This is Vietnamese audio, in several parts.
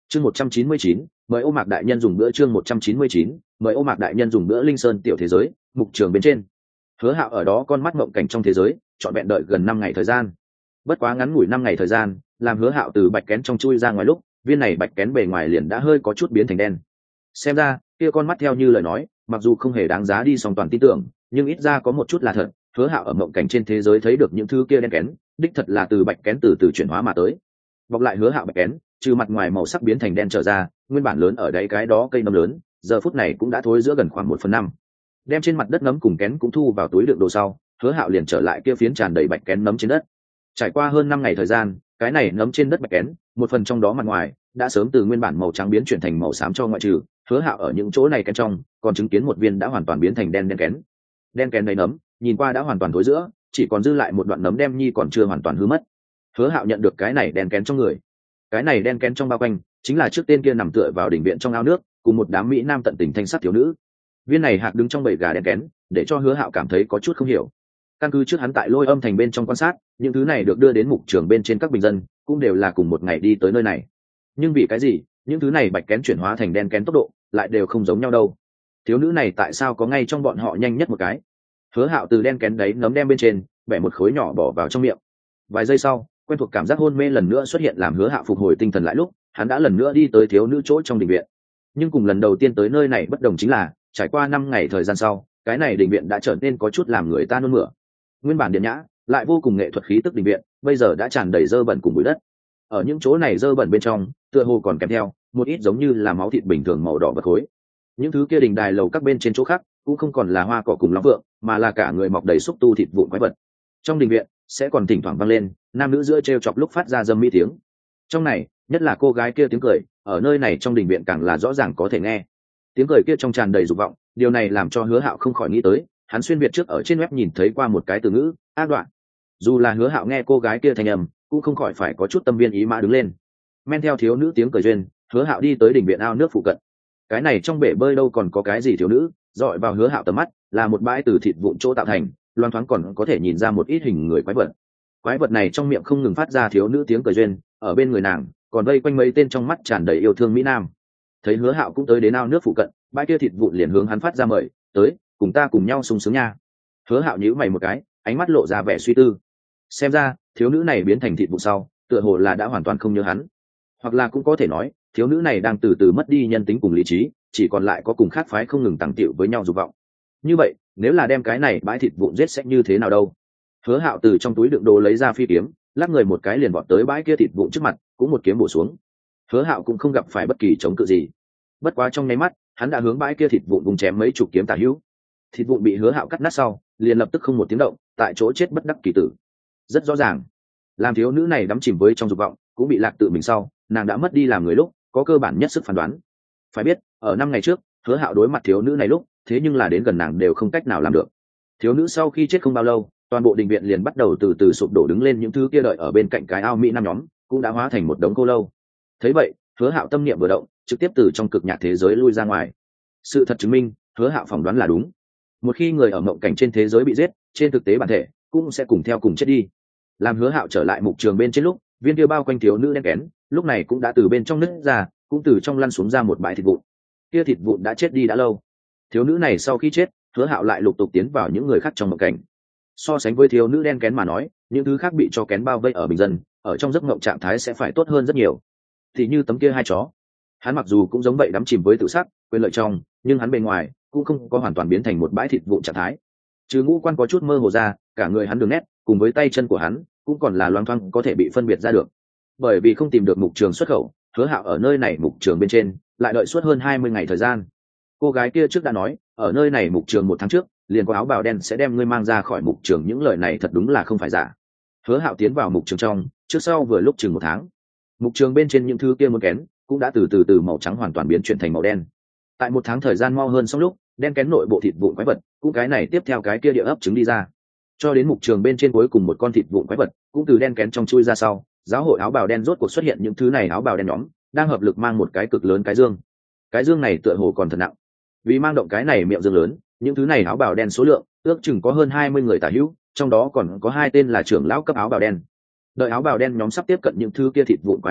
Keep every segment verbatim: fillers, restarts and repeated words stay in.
chương một trăm chín mươi chín, mời ô mạc đại nhân dùng bữa. Chương một trăm chín mươi chín, mời ô mạc đại nhân dùng bữa. Linh Sơn tiểu thế giới, mục trường bên trên. Hứa Hạo ở đó con mắt ngộng cảnh trong thế giới, trọn vẹn đợi gần năm ngày thời gian. Bất quá ngắn ngủi năm ngày thời gian, làm Hứa Hạo từ bạch kén trong chui ra ngoài lúc, viên này bạch kén bề ngoài liền đã hơi có chút biến thành đen. Xem ra, kia con mắt theo như lời nói, mặc dù không hề đáng giá đi song toàn tin tưởng, nhưng ít ra có một chút là thật. Hứa Hạo ở ngộng cảnh trên thế giới thấy được những thứ kia đen kén, đích thật là từ bạch kén từ từ chuyển hóa mà tới. Bọc lại Hứa Hạo bạch kén, trừ mặt ngoài màu sắc biến thành đen trở ra, nguyên bản lớn ở đây cái đó cây nấm lớn, giờ phút này cũng đã thối giữa gần khoảng một phần năm. Đem trên mặt đất nấm cùng kén cũng thu vào túi đựng đồ sau, Hứa Hạo liền trở lại kia phiến tràn đầy bạch kén nấm trên đất. Trải qua hơn năm ngày thời gian, cái này nấm trên đất bạch kén, một phần trong đó mặt ngoài đã sớm từ nguyên bản màu trắng biến chuyển thành màu xám cho ngoại trừ. Hứa Hạo ở những chỗ này kén trong, còn chứng kiến một viên đã hoàn toàn biến thành đen đen kén. Đen kén đầy nấm, nhìn qua đã hoàn toàn thối giữa, chỉ còn dư lại một đoạn nấm đen nhi còn chưa hoàn toàn hư mất. Hứa Hạo nhận được cái này đen kén trong người. Cái này đen kén trong bao quanh, chính là trước tên kia nằm tựa vào đỉnh viện trong ao nước, cùng một đám mỹ nam tận tình thanh sắc thiếu nữ. Viên này hạt đứng trong bầy gà đen kén, để cho Hứa Hạo cảm thấy có chút không hiểu. Căn cứ trước hắn tại Lôi Âm thành bên trong quan sát, những thứ này được đưa đến mục trường bên trên các bình dân, cũng đều là cùng một ngày đi tới nơi này. Nhưng vì cái gì, những thứ này bạch kén chuyển hóa thành đen kén tốc độ lại đều không giống nhau đâu? Thiếu nữ này tại sao có ngay trong bọn họ nhanh nhất một cái? Hứa Hạo từ đen kén đấy nấm đem bên trên, bẻ một khối nhỏ bỏ vào trong miệng. Vài giây sau, quen thuộc cảm giác hôn mê lần nữa xuất hiện, làm Hứa Hạo phục hồi tinh thần lại lúc, hắn đã lần nữa đi tới thiếu nữ chỗ trong đình viện. Nhưng cùng lần đầu tiên tới nơi này bất đồng chính là, trải qua năm ngày thời gian sau, cái này đình viện đã trở nên có chút làm người ta nôn mửa. Nguyên bản điện nhã, lại vô cùng nghệ thuật khí tức đình viện, bây giờ đã tràn đầy dơ bẩn cùng bụi đất. Ở những chỗ này dơ bẩn bên trong, tựa hồ còn kèm theo một ít giống như là máu thịt bình thường màu đỏ vật khối. Những thứ kia đình đài lầu các bên trên chỗ khác, cũng không còn là hoa cỏ cùng lóng vượng, mà là cả người mọc đầy xúc tu thịt vụn quái vật. Trong đình viện sẽ còn thỉnh thoảng vang lên nam nữ giữa trêu chọc lúc phát ra dâm mỹ tiếng. Trong này, nhất là cô gái kia tiếng cười, ở nơi này trong đình viện càng là rõ ràng có thể nghe. Tiếng cười kia trong tràn đầy dục vọng, điều này làm cho Hứa Hạo không khỏi nghĩ tới, hắn xuyên việt trước ở trên web nhìn thấy qua một cái từ ngữ, ác đoạn. Dù là Hứa Hạo nghe cô gái kia thanh âm, cũng không khỏi phải có chút tâm viên ý mã đứng lên. Men theo thiếu nữ tiếng cười duyên, Hứa Hạo đi tới đỉnh viện ao nước phụ cận. Cái này trong bể bơi đâu còn có cái gì thiếu nữ, dọi vào Hứa Hạo tầm mắt, là một bãi từ thịt vụn chỗ tạo thành, loang thoáng còn có thể nhìn ra một ít hình người quái vật. Quái vật này trong miệng không ngừng phát ra thiếu nữ tiếng cười duyên, ở bên người nàng còn vây quanh mấy tên trong mắt tràn đầy yêu thương mỹ nam. Thấy Hứa Hạo cũng tới đến ao nước phụ cận, bãi kia thịt vụn liền hướng hắn phát ra mời, tới, cùng ta cùng nhau sung sướng nha. Hứa Hạo nhíu mày một cái, ánh mắt lộ ra vẻ suy tư. Xem ra thiếu nữ này biến thành thịt vụn sau, tựa hồ là đã hoàn toàn không nhớ hắn, hoặc là cũng có thể nói thiếu nữ này đang từ từ mất đi nhân tính cùng lý trí, chỉ còn lại có cùng khác phái không ngừng tàng tiệu với nhau dục vọng. Như vậy nếu là đem cái này bãi thịt vụn giết sẽ như thế nào đâu? Hứa Hạo từ trong túi đựng đồ lấy ra phi kiếm, lắc người một cái liền vọt tới bãi kia thịt vụn trước mặt, cũng một kiếm bổ xuống. Hứa Hạo cũng không gặp phải bất kỳ chống cự gì, bất quá trong nháy mắt hắn đã hướng bãi kia thịt vụn vùng chém mấy chục kiếm tả hữu. Thịt vụn bị Hứa Hạo cắt nát sau, liền lập tức không một tiếng động, tại chỗ chết bất đắc kỳ tử. Rất rõ ràng, làm thiếu nữ này đắm chìm với trong dục vọng, cũng bị lạc tự mình sau, nàng đã mất đi làm người lúc có cơ bản nhất sức phán đoán. Phải biết, ở năm ngày trước, Hứa Hạo đối mặt thiếu nữ này lúc, thế nhưng là đến gần nàng đều không cách nào làm được. Thiếu nữ sau khi chết không bao lâu, toàn bộ đình viện liền bắt đầu từ từ sụp đổ, đứng lên những thứ kia đợi ở bên cạnh cái ao mỹ nam nhóm cũng đã hóa thành một đống khô lâu. Thấy vậy, Hứa Hạo tâm niệm vừa động, trực tiếp từ trong cực nhạc thế giới lui ra ngoài. Sự thật chứng minh, Hứa Hạo phỏng đoán là đúng. Một khi người ở mộng cảnh trên thế giới bị giết, trên thực tế bản thể cũng sẽ cùng theo cùng chết đi. Làm Hứa Hạo trở lại mục trường bên trên lúc, viên kia bao quanh thiếu nữ đen kén, lúc này cũng đã từ bên trong nứt ra, cũng từ trong lăn xuống ra một bãi thịt vụn. Kia thịt vụn đã chết đi đã lâu. Thiếu nữ này sau khi chết, Hứa Hạo lại lục tục tiến vào những người khác trong mộng cảnh. So sánh với thiếu nữ đen kén mà nói, những thứ khác bị cho kén bao vây ở bình dân, ở trong giấc mộng trạng thái sẽ phải tốt hơn rất nhiều. Thì như tấm kia hai chó, hắn mặc dù cũng giống vậy đắm chìm với tự sắc, quyền lợi trong, nhưng hắn bên ngoài cũng không có hoàn toàn biến thành một bãi thịt vụn trạng thái. Trừ ngũ quan có chút mơ hồ ra, cả người hắn đường nét cùng với tay chân của hắn cũng còn là loang thoáng có thể bị phân biệt ra được. Bởi vì không tìm được mục trường xuất khẩu, Hứa Hạo ở nơi này mục trường bên trên lại đợi suốt hơn hai mươi ngày thời gian. Cô gái kia trước đã nói, ở nơi này mục trường một tháng trước, liền có áo bào đen sẽ đem ngươi mang ra khỏi mục trường, những lời này thật đúng là không phải giả. Hứa Hạo tiến vào mục trường trong, trước sau vừa lúc chừng một tháng. Mục trường bên trên những thứ kia muốn kén cũng đã từ từ từ màu trắng hoàn toàn biến chuyển thành màu đen. Tại một tháng thời gian mau hơn xong lúc, đen kén nội bộ thịt vụn quái vật cũng cái này tiếp theo cái kia địa ấp trứng đi ra. Cho đến mục trường bên trên cuối cùng một con thịt vụn quái vật cũng từ đen kén trong chui ra sau, giáo hội áo bào đen rốt cuộc xuất hiện những thứ này áo bào đen nhóm đang hợp lực mang một cái cực lớn cái dương. Cái dương này tựa hồ còn thật nặng. Vì mang động cái này miệng dương lớn, những thứ này áo bào đen số lượng ước chừng có hơn hai mươi người tả hữu, trong đó còn có hai tên là trưởng lão cấp áo bào đen. Đợi áo bào đen nhóm sắp tiếp cận những thứ kia thịt vụn quái vật lúc,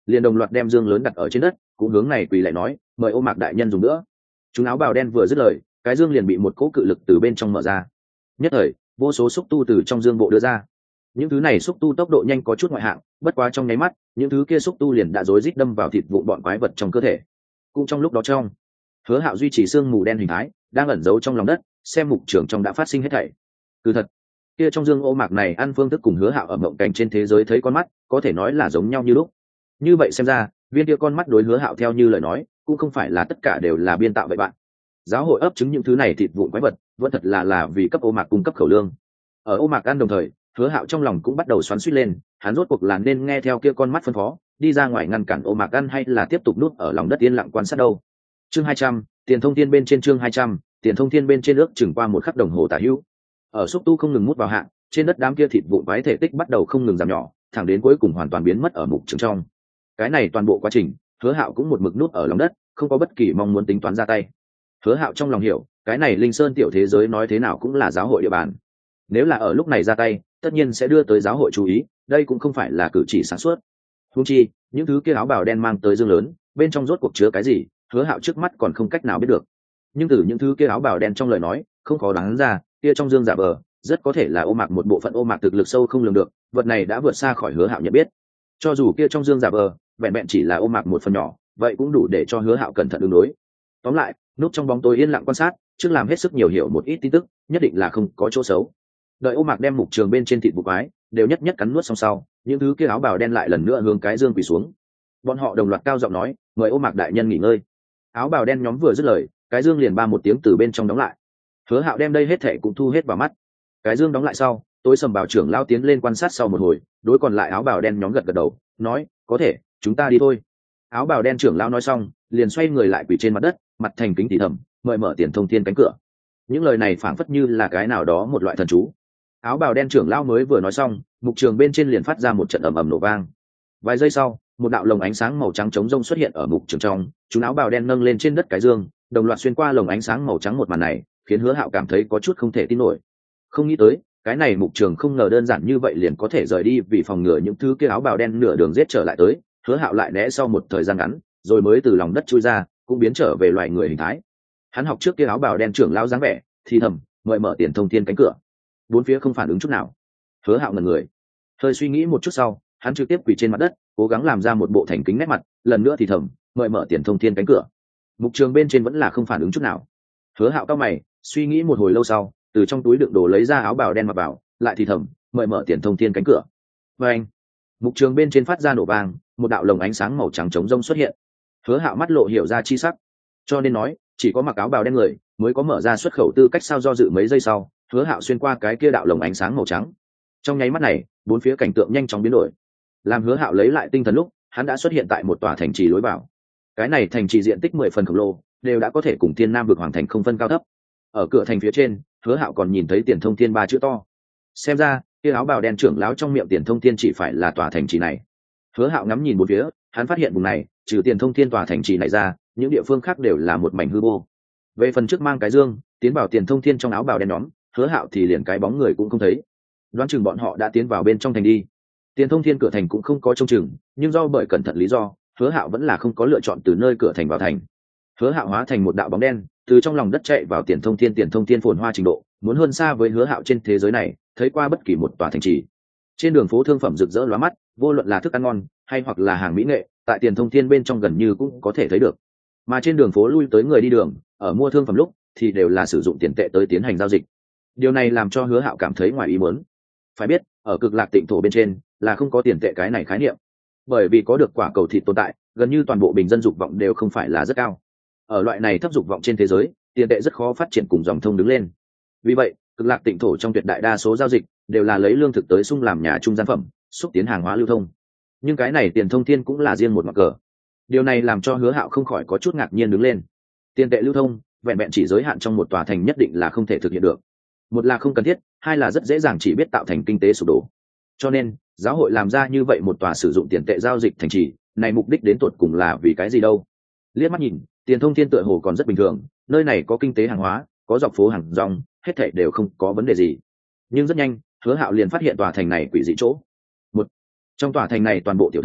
liền đồng loạt đem dương lớn đặt ở trên đất, cũng hướng này quỳ lại nói mời Ô Mạc đại nhân dùng nữa. Chúng áo bào đen vừa dứt lời, cái dương liền bị một cỗ cự lực từ bên trong mở ra. Nhất thời vô số xúc tu từ trong dương bộ đưa ra. Những thứ này xúc tu tốc độ nhanh có chút ngoại hạng, bất quá trong nháy mắt những thứ kia xúc tu liền đã rối rít đâm vào thịt vụn bọn quái vật trong cơ thể. Cũng trong lúc đó trong Hứa Hạo duy trì xương mù đen hình thái đang ẩn giấu trong lòng đất, xem mục trường trong đã phát sinh hết thảy. Cứ thật kia trong dương Ô Mạc này ăn phương thức cùng Hứa Hạo ở mộng cảnh trên thế giới thấy con mắt có thể nói là giống nhau như lúc. Như vậy xem ra viên kia con mắt đối Hứa Hạo theo như lời nói cũng không phải là tất cả đều là biên tạo vậy bạn. Giáo hội ấp trứng những thứ này thịt vụn quái vật vẫn thật là là vì cấp Ô Mạc cung cấp khẩu lương. Ở Ô Mạc ăn đồng thời, Hứa Hạo trong lòng cũng bắt đầu xoắn xuýt lên, hắn rốt cuộc là nên nghe theo kia con mắt phân phó, đi ra ngoài ngăn cản Ô Mạc ăn hay là tiếp tục núp ở lòng đất yên lặng quan sát đâu. Chương hai trăm, tiền thông thiên bên trên chương hai trăm, tiền thông thiên bên trên ước chừng qua một khắc đồng hồ tả hữu. Ở xúc tu không ngừng mút vào hạng, trên đất đám kia thịt vụn quái thể tích bắt đầu không ngừng giảm nhỏ, thẳng đến cuối cùng hoàn toàn biến mất ở mục trường trong. Cái này toàn bộ quá trình, Hứa Hạo cũng một mực núp ở lòng đất, không có bất kỳ mong muốn tính toán ra tay. Hứa Hạo trong lòng hiểu, cái này Linh Sơn tiểu thế giới nói thế nào cũng là giáo hội địa bàn. Nếu là ở lúc này ra tay, tất nhiên sẽ đưa tới giáo hội chú ý, đây cũng không phải là cử chỉ sáng suốt. Huống chi, những thứ kia áo bào đen mang tới dương lớn, bên trong rốt cuộc chứa cái gì, Hứa Hạo trước mắt còn không cách nào biết được. Nhưng từ những thứ kia áo bào đen trong lời nói, không khó đoán ra, kia trong dương giả vờ, rất có thể là Ô Mạc một bộ phận Ô Mạc thực lực sâu không lường được, vật này đã vượt xa khỏi Hứa Hạo nhận biết. Cho dù kia trong dương giả vờ, vẹn vẹn chỉ là Ô Mạc một phần nhỏ, vậy cũng đủ để cho Hứa Hạo cẩn thận ứng đối. Tóm lại, núp trong bóng tối yên lặng quan sát, trước làm hết sức nhiều hiểu một ít tin tức, nhất định là không có chỗ xấu. Đợi Ô Mạc đem mục trường bên trên thịt vụ quái đều nhất nhất cắn nuốt xong sau, những thứ kia áo bào đen lại lần nữa hướng cái dương quỳ xuống. Bọn họ đồng loạt cao giọng nói mời Ô Mạc đại nhân nghỉ ngơi. Áo bào đen nhóm vừa dứt lời, cái dương liền ba một tiếng từ bên trong đóng lại. Hứa Hạo đem đây hết thảy cũng thu hết vào mắt. Cái dương đóng lại sau, tối sầm bào trưởng lao tiến lên quan sát sau một hồi, đối còn lại áo bào đen nhóm gật gật đầu, nói có thể, chúng ta đi thôi. Áo bào đen trưởng lao nói xong, liền xoay người lại quỳ trên mặt đất, mặt thành kính thì thầm, mời mở tiền thông thiên cánh cửa. Những lời này phảng phất như là cái nào đó một loại thần chú. Áo bào đen trưởng lao mới vừa nói xong, mục trường bên trên liền phát ra một trận ầm ầm nổ vang. Vài giây sau, một đạo lồng ánh sáng màu trắng trống rông xuất hiện ở mục trường trong, chúng áo bào đen nâng lên trên đất cái dương, đồng loạt xuyên qua lồng ánh sáng màu trắng. Một màn này khiến Hứa Hạo cảm thấy có chút không thể tin nổi. Không nghĩ tới, cái này mục trường không ngờ đơn giản như vậy liền có thể rời đi, vì phòng ngừa những thứ kia áo bào đen nửa đường giết trở lại tới, Hứa Hạo lại né sau một thời gian ngắn, rồi mới từ lòng đất chui ra, cũng biến trở về loài người hình thái. Hắn học trước kia áo bào đen trưởng lão dáng vẻ, thì thầm, mời mở tiền thông thiên cánh cửa. Bốn phía không phản ứng chút nào. Hứa Hạo ngẩn người, hơi suy nghĩ một chút sau, hắn trực tiếp quỳ trên mặt đất, cố gắng làm ra một bộ thành kính nét mặt, lần nữa thì thầm, mời mở tiền thông thiên cánh cửa. Mục trường bên trên vẫn là không phản ứng chút nào. Hứa Hạo cao mày, suy nghĩ một hồi lâu sau, từ trong túi đựng đồ lấy ra áo bào đen mặc vào, lại thì thầm, mời mở tiền thông thiên cánh cửa. Và anh, mục trường bên trên phát ra nổ vang, một đạo lồng ánh sáng màu trắng trống rông xuất hiện. Hứa Hạo mắt lộ hiểu ra chi sắc, cho nên nói, chỉ có mặc áo bào đen người mới có mở ra xuất khẩu tư cách. Sao do dự mấy giây sau, Hứa Hạo xuyên qua cái kia đạo lồng ánh sáng màu trắng. Trong nháy mắt này, bốn phía cảnh tượng nhanh chóng biến đổi. Làm Hứa Hạo lấy lại tinh thần lúc, hắn đã xuất hiện tại một tòa thành trì lối vào. Cái này thành trì diện tích mười phần khổng lồ, đều đã có thể cùng Thiên Nam vực hoàng thành không phân cao thấp. Ở cửa thành phía trên, Hứa Hạo còn nhìn thấy Tiền Thông Thiên ba chữ to. Xem ra, kia áo bào đen trưởng lão trong miệng Tiền Thông Thiên chỉ phải là tòa thành trì này. Hứa Hạo ngắm nhìn bốn phía, hắn phát hiện vùng này, trừ Tiền Thông Thiên tòa thành trì này ra, những địa phương khác đều là một mảnh hư vô. Về phần trước mang cái dương tiến vào Tiền Thông Thiên trong áo bào đen nhóm, Hứa Hạo thì liền cái bóng người cũng không thấy. Đoán chừng bọn họ đã tiến vào bên trong thành đi. Tiền Thông Thiên cửa thành cũng không có trông chừng, nhưng do bởi cẩn thận lý do, Hứa Hạo vẫn là không có lựa chọn từ nơi cửa thành vào thành. Hứa Hạo hóa thành một đạo bóng đen, từ trong lòng đất chạy vào Tiền Thông Thiên. Tiền Thông Thiên phồn hoa trình độ, muốn hơn xa với Hứa Hạo trên thế giới này, thấy qua bất kỳ một tòa thành trì. Trên đường phố thương phẩm rực rỡ lóa mắt, vô luận là thức ăn ngon hay hoặc là hàng mỹ nghệ, tại Tiền Thông Thiên bên trong gần như cũng có thể thấy được. Mà trên đường phố lui tới người đi đường, ở mua thương phẩm lúc thì đều là sử dụng tiền tệ tới tiến hành giao dịch. Điều này làm cho Hứa Hạo cảm thấy ngoài ý muốn. Phải biết, ở Cực Lạc Tịnh thổ bên trên là không có tiền tệ cái này khái niệm. Bởi vì có được quả cầu thịt tồn tại, gần như toàn bộ bình dân dục vọng đều không phải là rất cao. Ở loại này thấp dục vọng trên thế giới, tiền tệ rất khó phát triển cùng dòng thông đứng lên. Vì vậy, Cực Lạc Tịnh thổ trong tuyệt đại đa số giao dịch đều là lấy lương thực tới sung làm nhà trung gian phẩm, xúc tiến hàng hóa lưu thông. Nhưng cái này Tiền Thông Thiên cũng là riêng một mặt cờ. Điều này làm cho Hứa Hạo không khỏi có chút ngạc nhiên đứng lên. Tiền tệ lưu thông, vẹn vẹn chỉ giới hạn trong một tòa thành nhất định là không thể thực hiện được. Một là không cần thiết, hai là rất dễ dàng chỉ biết tạo thành kinh tế sụp đổ. Cho nên, giáo hội làm ra như vậy một tòa sử dụng tiền tệ giao dịch thành trì, này mục đích đến tột cùng là vì cái gì đâu? Liếc mắt nhìn, Tiền Thông Thiên tựa hồ còn rất bình thường, nơi này có kinh tế hàng hóa, có dọc phố hàng rong, hết thảy đều không có vấn đề gì. Nhưng rất nhanh, Hứa Hạo liền phát hiện tòa thành này quỷ dị chỗ. Một, trong tòa thành này toàn bộ tiểu thương,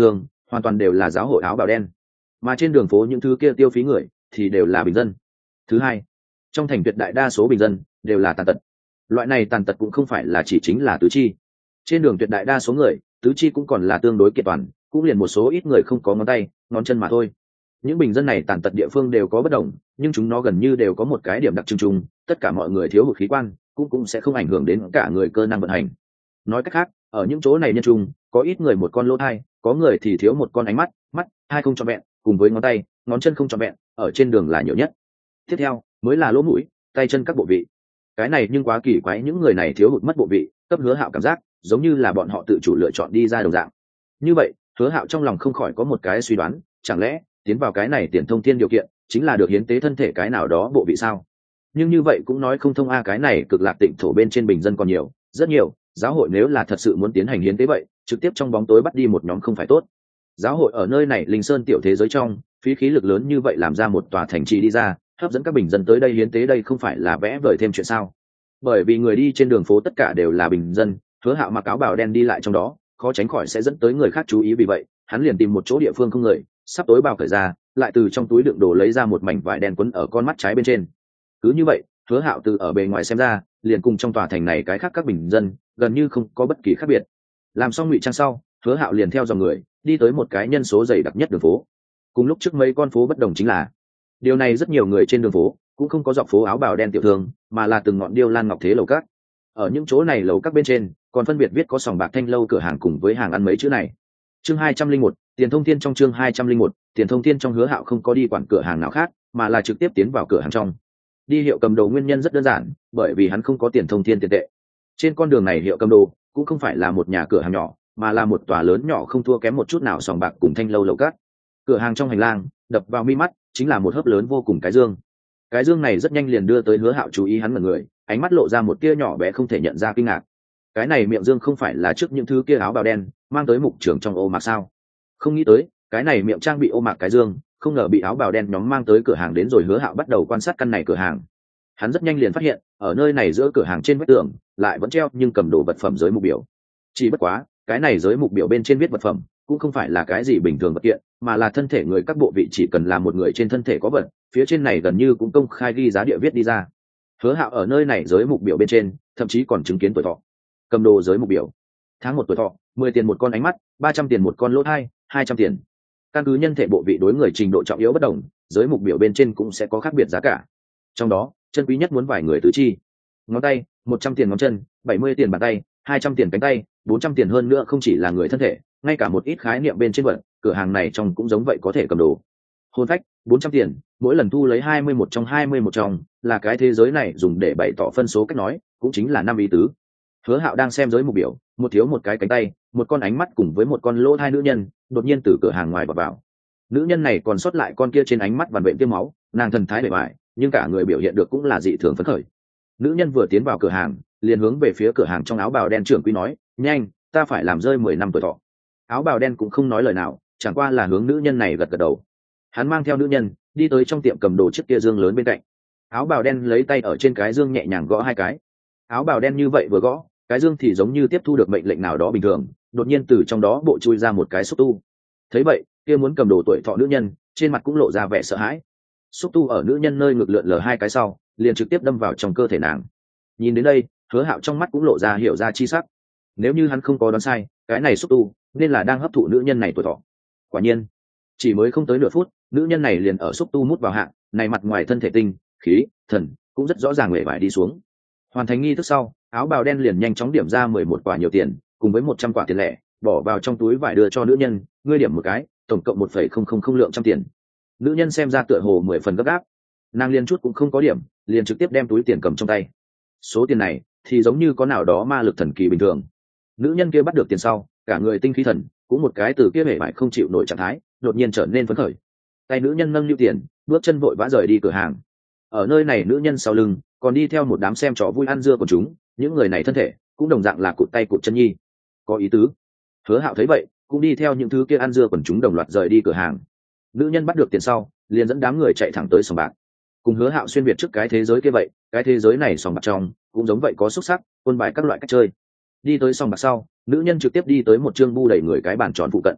hoàn toàn đều là giáo hội áo bào đen, mà trên đường phố những thứ kia tiêu phí người thì đều là bình dân. Thứ hai, trong thành tuyệt đại đa số bình dân đều là tàn tật. Loại này tàn tật cũng không phải là chỉ chính là tứ chi. Trên đường tuyệt đại đa số người tứ chi cũng còn là tương đối kiện toàn, cũng liền một số ít người không có ngón tay ngón chân mà thôi. Những bình dân này tàn tật địa phương đều có bất đồng, nhưng chúng nó gần như đều có một cái điểm đặc trưng chung, tất cả mọi người thiếu hụt khí quan cũng cũng sẽ không ảnh hưởng đến cả người cơ năng vận hành. Nói cách khác, ở những chỗ này nhân chung có ít người một con lỗ thai, có người thì thiếu một con ánh mắt, mắt hai không trọn vẹn, cùng với ngón tay ngón chân không trọn vẹn, ở trên đường là nhiều nhất. Tiếp theo mới là lỗ mũi, tay chân các bộ vị. Cái này nhưng quá kỳ quái, những người này thiếu hụt mất bộ vị, cấp Hứa Hạo cảm giác giống như là bọn họ tự chủ lựa chọn đi ra đồng dạng. Như vậy Hứa Hạo trong lòng không khỏi có một cái suy đoán, chẳng lẽ tiến vào cái này tiền thông thiên điều kiện chính là được hiến tế thân thể cái nào đó bộ vị sao? Nhưng như vậy cũng nói không thông a, cái này cực lạc tịnh thổ bên trên bình dân còn nhiều, rất nhiều, giáo hội nếu là thật sự muốn tiến hành hiến tế vậy, trực tiếp trong bóng tối bắt đi một nhóm không phải tốt. Giáo hội ở nơi này Linh Sơn tiểu thế giới trong, phí khí lực lớn như vậy làm ra một tòa thành trì đi ra, hấp dẫn các bình dân tới đây hiến tế, đây không phải là vẽ vời thêm chuyện sao? Bởi vì người đi trên đường phố tất cả đều là bình dân, Hứa Hạo mặc áo bào đen đi lại trong đó, khó tránh khỏi sẽ dẫn tới người khác chú ý, vì vậy hắn liền tìm một chỗ địa phương không người, sắp tối bao cởi ra, lại từ trong túi đựng đồ lấy ra một mảnh vải đen quấn ở con mắt trái bên trên. Cứ như vậy, Hứa Hạo từ ở bề ngoài xem ra, liền cùng trong tòa thành này cái khác các bình dân gần như không có bất kỳ khác biệt. Làm xong ngụy trang sau, Hứa Hạo liền theo dòng người đi tới một cái nhân số dày đặc nhất đường phố. Cùng lúc trước mấy con phố bất đồng chính là, điều này rất nhiều người trên đường phố cũng không có dọc phố áo bào đen tiểu thương, mà là từng ngọn điêu lan ngọc thế lầu các. Ở những chỗ này lầu các bên trên còn phân biệt viết có sòng bạc Thanh Lâu cửa hàng cùng với hàng ăn mấy chữ này. Chương hai trăm linh một, Tiền Thông Thiên. Trong chương hai trăm linh một, Tiền Thông Thiên trong, Hứa Hạo không có đi quản cửa hàng nào khác, mà là trực tiếp tiến vào cửa hàng trong. Đi hiệu cầm đồ nguyên nhân rất đơn giản, bởi vì hắn không có Tiền Thông Thiên tiền tệ. Trên con đường này hiệu cầm đồ cũng không phải là một nhà cửa hàng nhỏ, mà là một tòa lớn nhỏ không thua kém một chút nào sòng bạc cùng Thanh Lâu lầu các. Cửa hàng trong hành lang đập vào mi mắt chính là một hớp lớn vô cùng cái dương. Cái dương này rất nhanh liền đưa tới Hứa Hạo chú ý, hắn ngẩn người, ánh mắt lộ ra một tia nhỏ bé không thể nhận ra kinh ngạc. Cái này miệng dương không phải là trước những thứ kia áo bào đen mang tới mục trưởng trong ô mạc sao? Không nghĩ tới cái này miệng trang bị ô mạc cái dương không ngờ bị áo bào đen nhóm mang tới cửa hàng đến rồi. Hứa Hạo bắt đầu quan sát căn này cửa hàng. Hắn rất nhanh liền phát hiện ở nơi này giữa cửa hàng trên vách tường lại vẫn treo nhưng cầm đồ vật phẩm giới mục biểu. Chỉ bất quá cái này giới mục biểu bên trên viết vật phẩm cũng không phải là cái gì bình thường vật kiện, mà là thân thể người, các bộ vị chỉ cần là một người trên thân thể có vật, phía trên này gần như cũng công khai ghi giá địa viết đi ra. Hứa Hạo ở nơi này giới mục biểu bên trên thậm chí còn chứng kiến tuổi thọ. Cầm đồ giới mục biểu, tháng một tuổi thọ, mười tiền một con ánh mắt, ba trăm tiền một con lỗ thai, hai trăm tiền. Căn cứ nhân thể bộ vị đối người trình độ trọng yếu bất đồng, giới mục biểu bên trên cũng sẽ có khác biệt giá cả. Trong đó chân quý nhất muốn vài người tứ chi. Ngón tay một trăm tiền ngón chân, bảy mươi tiền bàn tay, hai trăm tiền cánh tay, bốn trăm tiền hơn nữa không chỉ là người thân thể, ngay cả một ít khái niệm bên trên vật, cửa hàng này trong cũng giống vậy, có thể cầm đồ. Hồn phách bốn trăm tiền, mỗi lần thu lấy hai mươi mốt trong hai mươi mốt trong, là cái thế giới này dùng để bày tỏ phân số cách nói, cũng chính là năm ý tứ. Hứa Hạo đang xem giới mục biểu, một thiếu một cái cánh tay, một con ánh mắt cùng với một con lỗ thai nữ nhân đột nhiên từ cửa hàng ngoài vào vào. Nữ nhân này còn sót lại con kia trên ánh mắt vằn vện tiêm máu, nàng thần thái bề bại, nhưng cả người biểu hiện được cũng là dị thường phấn khởi. Nữ nhân vừa tiến vào cửa hàng liền hướng về phía cửa hàng trong áo bào đen trưởng quý nói, nhanh, ta phải làm rơi mười năm tuổi thọ. Áo bào đen cũng không nói lời nào, chẳng qua là hướng nữ nhân này gật gật đầu. Hắn mang theo nữ nhân đi tới trong tiệm cầm đồ chiếc kia dương lớn bên cạnh. Áo bào đen lấy tay ở trên cái dương nhẹ nhàng gõ hai cái. Áo bào đen như vậy vừa gõ, cái dương thì giống như tiếp thu được mệnh lệnh nào đó bình thường, đột nhiên từ trong đó bộ chui ra một cái xúc tu. Thấy vậy, kia muốn cầm đồ tuổi thọ nữ nhân trên mặt cũng lộ ra vẻ sợ hãi. Xúc tu ở nữ nhân nơi ngực lượn lờ hai cái sau, liền trực tiếp đâm vào trong cơ thể nàng. Nhìn đến đây, Hứa Hạo trong mắt cũng lộ ra hiểu ra chi sắc. Nếu như hắn không có đoán sai, cái này xúc tu nên là đang hấp thụ nữ nhân này tuổi thọ. Quả nhiên, chỉ mới không tới nửa phút, nữ nhân này liền ở xúc tu mút vào hạ, này mặt ngoài thân thể tinh, khí, thần cũng rất rõ ràng lệ vải đi xuống. Hoàn thành nghi thức sau, áo bào đen liền nhanh chóng điểm ra mười một quả nhiều tiền, cùng với một trăm quả tiền lẻ, bỏ vào trong túi vải đưa cho nữ nhân, ngươi điểm một cái, tổng cộng một phẩy không không không lượng trăm tiền. Nữ nhân xem ra tựa hồ mười phần gấp gáp, nàng liền chút cũng không có điểm, liền trực tiếp đem túi tiền cầm trong tay. Số tiền này thì giống như có nào đó ma lực thần kỳ bình thường. Nữ nhân kia bắt được tiền sau, cả người tinh khí thần cũng một cái từ kia bể bại không chịu nổi trạng thái, đột nhiên trở nên phấn khởi. Tay nữ nhân nâng niu tiền, bước chân vội vã rời đi cửa hàng. Ở nơi này nữ nhân sau lưng còn đi theo một đám xem trò vui ăn dưa của chúng, những người này thân thể cũng đồng dạng là cụt tay cụt chân nhi. Có ý tứ. Hứa Hạo thấy vậy, cũng đi theo những thứ kia ăn dưa quần chúng đồng loạt rời đi cửa hàng. Nữ nhân bắt được tiền sau, liền dẫn đám người chạy thẳng tới sòng bạc. Cùng Hứa Hạo xuyên việt trước cái thế giới kia vậy, cái thế giới này sòng bạc trong cũng giống vậy, có xúc sắc, quân bài các loại cách chơi. Đi tới sòng bạc sau, nữ nhân trực tiếp đi tới một chương bu đầy người cái bàn tròn phụ cận.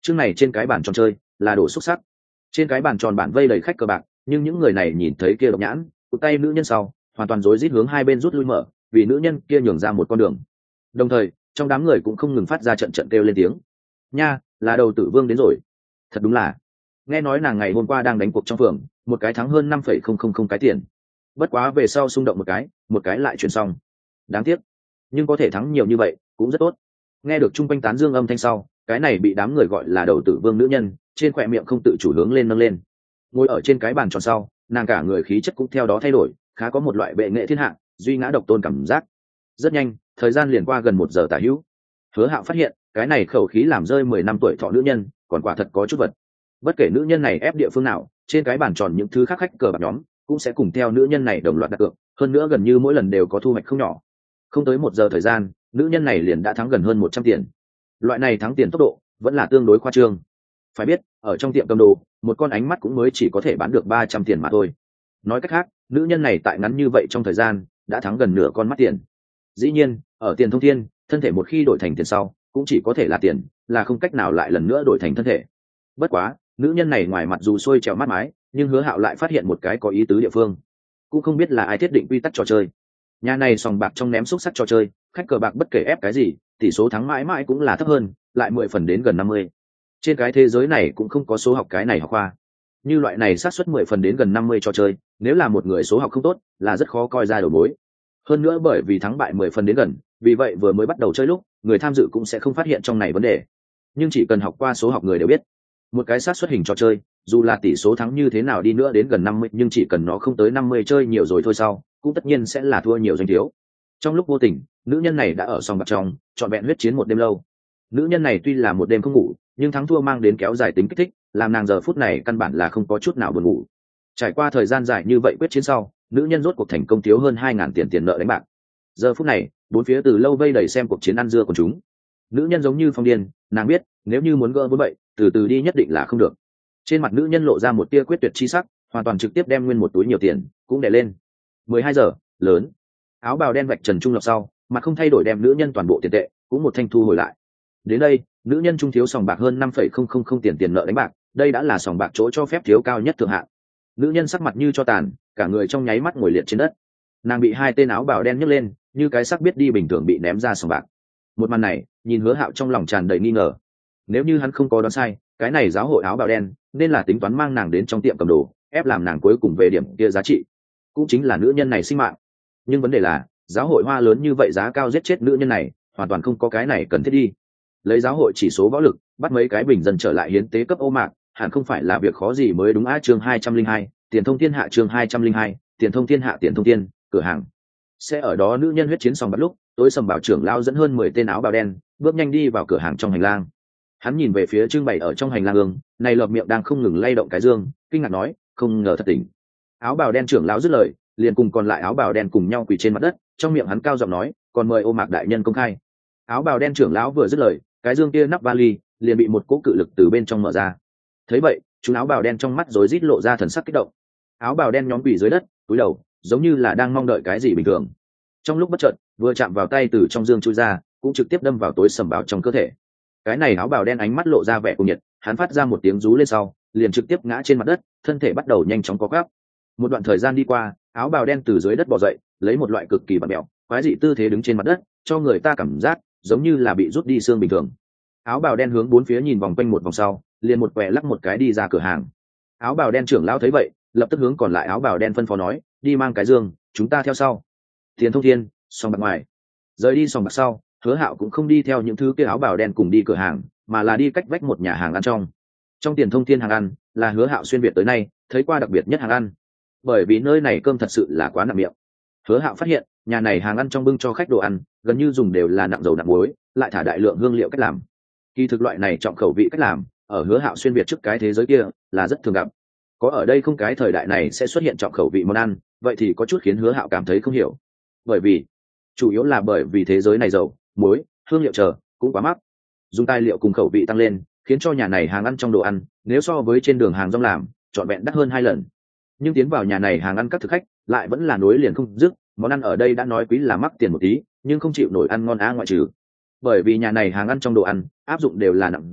Chương này trên cái bàn tròn chơi là đồ xúc sắc. Trên cái bàn tròn bản vây đầy khách cờ bạc, nhưng những người này nhìn thấy kia độc nhãn tụt tay nữ nhân sau, hoàn toàn rối rít hướng hai bên rút lui mở, vì nữ nhân kia nhường ra một con đường. Đồng thời trong đám người cũng không ngừng phát ra trận trận kêu lên tiếng. Nha, là đầu tử vương đến rồi. Thật đúng là, nghe nói nàng ngày hôm qua đang đánh cuộc trong phường, một cái thắng hơn năm phẩy không không không cái tiền. Bất quá về sau xung động một cái, một cái lại chuyển xong. Đáng tiếc, nhưng có thể thắng nhiều như vậy cũng rất tốt. Nghe được chung quanh tán dương âm thanh sau, cái này bị đám người gọi là đầu tử vương nữ nhân, trên khỏe miệng không tự chủ hướng lên nâng lên. Ngồi ở trên cái bàn tròn sau, nàng cả người khí chất cũng theo đó thay đổi, khá có một loại bệ nghệ thiên hạ, duy ngã độc tôn cảm giác. Rất nhanh, thời gian liền qua gần một giờ tả hữu. Hứa Hạo phát hiện, cái này khẩu khí làm rơi mười năm tuổi thọ nữ nhân, còn quả thật có chút vật. Bất kể nữ nhân này ép địa phương nào, trên cái bàn tròn những thứ khác khách cờ bạc nhóm cũng sẽ cùng theo nữ nhân này đồng loạt đặt cược, hơn nữa gần như mỗi lần đều có thu hoạch không nhỏ. Không tới một giờ thời gian, nữ nhân này liền đã thắng gần hơn một trăm tiền. Loại này thắng tiền tốc độ vẫn là tương đối khoa trương. Phải biết, ở trong tiệm cầm đồ, một con ánh mắt cũng mới chỉ có thể bán được ba trăm tiền mà thôi. Nói cách khác, nữ nhân này tại ngắn như vậy trong thời gian đã thắng gần nửa con mắt tiền. Dĩ nhiên, ở tiền thông thiên, thân thể một khi đổi thành tiền sau, cũng chỉ có thể là tiền, là không cách nào lại lần nữa đổi thành thân thể. Bất quá, nữ nhân này ngoài mặt dù xuôi trèo mát mái, nhưng Hứa Hạo lại phát hiện một cái có ý tứ địa phương. Cũng không biết là ai thiết định quy tắc trò chơi. Nhà này sòng bạc trong ném xúc sắc trò chơi, khách cờ bạc bất kể ép cái gì, tỷ số thắng mãi mãi cũng là thấp hơn, lại mười phần đến gần năm mươi. Trên cái thế giới này cũng không có số học cái này học khoa. Như loại này xác suất mười phần đến gần năm mươi trò chơi, nếu là một người số học không tốt, là rất khó coi ra đầu mối. Hơn nữa bởi vì thắng bại mười phần đến gần, vì vậy vừa mới bắt đầu chơi lúc, người tham dự cũng sẽ không phát hiện trong này vấn đề. Nhưng chỉ cần học qua số học người đều biết, một cái xác suất hình trò chơi, dù là tỷ số thắng như thế nào đi nữa đến gần năm mươi, nhưng chỉ cần nó không tới năm mươi chơi nhiều rồi thôi sau, cũng tất nhiên sẽ là thua nhiều doanh thiếu. Trong lúc vô tình, nữ nhân này đã ở sòng bạc trong, trọn vẹn huyết chiến một đêm lâu. Nữ nhân này tuy là một đêm không ngủ, nhưng thắng thua mang đến kéo dài tính kích thích, làm nàng giờ phút này căn bản là không có chút nào buồn ngủ. Trải qua thời gian dài như vậy quyết chiến sau, nữ nhân rốt cuộc thành công thiếu hơn hai ngàn tiền tiền nợ đánh bạc. Giờ phút này, bốn phía từ lâu vây đầy xem cuộc chiến ăn dưa của chúng. Nữ nhân giống như phong điên, nàng biết, nếu như muốn gỡ vốn bậy, từ từ đi nhất định là không được. Trên mặt nữ nhân lộ ra một tia quyết tuyệt chi sắc, hoàn toàn trực tiếp đem nguyên một túi nhiều tiền cũng để lên. mười hai giờ, lớn. Áo bào đen vạch trần trung lập sau, mặt không thay đổi đem nữ nhân toàn bộ tiền tệ cũng một thanh thu hồi lại. Đến đây, nữ nhân trung thiếu sòng bạc hơn năm phẩy không không không tiền tiền nợ đánh bạc, đây đã là sòng bạc chỗ cho phép thiếu cao nhất thượng hạng. Nữ nhân sắc mặt như cho tàn, cả người trong nháy mắt ngồi liệt trên đất. Nàng bị hai tên áo bào đen nhấc lên, như cái xác biết đi bình thường bị ném ra sòng bạc. Một màn này, nhìn Hứa Hạo trong lòng tràn đầy nghi ngờ. Nếu như hắn không có đoán sai, cái này giáo hội áo bào đen nên là tính toán mang nàng đến trong tiệm cầm đồ, ép làm nàng cuối cùng về điểm kia giá trị, cũng chính là nữ nhân này sinh mạng. Nhưng vấn đề là, giáo hội hoa lớn như vậy giá cao giết chết nữ nhân này, hoàn toàn không có cái này cần thiết đi. Lấy giáo hội chỉ số võ lực, bắt mấy cái bình dân trở lại hiến tế cấp ô mạc, hẳn không phải là việc khó gì mới đúng á. Chương hai trăm linh hai, tiền thông thiên hạ. Chương hai trăm linh hai, tiền thông thiên hạ. Tiền thông thiên cửa hàng sẽ ở đó. Nữ nhân huyết chiến xong bắt lúc, tối sầm bảo trưởng lao dẫn hơn mười tên áo bào đen bước nhanh đi vào cửa hàng trong hành lang. Hắn nhìn về phía trưng bày ở trong hành lang ương này lợp miệng đang không ngừng lay động cái dương, kinh ngạc nói, không ngờ thật tỉnh. Áo bào đen trưởng lão dứt lời, liền cùng còn lại áo bào đen cùng nhau quỳ trên mặt đất, trong miệng hắn cao giọng nói, còn mời ô mạc đại nhân công khai. Áo bào đen trưởng lão vừa dứt lời, cái dương kia nắp vali liền bị một cỗ cự lực từ bên trong mở ra. Thấy vậy, chúng áo bào đen trong mắt rối rít lộ ra thần sắc kích động. Áo bào đen nhóm quỳ dưới đất, cúi đầu, giống như là đang mong đợi cái gì bình thường. Trong lúc bất chợt, vừa chạm vào tay từ trong dương chui ra, cũng trực tiếp đâm vào tối sầm bảo trong cơ thể. Cái này áo bào đen ánh mắt lộ ra vẻ cuồng nhiệt, hắn phát ra một tiếng rú lên sau, liền trực tiếp ngã trên mặt đất, thân thể bắt đầu nhanh chóng co quắp. Một đoạn thời gian đi qua, áo bào đen từ dưới đất bò dậy, lấy một loại cực kỳ bặm bẹo, quái dị tư thế đứng trên mặt đất, cho người ta cảm giác giống như là bị rút đi xương bình thường. Áo bào đen hướng bốn phía nhìn vòng quanh một vòng sau, liền một quẹ lắc một cái đi ra cửa hàng. Áo bào đen trưởng lão thấy vậy, lập tức hướng còn lại áo bào đen phân phó nói, đi mang cái dương, chúng ta theo sau. Tiền thông thiên, sòng bạc ngoài. Rời đi sòng bạc sau, Hứa Hạo cũng không đi theo những thứ kia áo bào đen cùng đi cửa hàng, mà là đi cách vách một nhà hàng ăn trong. Trong tiền thông thiên hàng ăn, là Hứa Hạo xuyên việt tới nay thấy qua đặc biệt nhất hàng ăn, bởi vì nơi này cơm thật sự là quá nặng miệng. Hứa Hạo phát hiện, nhà này hàng ăn trong bưng cho khách đồ ăn, gần như dùng đều là nặng dầu nặng muối, lại thả đại lượng hương liệu cách làm. Kỳ thực loại này trọng khẩu vị cách làm, ở Hứa Hạo xuyên việt trước cái thế giới kia là rất thường gặp. Có ở đây không cái thời đại này sẽ xuất hiện trọng khẩu vị món ăn, vậy thì có chút khiến Hứa Hạo cảm thấy không hiểu. Bởi vì, chủ yếu là bởi vì thế giới này dầu, muối, hương liệu chờ cũng quá mắc. Dùng tài liệu cùng khẩu vị tăng lên, khiến cho nhà này hàng ăn trong đồ ăn, nếu so với trên đường hàng rong làm, trọn vẹn đắt hơn hai lần. Nhưng tiến vào nhà này hàng ăn các thực khách, lại vẫn là nối liền không dứt, món ăn ở đây đã nói quý là mắc tiền một tí, nhưng không chịu nổi ăn ngon á ngoại trừ. Bởi vì nhà này hàng ăn trong đồ ăn, áp dụng đều là nặng dầu,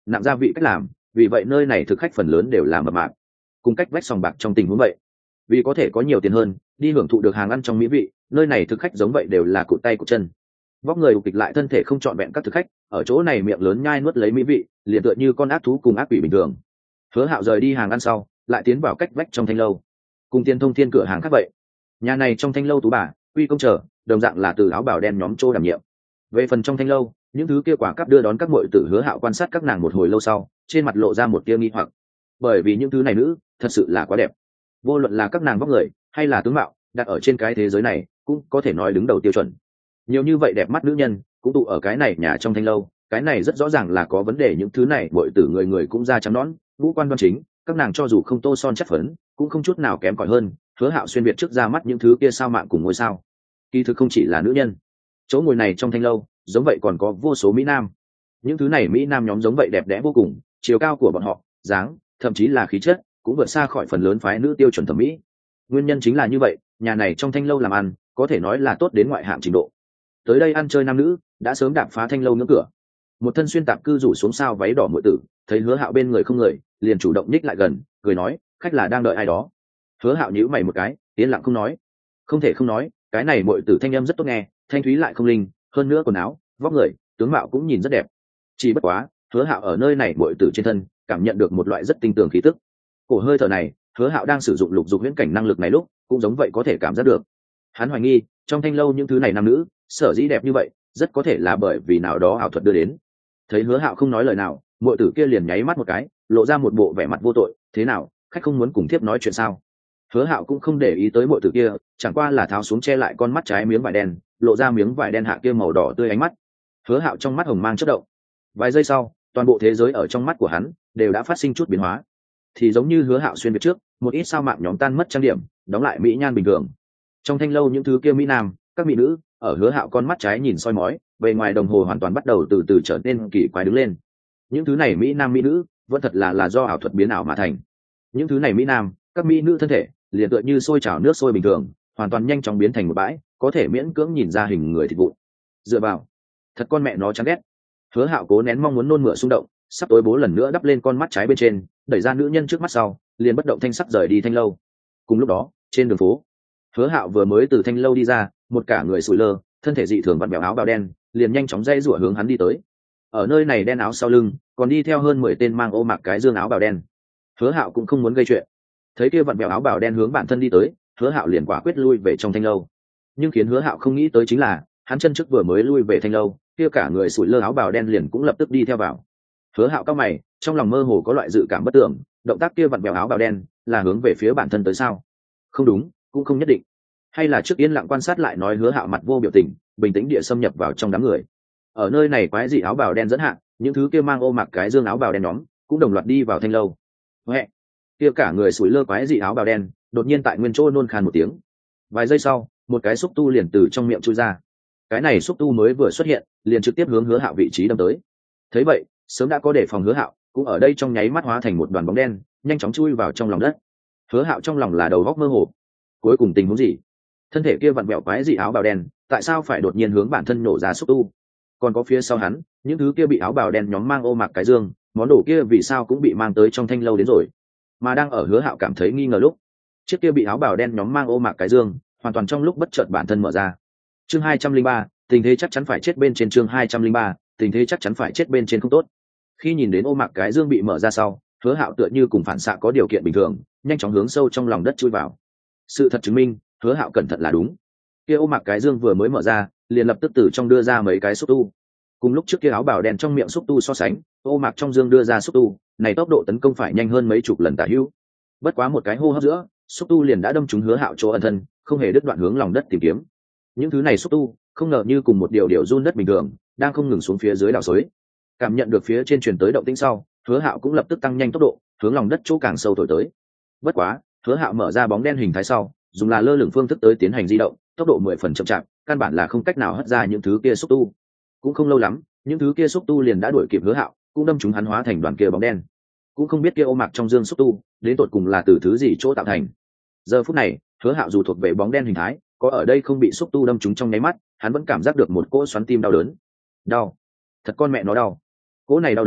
nặng gia vị cách làm, vì vậy nơi này thực khách phần lớn đều là mập mạp, cùng cách vách sòng bạc trong tình huống vậy. Vì có thể có nhiều tiền hơn, đi hưởng thụ được hàng ăn trong mỹ vị, nơi này thực khách giống vậy đều là cụt tay cụt chân. Vóc người ục kịch lại thân thể không trọn vẹn các thực khách, ở chỗ này miệng lớn nhai nuốt lấy mỹ vị, liền tựa như con ác thú cùng ác quỷ bình thường. Hứa Hạo rời đi hàng ăn sau, lại tiến vào cách vách trong thanh lâu, cùng Tiên Thông Thiên cửa hàng khác vậy. Nhà này trong thanh lâu tú bà, quy công chờ, đồng dạng là từ áo bào đen nhóm Trô đảm nhiệm. Về phần trong thanh lâu, những thứ kia quả cắp đưa đón các muội tử. Hứa Hạo quan sát các nàng một hồi lâu sau, trên mặt lộ ra một tia nghi hoặc, bởi vì những thứ này nữ thật sự là quá đẹp, vô luận là các nàng vóc người hay là tướng mạo, đặt ở trên cái thế giới này cũng có thể nói đứng đầu tiêu chuẩn. Nhiều như vậy đẹp mắt nữ nhân cũng tụ ở cái này nhà trong thanh lâu, cái này rất rõ ràng là có vấn đề. Những thứ này muội tử người người cũng da trắng nõn, ngũ quan đoan chính, các nàng cho dù không tô son chất phấn cũng không chút nào kém cỏi hơn. Hứa Hạo xuyên việt trước ra mắt những thứ kia sao mạng cùng ngôi sao, kỳ thực không chỉ là nữ nhân. Chỗ ngồi này trong thanh lâu giống vậy còn có vô số mỹ nam, những thứ này mỹ nam nhóm giống vậy đẹp đẽ vô cùng, chiều cao của bọn họ, dáng, thậm chí là khí chất cũng vượt xa khỏi phần lớn phái nữ tiêu chuẩn thẩm mỹ. Nguyên nhân chính là như vậy, nhà này trong thanh lâu làm ăn có thể nói là tốt đến ngoại hạng trình độ. Tới đây ăn chơi nam nữ đã sớm đạp phá thanh lâu ngưỡng cửa. Một thân xuyên tạp cư rủ xuống sao váy đỏ muội tử thấy Hứa Hạo bên người không người, liền chủ động nhích lại gần, cười nói, khách là đang đợi ai đó. Hứa Hạo nhíu mày một cái, yên lặng không nói. Không thể không nói, cái này muội tử thanh âm rất tốt nghe, thanh thúy lại không linh, hơn nữa quần áo, vóc người, tướng mạo cũng nhìn rất đẹp. Chỉ bất quá, Hứa Hạo ở nơi này muội tử trên thân cảm nhận được một loại rất tinh tường khí tức. Cổ hơi thở này, Hứa Hạo đang sử dụng lục dục huyễn cảnh năng lực này lúc, cũng giống vậy có thể cảm giác được. Hắn hoài nghi, trong thanh lâu những thứ này nam nữ, sở dĩ đẹp như vậy, rất có thể là bởi vì nào đó ảo thuật đưa đến. Thấy Hứa Hạo không nói lời nào, muội tử kia liền nháy mắt một cái, lộ ra một bộ vẻ mặt vô tội, "Thế nào, khách không muốn cùng thiếp nói chuyện sao?" Hứa Hạo cũng không để ý tới muội tử kia, chẳng qua là tháo xuống che lại con mắt trái miếng vải đen, lộ ra miếng vải đen hạ kia màu đỏ tươi ánh mắt. Hứa Hạo trong mắt hồng mang chớp động. Vài giây sau, toàn bộ thế giới ở trong mắt của hắn đều đã phát sinh chút biến hóa. Thì giống như Hứa Hạo xuyên việt trước, một ít sao mạng nhóm tan mất trang điểm, đóng lại mỹ nhan bình thường. Trong thanh lâu những thứ kia mỹ nam, các mỹ nữ, ở Hứa Hạo con mắt trái nhìn soi mói, bề ngoài đồng hồ hoàn toàn bắt đầu từ từ trở nên kỳ quái đứng lên. Những thứ này mỹ nam mỹ nữ, vẫn thật là là do ảo thuật biến ảo mà thành. Những thứ này mỹ nam, các mỹ nữ thân thể, liền tựa như sôi trào nước sôi bình thường, hoàn toàn nhanh chóng biến thành một bãi, có thể miễn cưỡng nhìn ra hình người thịt vụn. Dựa vào, thật con mẹ nó chán ghét. Hứa Hạo cố nén mong muốn nôn mửa xung động, sắp tối bố lần nữa đắp lên con mắt trái bên trên, đẩy ra nữ nhân trước mắt sau, liền bất động thanh sắc rời đi thanh lâu. Cùng lúc đó, trên đường phố, Hứa Hạo vừa mới từ thanh lâu đi ra, một cả người sụi lơ, thân thể dị thường vặn vẹo áo bào đen, liền nhanh chóng dây rủa hướng hắn đi tới. Ở nơi này đen áo sau lưng, còn đi theo hơn mười tên mang ô mặc cái dương áo bào đen. Hứa Hạo cũng không muốn gây chuyện. Thấy kia vặn vẹo áo bào đen hướng bản thân đi tới, Hứa Hạo liền quả quyết lui về trong thanh lâu. Nhưng khiến Hứa Hạo không nghĩ tới chính là, hắn chân trước vừa mới lui về thanh lâu, kia cả người sụi lơ áo bào đen liền cũng lập tức đi theo vào. Hứa Hạo cao mày, trong lòng mơ hồ có loại dự cảm bất tưởng, động tác kia vặn vẹo áo bào đen là hướng về phía bản thân tới sao? Không đúng, cũng không nhất định. Hay là trước yên lặng quan sát lại nói. Hứa Hạo mặt vô biểu tình, bình tĩnh địa xâm nhập vào trong đám người. Ở nơi này quái dị áo bào đen dẫn hạ, những thứ kia mang ô mặc cái dương áo bào đen nhóm cũng đồng loạt đi vào thanh lâu. Huệ, kia cả người sủi lơ quái dị áo bào đen đột nhiên tại nguyên chỗ nôn khan một tiếng. Vài giây sau, một cái xúc tu liền từ trong miệng chui ra. Cái này xúc tu mới vừa xuất hiện, liền trực tiếp hướng Hứa Hạo vị trí đâm tới. Thấy vậy, sớm đã có đề phòng Hứa Hạo cũng ở đây trong nháy mắt hóa thành một đoàn bóng đen, nhanh chóng chui vào trong lòng đất. Hứa Hạo trong lòng là đầu góc mơ hồ, cuối cùng tình huống gì? Thân thể kia vặn vẹo quái dị áo bào đen, tại sao phải đột nhiên hướng bản thân nổ ra xúc tu? Còn có phía sau hắn, những thứ kia bị áo bào đen nhóm mang ô mặc cái dương, món đồ kia vì sao cũng bị mang tới trong thanh lâu đến rồi? Mà đang ở Hứa Hạo cảm thấy nghi ngờ lúc, chiếc kia bị áo bào đen nhóm mang ô mặc cái dương, hoàn toàn trong lúc bất chợt bản thân mở ra. Chương hai trăm linh ba, tình thế chắc chắn phải chết bên trên. Chương hai trăm linh ba, tình thế chắc chắn phải chết bên trên không tốt. Khi nhìn đến ô mặc cái dương bị mở ra sau, Hứa Hạo tựa như cùng phản xạ có điều kiện bình thường, nhanh chóng hướng sâu trong lòng đất chui vào. Sự thật chứng minh, Hứa Hạo cẩn thận là đúng. Kia ô mặc cái dương vừa mới mở ra, liền lập tức từ trong đưa ra mấy cái xúc tu. Cùng lúc trước kia áo bào đen trong miệng xúc tu so sánh, ô mặc trong dương đưa ra xúc tu, này tốc độ tấn công phải nhanh hơn mấy chục lần tả hữu. Bất quá một cái hô hấp giữa, xúc tu liền đã đâm trúng Hứa Hạo chỗ ẩn thân, không hề đứt đoạn hướng lòng đất tìm kiếm. Những thứ này xúc tu, không ngờ như cùng một điều điều run đất bình thường, đang không ngừng xuống phía dưới đào xới. Cảm nhận được phía trên truyền tới động tĩnh sau, Hứa Hạo cũng lập tức tăng nhanh tốc độ, hướng lòng đất chỗ càng sâu thổi tới. Bất quá, Hứa Hạo mở ra bóng đen hình thái sau, dùng là lơ lửng phương thức tới tiến hành di động, tốc độ mười phần chậm chạp, căn bản là không cách nào hất ra những thứ kia xúc tu. Cũng không lâu lắm, những thứ kia xúc tu liền đã đuổi kịp Hứa Hạo, cũng đâm chúng hắn hóa thành đoàn kia bóng đen. Cũng không biết kia ô mặc trong dương xúc tu, đến tột cùng là từ thứ gì chỗ tạo thành. Giờ phút này, Hứa Hạo dù thuộc về bóng đen hình thái, có ở đây không bị xúc tu đâm chúng trong nháy mắt, hắn vẫn cảm giác được một cỗ xoắn tim đau đớn. Đau, thật con mẹ nó đau. Cỗ này đau đớn,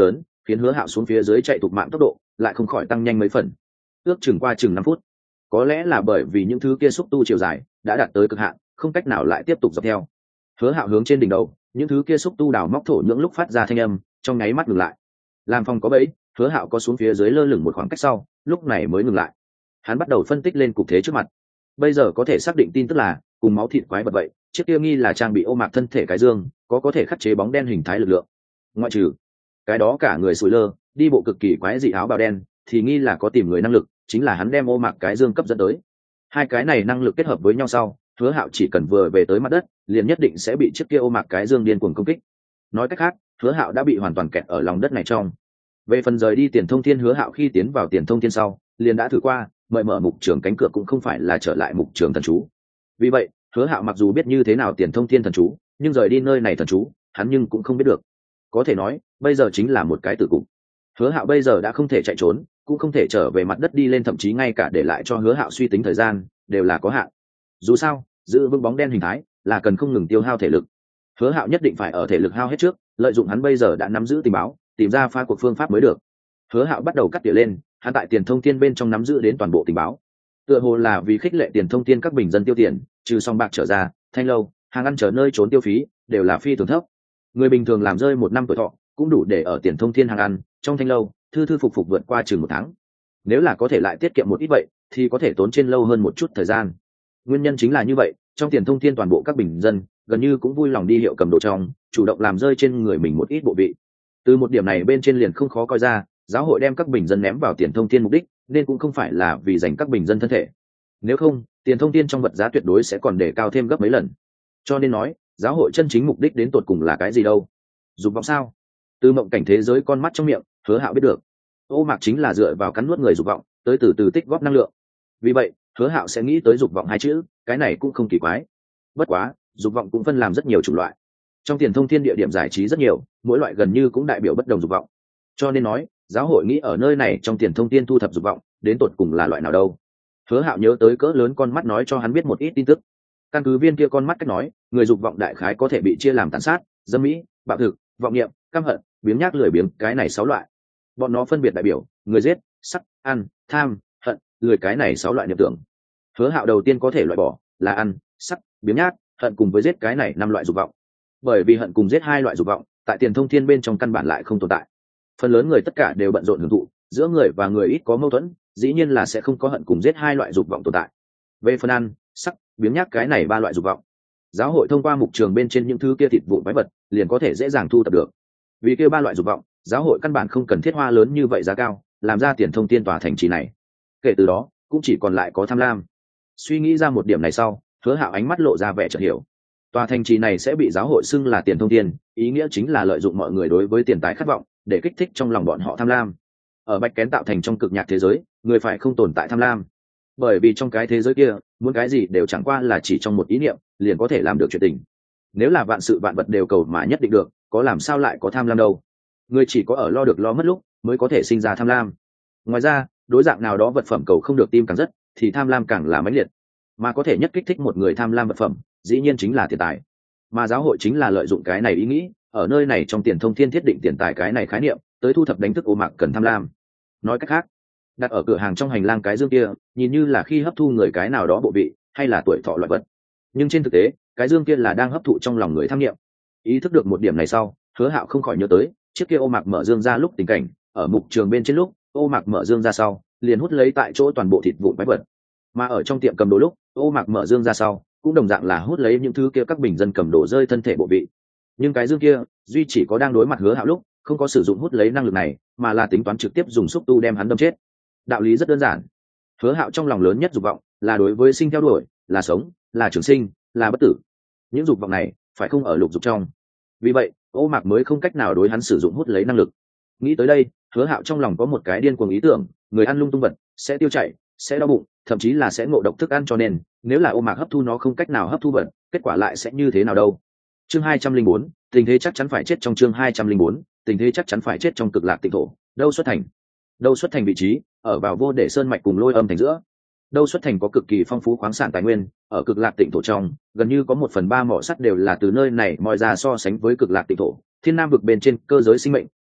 khiến Hứa Hạo xuống phía dưới chạy tụt mạng tốc độ lại không khỏi tăng nhanh mấy phần, ước chừng qua chừng năm phút. Có lẽ là bởi vì những thứ kia xúc tu chiều dài đã đạt tới cực hạn, không cách nào lại tiếp tục dọc theo. Hứa Hạo hướng trên đỉnh đầu, những thứ kia xúc tu đào móc thổ những lúc phát ra thanh âm, trong nháy mắt ngừng lại. Làm phòng có bẫy, Hứa Hạo có xuống phía dưới lơ lửng một khoảng cách sau, lúc này mới ngừng lại. Hắn bắt đầu phân tích lên cục thế trước mặt. Bây giờ có thể xác định tin tức là cùng máu thịt quái vật vậy, chiếc kia nghi là trang bị ô mạc thân thể cái dương, có có thể khắc chế bóng đen hình thái lực lượng. Ngoại trừ cái đó cả người sủi lơ, đi bộ cực kỳ quái dị áo bào đen, thì nghi là có tìm người năng lực, chính là hắn đem ô mạc cái dương cấp dẫn tới. Hai cái này năng lực kết hợp với nhau sau, Hứa Hạo chỉ cần vừa về tới mặt đất, liền nhất định sẽ bị chiếc kia ô mạc cái dương điên cuồng công kích. Nói cách khác, Hứa Hạo đã bị hoàn toàn kẹt ở lòng đất này trong. Về phần rời đi Tiền Thông Thiên, Hứa Hạo khi tiến vào Tiền Thông Thiên sau, liền đã thử qua, mời mở mục trường cánh cửa cũng không phải là trở lại mục trường thần chú. Vì vậy, Hứa Hạo mặc dù biết như thế nào Tiền Thông Thiên thần chú, nhưng rời đi nơi này thần chú, hắn nhưng cũng không biết được. Có thể nói, bây giờ chính là một cái tử cục. Hứa Hạo bây giờ đã không thể chạy trốn, cũng không thể trở về mặt đất đi lên, thậm chí ngay cả để lại cho Hứa Hạo suy tính thời gian đều là có hạn. Dù sao, giữ vững bóng đen hình thái là cần không ngừng tiêu hao thể lực. Hứa Hạo nhất định phải ở thể lực hao hết trước, lợi dụng hắn bây giờ đã nắm giữ tình báo, tìm ra phá cuộc phương pháp mới được. Hứa Hạo bắt đầu cắt tỉa lên, hắn tại Tiền Thông Thiên bên trong nắm giữ đến toàn bộ tình báo. Tựa hồ là vì khích lệ Tiền Thông Thiên các bình dân tiêu tiền, trừ song bạc trở ra, thanh lâu, hàng ăn trở nơi trốn tiêu phí đều là phi thường thấp. Người bình thường làm rơi một năm tuổi thọ, cũng đủ để ở Tiền Thông Thiên hàng ăn, trong thanh lâu, thư thư phục phục vượt qua chừng một tháng. Nếu là có thể lại tiết kiệm một ít vậy, thì có thể tốn trên lâu hơn một chút thời gian. Nguyên nhân chính là như vậy, trong Tiền Thông Thiên toàn bộ các bình dân gần như cũng vui lòng đi hiệu cầm đồ trong, chủ động làm rơi trên người mình một ít bộ vị. Từ một điểm này bên trên liền không khó coi ra, giáo hội đem các bình dân ném vào Tiền Thông Thiên mục đích, nên cũng không phải là vì dành các bình dân thân thể. Nếu không, Tiền Thông Thiên trong vật giá tuyệt đối sẽ còn đề cao thêm gấp mấy lần. Cho nên nói, giáo hội chân chính mục đích đến tột cùng là cái gì đâu? Dục vọng sao? Từ mộng cảnh thế giới con mắt trong miệng, Hứa Hạo biết được. Ô mạc chính là dựa vào cắn nuốt người dục vọng, tới từ từ tích góp năng lượng. Vì vậy, Hứa Hạo sẽ nghĩ tới dục vọng hai chữ, cái này cũng không kỳ quái. Bất quá, dục vọng cũng phân làm rất nhiều chủng loại. Trong Tiền Thông Thiên địa điểm giải trí rất nhiều, mỗi loại gần như cũng đại biểu bất đồng dục vọng. Cho nên nói, giáo hội nghĩ ở nơi này trong Tiền Thông Thiên thu thập dục vọng, đến tột cùng là loại nào đâu? Hứa Hạo nhớ tới cỡ lớn con mắt nói cho hắn biết một ít tin tức. Căn cứ viên kia con mắt cách nói, người dục vọng đại khái có thể bị chia làm tàn sát, dâm mỹ, bạo thực, vọng niệm, căm hận, biếng nhác, lười biếng, cái này sáu loại. Bọn nó phân biệt đại biểu người giết, sắc, ăn, tham, hận, lười, cái này sáu loại niệm tưởng. Hứa Hạo đầu tiên có thể loại bỏ là ăn, sắc, biếng nhác, hận cùng với giết cái này năm loại dục vọng. Bởi vì hận cùng giết hai loại dục vọng, tại Tiền Thông Thiên bên trong căn bản lại không tồn tại. Phần lớn người tất cả đều bận rộn hưởng thụ, giữa người và người ít có mâu thuẫn, dĩ nhiên là sẽ không có hận cùng giết hai loại dục vọng tồn tại. Về phần ăn, sắc, biếng nhác cái này ba loại dục vọng, giáo hội thông qua mục trường bên trên những thứ kia thịt vụn quái vật liền có thể dễ dàng thu thập được. Vì kia ba loại dục vọng, giáo hội căn bản không cần thiết hoa lớn như vậy giá cao làm ra Tiền Thông Thiên tòa thành trì này. Kể từ đó, cũng chỉ còn lại có tham lam. Suy nghĩ ra một điểm này sau, Hứa Hạo ánh mắt lộ ra vẻ chợt hiểu. Tòa thành trì này sẽ bị giáo hội xưng là Tiền Thông Thiên, ý nghĩa chính là lợi dụng mọi người đối với tiền tài khát vọng để kích thích trong lòng bọn họ tham lam. Ở Bạch Kén tạo thành trong cực nhạc thế giới, người phải không tồn tại tham lam, bởi vì trong cái thế giới kia, muốn cái gì đều chẳng qua là chỉ trong một ý niệm liền có thể làm được chuyện tình. Nếu là vạn sự vạn vật đều cầu mà nhất định được, có làm sao lại có tham lam đâu? Người chỉ có ở lo được lo mất lúc mới có thể sinh ra tham lam. Ngoài ra, đối dạng nào đó vật phẩm cầu không được tim càng rất, thì tham lam càng là mãnh liệt. Mà có thể nhất kích thích một người tham lam vật phẩm, dĩ nhiên chính là tiền tài. Mà giáo hội chính là lợi dụng cái này ý nghĩ, ở nơi này trong Tiền Thông Thiên thiết định tiền tài cái này khái niệm, tới thu thập đánh thức ô mạc cần tham lam. Nói cách khác, đặt ở cửa hàng trong hành lang cái dương kia, nhìn như là khi hấp thu người cái nào đó bộ vị, hay là tuổi thọ loại vật. Nhưng trên thực tế, cái dương kia là đang hấp thụ trong lòng người tham niệm. Ý thức được một điểm này sau, Hứa Hạo không khỏi nhớ tới chiếc kia ô mạc mở dương ra lúc tình cảnh, ở mục trường bên trên lúc, ô mạc mở dương ra sau, liền hút lấy tại chỗ toàn bộ thịt vụn quái vật. Mà ở trong tiệm cầm đồ lúc, ô mạc mở dương ra sau, cũng đồng dạng là hút lấy những thứ kia các bình dân cầm đồ rơi thân thể bộ vị. Nhưng cái dương kia, duy chỉ có đang đối mặt Hứa Hạo lúc, không có sử dụng hút lấy năng lực này, mà là tính toán trực tiếp dùng xúc tu đem hắn đâm chết. Đạo lý rất đơn giản. Hứa Hạo trong lòng lớn nhất dục vọng là đối với sinh theo đuổi, là sống, là trường sinh, là bất tử. Những dục vọng này phải không ở lục dục trong. Vì vậy, ô mạc mới không cách nào đối hắn sử dụng hút lấy năng lực. Nghĩ tới đây, Hứa Hạo trong lòng có một cái điên cuồng ý tưởng, người ăn lung tung vật sẽ tiêu chảy, sẽ đau bụng, thậm chí là sẽ ngộ độc thức ăn, cho nên nếu là ô mạc hấp thu nó không cách nào hấp thu vật, kết quả lại sẽ như thế nào đâu? Chương hai trăm linh bốn, tình thế chắc chắn phải chết. Trong chương hai trăm linh bốn, tình thế chắc chắn phải chết trong Cực Lạc Tịnh Thổ, Đâu Xuất Thành. Đâu Xuất Thành vị trí ở vào Vô Để Sơn mạch cùng Lôi Âm thành giữa. Đâu Xuất Thành có cực kỳ phong phú khoáng sản tài nguyên, ở Cực Lạc Tịnh Thổ trong, gần như có một phần ba mỏ sắt đều là từ nơi này moi ra. So sánh với Cực Lạc Tịnh Thổ, Thiên Nam vực bên trên cơ giới sinh mệnh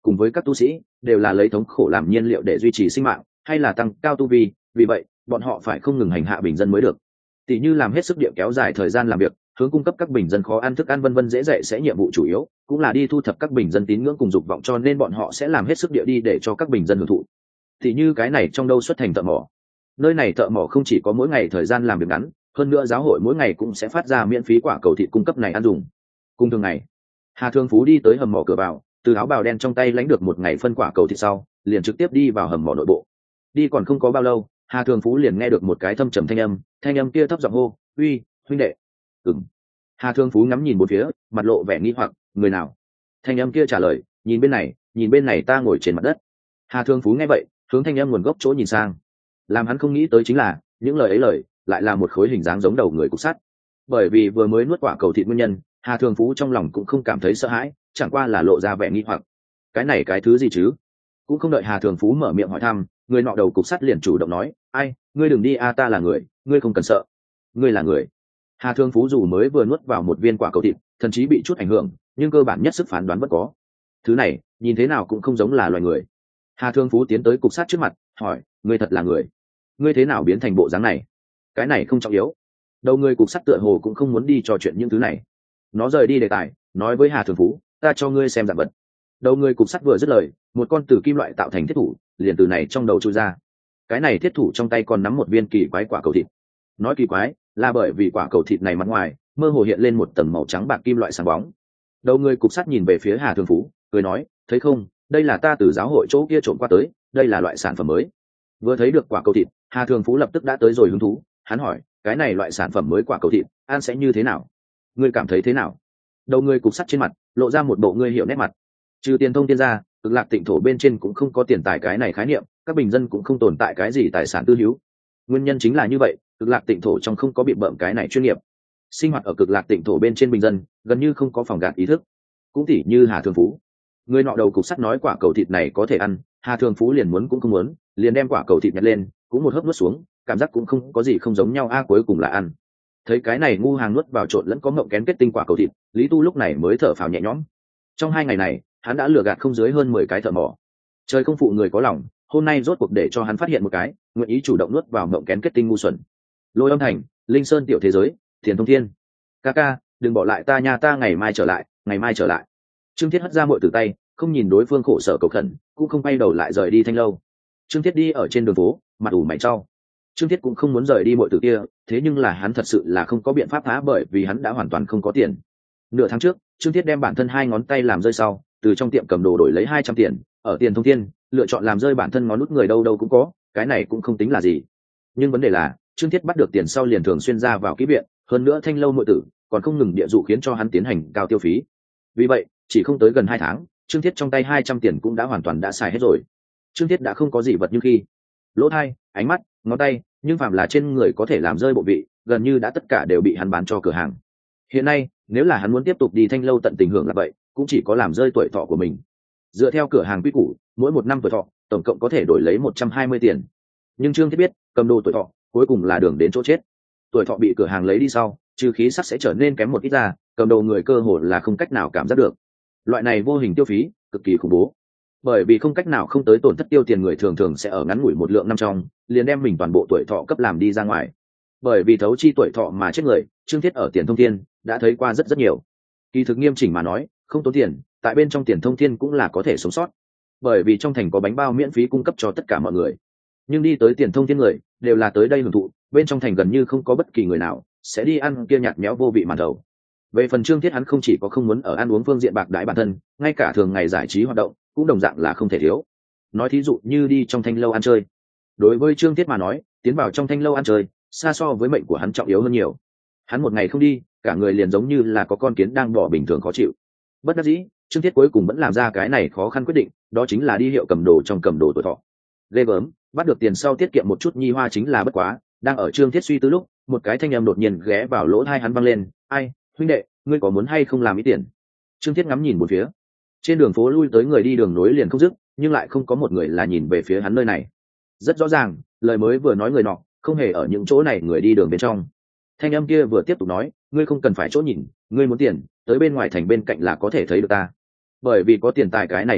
cùng với các tu sĩ đều là lấy thống khổ làm nhiên liệu để duy trì sinh mạng hay là tăng cao tu vi, vì vậy bọn họ phải không ngừng hành hạ bình dân mới được. Tỷ như làm hết sức địa kéo dài thời gian làm việc, hướng cung cấp các bình dân khó ăn thức ăn vân vân, dễ dạy sẽ nhiệm vụ chủ yếu cũng là đi thu thập các bình dân tín ngưỡng cùng dục vọng, cho nên bọn họ sẽ làm hết sức địa đi để cho các bình dân hưởng thụ. Tỷ như cái này trong đâu xuất thành thợ mỏ, nơi này thợ mỏ không chỉ có mỗi ngày thời gian làm việc ngắn, hơn nữa giáo hội mỗi ngày cũng sẽ phát ra miễn phí quả cầu thịt cung cấp này ăn dùng. Cùng thường ngày, Hà Thương Phú đi tới hầm mỏ cửa vào, từ áo bào đen trong tay lãnh được một ngày phân quả cầu thịt sau, liền trực tiếp đi vào hầm mỏ nội bộ. Đi còn không có bao lâu, Hà Thương Phú liền nghe được một cái thâm trầm thanh âm, thanh âm kia thấp giọng hô, "Uy, huynh đệ." Ừm. Hà Thương Phú ngắm nhìn bốn phía, mặt lộ vẻ nghi hoặc, "Người nào?" Thanh âm kia trả lời, "Nhìn bên này, nhìn bên này, ta ngồi trên mặt đất." Hà Thương Phú nghe vậy, hướng thanh âm nguồn gốc chỗ nhìn sang. Làm hắn không nghĩ tới chính là, những lời ấy lời lại là một khối hình dáng giống đầu người cục sắt. Bởi vì vừa mới nuốt quả cầu thịt nguyên nhân, Hà Thương Phú trong lòng cũng không cảm thấy sợ hãi, chẳng qua là lộ ra vẻ nghi hoặc. Cái này cái thứ gì chứ? Cũng không đợi Hà Thương Phú mở miệng hỏi thăm, người nọ đầu cục sắt liền chủ động nói, "Ai, ngươi đừng đi a, ta là người, ngươi không cần sợ." "Ngươi là người?" Hà Thương Phú dù mới vừa nuốt vào một viên quả cầu thịt, thậm chí bị chút ảnh hưởng, nhưng cơ bản nhất sức phán đoán vẫn có. Thứ này, nhìn thế nào cũng không giống là loài người. Hà Thương Phú tiến tới cục sắt trước mặt, hỏi, "Ngươi thật là người? Ngươi thế nào biến thành bộ dáng này?" "Cái này không trọng yếu." Đầu người cục sắt tựa hồ cũng không muốn đi trò chuyện những thứ này. Nó rời đi đề tài, nói với Hà Thương Phú, "Ta cho ngươi xem dạng vật." Đầu người cục sắt vừa dứt lời, một con từ kim loại tạo thành thiết thủ liền từ này trong đầu chui ra. Cái này thiết thủ trong tay còn nắm một viên kỳ quái quả cầu thịt. Nói kỳ quái là bởi vì quả cầu thịt này mặt ngoài mơ hồ hiện lên một tầng màu trắng bạc kim loại sáng bóng. Đầu người cục sắt nhìn về phía Hà Thương Phú, cười nói, "Thấy không, đây là ta từ giáo hội chỗ kia trộm qua tới, đây là loại sản phẩm mới." Vừa thấy được quả cầu thịt, Hà Thương Phú lập tức đã tới rồi hứng thú, hắn hỏi, "Cái này loại sản phẩm mới quả cầu thịt ăn sẽ như thế nào? Ngươi cảm thấy thế nào?" Đầu người cục sắt trên mặt lộ ra một bộ ngươi hiểu nét mặt. Trừ tiền thông tiên ra, Cực Lạc Tịnh thổ bên trên cũng không có tiền tài cái này khái niệm, các bình dân cũng không tồn tại cái gì tài sản tư hữu. Nguyên nhân chính là như vậy, Cực Lạc Tịnh thổ trong không có bị bợm cái này chuyên nghiệp. Sinh hoạt ở Cực Lạc Tịnh thổ bên trên bình dân gần như không có phòng gạt ý thức. Cũng tỉ như Hà Thương Phú, người nọ đầu cục sắt nói quả cầu thịt này có thể ăn, Hà Thương Phú liền muốn cũng không muốn, liền đem quả cầu thịt nhặt lên, cũng một hớp nuốt xuống, cảm giác cũng không có gì không giống nhau a, cuối cùng là ăn. Thấy cái này ngu hàng nuốt vào trộn lẫn có ngậm kén kết tinh quả cầu thịt, Lý Tu lúc này mới thở phào nhẹ nhõm. Trong hai ngày này, hắn đã lừa gạt không dưới hơn mười cái thợ mỏ. Trời không phụ người có lòng, hôm nay rốt cuộc để cho hắn phát hiện một cái nguyện ý chủ động nuốt vào ngậm kén kết tinh ngu xuẩn. Lôi Âm Thành, Linh Sơn tiểu thế giới, Tiền Thông Thiên. "Ca ca, đừng bỏ lại ta nha, ta ngày mai trở lại, ngày mai trở lại." Trương Thiết hất ra muội từ tay, không nhìn đối phương khổ sở cầu khẩn, cũng không quay đầu lại rời đi Thanh lâu. Trương Thiết đi ở trên đường phố, mặt ủ mày chau. Trương Thiết cũng không muốn rời đi muội từ kia, thế nhưng là hắn thật sự là không có biện pháp phá, bởi vì hắn đã hoàn toàn không có tiền. Nửa tháng trước, Trương Thiết đem bản thân hai ngón tay làm rơi sau, từ trong tiệm cầm đồ đổi lấy hai trăm tiền, ở Tiền Thông Thiên, lựa chọn làm rơi bản thân ngón nút người đâu đâu cũng có, cái này cũng không tính là gì. Nhưng vấn đề là, Trương Thiết bắt được tiền sau liền thường xuyên ra vào kỹ viện, hơn nữa Thanh lâu muội tử còn không ngừng địa dụ khiến cho hắn tiến hành cao tiêu phí. Vì vậy, chỉ không tới gần hai tháng, Trương Thiết trong tay hai trăm tiền cũng đã hoàn toàn đã xài hết rồi. Trương Thiết đã không có gì vật như khi. Lỗ tai, ánh mắt, ngón tay, nhưng phàm là trên người có thể làm rơi bộ vị, gần như đã tất cả đều bị hắn bán cho cửa hàng. Hiện nay, nếu là hắn muốn tiếp tục đi Thanh lâu tận tình hưởng là vậy, cũng chỉ có làm rơi tuổi thọ của mình. Dựa theo cửa hàng quy củ, mỗi một năm tuổi thọ, tổng cộng có thể đổi lấy một trăm hai mươi tiền. Nhưng Trương Thiết biết, cầm đồ tuổi thọ, cuối cùng là đường đến chỗ chết. Tuổi thọ bị cửa hàng lấy đi sau, trừ khí sắc sẽ trở nên kém một ít ra, cầm đồ người cơ hồ là không cách nào cảm giác được. Loại này vô hình tiêu phí, cực kỳ khủng bố. Bởi vì không cách nào không tới tổn thất tiêu tiền, người thường thường sẽ ở ngắn ngủi một lượng năm trong, liền đem mình toàn bộ tuổi thọ cấp làm đi ra ngoài. Bởi vì thấu chi tuổi thọ mà chết người, Trương Thiết ở Tiền Thông Thiên đã thấy qua rất rất nhiều. Kỳ thực nghiêm chỉnh mà nói, không tốn tiền, tại bên trong Tiền Thông Thiên cũng là có thể sống sót. Bởi vì trong thành có bánh bao miễn phí cung cấp cho tất cả mọi người. Nhưng đi tới Tiền Thông Thiên người, đều là tới đây hưởng thụ, bên trong thành gần như không có bất kỳ người nào sẽ đi ăn kia nhạt nhẽo vô vị màn đầu. Về phần Trương Thiết, hắn không chỉ có không muốn ở ăn uống phương diện bạc đãi bản thân, ngay cả thường ngày giải trí hoạt động cũng đồng dạng là không thể thiếu. Nói thí dụ như đi trong Thanh lâu ăn chơi. Đối với Trương Thiết mà nói, tiến vào trong Thanh lâu ăn chơi, xa so với mệnh của hắn trọng yếu hơn nhiều. Hắn một ngày không đi, cả người liền giống như là có con kiến đang bỏ bình thường khó chịu. Bất đắc dĩ, Trương Thiết cuối cùng vẫn làm ra cái này khó khăn quyết định, đó chính là đi hiệu cầm đồ trong cầm đồ tuổi thọ. Ghê gớm, bắt được tiền sau tiết kiệm một chút nhi hoa chính là bất quá. Đang ở Trương Thiết suy tư lúc, một cái thanh âm đột nhiên ghé vào lỗ tai hắn vang lên, "Ai, huynh đệ, ngươi có muốn hay không làm ít tiền?" Trương Thiết ngắm nhìn một phía, trên đường phố lui tới người đi đường nối liền không dứt, nhưng lại không có một người là nhìn về phía hắn nơi này. Rất rõ ràng, lời mới vừa nói người nọ không hề ở những chỗ này người đi đường bên trong. Thanh âm kia vừa tiếp tục nói, "Ngươi không cần phải chỗ nhìn, ngươi muốn tiền, tới bên ngoài thành bên cạnh là có thể thấy được ta. Bởi vì có tiền tài cái này tồn tại,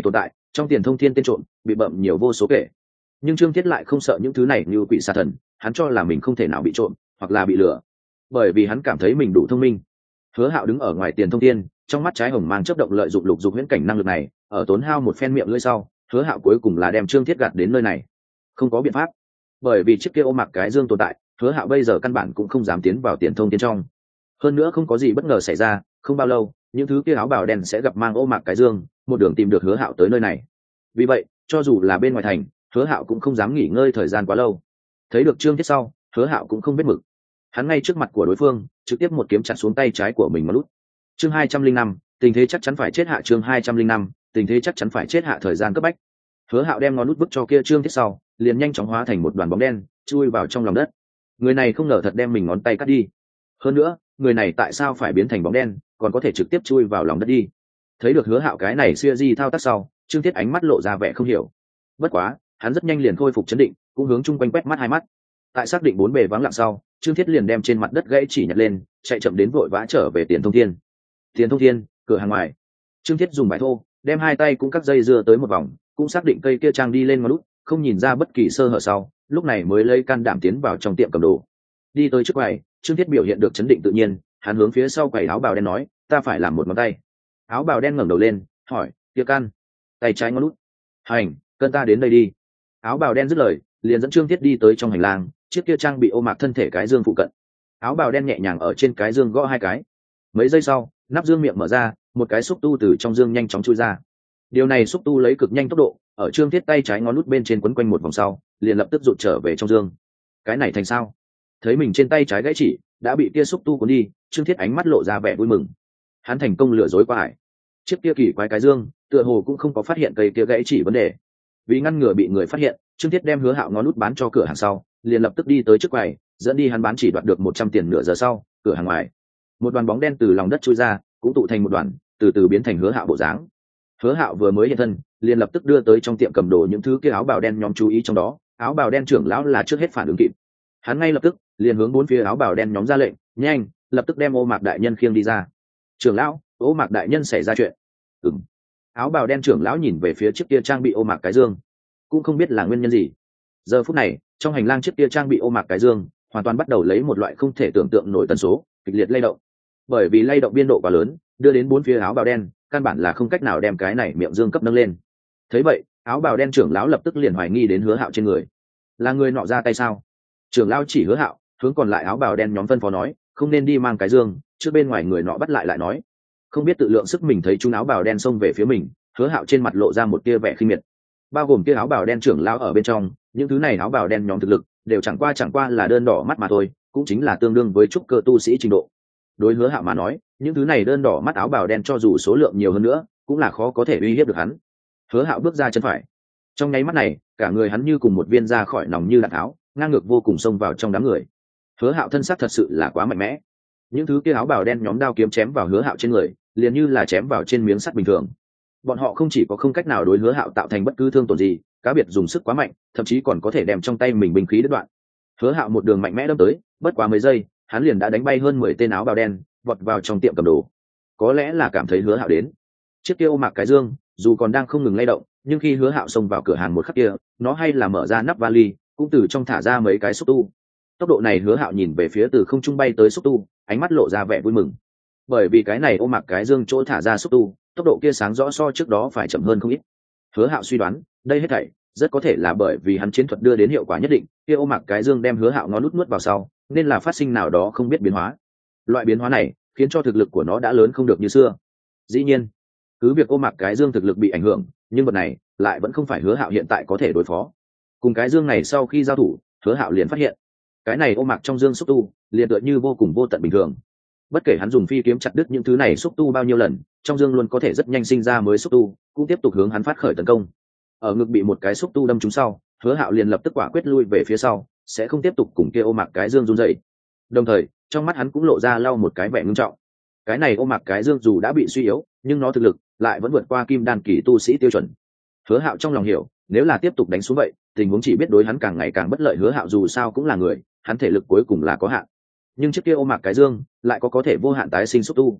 trong tiền thông thiên tên trộm bị bậm nhiều vô số kể. Nhưng Trương Thiết lại không sợ những thứ này như quỷ xà thần, hắn cho là mình không thể nào bị trộm hoặc là bị lừa, bởi vì hắn cảm thấy mình đủ thông minh. Hứa Hạo đứng ở ngoài tiền thông thiên, trong mắt trái hồng mang chớp động, lợi dụng lục dục huyễn cảnh năng lực này, ở tốn hao một phen miệng lưỡi sau, Hứa Hạo cuối cùng là đem Trương Thiết gạt đến nơi này. Không có biện pháp, bởi vì chiếc kia ô mặc cái dương tồn tại, Hứa Hạo bây giờ căn bản cũng không dám tiến vào tiền thông thiên trong. Hơn nữa không có gì bất ngờ xảy ra, không bao lâu, những thứ kia áo bào đen sẽ gặp mang ô mặc cái dương, một đường tìm được Hứa Hạo tới nơi này. Vì vậy, cho dù là bên ngoài thành, Hứa Hạo cũng không dám nghỉ ngơi thời gian quá lâu. Thấy được Trương Thiết sau, Hứa Hạo cũng không biết mực. Hắn ngay trước mặt của đối phương, trực tiếp một kiếm chặt xuống tay trái của mình mà lút. Chương hai trăm linh năm, tình thế chắc chắn phải chết hạ. Chương hai trăm linh năm, tình thế chắc chắn phải chết hạ. Thời gian cấp bách. Hứa Hạo đem ngón nút bức cho kia Trương Thiết sau, liền nhanh chóng hóa thành một đoàn bóng đen, chui vào trong lòng đất. Người này không ngờ thật đem mình ngón tay cắt đi. Hơn nữa, người này tại sao phải biến thành bóng đen, còn có thể trực tiếp chui vào lòng đất đi? Thấy được Hứa Hạo cái này xưa di thao tác sau, Trương Thiết ánh mắt lộ ra vẻ không hiểu. Bất quá, hắn rất nhanh liền khôi phục chấn định, cũng hướng chung quanh quét mắt hai mắt. Tại xác định bốn bề vắng lặng sau, Trương Thiết liền đem trên mặt đất gãy chỉ nhặt lên, chạy chậm đến vội vã trở về tiền thông thiên. Tiền thông thiên, cửa hàng ngoài. Trương Thiết dùng bài thô, đem hai tay cũng cắt dây dưa tới một vòng, cũng xác định cây kia trang đi lên ngón lút, không nhìn ra bất kỳ sơ hở sau, lúc này mới lấy can đảm tiến vào trong tiệm cầm đồ. Đi tới trước quầy, Trương Thiết biểu hiện được chấn định tự nhiên, hắn hướng phía sau quầy áo bào đen nói, ta phải làm một ngón tay. Áo bào đen ngẩng đầu lên, hỏi, kia can, tay trái ngón lút. Hành, cân ta đến đây đi. Áo bào đen dứt lời, liền dẫn Trương Thiết đi tới trong hành lang, chiếc kia trang bị ô mạc thân thể cái dương phụ cận. Áo bào đen nhẹ nhàng ở trên cái dương gõ hai cái. Mấy giây sau, nắp dương miệng mở ra, một cái xúc tu từ trong dương nhanh chóng chui ra. Điều này xúc tu lấy cực nhanh tốc độ, ở Trương Thiết tay trái ngón lút bên trên quấn quanh một vòng sau, liền lập tức rụt trở về trong dương. Cái này thành sao? Thấy mình trên tay trái gãy chỉ đã bị kia xúc tu cuốn đi, Trương Thiết ánh mắt lộ ra vẻ vui mừng. Hắn thành công lừa dối qua ải. Chiếc kia kỳ quái cái dương, tựa hồ cũng không có phát hiện cây kia gãy chỉ vấn đề. Vì ngăn ngừa bị người phát hiện, Trương Thiết đem Hứa Hạo ngón lút bán cho cửa hàng sau, liền lập tức đi tới trước quầy, dẫn đi hắn bán chỉ đoạt được một trăm tiền nửa giờ sau, cửa hàng ngoài, một đoàn bóng đen từ lòng đất chui ra, cũng tụ thành một đoàn, từ từ biến thành Hứa Hạo bộ dáng. Hứa Hạo vừa mới hiện thân, liền lập tức đưa tới trong tiệm cầm đồ những thứ kia áo bào đen nhóm chú ý trong đó, áo bào đen trưởng lão là trước hết phản ứng kịp. Hắn ngay lập tức liền hướng bốn phía áo bào đen nhóm ra lệnh, nhanh, lập tức đem Ô Mạc đại nhân khiêng đi ra. Trưởng lão, Ô Mạc đại nhân xảy ra chuyện. Ừm. Áo bào đen trưởng lão nhìn về phía chiếc kia trang bị ô mạc cái dương, cũng không biết là nguyên nhân gì. Giờ phút này, trong hành lang chiếc kia trang bị ô mạc cái dương hoàn toàn bắt đầu lấy một loại không thể tưởng tượng nổi tần số kịch liệt lay động. Bởi vì lay động biên độ quá lớn, đưa đến bốn phía áo bào đen căn bản là không cách nào đem cái này miệng dương cấp nâng lên. Thấy vậy, áo bào đen trưởng lão lập tức liền hoài nghi đến Hứa Hạo trên người. Là người nọ ra tay sao? Trưởng lão chỉ Hứa Hạo, hướng còn lại áo bào đen nhóm phân phó nói, không nên đi mang cái dương, trước bên ngoài người nọ bắt lại lại nói. Không biết tự lượng sức mình thấy chúng áo bào đen xông về phía mình, Hứa Hạo trên mặt lộ ra một tia vẻ khinh miệt. Bao gồm kia áo bào đen trưởng lão ở bên trong, những thứ này áo bào đen nhóm thực lực đều chẳng qua chẳng qua là đơn đỏ mắt mà thôi, cũng chính là tương đương với trúc cơ tu sĩ trình độ. Đối Hứa Hạo mà nói, những thứ này đơn đỏ mắt áo bào đen cho dù số lượng nhiều hơn nữa, cũng là khó có thể uy hiếp được hắn. Hứa Hạo bước ra chân phải, trong nháy mắt này, cả người hắn như cùng một viên ra khỏi nòng như đạn tháo, ngang ngược vô cùng xông vào trong đám người. Hứa Hạo thân xác thật sự là quá mạnh mẽ. Những thứ kia áo bào đen nhóm đao kiếm chém vào Hứa Hạo trên người, liền như là chém vào trên miếng sắt bình thường. Bọn họ không chỉ có không cách nào đối Hứa Hạo tạo thành bất cứ thương tổn gì, cá biệt dùng sức quá mạnh, thậm chí còn có thể đem trong tay mình binh khí đứt đoạn. Hứa Hạo một đường mạnh mẽ đâm tới, bất quá mấy giây, hắn liền đã đánh bay hơn mười tên áo bào đen, vọt vào trong tiệm cầm đồ. Có lẽ là cảm thấy Hứa Hạo đến, chiếc kia ô mạc cái dương dù còn đang không ngừng lay động, nhưng khi Hứa Hạo xông vào cửa hàng một khắc kia, nó hay là mở ra nắp vali, cũng từ trong thả ra mấy cái xúc tu. Tốc độ này Hứa Hạo nhìn về phía từ không trung bay tới xúc tu, ánh mắt lộ ra vẻ vui mừng. Bởi vì cái này ô mạc cái dương chỗ thả ra xúc tu, tốc độ kia sáng rõ so trước đó phải chậm hơn không ít. Hứa Hạo suy đoán, đây hết thảy rất có thể là bởi vì hắn chiến thuật đưa đến hiệu quả nhất định, kia ô mạc cái dương đem Hứa Hạo ngón nút nuốt vào sau, nên là phát sinh nào đó không biết biến hóa. Loại biến hóa này khiến cho thực lực của nó đã lớn không được như xưa. Dĩ nhiên, cứ việc ô mạc cái dương thực lực bị ảnh hưởng, nhưng vật này lại vẫn không phải Hứa Hạo hiện tại có thể đối phó. Cùng cái dương này sau khi giao thủ, Hứa Hạo liền phát hiện, cái này ô mạc trong dương xúc tu liền tựa như vô cùng vô tận bình thường. Bất kể hắn dùng phi kiếm chặt đứt những thứ này xúc tu bao nhiêu lần, trong dương luôn có thể rất nhanh sinh ra mới xúc tu, cũng tiếp tục hướng hắn phát khởi tấn công. Ở ngực bị một cái xúc tu đâm trúng sau, Hứa Hạo liền lập tức quả quyết lui về phía sau, sẽ không tiếp tục cùng kia ô mạc cái dương run dậy. Đồng thời, trong mắt hắn cũng lộ ra lau một cái vẻ ngưng trọng. Cái này ô mạc cái dương dù đã bị suy yếu, nhưng nó thực lực lại vẫn vượt qua kim đan kỳ tu sĩ tiêu chuẩn. Hứa Hạo trong lòng hiểu, nếu là tiếp tục đánh xuống vậy, tình huống chỉ biết đối hắn càng ngày càng bất lợi. Hứa Hạo dù sao cũng là người, hắn thể lực cuối cùng là có hạn, nhưng chiếc kia ô mạc cái dương lại có có thể vô hạn tái sinh xúc tu.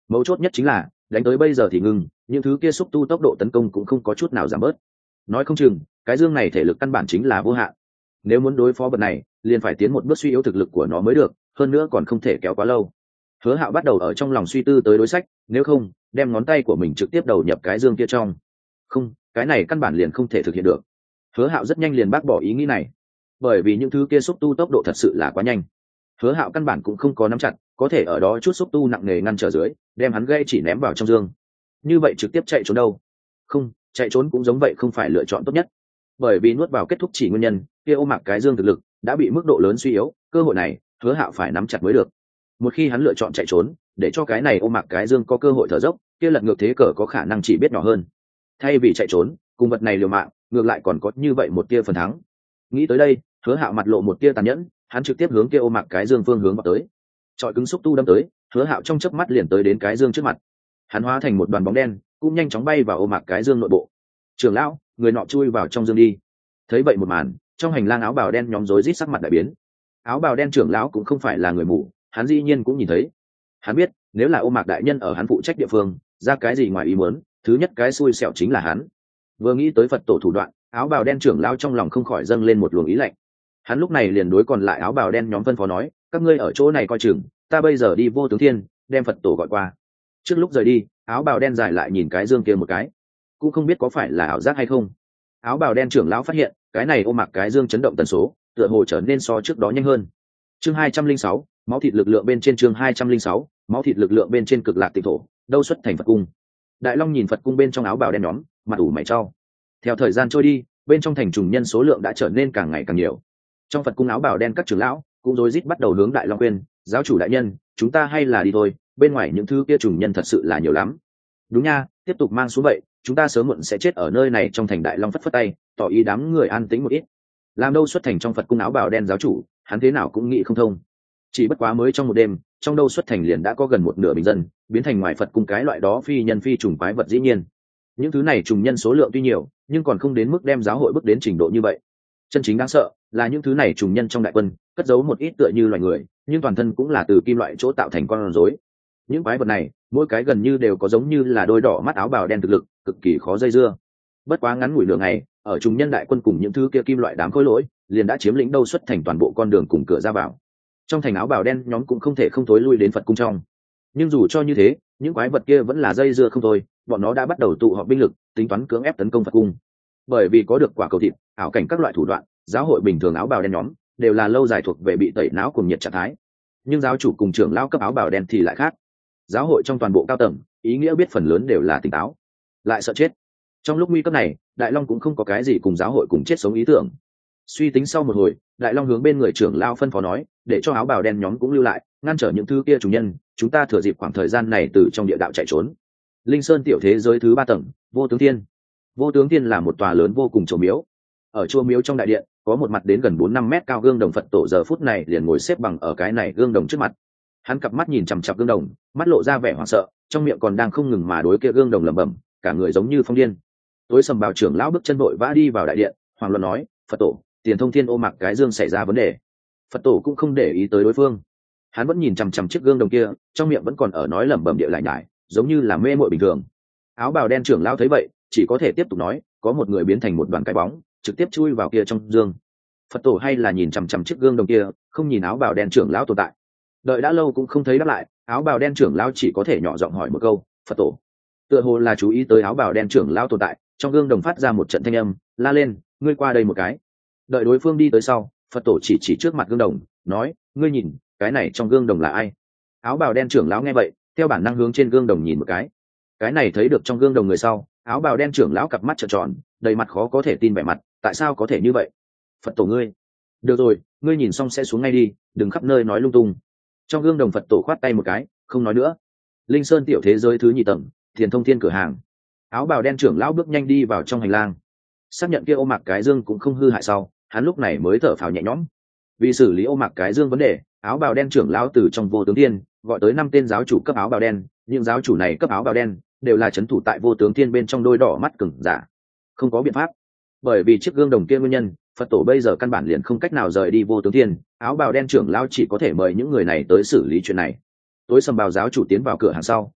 mấu chốt nhất chính là đánh tới bây giờ thì ngừng, những thứ kia xúc tu tốc độ tấn công cũng không có chút nào giảm bớt. Nói không chừng cái dương này thể lực căn bản chính là vô hạn, nếu muốn đối phó vật này liền phải tiến một bước suy yếu thực lực của nó mới được, hơn nữa còn không thể kéo quá lâu. Hứa Hạo bắt đầu ở trong lòng suy tư tới đối sách, nếu không đem ngón tay của mình trực tiếp đầu nhập cái dương kia trong. Không, cái này căn bản liền không thể thực hiện được. Hứa Hạo rất nhanh liền bác bỏ ý nghĩ này, bởi vì những thứ kia xúc tu tốc độ thật sự là quá nhanh. Hứa Hạo căn bản cũng không có nắm chặt, có thể ở đó chút xúc tu nặng nề ngăn trở dưới, đem hắn gây chỉ ném vào trong dương. Như vậy trực tiếp chạy trốn đâu? Không, chạy trốn cũng giống vậy không phải lựa chọn tốt nhất, bởi vì nuốt vào kết thúc chỉ nguyên nhân kia ô mạc cái dương thực lực đã bị mức độ lớn suy yếu, cơ hội này Hứa Hạo phải nắm chặt mới được. Một khi hắn lựa chọn chạy trốn, để cho cái này ô mạc cái dương có cơ hội thở dốc, kia lật ngược thế cờ có khả năng chỉ biết nhỏ hơn. Thay vì chạy trốn, cùng vật này liều mạng, ngược lại còn có như vậy một tia phần thắng. Nghĩ tới đây, Hứa Hạo mặt lộ một tia tàn nhẫn, hắn trực tiếp hướng kia ô mạc cái dương phương hướng vào tới. Trọi cứng xúc tu đâm tới, Hứa Hạo trong chớp mắt liền tới đến cái dương trước mặt. Hắn hóa thành một đoàn bóng đen, cũng nhanh chóng bay vào ô mạc cái dương nội bộ. Trưởng lão, người nọ chui vào trong dương đi. Thấy vậy một màn, trong hành lang áo bào đen nhóm rối rít sắc mặt đại biến. Áo bào đen trưởng lão cũng không phải là người mù, hắn dĩ nhiên cũng nhìn thấy. Hắn biết, nếu là ô mạc đại nhân ở hắn phụ trách địa phương, ra cái gì ngoài ý muốn, thứ nhất cái xui xẻo chính là hắn. Vừa nghĩ tới Phật tổ thủ đoạn, áo bào đen trưởng lão trong lòng không khỏi dâng lên một luồng ý lạnh. Hắn lúc này liền đối còn lại áo bào đen nhóm phân phó nói, các ngươi ở chỗ này coi chừng, ta bây giờ đi Vô Tướng Thiên, đem Phật tổ gọi qua. Trước lúc rời đi, áo bào đen dài lại nhìn cái dương kia một cái, cũng không biết có phải là ảo giác hay không. Áo bào đen trưởng lão phát hiện, cái này ô mạc cái dương chấn động tần số, tựa hồ trở nên so trước đó nhanh hơn. Chương hai trăm linh sáu, máu thịt lực lượng bên trên chương hai trăm linh sáu, máu thịt lực lượng bên trên cực lạc tịnh thổ, đâu xuất thành Phật cung. Đại Long nhìn Phật cung bên trong áo bào đen nhóm, mặt ủ mày chau. Theo thời gian trôi đi, bên trong thành trùng nhân số lượng đã trở nên càng ngày càng nhiều. Trong Phật cung áo bào đen các trưởng lão cũng rối rít bắt đầu hướng Đại Long khuyên, giáo chủ đại nhân, chúng ta hay là đi thôi, bên ngoài những thứ kia trùng nhân thật sự là nhiều lắm. Đúng nha, tiếp tục mang xuống vậy, chúng ta sớm muộn sẽ chết ở nơi này. Trong thành Đại Long phất phất tay, tỏ ý đám người an tĩnh một ít. Làm đâu xuất thành trong Phật cung áo bào đen giáo chủ, hắn thế nào cũng nghĩ không thông. Chỉ bất quá mới trong một đêm, trong đâu xuất thành liền đã có gần một nửa bình dân biến thành ngoài Phật cung cái loại đó phi nhân phi trùng quái vật. Dĩ nhiên, những thứ này trùng nhân số lượng tuy nhiều, nhưng còn không đến mức đem giáo hội bước đến trình độ như vậy. Chân chính đáng sợ là những thứ này trùng nhân trong đại quân cất giấu một ít tựa như loài người, nhưng toàn thân cũng là từ kim loại chỗ tạo thành con rối. Những quái vật này mỗi cái gần như đều có giống như là đôi đỏ mắt áo bào đen thực lực cực kỳ khó dây dưa. Bất quá ngắn ngủi nửa ngày, ở trùng nhân đại quân cùng những thứ kia kim loại đám khối lỗi liền đã chiếm lĩnh đâu xuất thành toàn bộ con đường cùng cửa ra vào. Trong thành áo bào đen nhóm cũng không thể không thối lui đến Phật cung trong. Nhưng dù cho như thế, những quái vật kia vẫn là dây dưa không thôi, bọn nó đã bắt đầu tụ họp binh lực, tính toán cưỡng ép tấn công Phật cung. Bởi vì có được quả cầu thịt, ảo cảnh các loại thủ đoạn, giáo hội bình thường áo bào đen nhóm đều là lâu dài thuộc về bị tẩy não cùng nhiệt trạng thái. Nhưng giáo chủ cùng trưởng lão cấp áo bào đen thì lại khác. Giáo hội trong toàn bộ cao tầng, ý nghĩa biết phần lớn đều là tỉnh táo, lại sợ chết. Trong lúc nguy cấp này, Đại Long cũng không có cái gì cùng giáo hội cùng chết sống ý tưởng. Suy tính sau một hồi, Đại Long hướng bên người trưởng lão phân phó nói, để cho áo bào đen nhóm cũng lưu lại, ngăn trở những thứ kia chủ nhân, chúng ta thừa dịp khoảng thời gian này từ trong địa đạo chạy trốn. Linh Sơn tiểu thế giới thứ ba tầng, Vô Tướng Thiên. Vô Tướng Thiên là một tòa lớn vô cùng chùa miếu. Ở chùa miếu trong đại điện, có một mặt đến gần bốn năm mét cao gương đồng Phật tổ giờ phút này liền ngồi xếp bằng ở cái này gương đồng trước mặt. Hắn cặp mắt nhìn chằm chằm gương đồng, mắt lộ ra vẻ hoảng sợ, trong miệng còn đang không ngừng mà đối kia gương đồng lẩm bẩm, cả người giống như phong điên. Tối sầm bào trưởng lão bước chân vội vã đi vào đại điện, hoàng luận nói, Phật tổ, Tiền Thông Thiên ô mạc cái dương xảy ra vấn đề. Phật tổ cũng không để ý tới đối phương, hắn vẫn nhìn chằm chằm chiếc gương đồng kia, trong miệng vẫn còn ở nói lẩm bẩm địa lại nhải, giống như là mê muội bình thường. Áo bào đen trưởng lão thấy vậy, chỉ có thể tiếp tục nói, có một người biến thành một đoàn cái bóng, trực tiếp chui vào kia trong dương. Phật tổ hay là nhìn chằm chằm chiếc gương đồng kia, không nhìn áo bào đen trưởng lão tồn tại. Đợi đã lâu cũng không thấy đáp lại, áo bào đen trưởng lão chỉ có thể nhỏ giọng hỏi một câu, Phật tổ. Tựa hồ là chú ý tới áo bào đen trưởng lão tồn tại, trong gương đồng phát ra một trận thanh âm, la lên, ngươi qua đây một cái. Đợi đối phương đi tới sau, Phật tổ chỉ chỉ trước mặt gương đồng, nói, ngươi nhìn, cái này trong gương đồng là ai? Áo bào đen trưởng lão nghe vậy, theo bản năng hướng trên gương đồng nhìn một cái. Cái này thấy được trong gương đồng người sau, áo bào đen trưởng lão cặp mắt trợn tròn, đầy mặt khó có thể tin vẻ mặt, tại sao có thể như vậy? Phật tổ ngươi, được rồi, ngươi nhìn xong sẽ xuống ngay đi, đừng khắp nơi nói lung tung. Trong gương đồng Phật tổ khoát tay một cái, không nói nữa. Linh Sơn tiểu thế giới thứ nhị tầng, Tiền Thông Thiên cửa hàng. Áo bào đen trưởng lão bước nhanh đi vào trong hành lang, xác nhận kia ô mạc cái dương cũng không hư hại sau, hắn lúc này mới thở phào nhẹ nhõm. Vì xử lý ô mạc cái dương vấn đề, áo bào đen trưởng lão từ trong Vô Tướng Thiên gọi tới năm tên giáo chủ cấp áo bào đen, những giáo chủ này cấp áo bào đen đều là trấn thủ tại Vô Tướng Thiên bên trong đôi đỏ mắt cứng giả. Không có biện pháp, bởi vì chiếc gương đồng kia nguyên nhân, Phật tổ bây giờ căn bản liền không cách nào rời đi Vô Tướng Thiên, áo bào đen trưởng lão chỉ có thể mời những người này tới xử lý chuyện này. Tối sầm bào giáo chủ tiến vào cửa hàng sau,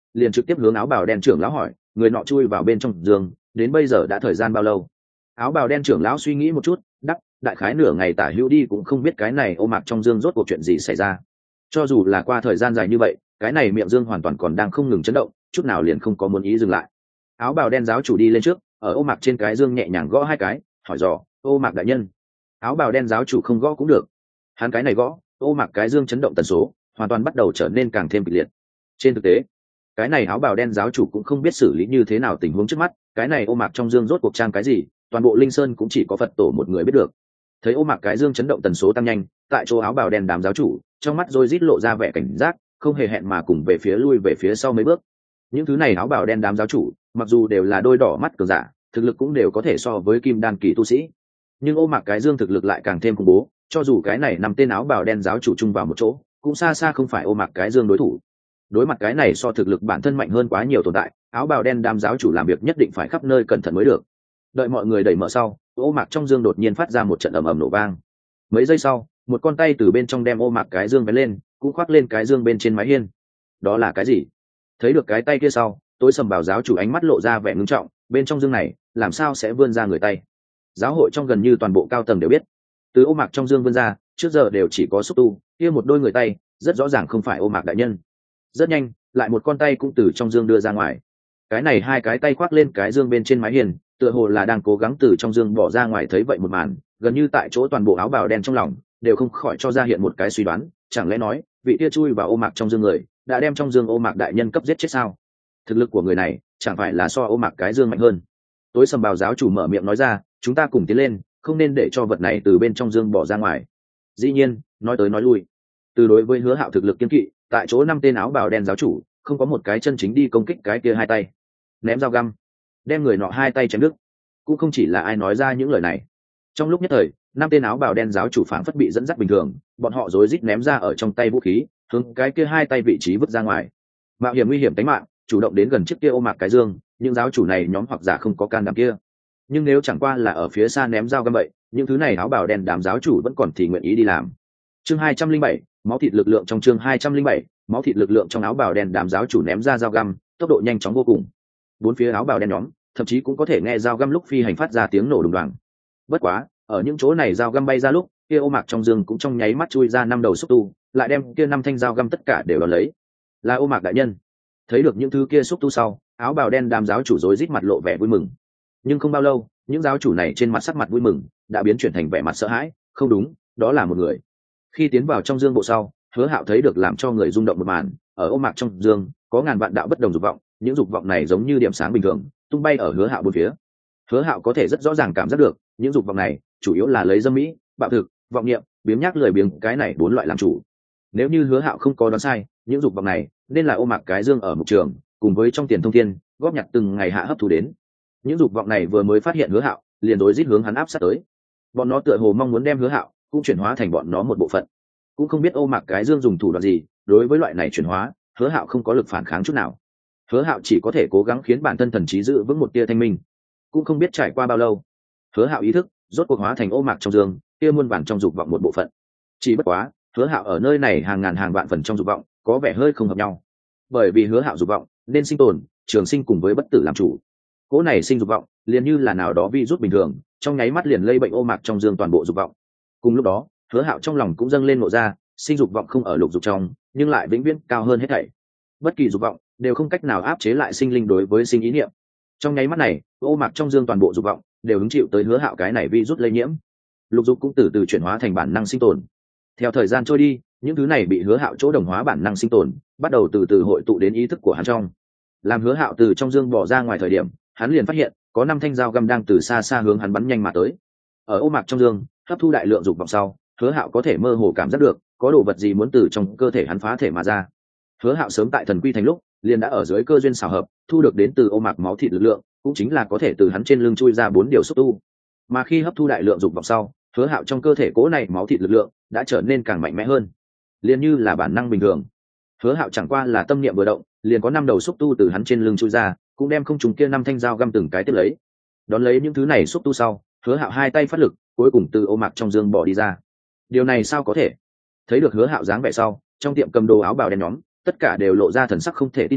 liền trực tiếp hướng áo bào đen trưởng lão hỏi, người nọ chui vào bên trong giường đến bây giờ đã thời gian bao lâu? Áo bào đen trưởng lão suy nghĩ một chút, đắc đại khái nửa ngày tả hữu đi, cũng không biết cái này ô mạc trong dương rốt cuộc chuyện gì xảy ra. Cho dù là qua thời gian dài như vậy, cái này miệng dương hoàn toàn còn đang không ngừng chấn động, chút nào liền không có muốn ý dừng lại. Áo bào đen giáo chủ đi lên trước, ở ô mạc trên cái dương nhẹ nhàng gõ hai cái, hỏi dò, ô mạc đại nhân. Áo bào đen giáo chủ không gõ cũng được, hắn cái này gõ, ô mạc cái dương chấn động tần số hoàn toàn bắt đầu trở nên càng thêm kịch liệt. Trên thực tế, cái này áo bào đen giáo chủ cũng không biết xử lý như thế nào tình huống trước mắt, cái này ô mạc trong dương rốt cuộc trang cái gì, toàn bộ linh sơn cũng chỉ có Phật tổ một người biết được. Thấy ô mạc cái dương chấn động tần số tăng nhanh, tại chỗ áo bào đen đám giáo chủ trong mắt rồi rít lộ ra vẻ cảnh giác, không hề hẹn mà cùng về phía lui về phía sau mấy bước. Những thứ này áo bào đen đám giáo chủ mặc dù đều là đôi đỏ mắt cường giả, thực lực cũng đều có thể so với kim đan kỳ tu sĩ, nhưng ô mạc cái dương thực lực lại càng thêm khủng bố, cho dù cái này nằm tên áo bào đen giáo chủ chung vào một chỗ cũng xa xa không phải ô mạc cái dương đối thủ. Đối mặt cái này so thực lực bản thân mạnh hơn quá nhiều tồn tại, áo bào đen đám giáo chủ làm việc nhất định phải khắp nơi cẩn thận mới được. Đợi mọi người đẩy mở sau, ô mạc trong dương đột nhiên phát ra một trận ầm ầm nổ vang. Mấy giây sau, một con tay từ bên trong đem ô mạc cái dương vén lên, cũng khoác lên cái dương bên trên mái hiên. Đó là cái gì? Thấy được cái tay kia sau, tối sầm bảo giáo chủ ánh mắt lộ ra vẻ ngưng trọng, bên trong dương này làm sao sẽ vươn ra người tay? Giáo hội trong gần như toàn bộ cao tầng đều biết, từ ô mạc trong dương vươn ra trước giờ đều chỉ có xúc tu, kia một đôi người tay rất rõ ràng không phải ô mạc đại nhân. Rất nhanh, lại một con tay cũng từ trong dương đưa ra ngoài. Cái này hai cái tay khoác lên cái dương bên trên mái hiên, tựa hồ là đang cố gắng từ trong dương bỏ ra ngoài. Thấy vậy một màn, gần như tại chỗ toàn bộ áo bào đen trong lòng đều không khỏi cho ra hiện một cái suy đoán, chẳng lẽ nói vị tia chui vào ô mạc trong dương người đã đem trong dương ô mạc đại nhân cấp giết chết sao? Thực lực của người này chẳng phải là so ô mạc cái dương mạnh hơn? Tối sầm bào giáo chủ mở miệng nói ra, chúng ta cùng tiến lên, không nên để cho vật này từ bên trong dương bỏ ra ngoài. Dĩ nhiên, nói tới nói lui, từ đối với Hứa Hạo thực lực kiên kỵ, tại chỗ năm tên áo bào đen giáo chủ không có một cái chân chính đi công kích cái kia hai tay, ném dao găm đem người nọ hai tay chém đứt. Cũng không chỉ là ai nói ra những lời này, trong lúc nhất thời năm tên áo bào đen giáo chủ phảng phất bị dẫn dắt bình thường, bọn họ rối rít ném ra ở trong tay vũ khí, hướng cái kia hai tay vị trí vứt ra ngoài, mạo hiểm nguy hiểm tính mạng, chủ động đến gần chiếc kia ô mạc cái dương. Những giáo chủ này nhóm hoặc giả không có can đảm kia, nhưng nếu chẳng qua là ở phía xa ném dao găm vậy, những thứ này áo bào đen đám giáo chủ vẫn còn thì nguyện ý đi làm. Chương hai trăm linh bảy, máu thịt lực lượng. Trong chương hai trăm linh bảy, máu thịt lực lượng trong áo bào đen đám giáo chủ ném ra dao găm, tốc độ nhanh chóng vô cùng. Bốn phía áo bào đen nhóm thậm chí cũng có thể nghe dao găm lúc phi hành phát ra tiếng nổ đùng đoàng. Bất quá, ở những chỗ này dao găm bay ra lúc, kia ô mạc trong dương cũng trong nháy mắt chui ra năm đầu xúc tu, lại đem kia năm thanh dao găm tất cả đều đón lấy. Là ô mạc đại nhân. Thấy được những thứ kia xúc tu sau, áo bào đen đám giáo chủ rối rít mặt lộ vẻ vui mừng. Nhưng không bao lâu, những giáo chủ này trên mặt sắc mặt vui mừng đã biến chuyển thành vẻ mặt sợ hãi. Không đúng, đó là một người. Khi tiến vào trong dương bộ sau, Hứa Hạo thấy được làm cho người rung động một màn, ở ô mạc trong dương có ngàn vạn đạo bất đồng dục vọng, những dục vọng này giống như điểm sáng bình thường tung bay ở Hứa Hạo bốn phía. Hứa Hạo có thể rất rõ ràng cảm giác được, những dục vọng này chủ yếu là lấy dâm mỹ, bạo thực, vọng niệm, biếng nhác lười biếng cái này bốn loại làm chủ. Nếu như Hứa Hạo không có đoán sai, những dục vọng này nên là ô mạc cái dương ở mục trường cùng với trong tiền thông thiên góp nhặt từng ngày hạ hấp thu đến. Những dục vọng này vừa mới phát hiện Hứa Hạo, liền rối rít hướng hắn áp sát tới. Bọn nó tựa hồ mong muốn đem Hứa Hạo cũng chuyển hóa thành bọn nó một bộ phận. Cũng không biết ô mạc cái dương dùng thủ đoạn gì, đối với loại này chuyển hóa, Hứa Hạo không có lực phản kháng chút nào. Hứa Hạo chỉ có thể cố gắng khiến bản thân thần trí giữ vững một tia thanh minh. Cũng không biết trải qua bao lâu, Hứa Hạo ý thức rốt cuộc hóa thành ô mạc trong dương, kia muôn vàn trong dục vọng một bộ phận. Chỉ bất quá, Hứa Hạo ở nơi này hàng ngàn hàng vạn phần trong dục vọng, có vẻ hơi không hợp nhau. Bởi vì Hứa Hạo dục vọng nên sinh tồn, trường sinh cùng với bất tử làm chủ. Cố này sinh dục vọng, liền như là nào đó virus bình thường, trong nháy mắt liền lây bệnh ô mạc trong dương toàn bộ dục vọng. Cùng lúc đó, Hứa Hạo trong lòng cũng dâng lên ngộ ra, sinh dục vọng không ở lục dục trong, nhưng lại vĩnh viễn cao hơn hết thảy. Bất kỳ dục vọng đều không cách nào áp chế lại sinh linh đối với sinh ý niệm. Trong nháy mắt này, ô mạc trong dương toàn bộ dục vọng đều hứng chịu tới Hứa Hạo cái này virus lây nhiễm. Lục dục cũng từ từ chuyển hóa thành bản năng sinh tồn. Theo thời gian trôi đi, những thứ này bị Hứa Hạo chỗ đồng hóa bản năng sinh tồn, bắt đầu từ từ hội tụ đến ý thức của hắn trong. Làm Hứa Hạo từ trong dương bỏ ra ngoài thời điểm, hắn liền phát hiện có năm thanh dao găm đang từ xa xa hướng hắn bắn nhanh mà tới. Ở ô mạc trong dương hấp thu đại lượng dục vọng sau, Hứa Hạo có thể mơ hồ cảm giác được có đồ vật gì muốn từ trong cơ thể hắn phá thể mà ra. Hứa Hạo sớm tại thần quy thành lúc liền đã ở dưới cơ duyên xảo hợp thu được đến từ ô mạc máu thịt lực lượng, cũng chính là có thể từ hắn trên lưng chui ra bốn điều xúc tu. Mà khi hấp thu đại lượng dục vọng sau, Hứa Hạo trong cơ thể cố này máu thịt lực lượng đã trở nên càng mạnh mẽ hơn, liền như là bản năng bình thường. Hứa Hạo chẳng qua là tâm niệm vừa động, liền có năm đầu xúc tu từ hắn trên lưng chui ra, cũng đem không trùng kia năm thanh dao găm từng cái tiếp lấy. Đón lấy những thứ này xúc tu sau, Hứa Hạo hai tay phát lực, cuối cùng từ ô mạc trong dương bỏ đi ra. Điều này sao có thể? Thấy được Hứa Hạo dáng vẻ sau, trong tiệm cầm đồ áo bào đen nhóm tất cả đều lộ ra thần sắc không thể tin nổi,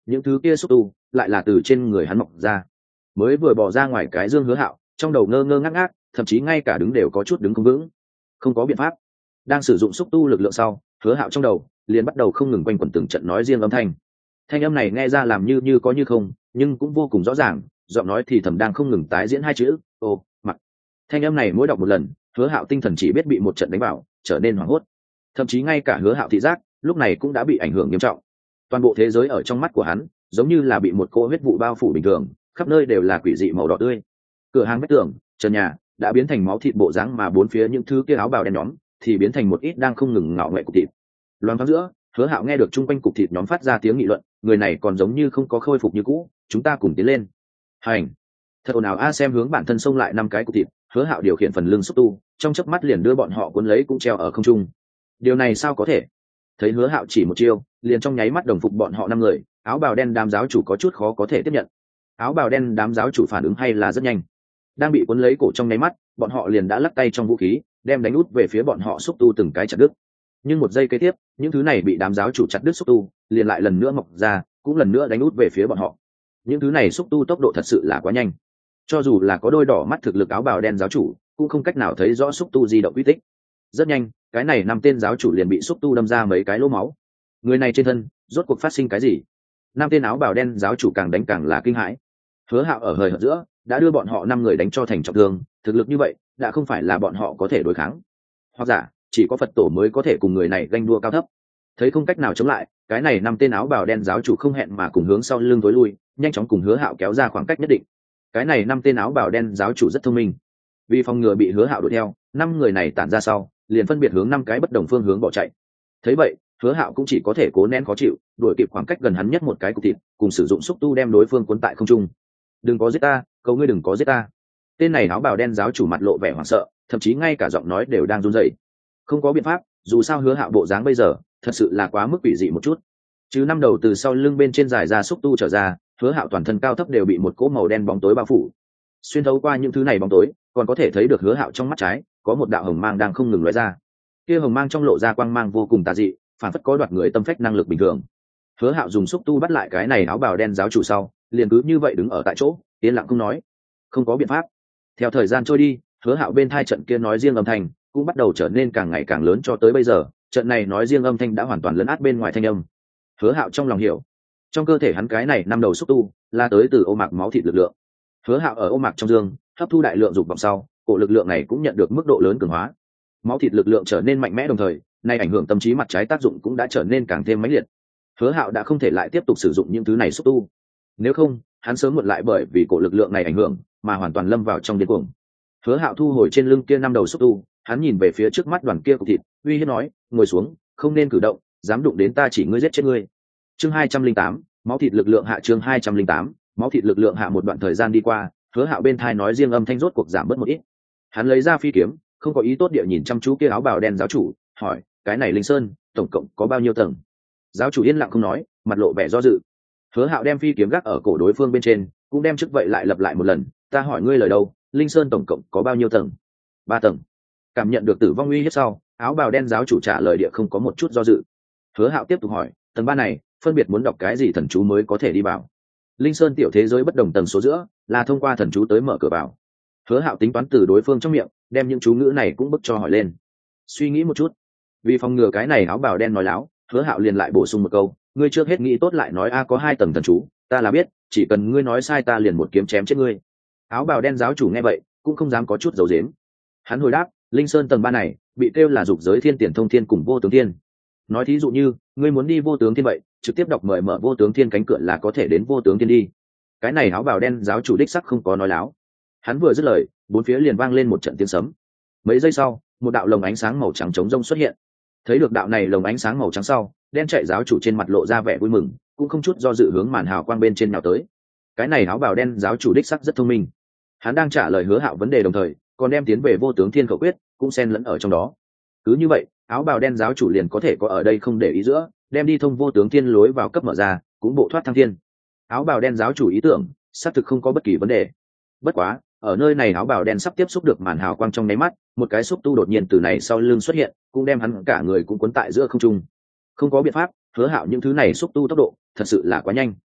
những thứ kia xúc tu lại là từ trên người hắn mọc ra. Mới vừa bỏ ra ngoài cái dương Hứa Hạo trong đầu ngơ ngơ ngác ngác, thậm chí ngay cả đứng đều có chút đứng không vững. Không có biện pháp, đang sử dụng xúc tu lực lượng sau, Hứa Hạo trong đầu liền bắt đầu không ngừng quanh quẩn từng trận nói riêng âm thanh. Thanh âm này nghe ra làm như như có như không, nhưng cũng vô cùng rõ ràng, giọng nói thì thầm đang không ngừng tái diễn hai chữ ô mặc. Thanh âm này mỗi đọc một lần, Hứa Hạo tinh thần chỉ biết bị một trận đánh vào, trở nên hoảng hốt. Thậm chí ngay cả Hứa Hạo thị giác lúc này cũng đã bị ảnh hưởng nghiêm trọng. Toàn bộ thế giới ở trong mắt của hắn giống như là bị một cỗ huyết vụ bao phủ bình thường, khắp nơi đều là quỷ dị màu đỏ tươi. Cửa hàng vách tường, trần nhà đã biến thành máu thịt bộ dáng, mà bốn phía những thứ kia áo bào đen nhóm thì biến thành một ít đang không ngừng ngạo nghệ cục thịt. Loáng thoáng giữa, Hứa Hạo nghe được chung quanh cục thịt nhóm phát ra tiếng nghị luận, người này còn giống như không có khôi phục như cũ, chúng ta cùng tiến lên. Hành. Thật ồn ào a, xem hướng bản thân xông lại năm cái cục thịt, Hứa Hạo điều khiển phần lưng xúc tu, trong chớp mắt liền đưa bọn họ cuốn lấy cũng treo ở không trung. Điều này sao có thể? Thấy Hứa Hạo chỉ một chiêu, liền trong nháy mắt đồng phục bọn họ năm người, áo bào đen đám giáo chủ có chút khó có thể tiếp nhận. Áo bào đen đám giáo chủ phản ứng hay là rất nhanh. Đang bị cuốn lấy cổ trong nháy mắt, bọn họ liền đã lắc tay trong vũ khí, đem đánh út về phía bọn họ xúc tu từng cái chặt đứt. Nhưng một giây kế tiếp, những thứ này bị đám giáo chủ chặt đứt xúc tu liền lại lần nữa mọc ra, cũng lần nữa đánh út về phía bọn họ. Những thứ này xúc tu tốc độ thật sự là quá nhanh, cho dù là có đôi đỏ mắt thực lực áo bào đen giáo chủ cũng không cách nào thấy rõ xúc tu di động quy tích. Rất nhanh, cái này năm tên giáo chủ liền bị xúc tu đâm ra mấy cái lỗ máu. Người này trên thân rốt cuộc phát sinh cái gì? Năm tên áo bào đen giáo chủ càng đánh càng là kinh hãi. Hứa Hạo ở hời hợt giữa đã đưa bọn họ năm người đánh cho thành trọng thương, thực lực như vậy đã không phải là bọn họ có thể đối kháng. Hoặc giả chỉ có Phật tổ mới có thể cùng người này ganh đua cao thấp. Thấy không cách nào chống lại, cái này năm tên áo bào đen giáo chủ không hẹn mà cùng hướng sau lưng tối lui, nhanh chóng cùng Hứa Hạo kéo ra khoảng cách nhất định. Cái này năm tên áo bào đen giáo chủ rất thông minh, vì phòng ngừa bị Hứa Hạo đuổi theo, năm người này tản ra sau liền phân biệt hướng năm cái bất đồng phương hướng bỏ chạy. Thấy vậy, Hứa Hạo cũng chỉ có thể cố nén khó chịu, đuổi kịp khoảng cách gần hắn nhất một cái cục thịt, cùng sử dụng xúc tu đem đối phương cuốn tại không trung. Đừng có giết ta, cầu ngươi đừng có giết ta. Tên này áo bào đen giáo chủ mặt lộ vẻ hoảng sợ, thậm chí ngay cả giọng nói đều đang run rẩy. Không có biện pháp, dù sao Hứa Hạo bộ dáng bây giờ thật sự là quá mức quỷ dị một chút. Chứ năm đầu từ sau lưng bên trên dài ra xúc tu trở ra, Hứa Hạo toàn thân cao thấp đều bị một cỗ màu đen bóng tối bao phủ. Xuyên thấu qua những thứ này bóng tối, còn có thể thấy được Hứa Hạo trong mắt trái có một đạo hồng mang đang không ngừng lóe ra. Kia hồng mang trong lộ ra quang mang vô cùng tà dị, phản phất có đoạt người tâm phách năng lực bình thường. Hứa Hạo dùng xúc tu bắt lại cái này áo bào đen giáo chủ sau, liền cứ như vậy đứng ở tại chỗ, yên lặng không nói. Không có biện pháp. Theo thời gian trôi đi, Hứa Hạo bên thai trận kia nói riêng âm thanh cũng bắt đầu trở nên càng ngày càng lớn, cho tới bây giờ, trận này nói riêng âm thanh đã hoàn toàn lấn át bên ngoài thanh âm. Hứa Hạo trong lòng hiểu, trong cơ thể hắn cái này năm đầu xúc tu là tới từ ô mạc máu thịt lực lượng. Hứa Hạo ở ô mạc trong dương hấp thu đại lượng dục vọng sau, cổ lực lượng này cũng nhận được mức độ lớn cường hóa. Máu thịt lực lượng trở nên mạnh mẽ, đồng thời nay ảnh hưởng tâm trí mặt trái tác dụng cũng đã trở nên càng thêm mãnh liệt. Hứa Hạo đã không thể lại tiếp tục sử dụng những thứ này xúc tu, nếu không hắn sớm muộn lại bởi vì cổ lực lượng này ảnh hưởng mà hoàn toàn lâm vào trong điên cuồng. Hứa Hạo thu hồi trên lưng kia năm đầu xúc tu, hắn nhìn về phía trước mắt đoàn kia cục thịt, uy hiếp nói, ngồi xuống, không nên cử động, dám đụng đến ta chỉ ngươi giết chết ngươi. Chương hai trăm linh tám, máu thịt lực lượng hạ. Chương hai trăm linh tám, máu thịt lực lượng hạ. Một đoạn thời gian đi qua, Hứa Hạo bên thai nói riêng âm thanh rốt cuộc giảm bớt một ít. Hắn lấy ra phi kiếm, không có ý tốt địa nhìn chăm chú kia áo bào đen giáo chủ, hỏi, cái này Linh Sơn tổng cộng có bao nhiêu tầng? Giáo chủ yên lặng không nói, mặt lộ vẻ do dự. Hứa Hạo đem phi kiếm gác ở cổ đối phương bên trên, cũng đem trước vậy lại lặp lại một lần, ta hỏi ngươi lời đâu, Linh Sơn tổng cộng có bao nhiêu tầng? Ba tầng. Cảm nhận được tử vong uy hiếp sau, áo bào đen giáo chủ trả lời địa không có một chút do dự. Hứa Hạo tiếp tục hỏi, tầng ba này phân biệt muốn đọc cái gì thần chú mới có thể đi vào? Linh Sơn tiểu thế giới bất đồng tầng số giữa là thông qua thần chú tới mở cửa vào. Hứa Hạo tính toán từ đối phương trong miệng đem những chú ngữ này cũng bức cho hỏi lên. Suy nghĩ một chút, vì phòng ngừa cái này áo bào đen nói láo, Hứa Hạo liền lại bổ sung một câu, ngươi trước hết nghĩ tốt lại nói a, có hai tầng thần chú, ta là biết, chỉ cần ngươi nói sai ta liền một kiếm chém chết ngươi. Áo bào đen giáo chủ nghe vậy cũng không dám có chút giấu giếm, hắn hồi đáp, Linh Sơn tầng ba này bị kêu là dục giới thiên tiền thông thiên cùng vô tướng thiên. Nói thí dụ như ngươi muốn đi vô tướng thiên vậy, trực tiếp đọc mời mở vô tướng thiên cánh cửa là có thể đến vô tướng thiên đi. Cái này áo bào đen giáo chủ đích sắc không có nói láo. Hắn vừa dứt lời, bốn phía liền vang lên một trận tiếng sấm. Mấy giây sau, một đạo lồng ánh sáng màu trắng trống rông xuất hiện. Thấy được đạo này lồng ánh sáng màu trắng sau, đen chạy giáo chủ trên mặt lộ ra vẻ vui mừng, cũng không chút do dự hướng màn hào quang bên trên nào tới. Cái này áo bào đen giáo chủ đích sắc rất thông minh. Hắn đang trả lời Hứa Hạo vấn đề đồng thời, còn đem tiến về vô tướng thiên khẩu quyết cũng xen lẫn ở trong đó. Cứ như vậy, áo bào đen giáo chủ liền có thể có ở đây không để ý giữa, đem đi thông vô tướng thiên lối vào cấp mở ra, cũng bộ thoát thăng thiên. Áo bào đen giáo chủ ý tưởng xác thực không có bất kỳ vấn đề. Bất quá, ở nơi này áo bào đen sắp tiếp xúc được màn hào quang trong nháy mắt, một cái xúc tu đột nhiên từ này sau lưng xuất hiện, cũng đem hắn cả người cũng cuốn tại giữa không trung. Không có biện pháp, Hứa Hạo những thứ này xúc tu tốc độ thật sự là quá nhanh.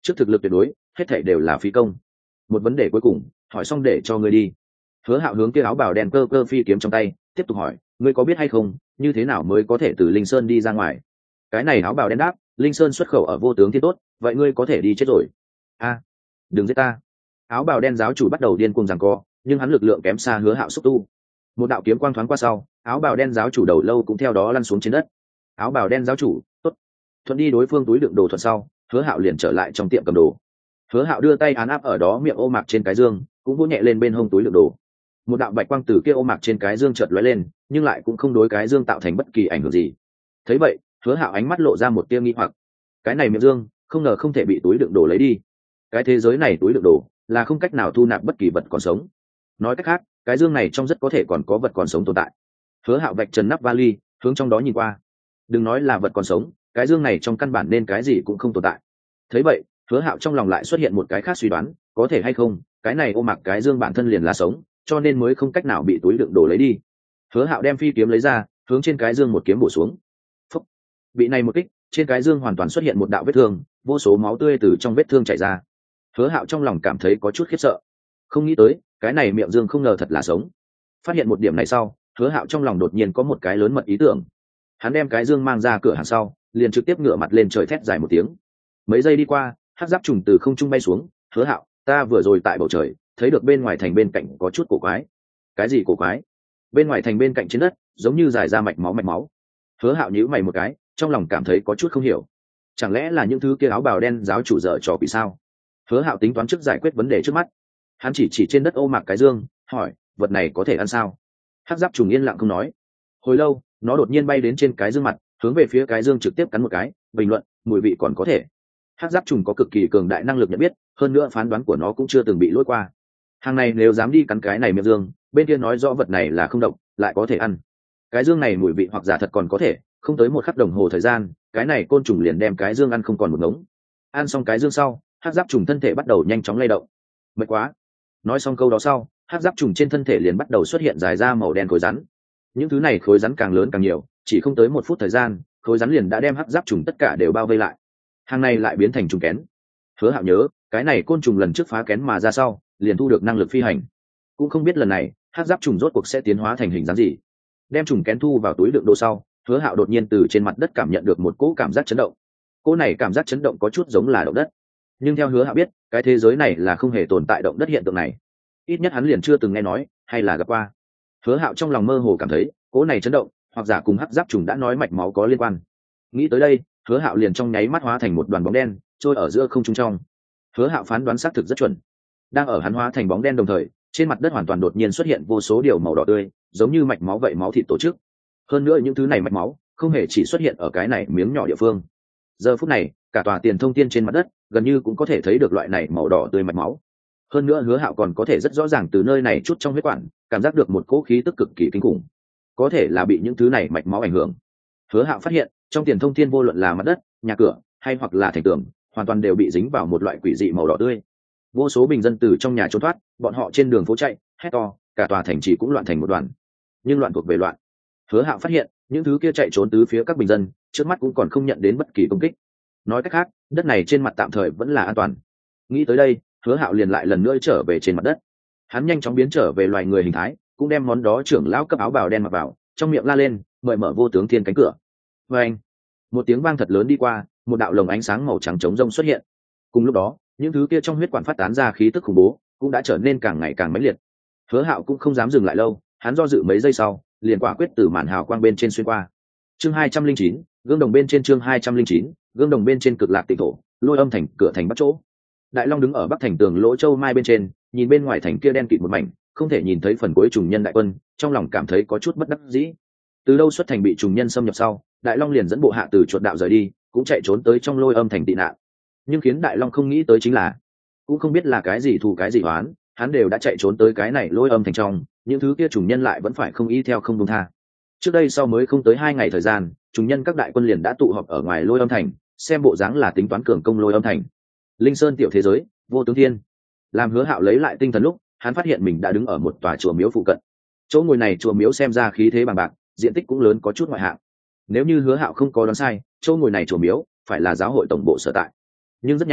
trước thực lực tuyệt đối hết thảy đều là phí công. Một vấn đề cuối cùng, hỏi xong để cho ngươi đi. Hứa Hạo hướng kia áo bào đen cơ cơ phi kiếm trong tay tiếp tục hỏi, ngươi có biết hay không, như thế nào mới có thể từ Linh Sơn đi ra ngoài? Cái này áo bào đen đáp, Linh Sơn xuất khẩu ở Vô Tướng Thiên tốt, vậy ngươi có thể đi chết rồi. A, đừng giết ta. Áo bào đen giáo chủ bắt đầu điên cuồng giằng co, nhưng hắn lực lượng kém xa Hứa Hạo xúc tu. Một đạo kiếm quang thoáng qua sau, áo bào đen giáo chủ đầu lâu cũng theo đó lăn xuống trên đất. Áo bào đen giáo chủ, tốt. Thuận đi đối phương túi đựng đồ thuận sau, Hứa Hạo liền trở lại trong tiệm cầm đồ. Hứa Hạo đưa tay án áp ở đó miệng ô mạc trên cái dương, cũng vỗ nhẹ lên bên hông túi đựng đồ. Một đạo bạch quang từ kia ô mạc trên cái dương chợt lóe lên, nhưng lại cũng không đối cái dương tạo thành bất kỳ ảnh hưởng gì. Thấy vậy, Hứa Hạo ánh mắt lộ ra một tia nghi hoặc. Cái này miệng dương, không ngờ không thể bị túi đựng đồ lấy đi. Cái thế giới này túi đựng đồ là không cách nào thu nạp bất kỳ vật còn sống. Nói cách khác, cái dương này trong rất có thể còn có vật còn sống tồn tại. Hứa Hạo vạch trần nắp vali, hướng trong đó nhìn qua. Đừng nói là vật còn sống, cái dương này trong căn bản nên cái gì cũng không tồn tại. Thấy vậy, Hứa Hạo trong lòng lại xuất hiện một cái khác suy đoán, có thể hay không, cái này ô mặc cái dương bản thân liền là sống, cho nên mới không cách nào bị túi đựng đồ lấy đi. Hứa Hạo đem phi kiếm lấy ra, hướng trên cái dương một kiếm bổ xuống. Phúc. Bị này một kích, trên cái dương hoàn toàn xuất hiện một đạo vết thương, vô số máu tươi từ trong vết thương chảy ra. Hứa Hạo trong lòng cảm thấy có chút khiếp sợ, không nghĩ tới cái này miệng dương không ngờ thật là sống. Phát hiện một điểm này sau, Hứa Hạo trong lòng đột nhiên có một cái lớn mật ý tưởng. Hắn đem cái dương mang ra cửa hàng sau, liền trực tiếp ngửa mặt lên trời thét dài một tiếng. Mấy giây đi qua, hắc giáp trùng từ không trung bay xuống. Hứa Hạo, ta vừa rồi tại bầu trời thấy được bên ngoài thành bên cạnh có chút cổ quái. Cái gì cổ quái? Bên ngoài thành bên cạnh trên đất giống như dài ra mạch máu mạch máu. Hứa Hạo nhíu mày một cái, trong lòng cảm thấy có chút không hiểu. Chẳng lẽ là những thứ kia áo bào đen giáo chủ dở trò quỷ sao? Hứa Hạo tính toán trước giải quyết vấn đề trước mắt. Hắn chỉ chỉ trên đất ô mạc cái dương, hỏi, vật này có thể ăn sao? Hắc giáp trùng yên lặng không nói. Hồi lâu, nó đột nhiên bay đến trên cái dương mặt, hướng về phía cái dương trực tiếp cắn một cái, bình luận, mùi vị còn có thể. Hắc giáp trùng có cực kỳ cường đại năng lực nhận biết, hơn nữa phán đoán của nó cũng chưa từng bị lỗi qua. Hàng này nếu dám đi cắn cái này miệng dương, bên kia nói rõ vật này là không độc, lại có thể ăn. Cái dương này mùi vị hoặc giả thật còn có thể, không tới một khắc đồng hồ thời gian, cái này côn trùng liền đem cái dương ăn không còn một ngống. Ăn xong cái dương sau, hắc giáp trùng thân thể bắt đầu nhanh chóng lay động. Mệt quá. Nói xong câu đó sau, hắc giáp trùng trên thân thể liền bắt đầu xuất hiện dài ra màu đen khối rắn. Những thứ này khối rắn càng lớn càng nhiều, chỉ không tới một phút thời gian, khối rắn liền đã đem hắc giáp trùng tất cả đều bao vây lại. Hàng này lại biến thành trùng kén. Hứa Hạo nhớ, cái này côn trùng lần trước phá kén mà ra sau, liền thu được năng lực phi hành. Cũng không biết lần này, hắc giáp trùng rốt cuộc sẽ tiến hóa thành hình dáng gì. Đem trùng kén thu vào túi đựng đồ sau, Hứa Hạo đột nhiên từ trên mặt đất cảm nhận được một cỗ cảm giác chấn động. Cỗ này cảm giác chấn động có chút giống là động đất, nhưng theo Hứa Hạo biết, cái thế giới này là không hề tồn tại động đất hiện tượng này. Ít nhất hắn liền chưa từng nghe nói hay là gặp qua. Hứa Hạo trong lòng mơ hồ cảm thấy, cỗ này chấn động, hoặc giả cùng hắc giáp trùng đã nói mạch máu có liên quan. Nghĩ tới đây, Hứa Hạo liền trong nháy mắt hóa thành một đoàn bóng đen, trôi ở giữa không trung trong. Hứa Hạo phán đoán xác thực rất chuẩn. Đang ở hắn hóa thành bóng đen đồng thời, trên mặt đất hoàn toàn đột nhiên xuất hiện vô số điều màu đỏ tươi, giống như mạch máu vậy máu thịt tổ chức. Hơn nữa những thứ này mạch máu không hề chỉ xuất hiện ở cái này miếng nhỏ địa phương. Giờ phút này, cả tòa tiền thông tiên trên mặt đất, gần như cũng có thể thấy được loại này màu đỏ tươi mạch máu. Hơn nữa Hứa Hạo còn có thể rất rõ ràng từ nơi này chút trong huyết quản, cảm giác được một cỗ khí tức cực kỳ kinh khủng. Có thể là bị những thứ này mạch máu ảnh hưởng. Hứa Hạo phát hiện, trong tiền thông thiên vô luận là mặt đất, nhà cửa, hay hoặc là thành tường, hoàn toàn đều bị dính vào một loại quỷ dị màu đỏ tươi. Vô số bình dân từ trong nhà trốn thoát, bọn họ trên đường phố chạy, hét to, cả tòa thành trì cũng loạn thành một đoàn. Nhưng loạn thuộc về loạn. Hứa Hạo phát hiện, những thứ kia chạy trốn tứ phía các bình dân, trước mắt cũng còn không nhận đến bất kỳ công kích. Nói cách khác, đất này trên mặt tạm thời vẫn là an toàn. Nghĩ tới đây, Hứa Hạo liền lại lần nữa trở về trên mặt đất. Hắn nhanh chóng biến trở về loài người hình thái, cũng đem món đó trưởng lão cấp áo bào đen mặc vào, trong miệng la lên, mời mở Vô Tướng Thiên cánh cửa. Và anh, một tiếng vang thật lớn đi qua, một đạo lồng ánh sáng màu trắng trống rông xuất hiện. Cùng lúc đó, những thứ kia trong huyết quản phát tán ra khí tức khủng bố, cũng đã trở nên càng ngày càng mãnh liệt. Hứa Hạo cũng không dám dừng lại lâu, hắn do dự mấy giây sau, liền quả quyết từ màn hào quang bên trên xuyên qua. Chương hai trăm linh chín, gương đồng bên trên chương hai trăm linh chín, gương đồng bên trên cực lạc tịnh thổ, Lôi Âm thành cửa thành bắt chỗ. Đại Long đứng ở bắc thành tường lỗ châu mai bên trên, nhìn bên ngoài thành kia đen kịt một mảnh, không thể nhìn thấy phần cuối trùng nhân đại quân, trong lòng cảm thấy có chút bất đắc dĩ. Từ đâu xuất thành bị trùng nhân xâm nhập sau, Đại Long liền dẫn bộ hạ từ chuột đạo rời đi, cũng chạy trốn tới trong Lôi Âm thành tị nạn. Nhưng khiến Đại Long không nghĩ tới chính là, cũng không biết là cái gì thù cái gì oán, hắn đều đã chạy trốn tới cái này Lôi Âm thành trong, những thứ kia trùng nhân lại vẫn phải không y theo không buông tha. Trước đây sau mới không tới hai ngày thời gian, trùng nhân các đại quân liền đã tụ họp ở ngoài Lôi Âm thành, xem bộ dáng là tính toán cường công Lôi Âm thành. Linh Sơn tiểu thế giới, Vô Tướng Thiên. Làm Hứa Hạo lấy lại tinh thần lúc, hắn phát hiện mình đã đứng ở một tòa chùa miếu phụ cận. Chỗ ngồi này chùa miếu xem ra khí thế bằng bạc, diện tích cũng lớn có chút ngoại hạng. Nếu như Hứa Hạo không có đoán sai, chỗ ngồi này chùa miếu phải là giáo hội tổng bộ sở tại. Nhưng rất nhanh,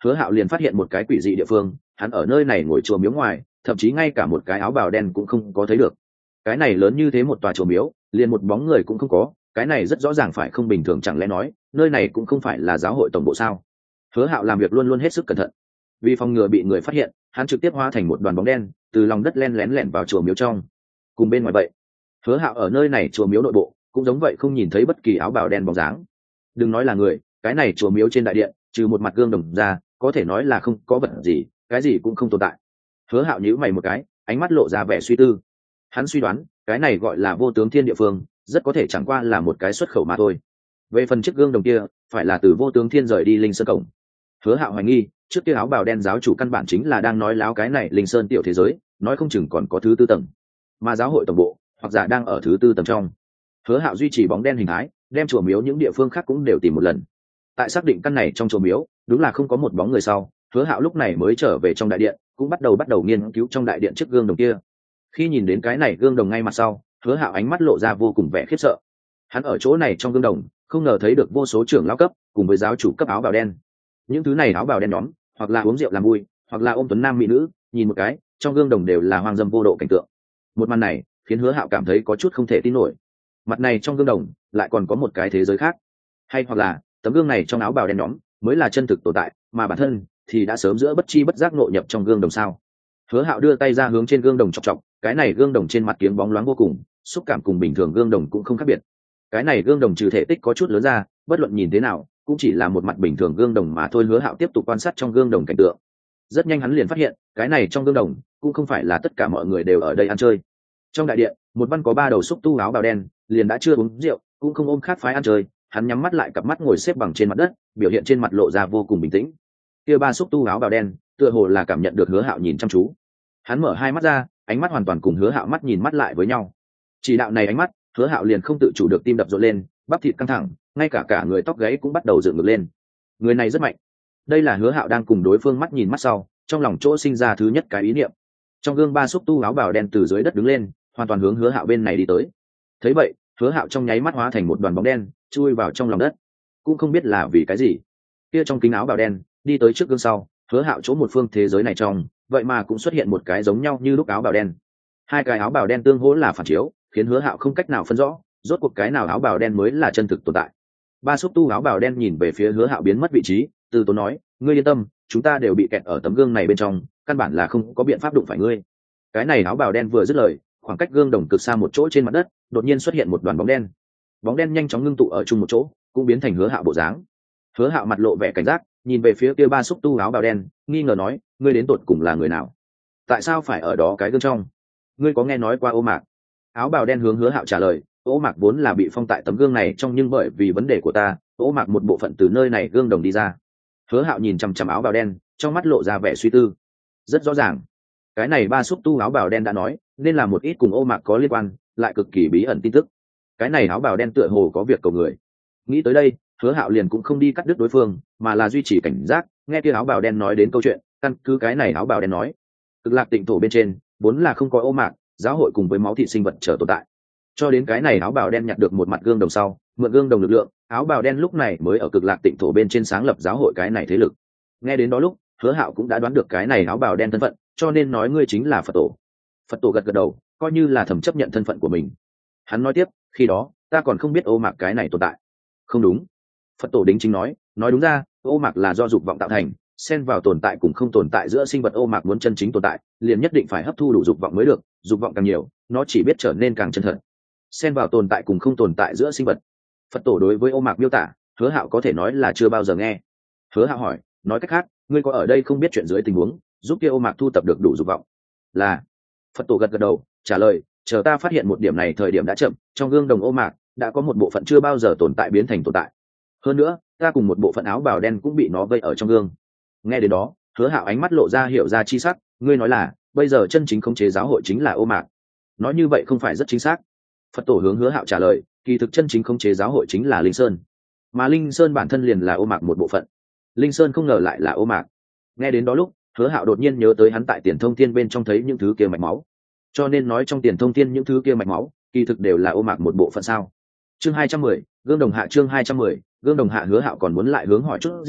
Hứa Hạo liền phát hiện một cái quỷ dị địa phương, hắn ở nơi này ngồi chùa miếu ngoài, thậm chí ngay cả một cái áo bào đen cũng không có thấy được. Cái này lớn như thế một tòa chùa miếu, liền một bóng người cũng không có, cái này rất rõ ràng phải không bình thường, chẳng lẽ nói nơi này cũng không phải là giáo hội tổng bộ sao? Hứa Hạo làm việc luôn luôn hết sức cẩn thận, vì phòng ngừa bị người phát hiện, hắn trực tiếp hóa thành một đoàn bóng đen, từ lòng đất len lén lẻn vào chùa miếu trong. Cùng bên ngoài vậy, Hứa Hạo ở nơi này chùa miếu nội bộ cũng giống vậy, không nhìn thấy bất kỳ áo bào đen bóng dáng. Đừng nói là người, cái này chùa miếu trên đại điện, trừ một mặt gương đồng ra, có thể nói là không có vật gì, cái gì cũng không tồn tại. Hứa Hạo nhíu mày một cái, ánh mắt lộ ra vẻ suy tư. Hắn suy đoán, cái này gọi là vô tướng thiên địa phương, rất có thể chẳng qua là một cái xuất khẩu mà thôi. Về phần chiếc gương đồng kia, phải là từ vô tướng thiên rời đi linh sơn cổng. Hứa Hạo hoài nghi, trước kia áo bào đen giáo chủ căn bản chính là đang nói láo cái này linh sơn tiểu thế giới, nói không chừng còn có thứ tư tầng, mà giáo hội tổng bộ hoặc giả đang ở thứ tư tầng trong. Hứa Hạo duy trì bóng đen hình thái, đem chùa miếu những địa phương khác cũng đều tìm một lần. Tại xác định căn này trong chùa miếu đúng là không có một bóng người sau, Hứa Hạo lúc này mới trở về trong đại điện, cũng bắt đầu bắt đầu nghiên cứu trong đại điện chiếc gương đồng kia. Khi nhìn đến cái này gương đồng ngay mặt sau, Hứa Hạo ánh mắt lộ ra vô cùng vẻ khiếp sợ. Hắn ở chỗ này trong gương đồng, không ngờ thấy được vô số trưởng lão cấp cùng với giáo chủ cấp áo bào đen. Những thứ này áo bào đen nhóm, hoặc là uống rượu làm vui, hoặc là ôm tuấn nam mỹ nữ, nhìn một cái, trong gương đồng đều là hoang dâm vô độ cảnh tượng. Một màn này khiến Hứa Hạo cảm thấy có chút không thể tin nổi. Mặt này trong gương đồng lại còn có một cái thế giới khác, hay hoặc là tấm gương này trong áo bào đen nhóm mới là chân thực tồn tại, mà bản thân thì đã sớm giữa bất chi bất giác nội nhập trong gương đồng sao? Hứa Hạo đưa tay ra hướng trên gương đồng chọc chọc, cái này gương đồng trên mặt kiếng bóng loáng vô cùng, xúc cảm cùng bình thường gương đồng cũng không khác biệt. Cái này gương đồng trừ thể tích có chút lớn ra, bất luận nhìn thế nào cũng chỉ là một mặt bình thường gương đồng mà thôi. Hứa Hạo tiếp tục quan sát trong gương đồng cảnh tượng. Rất nhanh hắn liền phát hiện, cái này trong gương đồng cũng không phải là tất cả mọi người đều ở đây ăn chơi. Trong đại điện, một văn có ba đầu xúc tu áo bào đen, liền đã chưa uống rượu, cũng không ôm khát phái ăn chơi, hắn nhắm mắt lại, cặp mắt ngồi xếp bằng trên mặt đất, biểu hiện trên mặt lộ ra vô cùng bình tĩnh. Kia ba xúc tu áo bào đen, tựa hồ là cảm nhận được Hứa Hạo nhìn chăm chú. Hắn mở hai mắt ra, ánh mắt hoàn toàn cùng Hứa Hạo mắt nhìn mắt lại với nhau. Chỉ đạo này ánh mắt, Hứa Hạo liền không tự chủ được tim đập rộn lên, bắp thịt căng thẳng, ngay cả cả người tóc gáy cũng bắt đầu dựng ngược lên. Người này rất mạnh. Đây là Hứa Hạo đang cùng đối phương mắt nhìn mắt sau, trong lòng chỗ sinh ra thứ nhất cái ý niệm. Trong gương ba xúc tu áo bào đen từ dưới đất đứng lên, hoàn toàn hướng Hứa Hạo bên này đi tới. Thấy vậy, Hứa Hạo trong nháy mắt hóa thành một đoàn bóng đen, chui vào trong lòng đất. Cũng không biết là vì cái gì, kia trong kính áo bào đen đi tới trước gương sau, Hứa Hạo chỗ một phương thế giới này trong, vậy mà cũng xuất hiện một cái giống nhau như lúc áo bào đen. Hai cái áo bào đen tương hỗ là phản chiếu, khiến Hứa Hạo không cách nào phân rõ, rốt cuộc cái nào áo bào đen mới là chân thực tồn tại. Ba xúc tu áo bào đen nhìn về phía Hứa Hạo biến mất vị trí, từ tốn nói, ngươi yên tâm, chúng ta đều bị kẹt ở tấm gương này bên trong, căn bản là không có biện pháp đụng phải ngươi. Cái này áo bào đen vừa dứt lời, khoảng cách gương đồng cực xa một chỗ trên mặt đất, đột nhiên xuất hiện một đoàn bóng đen. Bóng đen nhanh chóng ngưng tụ ở chung một chỗ, cũng biến thành Hứa Hạo bộ dáng. Hứa Hạo mặt lộ vẻ cảnh giác, nhìn về phía kia ba xúc tu áo bào đen, nghi ngờ nói, ngươi đến tột cùng là người nào? Tại sao phải ở đó cái gương trong? Ngươi có nghe nói qua Ô Mạc? Áo bào đen hướng Hứa Hạo trả lời, Ô Mạc vốn là bị phong tại tấm gương này trong, nhưng bởi vì vấn đề của ta, Ô Mạc một bộ phận từ nơi này gương đồng đi ra. Hứa Hạo nhìn chằm chằm áo bào đen, trong mắt lộ ra vẻ suy tư. Rất rõ ràng, cái này ba xúc tu áo bào đen đã nói, nên là một ít cùng Ô Mạc có liên quan, lại cực kỳ bí ẩn tin tức. Cái này áo bào đen tựa hồ có việc cầu người. Nghĩ tới đây, Hứa Hạo liền cũng không đi cắt đứt đối phương, mà là duy trì cảnh giác, nghe kia áo bào đen nói đến câu chuyện, căn cứ cái này áo bào đen nói, Cực Lạc Tịnh thổ bên trên vốn là không có Ô Mạc, giáo hội cùng với máu thịt sinh vật trở tồn tại. Cho đến cái này áo bào đen nhặt được một mặt gương đồng sau, mượn gương đồng lực lượng, áo bào đen lúc này mới ở Cực Lạc Tịnh thổ bên trên sáng lập giáo hội cái này thế lực. Nghe đến đó lúc, Hứa Hạo cũng đã đoán được cái này áo bào đen thân phận, cho nên nói ngươi chính là Phật tổ. Phật tổ gật gật đầu, coi như là thầm chấp nhận thân phận của mình. Hắn nói tiếp, khi đó ta còn không biết Ô Mạc cái này tồn tại. Không đúng. Phật tổ đính chính nói, nói đúng ra, Ô Mạc là do dục vọng tạo thành, xen vào tồn tại cùng không tồn tại giữa sinh vật. Ô Mạc muốn chân chính tồn tại, liền nhất định phải hấp thu đủ dục vọng mới được, dục vọng càng nhiều, nó chỉ biết trở nên càng chân thật. Xen vào tồn tại cùng không tồn tại giữa sinh vật. Phật tổ đối với Ô Mạc miêu tả, Hứa Hạo có thể nói là chưa bao giờ nghe. Hứa Hạo hỏi, nói cách khác, ngươi có ở đây không biết chuyện dưới tình huống, giúp kia Ô Mạc thu tập được đủ dục vọng? Là. Phật tổ gật gật đầu, trả lời, chờ ta phát hiện một điểm này thời điểm đã chậm, trong gương đồng Ô Mạc đã có một bộ phận chưa bao giờ tồn tại biến thành tồn tại. Hơn nữa, ta cùng một bộ phận áo bào đen cũng bị nó vây ở trong gương. Nghe đến đó, Hứa Hạo ánh mắt lộ ra hiểu ra chi sắc, ngươi nói là, bây giờ chân chính khống chế giáo hội chính là Ô Mạc. Nói như vậy không phải rất chính xác. Phật tổ hướng Hứa Hạo trả lời, kỳ thực chân chính khống chế giáo hội chính là Linh Sơn, mà Linh Sơn bản thân liền là Ô Mạc một bộ phận. Linh Sơn không ngờ lại là Ô Mạc. Nghe đến đó lúc, Hứa Hạo đột nhiên nhớ tới hắn tại Tiền Thông Thiên bên trong thấy những thứ kia mạch máu, cho nên nói trong Tiền Thông Thiên những thứ kia mạch máu kỳ thực đều là Ô Mạc một bộ phận sao? Chương hai trăm mười, gương đồng hạ. Chương hai trăm mười, gương đồng hạ. Hứa Hạo còn muốn lại hướng hỏi chút gì,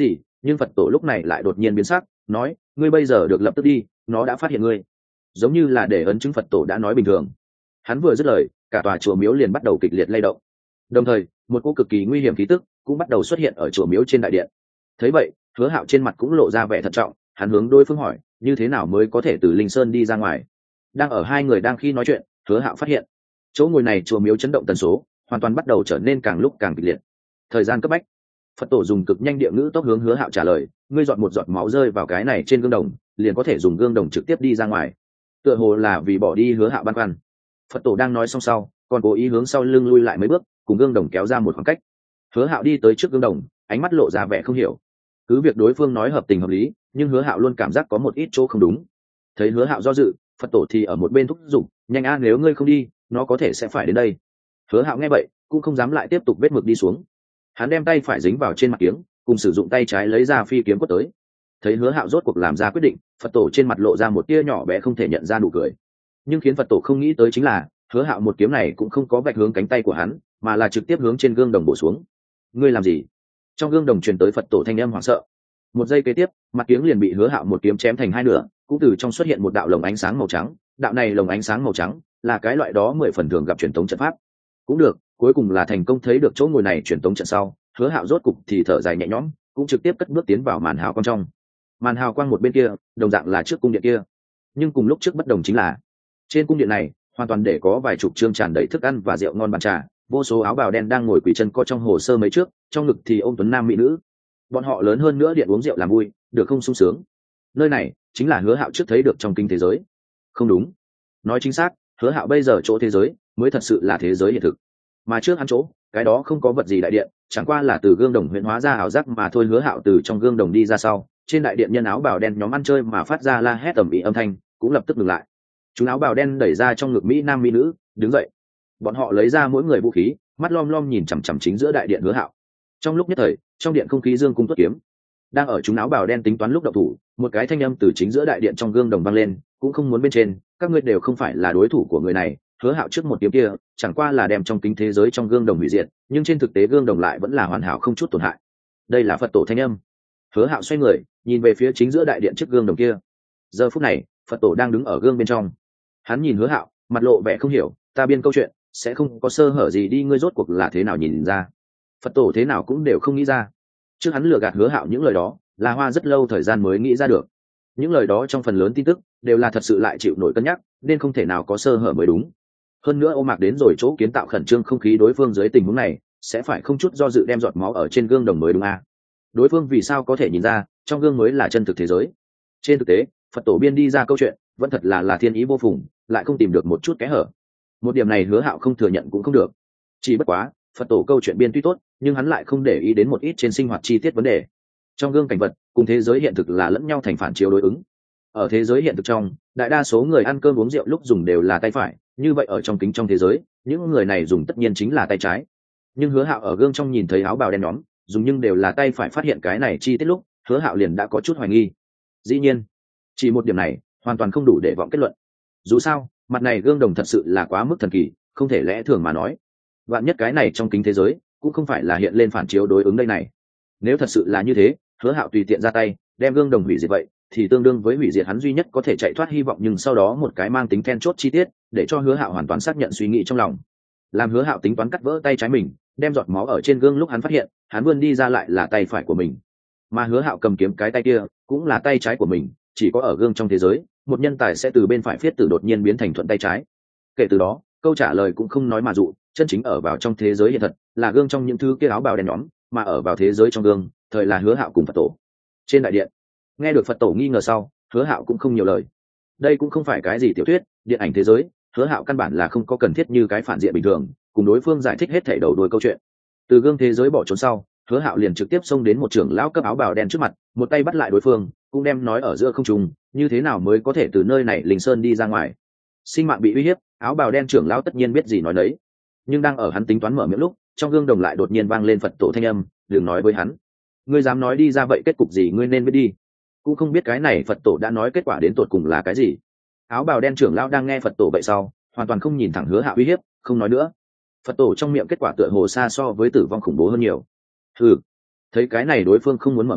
nhưng Phật tổ lúc này lại đột nhiên biến sắc, nói: ngươi bây giờ được lập tức đi, nó đã phát hiện ngươi. Giống như là để ấn chứng Phật tổ đã nói bình thường. Hắn vừa dứt lời, cả tòa chùa miếu liền bắt đầu kịch liệt lay động, đồng thời một cỗ cực kỳ nguy hiểm khí tức cũng bắt đầu xuất hiện ở chùa miếu trên đại điện. Thấy vậy, Hứa Hạo trên mặt cũng lộ ra vẻ thận trọng, hắn hướng đối phương hỏi: như thế nào mới có thể từ linh sơn đi ra ngoài? Đang ở hai người đang khi nói chuyện, Hứa Hạo phát hiện chỗ ngồi này chùa miếu chấn động tần số hoàn toàn bắt đầu trở nên càng lúc càng kịch liệt. Thời gian cấp bách, Phật tổ dùng cực nhanh địa ngữ tốc hướng Hứa Hạo trả lời: ngươi dọn một giọt máu rơi vào cái này trên gương đồng, liền có thể dùng gương đồng trực tiếp đi ra ngoài. Tựa hồ là vì bỏ đi Hứa Hạo băn khoăn, Phật tổ đang nói xong sau còn cố ý hướng sau lưng lui lại mấy bước, cùng gương đồng kéo ra một khoảng cách. Hứa Hạo đi tới trước gương đồng, ánh mắt lộ ra vẻ không hiểu. Cứ việc đối phương nói hợp tình hợp lý, nhưng Hứa Hạo luôn cảm giác có một ít chỗ không đúng. Thấy Hứa Hạo do dự, Phật tổ thì ở một bên thúc giục: nhanh a, nếu ngươi không đi, nó có thể sẽ phải đến đây. Hứa Hạo nghe vậy cũng không dám lại tiếp tục vết mực đi xuống. Hắn đem tay phải dính vào trên mặt kiếng, cùng sử dụng tay trái lấy ra phi kiếm quất tới. Thấy Hứa Hạo rốt cuộc làm ra quyết định, Phật tổ trên mặt lộ ra một tia nhỏ bé không thể nhận ra nụ cười. Nhưng khiến Phật tổ không nghĩ tới chính là, Hứa Hạo một kiếm này cũng không có vạch hướng cánh tay của hắn, mà là trực tiếp hướng trên gương đồng bổ xuống. Ngươi làm gì? Trong gương đồng truyền tới Phật tổ thanh âm hoảng sợ. Một giây kế tiếp, mặt kiếng liền bị Hứa Hạo một kiếm chém thành hai nửa, cũng từ trong xuất hiện một đạo lồng ánh sáng màu trắng. Đạo này lồng ánh sáng màu trắng là cái loại đó mười phần thường gặp truyền tống trận pháp. Cũng được, cuối cùng là thành công thấy được chỗ ngồi này truyền tống trận sau, Hứa Hạo rốt cục thì thở dài nhẹ nhõm, cũng trực tiếp cất bước tiến vào màn hào quang trong. Màn hào quang một bên kia, đồng dạng là trước cung điện kia, nhưng cùng lúc trước bất đồng chính là, trên cung điện này hoàn toàn để có vài chục trương tràn đầy thức ăn và rượu ngon bàn trà, vô số áo bào đen đang ngồi quỳ chân co trong hồ sơ mấy trước, trong ngực thì ôm tuấn nam mỹ nữ. Bọn họ lớn hơn nữa điện uống rượu làm vui, được không sung sướng. Nơi này chính là Hứa Hạo trước thấy được trong kinh thế giới. Không đúng, nói chính xác, Hứa Hạo bây giờ chỗ thế giới mới thật sự là thế giới hiện thực, mà trước hắn chỗ cái đó không có vật gì đại điện, chẳng qua là từ gương đồng huyễn hóa ra ảo giác mà thôi. Hứa Hạo từ trong gương đồng đi ra sau, trên đại điện nhân áo bào đen nhóm ăn chơi mà phát ra la hét tầm ĩ âm thanh cũng lập tức ngừng lại. Chúng áo bào đen đẩy ra trong ngực mỹ nam mỹ nữ, đứng dậy. Bọn họ lấy ra mỗi người vũ khí, mắt lom lom nhìn chằm chằm chính giữa đại điện Hứa Hạo. Trong lúc nhất thời, trong điện không khí dương cung tuất kiếm. Đang ở chúng áo bào đen tính toán lúc động thủ, một cái thanh âm từ chính giữa đại điện trong gương đồng vang lên, cũng không muốn bên trên, các ngươi đều không phải là đối thủ của người này. Hứa Hạo trước một kiếm kia chẳng qua là đem trong kính thế giới trong gương đồng hủy diệt, nhưng trên thực tế gương đồng lại vẫn là hoàn hảo không chút tổn hại. Đây là Phật tổ thanh âm. Hứa Hạo xoay người, nhìn về phía chính giữa đại điện trước gương đồng kia. Giờ phút này, Phật tổ đang đứng ở gương bên trong. Hắn nhìn Hứa Hạo, mặt lộ vẻ không hiểu, ta biên câu chuyện sẽ không có sơ hở gì đi, ngươi rốt cuộc là thế nào nhìn ra? Phật tổ thế nào cũng đều không nghĩ ra. Trước hắn lừa gạt Hứa Hạo những lời đó, là hoa rất lâu thời gian mới nghĩ ra được. Những lời đó trong phần lớn tin tức đều là thật sự lại chịu nổi cân nhắc, nên không thể nào có sơ hở mới đúng. Hơn nữa Ô Mạc đến rồi chỗ kiến tạo khẩn trương không khí đối phương dưới tình huống này, sẽ phải không chút do dự đem giọt máu ở trên gương đồng mới đúng à? Đối phương vì sao có thể nhìn ra trong gương mới là chân thực thế giới? Trên thực tế, Phật tổ biên đi ra câu chuyện vẫn thật là là thiên ý vô phùng, lại không tìm được một chút kẽ hở. Một điểm này Hứa Hạo không thừa nhận cũng không được. Chỉ bất quá, Phật tổ câu chuyện biên tuy tốt, nhưng hắn lại không để ý đến một ít trên sinh hoạt chi tiết vấn đề. Trong gương cảnh vật cùng thế giới hiện thực là lẫn nhau thành phản chiếu đối ứng. Ở thế giới hiện thực trong, đại đa số người ăn cơm uống rượu lúc dùng đều là tay phải, như vậy ở trong kính trong thế giới, những người này dùng tất nhiên chính là tay trái. Nhưng Hứa Hạo ở gương trong nhìn thấy áo bào đen nhóm dùng nhưng đều là tay phải, phát hiện cái này chi tiết lúc, Hứa Hạo liền đã có chút hoài nghi. Dĩ nhiên, chỉ một điểm này hoàn toàn không đủ để vọng kết luận. Dù sao, mặt này gương đồng thật sự là quá mức thần kỳ, không thể lẽ thường mà nói. Vạn nhất cái này trong kính thế giới cũng không phải là hiện lên phản chiếu đối ứng đây này. Nếu thật sự là như thế, Hứa Hạo tùy tiện ra tay đem gương đồng hủy diệt vậy, thì tương đương với hủy diệt hắn duy nhất có thể chạy thoát hy vọng. Nhưng sau đó một cái mang tính then chốt chi tiết, để cho Hứa Hạo hoàn toàn xác nhận suy nghĩ trong lòng. Làm Hứa Hạo tính toán cắt vỡ tay trái mình, đem giọt máu ở trên gương lúc hắn phát hiện, hắn vươn đi ra lại là tay phải của mình. Mà Hứa Hạo cầm kiếm cái tay kia cũng là tay trái của mình, chỉ có ở gương trong thế giới, một nhân tài sẽ từ bên phải phiết tử đột nhiên biến thành thuận tay trái. Kể từ đó, câu trả lời cũng không nói mà dụ, chân chính ở vào trong thế giới hiện thật là gương trong những thứ kia áo bào đen nhóm, mà ở vào thế giới trong gương, thời là Hứa Hạo cùng Phật tổ. Trên đại điện, nghe được Phật tổ nghi ngờ sau, Hứa Hạo cũng không nhiều lời. Đây cũng không phải cái gì tiểu thuyết, điện ảnh thế giới, Hứa Hạo căn bản là không có cần thiết như cái phản diện bình thường, cùng đối phương giải thích hết thảy đầu đuôi câu chuyện. Từ gương thế giới bỏ trốn sau, Hứa Hạo liền trực tiếp xông đến một trưởng lão cấp áo bào đen trước mặt, một tay bắt lại đối phương, cũng đem nói ở giữa không trung, như thế nào mới có thể từ nơi này Linh Sơn đi ra ngoài. Sinh mạng bị uy hiếp, áo bào đen trưởng lão tất nhiên biết gì nói đấy. Nhưng đang ở hắn tính toán mở miệng lúc, trong gương đồng lại đột nhiên vang lên Phật tổ thanh âm, đừng nói với hắn. Ngươi dám nói đi ra vậy kết cục gì ngươi nên biết đi. Cũng không biết cái này Phật tổ đã nói kết quả đến tột cùng là cái gì. Áo bào đen trưởng lão đang nghe Phật tổ vậy sau, hoàn toàn không nhìn thẳng Hứa Hạo uy hiếp, không nói nữa. Phật tổ trong miệng kết quả tựa hồ xa so với tử vong khủng bố hơn nhiều. Ừ, thấy cái này đối phương không muốn mở miệng,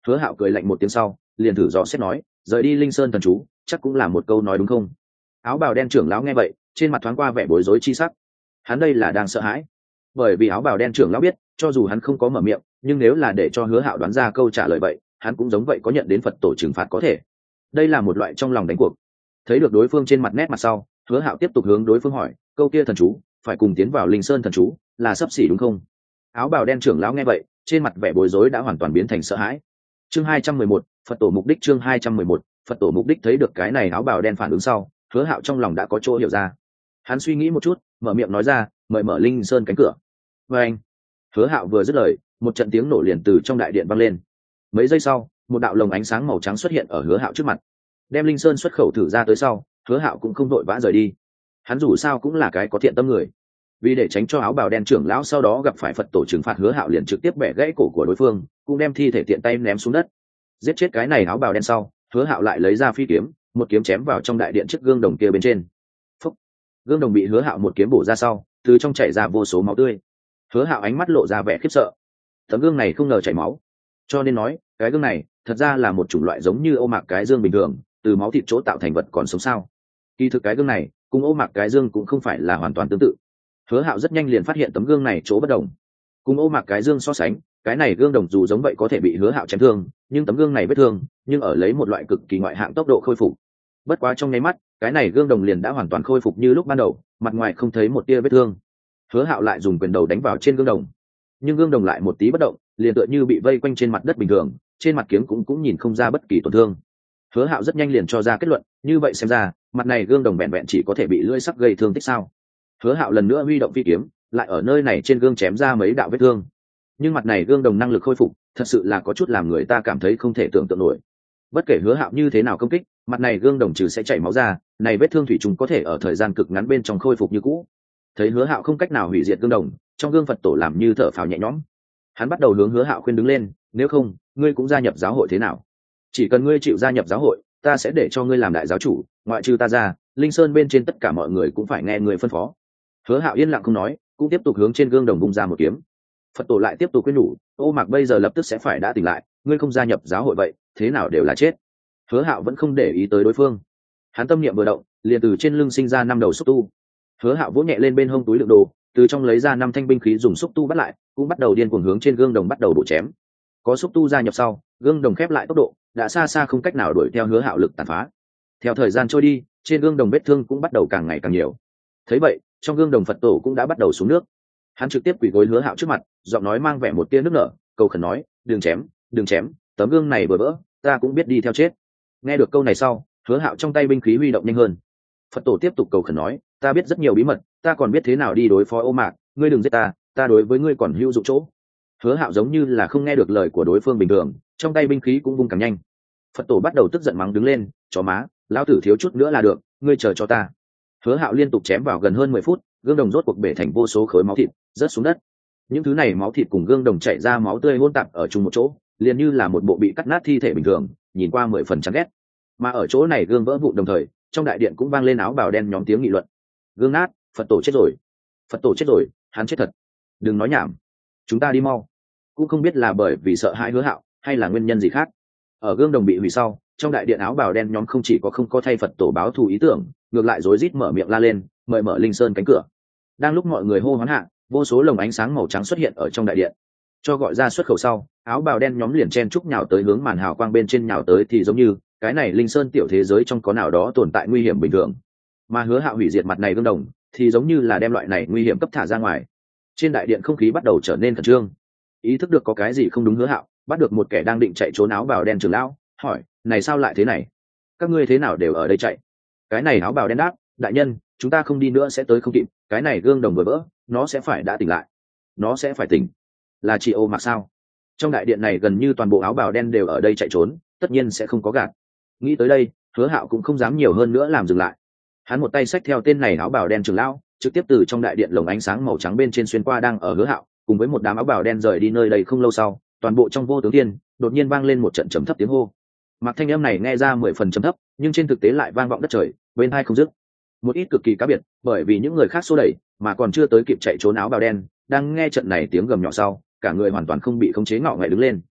Hứa Hạo cười lạnh một tiếng sau liền thử dò xét nói, rời đi Linh Sơn thần chú chắc cũng là một câu nói đúng không? Áo bào đen trưởng lão nghe vậy trên mặt thoáng qua vẻ bối rối chi sắc. Hắn đây là đang sợ hãi, bởi vì áo bào đen trưởng lão biết cho dù hắn không có mở miệng, nhưng nếu là để cho Hứa Hạo đoán ra câu trả lời vậy, hắn cũng giống vậy có nhận đến Phật tổ trừng phạt có thể. Đây là một loại trong lòng đánh cuộc. Thấy được đối phương trên mặt nét mặt sau, Hứa Hạo tiếp tục hướng đối phương hỏi, câu kia thần chú phải cùng tiến vào Linh Sơn thần chú là sắp xỉ đúng không? Áo bào đen trưởng lão nghe vậy trên mặt vẻ bối rối đã hoàn toàn biến thành sợ hãi. Chương hai trăm mười một, Phật tổ mục đích. Chương hai trăm mười một, Phật tổ mục đích. Thấy được cái này áo bào đen phản ứng sau, Hứa Hạo trong lòng đã có chỗ hiểu ra. Hắn suy nghĩ một chút, mở miệng nói ra, mời mở Linh Sơn cánh cửa. Và anh, Hứa Hạo vừa dứt lời, một trận tiếng nổ liền từ trong đại điện vang lên. Mấy giây sau, một đạo lồng ánh sáng màu trắng xuất hiện ở Hứa Hạo trước mặt. Đem Linh Sơn xuất khẩu thử ra tới sau, Hứa Hạo cũng không đội vã rời đi. Hắn dù sao cũng là cái có thiện tâm người, vì để tránh cho áo bào đen trưởng lão sau đó gặp phải Phật tổ trừng phạt, Hứa Hạo liền trực tiếp bẻ gãy cổ của đối phương, cũng đem thi thể tiện tay ném xuống đất. Giết chết cái này áo bào đen sau, Hứa Hạo lại lấy ra phi kiếm, một kiếm chém vào trong đại điện chiếc gương đồng kia bên trên. Phúc! Gương đồng bị Hứa Hạo một kiếm bổ ra sau, từ trong chảy ra vô số máu tươi. Hứa Hạo ánh mắt lộ ra vẻ khiếp sợ. Tấm gương này không ngờ chảy máu, cho nên nói cái gương này thật ra là một chủng loại giống như ô mạc cái dương bình thường, từ máu thịt chỗ tạo thành vật còn sống sao? Kỳ thực cái gương này cùng ô mạc cái dương cũng không phải là hoàn toàn tương tự. Hứa Hạo rất nhanh liền phát hiện tấm gương này chỗ bất đồng. Cùng ô mạc cái dương so sánh, cái này gương đồng dù giống vậy có thể bị Hứa Hạo chém thương, nhưng tấm gương này vết thương nhưng ở lấy một loại cực kỳ ngoại hạng tốc độ khôi phục. Bất quá trong nháy mắt, cái này gương đồng liền đã hoàn toàn khôi phục như lúc ban đầu, mặt ngoài không thấy một tia vết thương. Hứa Hạo lại dùng quyền đầu đánh vào trên gương đồng, nhưng gương đồng lại một tí bất động, liền tựa như bị vây quanh trên mặt đất bình thường, trên mặt kiếm cũng cũng nhìn không ra bất kỳ tổn thương. Hứa Hạo rất nhanh liền cho ra kết luận, như vậy xem ra, mặt này gương đồng vẹn vẹn chỉ có thể bị lưỡi sắc gây thương tích sao? Hứa Hạo lần nữa huy động phi kiếm, lại ở nơi này trên gương chém ra mấy đạo vết thương. Nhưng mặt này gương đồng năng lực khôi phục, thật sự là có chút làm người ta cảm thấy không thể tưởng tượng nổi. Bất kể Hứa Hạo như thế nào công kích, mặt này gương đồng trừ sẽ chảy máu ra, này vết thương thủy trùng có thể ở thời gian cực ngắn bên trong khôi phục như cũ. Thấy Hứa Hạo không cách nào hủy diệt gương đồng, trong gương Phật tổ làm như thở phào nhẹ nhõm. Hắn bắt đầu hướng Hứa Hạo khuyên đứng lên, nếu không, ngươi cũng gia nhập giáo hội thế nào? Chỉ cần ngươi chịu gia nhập giáo hội, ta sẽ để cho ngươi làm đại giáo chủ, ngoại trừ ta ra, Linh Sơn bên trên tất cả mọi người cũng phải nghe ngươi phân phó. Hứa Hạo yên lặng không nói, cũng tiếp tục hướng trên gương đồng bung ra một kiếm. Phật tổ lại tiếp tục khuyên nhủ, ô mạc bây giờ lập tức sẽ phải đã tỉnh lại, ngươi không gia nhập giáo hội vậy, thế nào đều là chết. Hứa Hạo vẫn không để ý tới đối phương. Hắn tâm niệm vừa động, liền từ trên lưng sinh ra năm đầu xúc tu. Hứa Hạo vỗ nhẹ lên bên hông túi đựng đồ, từ trong lấy ra năm thanh binh khí dùng xúc tu bắt lại, cũng bắt đầu điên cuồng hướng trên gương đồng bắt đầu bổ chém. Có xúc tu gia nhập sau, gương đồng khép lại tốc độ, đã xa xa không cách nào đuổi theo Hứa Hạo lực tàn phá. Theo thời gian trôi đi, trên gương đồng vết thương cũng bắt đầu càng ngày càng nhiều. Thấy vậy, trong gương đồng Phật tổ cũng đã bắt đầu xuống nước. Hắn trực tiếp quỳ gối Hứa Hạo trước mặt, giọng nói mang vẻ một tia nước nở, cầu khẩn nói, đừng chém, đừng chém, tấm gương này vừa vỡ, ta cũng biết đi theo chết. Nghe được câu này sau, Hứa Hạo trong tay binh khí huy động nhanh hơn. Phật tổ tiếp tục cầu khẩn nói, ta biết rất nhiều bí mật, ta còn biết thế nào đi đối phó ô mạc, ngươi đừng giết ta, ta đối với ngươi còn hữu dụng chỗ. Hứa Hạo giống như là không nghe được lời của đối phương bình thường, trong tay binh khí cũng vung càng nhanh. Phật tổ bắt đầu tức giận mắng đứng lên, chó má, lão tử thiếu chút nữa là được, ngươi chờ cho ta. Hứa Hạo liên tục chém vào gần hơn mười phút, gương đồng rốt cuộc bể thành vô số khối máu thịt, rớt xuống đất. Những thứ này máu thịt cùng gương đồng chảy ra máu tươi hỗn tạp ở chung một chỗ, liền như là một bộ bị cắt nát thi thể bình thường, nhìn qua mười phần chán ghét. Mà ở chỗ này gương vỡ vụn đồng thời, trong đại điện cũng vang lên áo bào đen nhóm tiếng nghị luận. Gương nát, Phật tổ chết rồi, Phật tổ chết rồi, hắn chết thật. Đừng nói nhảm, chúng ta đi mau. Cũng không biết là bởi vì sợ hãi Hứa Hạo hay là nguyên nhân gì khác. Ở gương đồng bị hủy sau, trong đại điện áo bào đen nhóm không chỉ có không có thay Phật tổ báo thù ý tưởng, ngược lại rối rít mở miệng la lên, mời mở Linh Sơn cánh cửa. Đang lúc mọi người hô hoán hạ, vô số lồng ánh sáng màu trắng xuất hiện ở trong đại điện. Cho gọi ra xuất khẩu sau, áo bào đen nhóm liền chen chúc nhào tới hướng màn hào quang bên trên nhào tới, thì giống như cái này Linh Sơn tiểu thế giới trong có nào đó tồn tại nguy hiểm bình thường. Mà Hứa Hạo hủy diệt mặt này gương đồng, thì giống như là đem loại này nguy hiểm cấp thả ra ngoài. Trên đại điện không khí bắt đầu trở nên khẩn trương. Ý thức được có cái gì không đúng, Hứa Hạo bắt được một kẻ đang định chạy trốn áo bào đen trưởng lão, hỏi, này sao lại thế này? Các ngươi thế nào đều ở đây chạy? Cái này áo bào đen đáp, đại nhân, chúng ta không đi nữa sẽ tới không kịp, cái này gương đồng vừa vỡ, nó sẽ phải đã tỉnh lại. Nó sẽ phải tỉnh. Là chị Ô Mạc sao? Trong đại điện này gần như toàn bộ áo bào đen đều ở đây chạy trốn, tất nhiên sẽ không có gạt. Nghĩ tới đây, Hứa Hạo cũng không dám nhiều hơn nữa làm dừng lại. Hắn một tay xách theo tên này áo bào đen trưởng lão, trực tiếp từ trong đại điện lồng ánh sáng màu trắng bên trên xuyên qua đang ở Hứa Hạo, cùng với một đám áo bào đen rời đi nơi đây không lâu sau, toàn bộ trong vô tướng thiên đột nhiên vang lên một trận trầm thấp tiếng hô. Mặc thanh âm này nghe ra mười phần trầm thấp, nhưng trên thực tế lại vang vọng đất trời, bên tai không dứt. Một ít cực kỳ cá biệt, bởi vì những người khác xô đẩy, mà còn chưa tới kịp chạy trốn áo bào đen, đang nghe trận này tiếng gầm nhỏ sau, cả người hoàn toàn không bị khống chế ngọ ngậy đứng lên.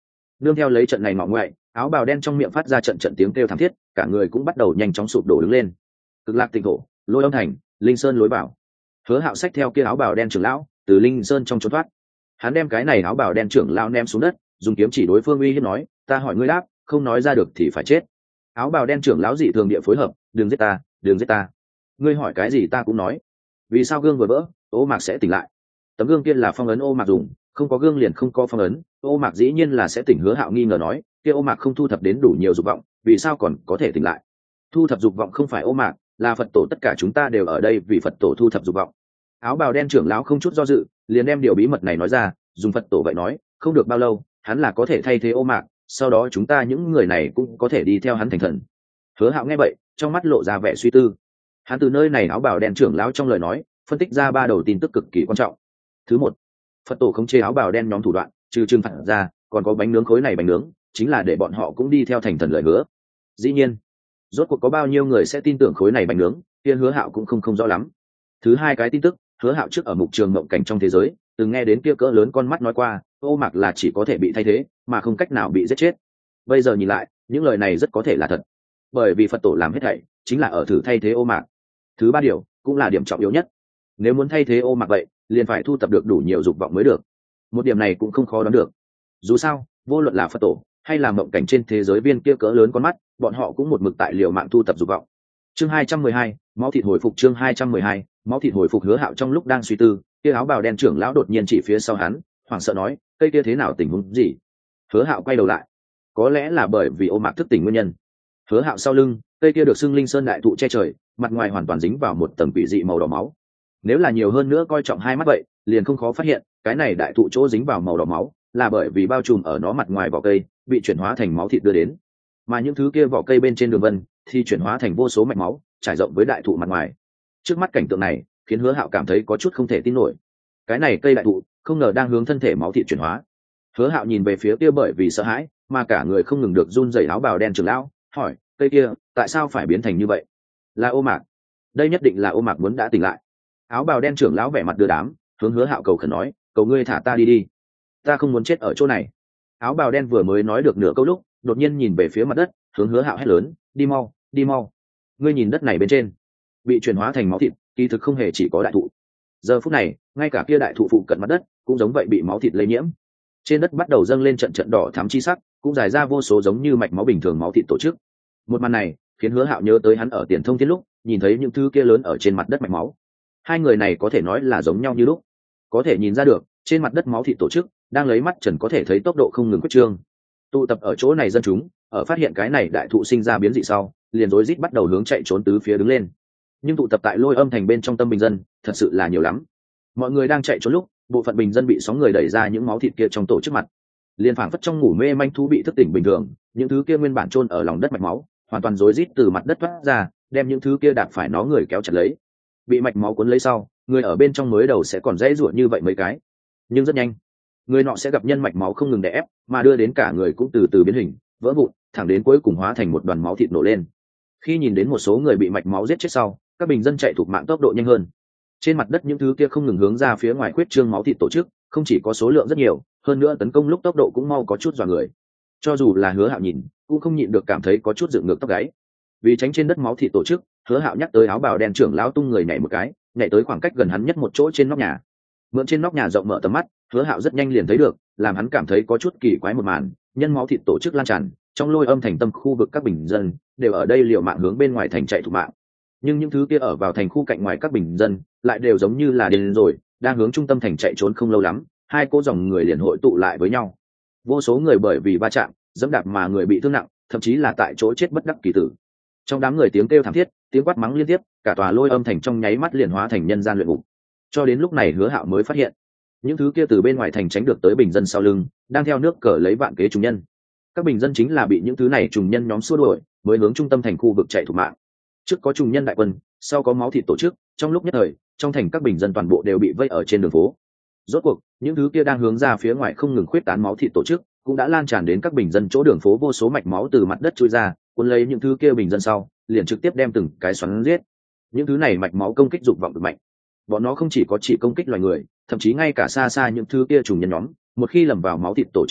nương theo lấy trận này ngọ ngoại, áo bào đen trong miệng phát ra trận trận tiếng kêu thảm thiết, cả người cũng bắt đầu nhanh chóng sụp đổ đứng lên. Cực Lạc Tịnh Thổ, Lôi Âm Thành, Linh Sơn lối vào. Hứa Hạo xách theo kia áo bào đen trưởng lão từ Linh Sơn trong trốn thoát. Hắn đem cái này áo bào đen trưởng lão ném xuống đất, dùng kiếm chỉ đối phương uy hiếp nói, ta hỏi ngươi đáp, không nói ra được thì phải chết. Áo bào đen trưởng lão dị thường địa phối hợp, đừng giết ta, đừng giết ta. Ngươi hỏi cái gì ta cũng nói. Vì sao gương vừa vỡ, Ô Mạc sẽ tỉnh lại? Tấm gương kia là phong ấn Ô Mạc dùng, không có gương liền không có phong ấn, Ô Mạc dĩ nhiên là sẽ tỉnh. Hứa Hạo nghi ngờ nói, kia Ô Mạc không thu thập đến đủ nhiều dục vọng, vì sao còn có thể tỉnh lại? Thu thập dục vọng không phải Ô Mạc, là Phật tổ, tất cả chúng ta đều ở đây vì Phật tổ thu thập dục vọng. Áo bào đen trưởng lão không chút do dự, liền đem điều bí mật này nói ra, dùng Phật tổ vậy nói, không được bao lâu, hắn là có thể thay thế Ô Mạc, sau đó chúng ta những người này cũng có thể đi theo hắn thành thần. Hứa Hạo nghe vậy, trong mắt lộ ra vẻ suy tư. Hắn từ nơi này áo bào đen trưởng lão trong lời nói, phân tích ra ba đầu tin tức cực kỳ quan trọng. Thứ một, Phật tổ không chế áo bào đen nhóm thủ đoạn, trừ trừng phạt ra, còn có bánh nướng khối này bánh nướng, chính là để bọn họ cũng đi theo thành thần lời hứa. Dĩ nhiên, rốt cuộc có bao nhiêu người sẽ tin tưởng khối này bánh nướng, kia Hứa Hạo cũng không không rõ lắm. Thứ hai cái tin tức, Hứa Hạo trước ở mục trường mộng cảnh trong thế giới, từng nghe đến kia cỡ lớn con mắt nói qua, Ô Mạc là chỉ có thể bị thay thế, mà không cách nào bị giết chết. Bây giờ nhìn lại, những lời này rất có thể là thật, bởi vì Phật tổ làm hết thảy chính là ở thử thay thế Ô Mạc. Thứ ba điều, cũng là điểm trọng yếu nhất, nếu muốn thay thế Ô Mạc vậy, liền phải thu tập được đủ nhiều dục vọng mới được. Một điểm này cũng không khó đoán được. Dù sao, vô luận là Phật tổ hay là mộng cảnh trên thế giới viên kia cỡ lớn con mắt, bọn họ cũng một mực tại liều mạng thu tập dục vọng. Chương hai trăm mười hai, máu thịt hồi phục. Chương hai trăm mười hai, máu thịt hồi phục. Hứa Hạo trong lúc đang suy tư, kia áo bào đen trưởng lão đột nhiên chỉ phía sau hắn, hoảng sợ nói, cây kia thế nào, tình huống gì? Hứa Hạo quay đầu lại, có lẽ là bởi vì Ô Mạc thức tỉnh nguyên nhân. Hứa Hạo sau lưng, cây kia được xưng Linh Sơn đại thụ che trời, mặt ngoài hoàn toàn dính vào một tầng quỷ dị màu đỏ máu. Nếu là nhiều hơn nữa coi trọng hai mắt vậy, liền không khó phát hiện, cái này đại thụ chỗ dính vào màu đỏ máu, là bởi vì bao trùm ở nó mặt ngoài vỏ cây, bị chuyển hóa thành máu thịt đưa đến. Mà những thứ kia vỏ cây bên trên đường vân thì chuyển hóa thành vô số mạch máu, trải rộng với đại thụ mặt ngoài. Trước mắt cảnh tượng này, khiến Hứa Hạo cảm thấy có chút không thể tin nổi. Cái này cây đại thụ, không ngờ đang hướng thân thể máu thịt chuyển hóa. Hứa Hạo nhìn về phía kia bởi vì sợ hãi, mà cả người không ngừng được run rẩy áo bào đen trưởng lão, hỏi, cây kia, tại sao phải biến thành như vậy? Là Ô Mạc. Đây nhất định là Ô Mạc muốn đã tỉnh lại. Áo bào đen trưởng lão vẻ mặt đưa đám, hướng Hứa Hạo cầu khẩn nói, cầu ngươi thả ta đi đi, ta không muốn chết ở chỗ này. Áo bào đen vừa mới nói được nửa câu lúc, đột nhiên nhìn về phía mặt đất, hướng Hứa Hạo hét lớn, đi mau, đi mau. Ngươi nhìn đất này bên trên, bị chuyển hóa thành máu thịt, kỳ thực không hề chỉ có đại thụ. Giờ phút này, ngay cả kia đại thụ phụ cận mặt đất cũng giống vậy bị máu thịt lây nhiễm. Trên đất bắt đầu dâng lên trận trận đỏ thắm chi sắc, cũng dài ra vô số giống như mạch máu bình thường máu thịt tổ chức. Một màn này khiến Hứa Hạo nhớ tới hắn ở Tiền Thông Thiên lúc nhìn thấy những thứ kia lớn ở trên mặt đất mạch máu. Hai người này có thể nói là giống nhau như lúc. Có thể nhìn ra được, trên mặt đất máu thịt tổ chức đang lấy mắt trần có thể thấy tốc độ không ngừng quyết trương. Tụ tập ở chỗ này dân chúng, ở phát hiện cái này đại thụ sinh ra biến dị sau, liền rối rít bắt đầu hướng chạy trốn tứ phía đứng lên. Nhưng tụ tập tại Lôi Âm Thành bên trong tâm bình dân, thật sự là nhiều lắm. Mọi người đang chạy trốn lúc, bộ phận bình dân bị sóng người đẩy ra những máu thịt kia trong tổ trước mặt, liền phảng phất trong ngủ mê manh thú bị thức tỉnh bình thường, những thứ kia nguyên bản chôn ở lòng đất mạch máu, hoàn toàn rối rít từ mặt đất thoát ra, đem những thứ kia đạp phải nó người kéo chặt lấy. Bị mạch máu cuốn lấy sau, người ở bên trong mới đầu sẽ còn dễ dụa như vậy mấy cái, nhưng rất nhanh, người nọ sẽ gặp nhân mạch máu không ngừng đè ép, mà đưa đến cả người cũng từ từ biến hình, vỡ vụn, thẳng đến cuối cùng hóa thành một đoàn máu thịt nổ lên. Khi nhìn đến một số người bị mạch máu giết chết sau, các bình dân chạy thục mạng tốc độ nhanh hơn. Trên mặt đất những thứ kia không ngừng hướng ra phía ngoài khuyết trương máu thịt tổ chức, không chỉ có số lượng rất nhiều, hơn nữa tấn công lúc tốc độ cũng mau có chút dọa người. Cho dù là Hứa Hạo nhìn, cũng không nhịn được cảm thấy có chút dựng ngược tóc gáy. Vì tránh trên đất máu thịt tổ chức, Hứa Hạo nhắc tới áo bào đen trưởng lão tung người nhảy một cái, nhảy tới khoảng cách gần hắn nhất một chỗ trên nóc nhà. Mượn trên nóc nhà rộng mở tầm mắt, Hứa Hạo rất nhanh liền thấy được, làm hắn cảm thấy có chút kỳ quái một màn, nhân máu thịt tổ chức lan tràn, trong Lôi Âm Thành tâm khu vực các bình dân đều ở đây liều mạng hướng bên ngoài thành chạy thục mạng. Nhưng những thứ kia ở vào thành khu cạnh ngoài các bình dân lại đều giống như là điên rồi, đang hướng trung tâm thành chạy trốn không lâu lắm, hai cỗ dòng người liền hội tụ lại với nhau. Vô số người bởi vì va chạm, dẫm đạp mà người bị thương nặng, thậm chí là tại chỗ chết bất đắc kỳ tử. Trong đám người tiếng kêu thảm thiết, tiếng quát mắng liên tiếp, cả tòa Lôi Âm Thành trong nháy mắt liền hóa thành nhân gian luyện ngục. Cho đến lúc này Hứa Hạo mới phát hiện, những thứ kia từ bên ngoài thành tránh được tới bình dân sau lưng, đang theo nước cờ lấy vạn kế trùng nhân. Các bình dân chính là bị những thứ này trùng nhân nhóm xua đuổi, mới hướng trung tâm thành khu vực chạy thục mạng. Trước có trùng nhân đại quân, sau có máu thịt tổ chức, trong lúc nhất thời, trong thành các bình dân toàn bộ đều bị vây ở trên đường phố. Rốt cuộc, những thứ kia đang hướng ra phía ngoài không ngừng khuyết tán máu thịt tổ chức, cũng đã lan tràn đến các bình dân chỗ đường phố, vô số mạch máu từ mặt đất trôi ra, cuốn lấy những thứ kia bình dân sau, liền trực tiếp đem từng cái xoắn giết. Những thứ này mạch máu công kích dục vọng cực mạnh. Bọn nó không chỉ có chỉ công kích loài người, thậm chí ngay cả xa xa những thứ kia trùng nhân nhóm, một khi lầm vào máu thịt tổ chức vậy,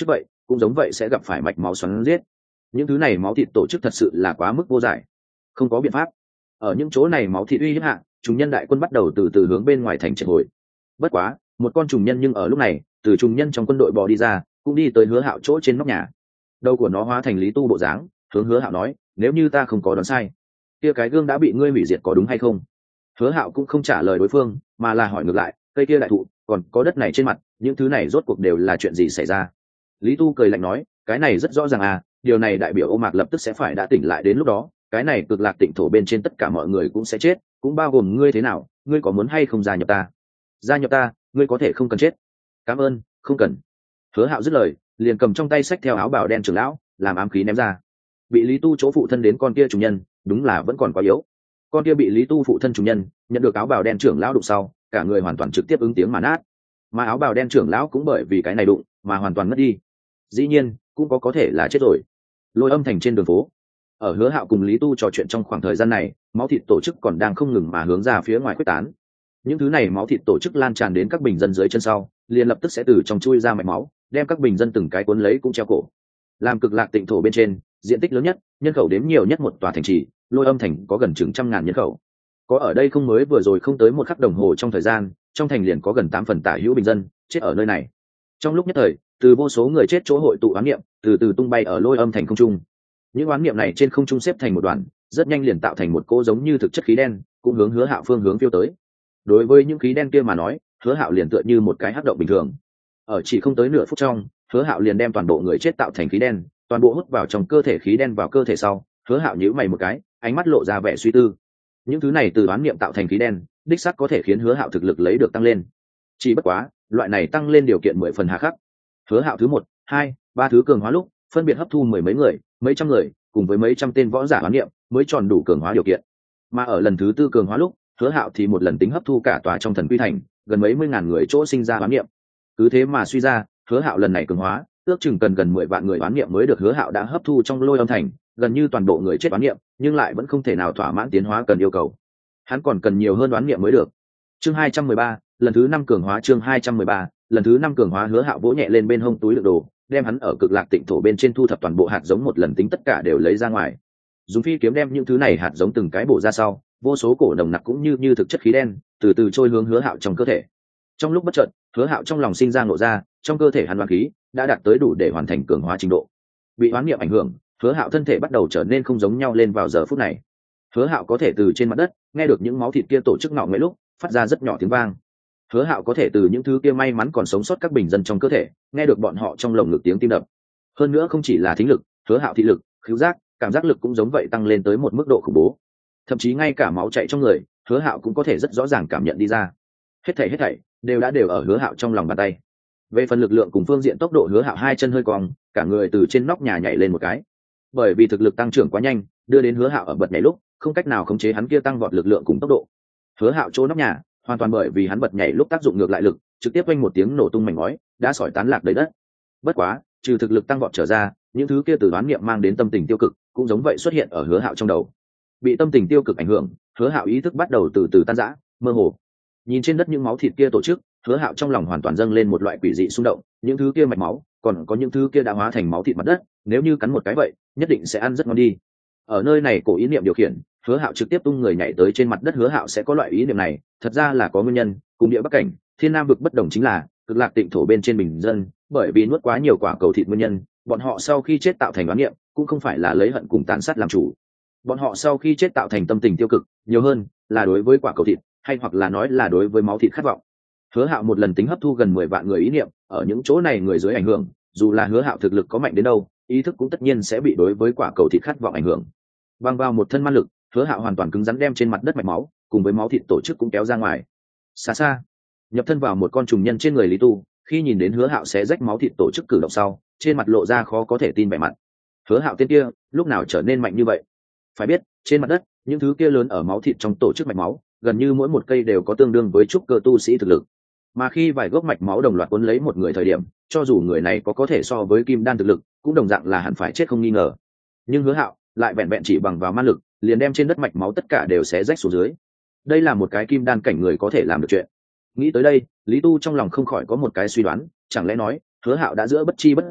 cũng giống vậy sẽ gặp phải mạch máu xoắn giết. Những thứ này máu thịt tổ chức thật sự là quá mức vô giải, không có biện pháp. Ở những chỗ này máu thịt uy hiếp hạ, trùng nhân đại quân bắt đầu từ từ hướng bên ngoài thành triệt hồi. Bất quá một con trùng nhân nhưng ở lúc này từ trùng nhân trong quân đội bò đi ra, cũng đi tới Hứa Hạo chỗ trên nóc nhà. Đầu của nó hóa thành Lý Tu bộ dáng, hướng Hứa Hạo nói, nếu như ta không có đoán sai, kia cái gương đã bị ngươi hủy diệt có đúng hay không? Hứa Hạo cũng không trả lời đối phương, mà là hỏi ngược lại, cây kia đại thụ, còn có đất này trên mặt, những thứ này rốt cuộc đều là chuyện gì xảy ra? Lý Tu cười lạnh nói, cái này rất rõ ràng à, điều này đại biểu Ô Mạc lập tức sẽ phải đã tỉnh lại, đến lúc đó cái này Cực Lạc Tịnh thổ bên trên tất cả mọi người cũng sẽ chết, cũng bao gồm ngươi. Thế nào, ngươi có muốn hay không gia nhập ta? Gia nhập ta? Ngươi có thể không cần chết. Cảm ơn, không cần. Hứa Hạo dứt lời, liền cầm trong tay xách theo áo bào đen trưởng lão, làm ám khí ném ra. Bị Lý Tu chỗ phụ thân đến con kia trùng nhân, đúng là vẫn còn quá yếu. Con kia bị Lý Tu phụ thân trùng nhân nhận được áo bào đen trưởng lão đụng sau, cả người hoàn toàn trực tiếp ứng tiếng mà nát. Mà áo bào đen trưởng lão cũng bởi vì cái này đụng mà hoàn toàn mất đi. Dĩ nhiên cũng có có thể là chết rồi. Lôi Âm thành trên đường phố, ở Hứa Hạo cùng Lý Tu trò chuyện trong khoảng thời gian này, máu thịt tổ chức còn đang không ngừng mà hướng ra phía ngoài quyết tán. Những thứ này máu thịt tổ chức lan tràn đến các bình dân dưới chân sau, liền lập tức sẽ từ trong chui ra mạch máu, đem các bình dân từng cái cuốn lấy cũng treo cổ. Làm Cực Lạc Tịnh thổ bên trên diện tích lớn nhất, nhân khẩu đếm nhiều nhất một tòa thành trì, Lôi Âm thành có gần chừng trăm ngàn nhân khẩu. Có ở đây không mới vừa rồi không tới một khắc đồng hồ trong thời gian, trong thành liền có gần tám phần tả hữu bình dân chết ở nơi này. Trong lúc nhất thời, từ vô số người chết chỗ hội tụ oán niệm, từ từ tung bay ở Lôi Âm thành không trung. Những oán niệm này trên không trung xếp thành một đoàn, rất nhanh liền tạo thành một cỗ giống như thực chất khí đen, cũng hướng Hứa Hạo phương hướng phiêu tới. Đối với những khí đen kia mà nói, Hứa Hạo liền tựa như một cái hắc động bình thường. Ở chỉ không tới nửa phút trong, Hứa Hạo liền đem toàn bộ người chết tạo thành khí đen, toàn bộ hút vào trong cơ thể khí đen vào cơ thể sau, Hứa Hạo nhíu mày một cái, ánh mắt lộ ra vẻ suy tư. Những thứ này từ oán niệm tạo thành khí đen, đích xác có thể khiến Hứa Hạo thực lực lấy được tăng lên. Chỉ bất quá, loại này tăng lên điều kiện mười phần hà khắc. Hứa Hạo thứ một, hai, ba thứ cường hóa lúc, phân biệt hấp thu mười mấy người, mấy trăm người, cùng với mấy trăm tên võ giả oán niệm, mới tròn đủ cường hóa điều kiện. Mà ở lần thứ tư cường hóa lúc, Hứa Hạo thì một lần tính hấp thu cả tòa trong thần quy thành, gần mấy mươi ngàn người chỗ sinh ra oán niệm. Cứ thế mà suy ra, Hứa Hạo lần này cường hóa, ước chừng cần gần mười vạn người oán niệm mới được Hứa Hạo đã hấp thu trong Lôi Âm thành, gần như toàn bộ người chết oán niệm, nhưng lại vẫn không thể nào thỏa mãn tiến hóa cần yêu cầu. Hắn còn cần nhiều hơn oán niệm mới được. Chương hai trăm mười ba, lần thứ năm cường hóa. Chương hai trăm mười ba, lần thứ năm cường hóa. Hứa Hạo vỗ nhẹ lên bên hông túi đựng đồ, đem hắn ở Cực Lạc Tịnh thổ bên trên thu thập toàn bộ hạt giống một lần tính tất cả đều lấy ra ngoài. Dùng phi kiếm đem những thứ này hạt giống từng cái bổ ra sau, vô số cổ nồng nặc cũng như như thực chất khí đen, từ từ trôi hướng Hứa Hạo trong cơ thể. Trong lúc bất chợt, Hứa Hạo trong lòng sinh ra ngộ ra, trong cơ thể hắn oán khí đã đạt tới đủ để hoàn thành cường hóa trình độ. Bị oán niệm ảnh hưởng, Hứa Hạo thân thể bắt đầu trở nên không giống nhau lên vào giờ phút này. Hứa Hạo có thể từ trên mặt đất nghe được những máu thịt kia tổ chức ngọ nghệ lúc phát ra rất nhỏ tiếng vang. Hứa Hạo có thể từ những thứ kia may mắn còn sống sót các bình dân trong cơ thể nghe được bọn họ trong lồng ngực tiếng tim đập. Hơn nữa không chỉ là thính lực, Hứa Hạo thị lực, khứu giác, cảm giác lực cũng giống vậy tăng lên tới một mức độ khủng bố. Thậm chí ngay cả máu chảy trong người, Hứa Hạo cũng có thể rất rõ ràng cảm nhận đi ra. Hết thảy hết thảy đều đã đều ở Hứa Hạo trong lòng bàn tay. Về phần lực lượng cùng phương diện tốc độ, Hứa Hạo hai chân hơi cong, cả người từ trên nóc nhà nhảy lên một cái. Bởi vì thực lực tăng trưởng quá nhanh, đưa đến Hứa Hạo ở bật nhảy lúc không cách nào khống chế hắn kia tăng vọt lực lượng cùng tốc độ. Hứa Hạo chỗ nóc nhà, hoàn toàn bởi vì hắn bật nhảy lúc tác dụng ngược lại lực, trực tiếp vang một tiếng nổ tung mảnh ngói, đã sỏi tán lạc đầy đất. Bất quá, trừ thực lực tăng vọt trở ra, những thứ kia từ đoán niệm mang đến tâm tình tiêu cực, cũng giống vậy xuất hiện ở Hứa Hạo trong đầu. Bị tâm tình tiêu cực ảnh hưởng, Hứa Hạo ý thức bắt đầu từ từ tan rã, mơ hồ. Nhìn trên đất những máu thịt kia tổ chức, Hứa Hạo trong lòng hoàn toàn dâng lên một loại quỷ dị xung động, những thứ kia mạch máu, còn có những thứ kia đã hóa thành máu thịt mặt đất, nếu như cắn một cái vậy, nhất định sẽ ăn rất ngon đi. Ở nơi này cổ ý niệm điều khiển, Hứa Hạo trực tiếp tung người nhảy tới trên mặt đất. Hứa Hạo sẽ có loại ý niệm này, thật ra là có nguyên nhân, cùng địa bắc cảnh, thiên nam vực bất đồng chính là, Cực Lạc Tịnh thổ bên trên bình dân, bởi vì nuốt quá nhiều quả cầu thịt nguyên nhân, bọn họ sau khi chết tạo thành đoán niệm, cũng không phải là lấy hận cùng tàn sát làm chủ. Bọn họ sau khi chết tạo thành tâm tình tiêu cực, nhiều hơn là đối với quả cầu thịt, hay hoặc là nói là đối với máu thịt khát vọng. Hứa Hạo một lần tính hấp thu gần mười vạn người ý niệm, ở những chỗ này người dưới ảnh hưởng, dù là Hứa Hạo thực lực có mạnh đến đâu, ý thức cũng tất nhiên sẽ bị đối với quả cầu thịt khát vọng ảnh hưởng. Bằng vào một thân man lực, Hứa Hạo hoàn toàn cứng rắn đem trên mặt đất mạch máu cùng với máu thịt tổ chức cũng kéo ra ngoài. Xa xa, nhập thân vào một con trùng nhân trên người Lý Tu, khi nhìn đến Hứa Hạo sẽ rách máu thịt tổ chức cử động sau, trên mặt lộ ra khó có thể tin vẻ mặt. Hứa Hạo tên kia, lúc nào trở nên mạnh như vậy? Phải biết, trên mặt đất, những thứ kia lớn ở máu thịt trong tổ chức mạch máu, gần như mỗi một cây đều có tương đương với trúc cơ tu sĩ thực lực. Mà khi vài gốc mạch máu đồng loạt cuốn lấy một người thời điểm, cho dù người này có có thể so với kim đan thực lực, cũng đồng dạng là hẳn phải chết không nghi ngờ. Nhưng Hứa Hạo lại vẹn vẹn chỉ bằng vào man lực, liền đem trên đất mạch máu tất cả đều xé rách xuống dưới. Đây là một cái kim đan cảnh người có thể làm được chuyện. Nghĩ tới đây, Lý Tu trong lòng không khỏi có một cái suy đoán, chẳng lẽ nói, Hứa Hạo đã giữa bất chi bất giác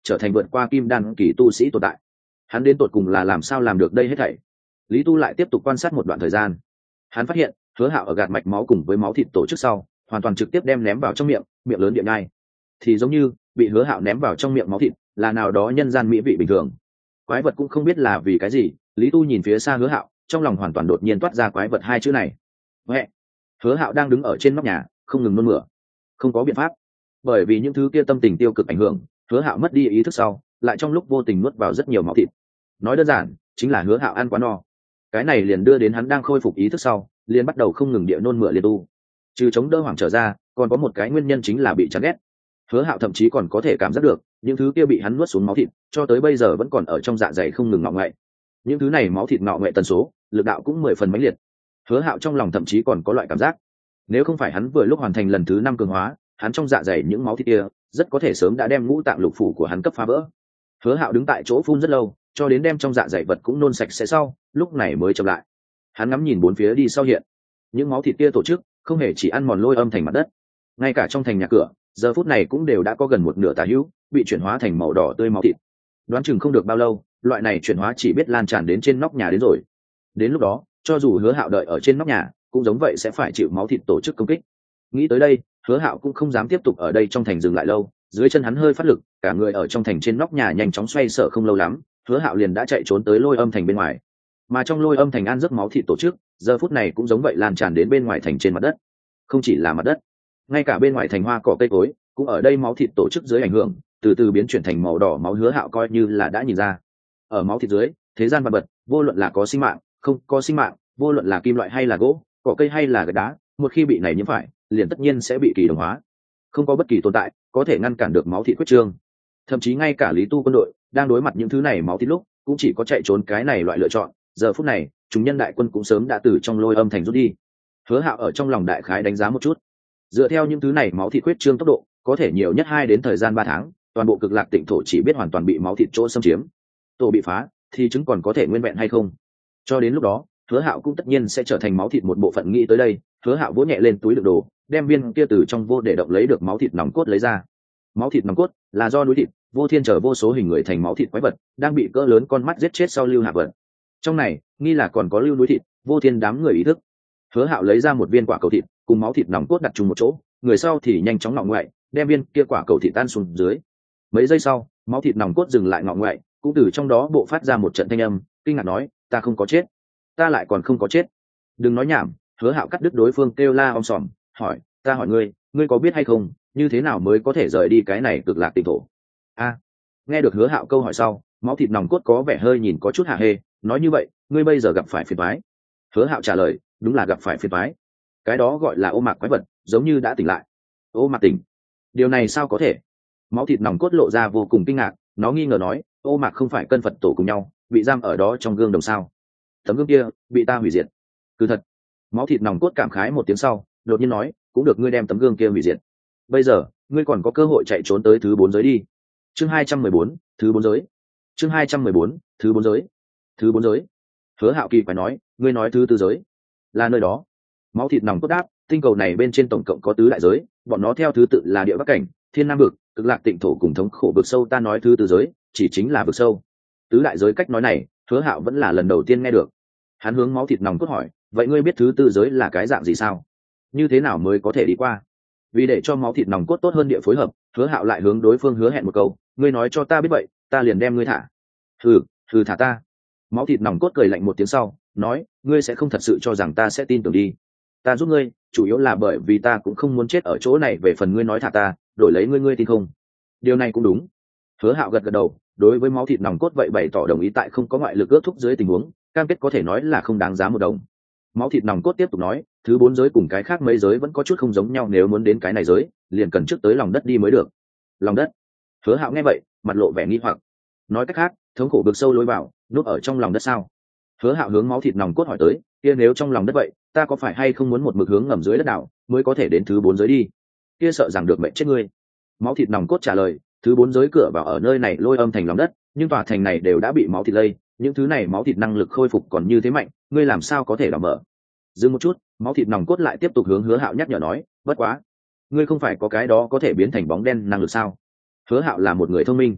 trở thành vượt qua kim đan kỳ tu sĩ tồn tại. Hắn đến tột cùng là làm sao làm được đây hết thảy? Lý Tu lại tiếp tục quan sát một đoạn thời gian. Hắn phát hiện Hứa Hạo ở gạt mạch máu cùng với máu thịt tổ chức sau, hoàn toàn trực tiếp đem ném vào trong miệng, miệng lớn địa nhai. Thì giống như bị Hứa Hạo ném vào trong miệng máu thịt, là nào đó nhân gian mỹ vị bình thường. Quái vật cũng không biết là vì cái gì, Lý Tu nhìn phía xa Hứa Hạo, trong lòng hoàn toàn đột nhiên toát ra quái vật hai chữ này. Mẹ. Hứa Hạo đang đứng ở trên nóc nhà, không ngừng nôn mửa. Không có biện pháp, bởi vì những thứ kia tâm tình tiêu cực ảnh hưởng, Hứa Hạo mất đi ý thức sau, lại trong lúc vô tình nuốt vào rất nhiều máu thịt. Nói đơn giản, chính là Hứa Hạo ăn quá no. Cái này liền đưa đến hắn đang khôi phục ý thức sau, liền bắt đầu không ngừng địa nôn mửa liên tu. Trừ chống đỡ hoảng trở ra, còn có một cái nguyên nhân chính là bị chán ghét. Hứa Hạo thậm chí còn có thể cảm giác được, những thứ kia bị hắn nuốt xuống máu thịt, cho tới bây giờ vẫn còn ở trong dạ dày không ngừng ngọ ngậy. Những thứ này máu thịt ngọ ngậy tần số, lực đạo cũng mười phần mãnh liệt. Hứa Hạo trong lòng thậm chí còn có loại cảm giác, nếu không phải hắn vừa lúc hoàn thành lần thứ năm cường hóa, hắn trong dạ dày những máu thịt kia, rất có thể sớm đã đem ngũ tạng lục phủ của hắn cấp phá vỡ. Hứa Hạo đứng tại chỗ phun rất lâu, cho đến đem trong dạ dày vật cũng nôn sạch sẽ sau, lúc này mới chậm lại. Hắn ngắm nhìn bốn phía đi sau hiện, những máu thịt kia tổ chức không hề chỉ ăn mòn lôi âm thành mặt đất, ngay cả trong thành nhà cửa, giờ phút này cũng đều đã có gần một nửa tà hữu bị chuyển hóa thành màu đỏ tươi máu thịt. Đoán chừng không được bao lâu, loại này chuyển hóa chỉ biết lan tràn đến trên nóc nhà đến rồi. Đến lúc đó, cho dù Hứa Hạo đợi ở trên nóc nhà, cũng giống vậy sẽ phải chịu máu thịt tổ chức công kích. Nghĩ tới đây, Hứa Hạo cũng không dám tiếp tục ở đây trong thành dừng lại lâu, dưới chân hắn hơi phát lực, cả người ở trong thành trên nóc nhà nhanh chóng xoay sở không lâu lắm, Hứa Hạo liền đã chạy trốn tới lôi âm thành bên ngoài. Mà trong lôi âm thành an giấc máu thịt tổ chức, giờ phút này cũng giống vậy lan tràn đến bên ngoài thành trên mặt đất. Không chỉ là mặt đất, ngay cả bên ngoài thành hoa cỏ cây cối, cũng ở đây máu thịt tổ chức dưới ảnh hưởng, từ từ biến chuyển thành màu đỏ máu. Hứa Hạo coi như là đã nhìn ra, ở máu thịt dưới, thế gian vật vật, vô luận là có sinh mạng, không có sinh mạng, vô luận là kim loại hay là gỗ, cỏ cây hay là gạch đá, một khi bị này nhiễm phải, liền tất nhiên sẽ bị kỳ đồng hóa. Không có bất kỳ tồn tại có thể ngăn cản được máu thịt quyết trương. Thậm chí ngay cả Lý Tu quân đội đang đối mặt những thứ này máu thịt lúc, cũng chỉ có chạy trốn cái này loại lựa chọn. Giờ phút này, chúng nhân đại quân cũng sớm đã từ trong lôi âm thành rút đi. Hứa Hạo ở trong lòng đại khái đánh giá một chút, dựa theo những thứ này máu thịt quyết trương tốc độ, có thể nhiều nhất hai đến thời gian ba tháng, toàn bộ Cực Lạc Tịnh thổ chỉ biết hoàn toàn bị máu thịt chỗ xâm chiếm. Tổ bị phá, thì chứng còn có thể nguyên vẹn hay không? Cho đến lúc đó, Hứa Hạo cũng tất nhiên sẽ trở thành máu thịt một bộ phận. Nghĩ tới đây, Hứa Hạo vỗ nhẹ lên túi đựng đồ, đem viên kia từ trong vô để động lấy được máu thịt nòng cốt lấy ra. Máu thịt nòng cốt là do núi thịt vô thiên trở vô số hình người thành máu thịt quái vật đang bị cỡ lớn con mắt giết chết sau lưu hạ vật. Trong này nghi là còn có lưu núi thịt vô thiên đám người ý thức. Hứa Hạo lấy ra một viên quả cầu thịt cùng máu thịt nòng cốt đặt chung một chỗ, người sau thì nhanh chóng ngọ ngoại đem viên kia quả cầu thịt tan xuống dưới. Mấy giây sau, máu thịt nòng cốt dừng lại ngọ ngoại, cũng từ trong đó bộ phát ra một trận thanh âm kinh ngạc nói: ta không có chết, ta lại còn không có chết. Đừng nói nhảm. Hứa Hạo cắt đứt đối phương kêu la om sòm, hỏi: ta hỏi ngươi, ngươi có biết hay không, như thế nào mới có thể rời đi cái này Cực Lạc Tịnh thổ? A. Nghe được Hứa Hạo câu hỏi sau, máu thịt nòng cốt có vẻ hơi nhìn có chút hạ hê, nói: như vậy, ngươi bây giờ gặp phải phiền toái. Hứa Hạo trả lời: đúng là gặp phải phiền toái. Cái đó gọi là ô mạc quái vật, giống như đã tỉnh lại. Ô mạc tỉnh? Điều này sao có thể? Máu thịt nòng cốt lộ ra vô cùng kinh ngạc, nó nghi ngờ nói: ô mạc không phải cân Phật tổ cùng nhau bị giam ở đó trong gương đồng sao? Tấm gương kia bị ta hủy diệt. Cứ thật. Máu thịt nòng cốt cảm khái một tiếng sau, đột nhiên nói: cũng được, ngươi đem tấm gương kia hủy diệt, bây giờ ngươi còn có cơ hội chạy trốn tới thứ bốn giới đi. Chương hai trăm mười bốn, thứ bốn giới. Chương hai trăm mười bốn, thứ bốn giới. Thứ bốn giới. Hứa Hạo kỳ quái nói: ngươi nói thứ tư giới là nơi đó? Máu thịt nòng cốt đáp: tinh cầu này bên trên tổng cộng có tứ đại giới, bọn nó theo thứ tự là địa bắc cảnh, thiên nam vực, Cực Lạc Tịnh thổ cùng thống khổ vực sâu. Ta nói thứ tư giới chỉ chính là vực sâu. Tứ đại giới cách nói này, Hứa Hạo vẫn là lần đầu tiên nghe được. Hắn hướng máu thịt nòng cốt hỏi: vậy ngươi biết thứ tư giới là cái dạng gì sao? Như thế nào mới có thể đi qua? Vì để cho máu thịt nòng cốt tốt hơn địa phối hợp, Hứa Hạo lại hướng đối phương hứa hẹn một câu: ngươi nói cho ta biết vậy, ta liền đem ngươi thả. Hừ, hừ, thả ta? Máu thịt nòng cốt cười lạnh một tiếng sau, nói: ngươi sẽ không thật sự cho rằng ta sẽ tin tưởng đi. Ta giúp ngươi, chủ yếu là bởi vì ta cũng không muốn chết ở chỗ này. Về phần ngươi nói thả ta, đổi lấy ngươi, ngươi tin không? Điều này cũng đúng. Hứa Hạo gật gật đầu, đối với máu thịt nòng cốt vậy bày tỏ đồng ý. Tại không có ngoại lực ước thúc dưới tình huống, cam kết có thể nói là không đáng giá một đồng. Máu thịt nòng cốt tiếp tục nói: thứ bốn giới cùng cái khác mấy giới vẫn có chút không giống nhau, nếu muốn đến cái này giới, liền cần trước tới lòng đất đi mới được. Lòng đất? Hứa Hạo nghe vậy, mặt lộ vẻ nghi hoặc. Nói cách khác, thống khổ vực sâu lối vào, núp ở trong lòng đất sao? Hứa Hạo hướng máu thịt nòng cốt hỏi tới: kia nếu trong lòng đất vậy, ta có phải hay không muốn một mực hướng ngầm dưới đất đảo mới có thể đến thứ bốn giới đi? Kia sợ rằng được mệnh chết ngươi. Máu thịt nòng cốt trả lời: thứ bốn giới cửa vào ở nơi này lôi âm thành lòng đất, nhưng tòa thành này đều đã bị máu thịt lây, những thứ này máu thịt năng lực khôi phục còn như thế mạnh, ngươi làm sao có thể đào mở? Dừng một chút, máu thịt nòng cốt lại tiếp tục hướng Hứa Hạo nhắc nhở nói: bất quá, ngươi không phải có cái đó có thể biến thành bóng đen năng lực sao? Hứa Hạo là một người thông minh,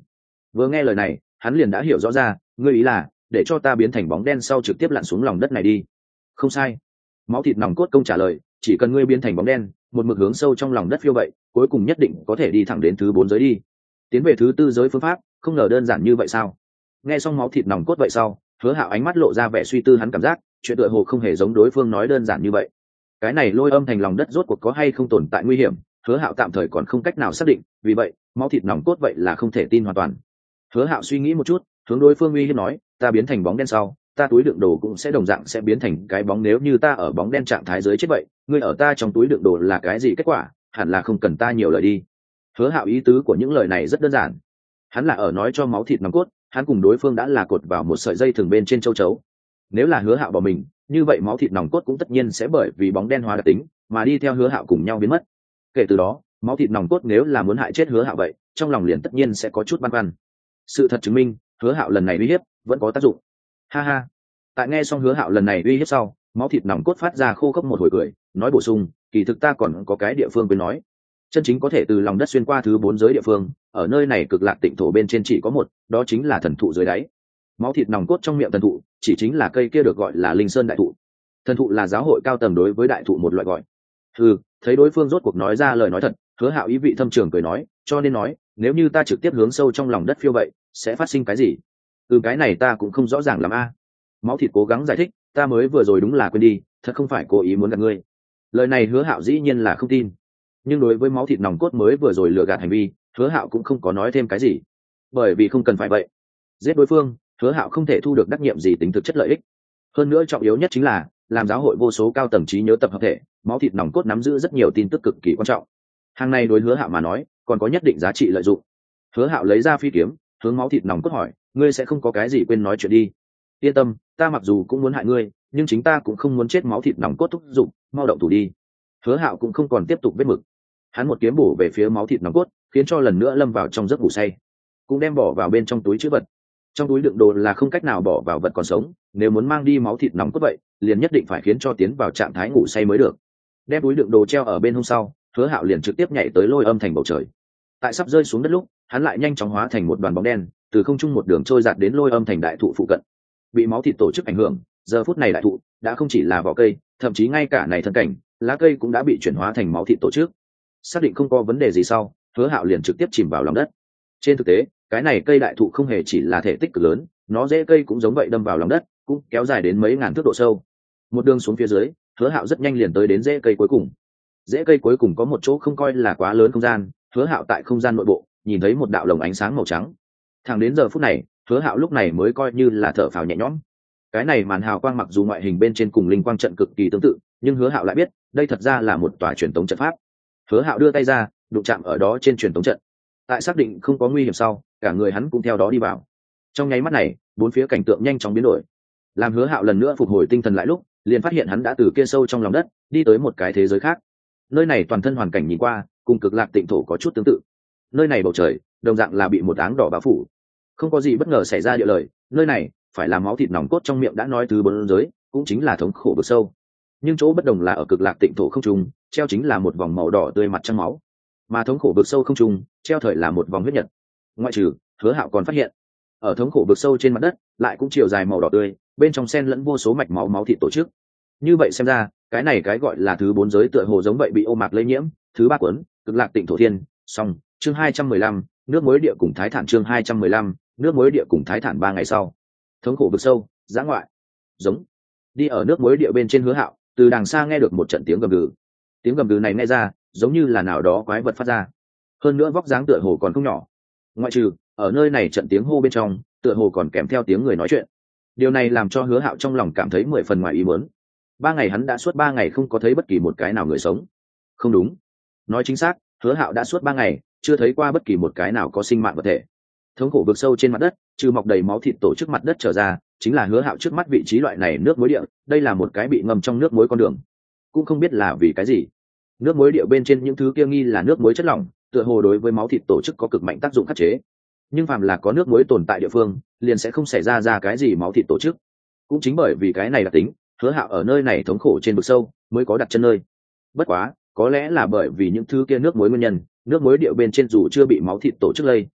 Vừa nghe lời này hắn liền đã hiểu rõ ra, ngươi ý là để cho ta biến thành bóng đen sau trực tiếp lặn xuống lòng đất này đi. Không sai. Máu thịt nòng cốt công trả lời, chỉ cần ngươi biến thành bóng đen một mực hướng sâu trong lòng đất phiêu vậy, cuối cùng nhất định có thể đi thẳng đến thứ bốn giới đi. Tiến về thứ tư giới phương pháp không ngờ đơn giản như vậy sao? Nghe xong máu thịt nòng cốt vậy sau, Hứa Hạo ánh mắt lộ ra vẻ suy tư, hắn cảm giác chuyện tựa hồ không hề giống đối phương nói đơn giản như vậy. Cái này lôi âm thành lòng đất rốt cuộc có hay không tồn tại nguy hiểm, Hứa Hạo tạm thời còn không cách nào xác định, vì vậy máu thịt nòng cốt vậy là không thể tin hoàn toàn. Hứa Hạo suy nghĩ một chút, hướng đối phương uy hiếp nói, ta biến thành bóng đen sau, ta túi đựng đồ cũng sẽ đồng dạng sẽ biến thành cái bóng, nếu như ta ở bóng đen trạng thái dưới chết vậy, ngươi ở ta trong túi đựng đồ là cái gì kết quả, hẳn là không cần ta nhiều lời đi. Hứa Hạo ý tứ của những lời này rất đơn giản, hắn là ở nói cho máu thịt nòng cốt, hắn cùng đối phương đã là cột vào một sợi dây thừng bên trên châu chấu. Nếu là Hứa Hạo bỏ mình, như vậy máu thịt nòng cốt cũng tất nhiên sẽ bởi vì bóng đen hóa đặc tính mà đi theo Hứa Hạo cùng nhau biến mất. Kể từ đó, máu thịt nòng cốt nếu là muốn hại chết Hứa Hạo vậy, trong lòng liền tất nhiên sẽ có chút băn khoăn. Sự thật chứng minh, Hứa Hạo lần này uy hiếp vẫn có tác dụng. Ha ha. Tại nghe xong Hứa Hạo lần này uy hiếp sau, máu thịt nòng cốt phát ra khô khốc một hồi cười, nói bổ sung, kỳ thực ta còn có cái địa phương quên nói. Chân chính có thể từ lòng đất xuyên qua thứ bốn giới địa phương, ở nơi này cực lạc tịnh thổ bên trên chỉ có một, đó chính là thần thụ dưới đáy. Máu thịt nòng cốt trong miệng thần thụ chỉ chính là cây kia được gọi là Linh Sơn đại thụ. Thần thụ là giáo hội cao tầng đối với đại thụ một loại gọi. Ừ, thấy đối phương rốt cuộc nói ra lời nói thật, Hứa Hạo ý vị thâm trường cười nói, cho nên nói, nếu như ta trực tiếp hướng sâu trong lòng đất phiêu vậy, sẽ phát sinh cái gì? Ừ, cái này ta cũng không rõ ràng lắm a. Máu thịt cố gắng giải thích, ta mới vừa rồi đúng là quên đi, thật không phải cố ý muốn gạt ngươi. Lời này Hứa Hạo dĩ nhiên là không tin, nhưng đối với máu thịt nòng cốt mới vừa rồi lừa gạt hành vi, Hứa Hạo cũng không có nói thêm cái gì, bởi vì không cần phải vậy. Giết đối phương, Hứa Hạo không thể thu được đắc nhiệm gì tính thực chất lợi ích. Hơn nữa trọng yếu nhất chính là làm giáo hội vô số cao tầng trí nhớ tập hợp thể, máu thịt nòng cốt nắm giữ rất nhiều tin tức cực kỳ quan trọng. Hàng này đối Hứa Hạo mà nói, còn có nhất định giá trị lợi dụng. Hứa Hạo lấy ra phi kiếm, hướng máu thịt nòng cốt hỏi, ngươi sẽ không có cái gì quên nói chuyện đi. Yên tâm, ta mặc dù cũng muốn hại ngươi, nhưng chính ta cũng không muốn chết, máu thịt nòng cốt thúc giục, mau động thủ đi. Hứa Hạo cũng không còn tiếp tục vết mực, hắn một kiếm bổ về phía máu thịt nòng cốt, khiến cho lần nữa lâm vào trong giấc ngủ say, cũng đem bỏ vào bên trong túi trữ vật. Trong túi đựng đồ là không cách nào bỏ vào vật còn sống, nếu muốn mang đi máu thịt nòng cốt vậy, liền nhất định phải khiến cho tiến vào trạng thái ngủ say mới được. Đem túi đựng đồ treo ở bên hông sau, Hứa Hạo liền trực tiếp nhảy tới lôi âm thành bầu trời. Tại sắp rơi xuống đất lúc, hắn lại nhanh chóng hóa thành một đoàn bóng đen, từ không trung một đường trôi giạt đến lôi âm thành đại thụ phụ cận. Bị máu thịt tổ chức ảnh hưởng, giờ phút này đại thụ đã không chỉ là vỏ cây, thậm chí ngay cả này thân cảnh, lá cây cũng đã bị chuyển hóa thành máu thịt tổ chức. Xác định không có vấn đề gì sau, Hứa Hạo liền trực tiếp chìm vào lòng đất. Trên thực tế, cái này cây đại thụ không hề chỉ là thể tích cực lớn, nó rễ cây cũng giống vậy đâm vào lòng đất, cũng kéo dài đến mấy ngàn thước độ sâu. Một đường xuống phía dưới, Hứa Hạo rất nhanh liền tới đến rễ cây cuối cùng. Rễ cây cuối cùng có một chỗ không coi là quá lớn không gian, Hứa Hạo tại không gian nội bộ nhìn thấy một đạo lồng ánh sáng màu trắng. Thẳng đến giờ phút này, Hứa Hạo lúc này mới coi như là thở phào nhẹ nhõm. Cái này màn hào quang mặc dù ngoại hình bên trên cùng linh quang trận cực kỳ tương tự, nhưng Hứa Hạo lại biết, đây thật ra là một tòa truyền tống trận pháp. Hứa Hạo đưa tay ra, đụng chạm ở đó trên truyền tống trận. Tại xác định không có nguy hiểm sau, cả người hắn cũng theo đó đi vào. Trong nháy mắt này, bốn phía cảnh tượng nhanh chóng biến đổi. Làm Hứa Hạo lần nữa phục hồi tinh thần lại lúc, liền phát hiện hắn đã từ kia sâu trong lòng đất đi tới một cái thế giới khác. Nơi này toàn thân hoàn cảnh nhìn qua, cùng cực lạc tịnh thổ có chút tương tự. Nơi này bầu trời đồng dạng là bị một áng đỏ bao phủ. Không có gì bất ngờ xảy ra địa lời, nơi này phải là máu thịt nòng cốt trong miệng đã nói thứ bốn giới, cũng chính là thống khổ vực sâu. Nhưng chỗ bất đồng là ở cực lạc tịnh thổ không trung, treo chính là một vòng màu đỏ tươi mặt trăng máu, mà thống khổ vực sâu không trung, treo thời là một vòng huyết nhật. Ngoại trừ, Hứa Hạo còn phát hiện, ở thống khổ vực sâu trên mặt đất, lại cũng chiều dài màu đỏ tươi, bên trong xen lẫn vô số mạch máu máu thịt tổ chức. Như vậy xem ra, cái này cái gọi là thứ bốn giới tựa hồ giống vậy bị ô mạc lây nhiễm. Thứ ba cuốn, cực lạc tịnh thổ thiên, xong, chương hai trăm mười lăm, nước muối địa cùng thái thản, chương hai trăm mười lăm, nước muối địa cùng thái thản ba ngày sau. Thống khổ vực sâu, giã ngoại. Giống. Đi ở nước muối địa bên trên Hứa Hạo, từ đằng xa nghe được một trận tiếng gầm gừ. Tiếng gầm gừ này nghe ra, giống như là nào đó quái vật phát ra. Hơn nữa vóc dáng tựa hồ còn không nhỏ. Ngoại trừ, ở nơi này trận tiếng hô bên trong, tựa hồ còn kèm theo tiếng người nói chuyện. Điều này làm cho Hứa Hạo trong lòng cảm thấy mười phần ngoài ý muốn. Ba ngày hắn đã suốt ba ngày không có thấy bất kỳ một cái nào người sống. Không đúng, nói chính xác, Hứa Hạo đã suốt ba ngày chưa thấy qua bất kỳ một cái nào có sinh mạng vật thể. Thống khổ vực sâu trên mặt đất, trừ mọc đầy máu thịt tổ chức mặt đất trở ra, chính là Hứa Hạo trước mắt vị trí loại này nước muối địa. Đây là một cái bị ngâm trong nước muối con đường, cũng không biết là vì cái gì. Nước muối địa bên trên những thứ kia nghi là nước muối chất lỏng, tựa hồ đối với máu thịt tổ chức có cực mạnh tác dụng khắc chế. Nhưng phàm là có nước muối tồn tại địa phương, liền sẽ không xảy ra ra cái gì máu thịt tổ chức. Cũng chính bởi vì cái này đặc tính, Hứa Hạo ở nơi này thống khổ trên vực sâu mới có đặt chân nơi. Bất quá, có lẽ là bởi vì những thứ kia nước muối nguyên nhân, nước muối địa bên trên dù chưa bị máu thịt tổ chức lây,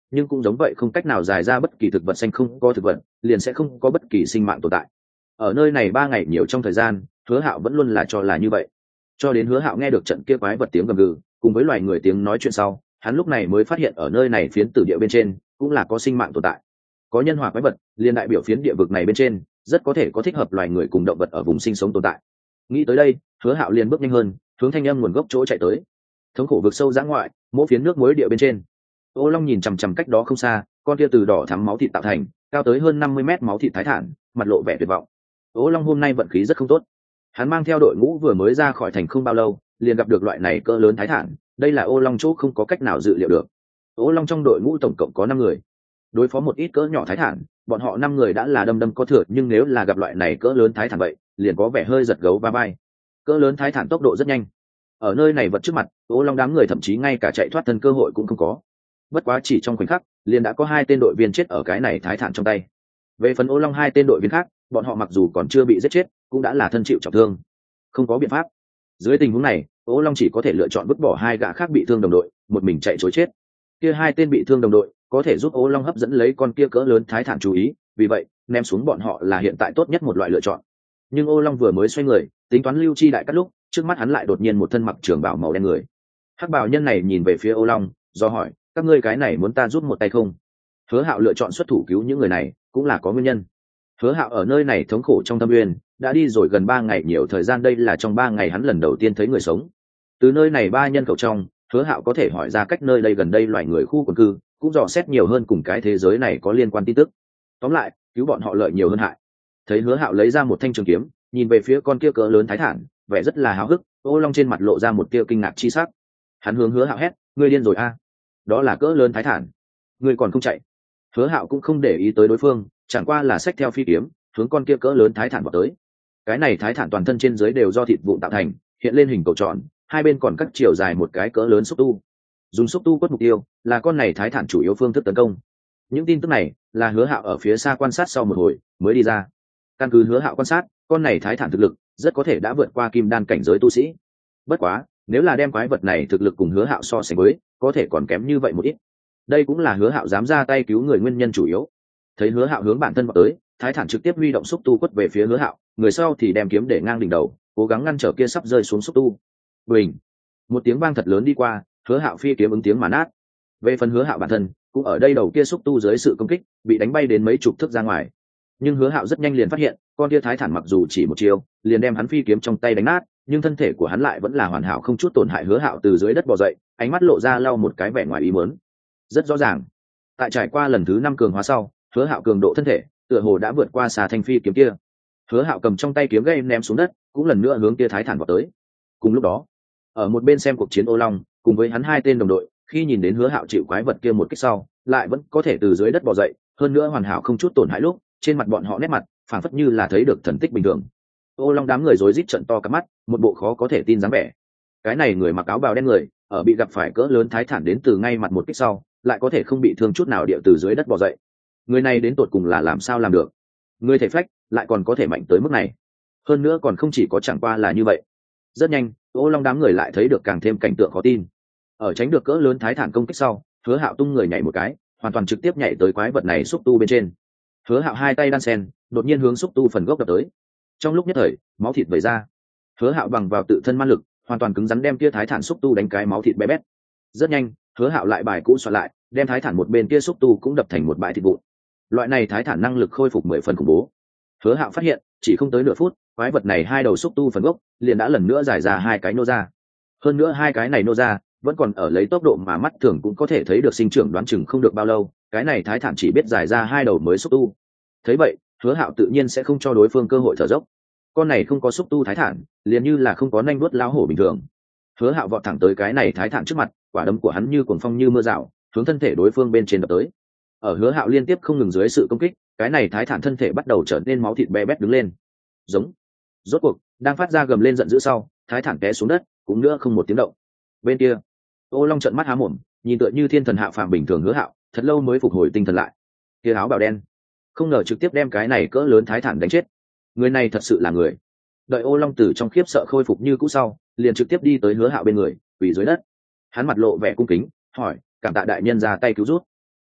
nhưng cũng giống vậy không cách nào dài ra bất kỳ thực vật xanh, không có thực vật liền sẽ không có bất kỳ sinh mạng tồn tại. Ở nơi này ba ngày nhiều trong thời gian, Hứa Hạo vẫn luôn là cho là như vậy, cho đến Hứa Hạo nghe được trận kia quái vật tiếng gầm gừ cùng với loài người tiếng nói chuyện sau, hắn lúc này mới phát hiện ở nơi này phiến tử địa bên trên cũng là có sinh mạng tồn tại. Có nhân hòa quái vật liền đại biểu phiến địa vực này bên trên rất có thể có thích hợp loài người cùng động vật ở vùng sinh sống tồn tại. Nghĩ tới đây, Hứa Hạo liền bước nhanh hơn, hướng thanh âm nguồn gốc chỗ chạy tới. Thống khổ vực sâu dã ngoại, mỗi phiến nước muối địa bên trên. Ô Long nhìn chằm chằm cách đó không xa, con kia từ đỏ thắm máu thịt tạo thành, cao tới hơn năm mươi mét máu thịt thái thản, mặt lộ vẻ tuyệt vọng. Ô Long hôm nay vận khí rất không tốt. Hắn mang theo đội ngũ vừa mới ra khỏi thành không bao lâu, liền gặp được loại này cỡ lớn thái thản, đây là Ô Long chỗ không có cách nào dự liệu được. Ô Long trong đội ngũ tổng cộng có năm người. Đối phó một ít cỡ nhỏ thái thản, bọn họ năm người đã là đâm đâm có thừa, nhưng nếu là gặp loại này cỡ lớn thái thản vậy, liền có vẻ hơi giật gấu va vai. Cỡ lớn thái thản tốc độ rất nhanh. Ở nơi này vật trước mặt, Ô Long đám người thậm chí ngay cả chạy thoát thân cơ hội cũng không có. Bất quá chỉ trong khoảnh khắc, liền đã có hai tên đội viên chết ở cái này thái thản trong tay. Về phần Ô Long hai tên đội viên khác, bọn họ mặc dù còn chưa bị giết chết, cũng đã là thân chịu trọng thương. Không có biện pháp. Dưới tình huống này, Ô Long chỉ có thể lựa chọn vứt bỏ hai gã khác bị thương đồng đội, một mình chạy trối chết. Kia hai tên bị thương đồng đội có thể giúp Ô Long hấp dẫn lấy con kia cỡ lớn thái thản chú ý, vì vậy, ném xuống bọn họ là hiện tại tốt nhất một loại lựa chọn. Nhưng Ô Long vừa mới xoay người, tính toán lưu chi đại cắt lúc, trước mắt hắn lại đột nhiên một thân mặc trường bào màu đen người. Hắc bào nhân này nhìn về phía Ô Long, do hỏi, các ngươi cái này muốn ta giúp một tay không? Hứa Hạo lựa chọn xuất thủ cứu những người này, cũng là có nguyên nhân. Hứa Hạo ở nơi này thống khổ trong thâm uyên, đã đi rồi gần ba ngày nhiều thời gian, đây là trong ba ngày hắn lần đầu tiên thấy người sống. Từ nơi này ba nhân khẩu trong, Hứa Hạo có thể hỏi ra cách nơi đây gần đây loài người khu quần cư, cũng dò xét nhiều hơn cùng cái thế giới này có liên quan tin tức. Tóm lại, cứu bọn họ lợi nhiều hơn hại. Thấy Hứa Hạo lấy ra một thanh trường kiếm, nhìn về phía con kia cỡ lớn thái thản, vẻ rất là háo hức. Ô Long trên mặt lộ ra một tia kinh ngạc chi sắc. Hắn hướng Hứa Hạo hét, ngươi điên rồi a? À? Đó là cỡ lớn thái thản, ngươi còn không chạy? Hứa Hạo cũng không để ý tới đối phương, chẳng qua là xách theo phi kiếm, hướng con kia cỡ lớn thái thản vào tới. Cái này thái thản toàn thân trên dưới đều do thịt vụn tạo thành, hiện lên hình cầu tròn, hai bên còn cắt chiều dài một cái cỡ lớn xúc tu. Dùng xúc tu quất mục tiêu, là con này thái thản chủ yếu phương thức tấn công. Những tin tức này là Hứa Hạo ở phía xa quan sát sau một hồi mới đi ra. Căn cứ Hứa Hạo quan sát, con này thái thản thực lực rất có thể đã vượt qua kim đan cảnh giới tu sĩ. Bất quá, nếu là đem quái vật này thực lực cùng Hứa Hạo so sánh với, có thể còn kém như vậy một ít. Đây cũng là Hứa Hạo dám ra tay cứu người nguyên nhân chủ yếu. Thấy Hứa Hạo hướng bản thân vào tới, thái thản trực tiếp huy động xúc tu quất về phía Hứa Hạo, người sau thì đem kiếm để ngang đỉnh đầu, cố gắng ngăn trở kia sắp rơi xuống xúc tu. Bình, một tiếng vang thật lớn đi qua, Hứa Hạo phi kiếm ứng tiếng mà nát. Về phần Hứa Hạo bản thân, cũng ở đây đầu kia xúc tu dưới sự công kích, bị đánh bay đến mấy chục thước ra ngoài. Nhưng Hứa Hạo rất nhanh liền phát hiện, con kia thái thản mặc dù chỉ một chiêu, liền đem hắn phi kiếm trong tay đánh nát, nhưng thân thể của hắn lại vẫn là hoàn hảo không chút tổn hại. Hứa Hạo từ dưới đất bò dậy, ánh mắt lộ ra lau một cái vẻ ngoài ý muốn. Rất rõ ràng, tại trải qua lần thứ năm cường hóa sau, Hứa Hạo cường độ thân thể tựa hồ đã vượt qua xà thanh phi kiếm kia. Hứa Hạo cầm trong tay kiếm gây ném xuống đất, cũng lần nữa hướng kia thái thản vào tới. Cùng lúc đó, ở một bên xem cuộc chiến Ô Long cùng với hắn hai tên đồng đội, khi nhìn đến Hứa Hạo chịu quái vật kia một kích sau, lại vẫn có thể từ dưới đất bò dậy, hơn nữa hoàn hảo không chút tổn hại lúc, trên mặt bọn họ nét mặt phảng phất như là thấy được thần tích bình thường. Ô Long đám người rối rít trợn to cả mắt, một bộ khó có thể tin dáng vẻ. Cái này người mặc áo bào đen người, ở bị gặp phải cỡ lớn thái thản đến từ ngay mặt một kích sau, lại có thể không bị thương chút nào địa từ dưới đất bò dậy. Người này đến tột cùng là làm sao làm được? Người thể phách lại còn có thể mạnh tới mức này. Hơn nữa còn không chỉ có chẳng qua là như vậy. Rất nhanh, Ô Long đám người lại thấy được càng thêm cảnh tượng khó tin. Ở tránh được cỡ lớn thái thản công kích sau, Hứa Hạo tung người nhảy một cái, hoàn toàn trực tiếp nhảy tới quái vật này xúc tu bên trên. Hứa Hạo hai tay đan sen, đột nhiên hướng xúc tu phần gốc đập tới. Trong lúc nhất thời, máu thịt vẩy ra. Hứa Hạo bằng vào tự thân man lực, hoàn toàn cứng rắn đem kia thái thản xúc tu đánh cái máu thịt bé bét. Rất nhanh, Hứa Hạo lại bài cũ soạn lại, đem thái thản một bên kia xúc tu cũng đập thành một bãi thịt vụn. Loại này thái thản năng lực khôi phục mười phần khủng bố. Hứa Hạo phát hiện, chỉ không tới nửa phút, quái vật này hai đầu xúc tu phần gốc liền đã lần nữa giải ra hai cái nô ra. Hơn nữa hai cái này nô ra vẫn còn ở lấy tốc độ mà mắt thường cũng có thể thấy được sinh trưởng, đoán chừng không được bao lâu, cái này thái thản chỉ biết giải ra hai đầu mới xúc tu. Thấy vậy, Hứa Hạo tự nhiên sẽ không cho đối phương cơ hội thở dốc. Con này không có xúc tu thái thản, liền như là không có nanh vuốt lão hổ bình thường. Hứa Hạo vọt thẳng tới cái này thái thản trước mặt, quả đấm của hắn như cuồng phong như mưa rào, hướng thân thể đối phương bên trên đập tới. Ở Hứa Hạo liên tiếp không ngừng dưới sự công kích, cái này thái thản thân thể bắt đầu trở nên máu thịt be bét đứng lên. Giống. Rốt cuộc, đang phát ra gầm lên giận dữ sau, thái thản té xuống đất, cũng nữa không một tiếng động. Bên kia, Ô Long trợn mắt há mồm, nhìn tựa như thiên thần hạ phàm bình thường Hứa Hạo, thật lâu mới phục hồi tinh thần lại. Kia áo bào đen, không ngờ trực tiếp đem cái này cỡ lớn thái thản đánh chết. Người này thật sự là người. Đợi Ô Long từ trong khiếp sợ khôi phục như cũ sau, liền trực tiếp đi tới Hứa Hạo bên người, quỳ dưới đất. Hắn mặt lộ vẻ cung kính, hỏi, cảm tạ đại nhân ra tay cứu rút.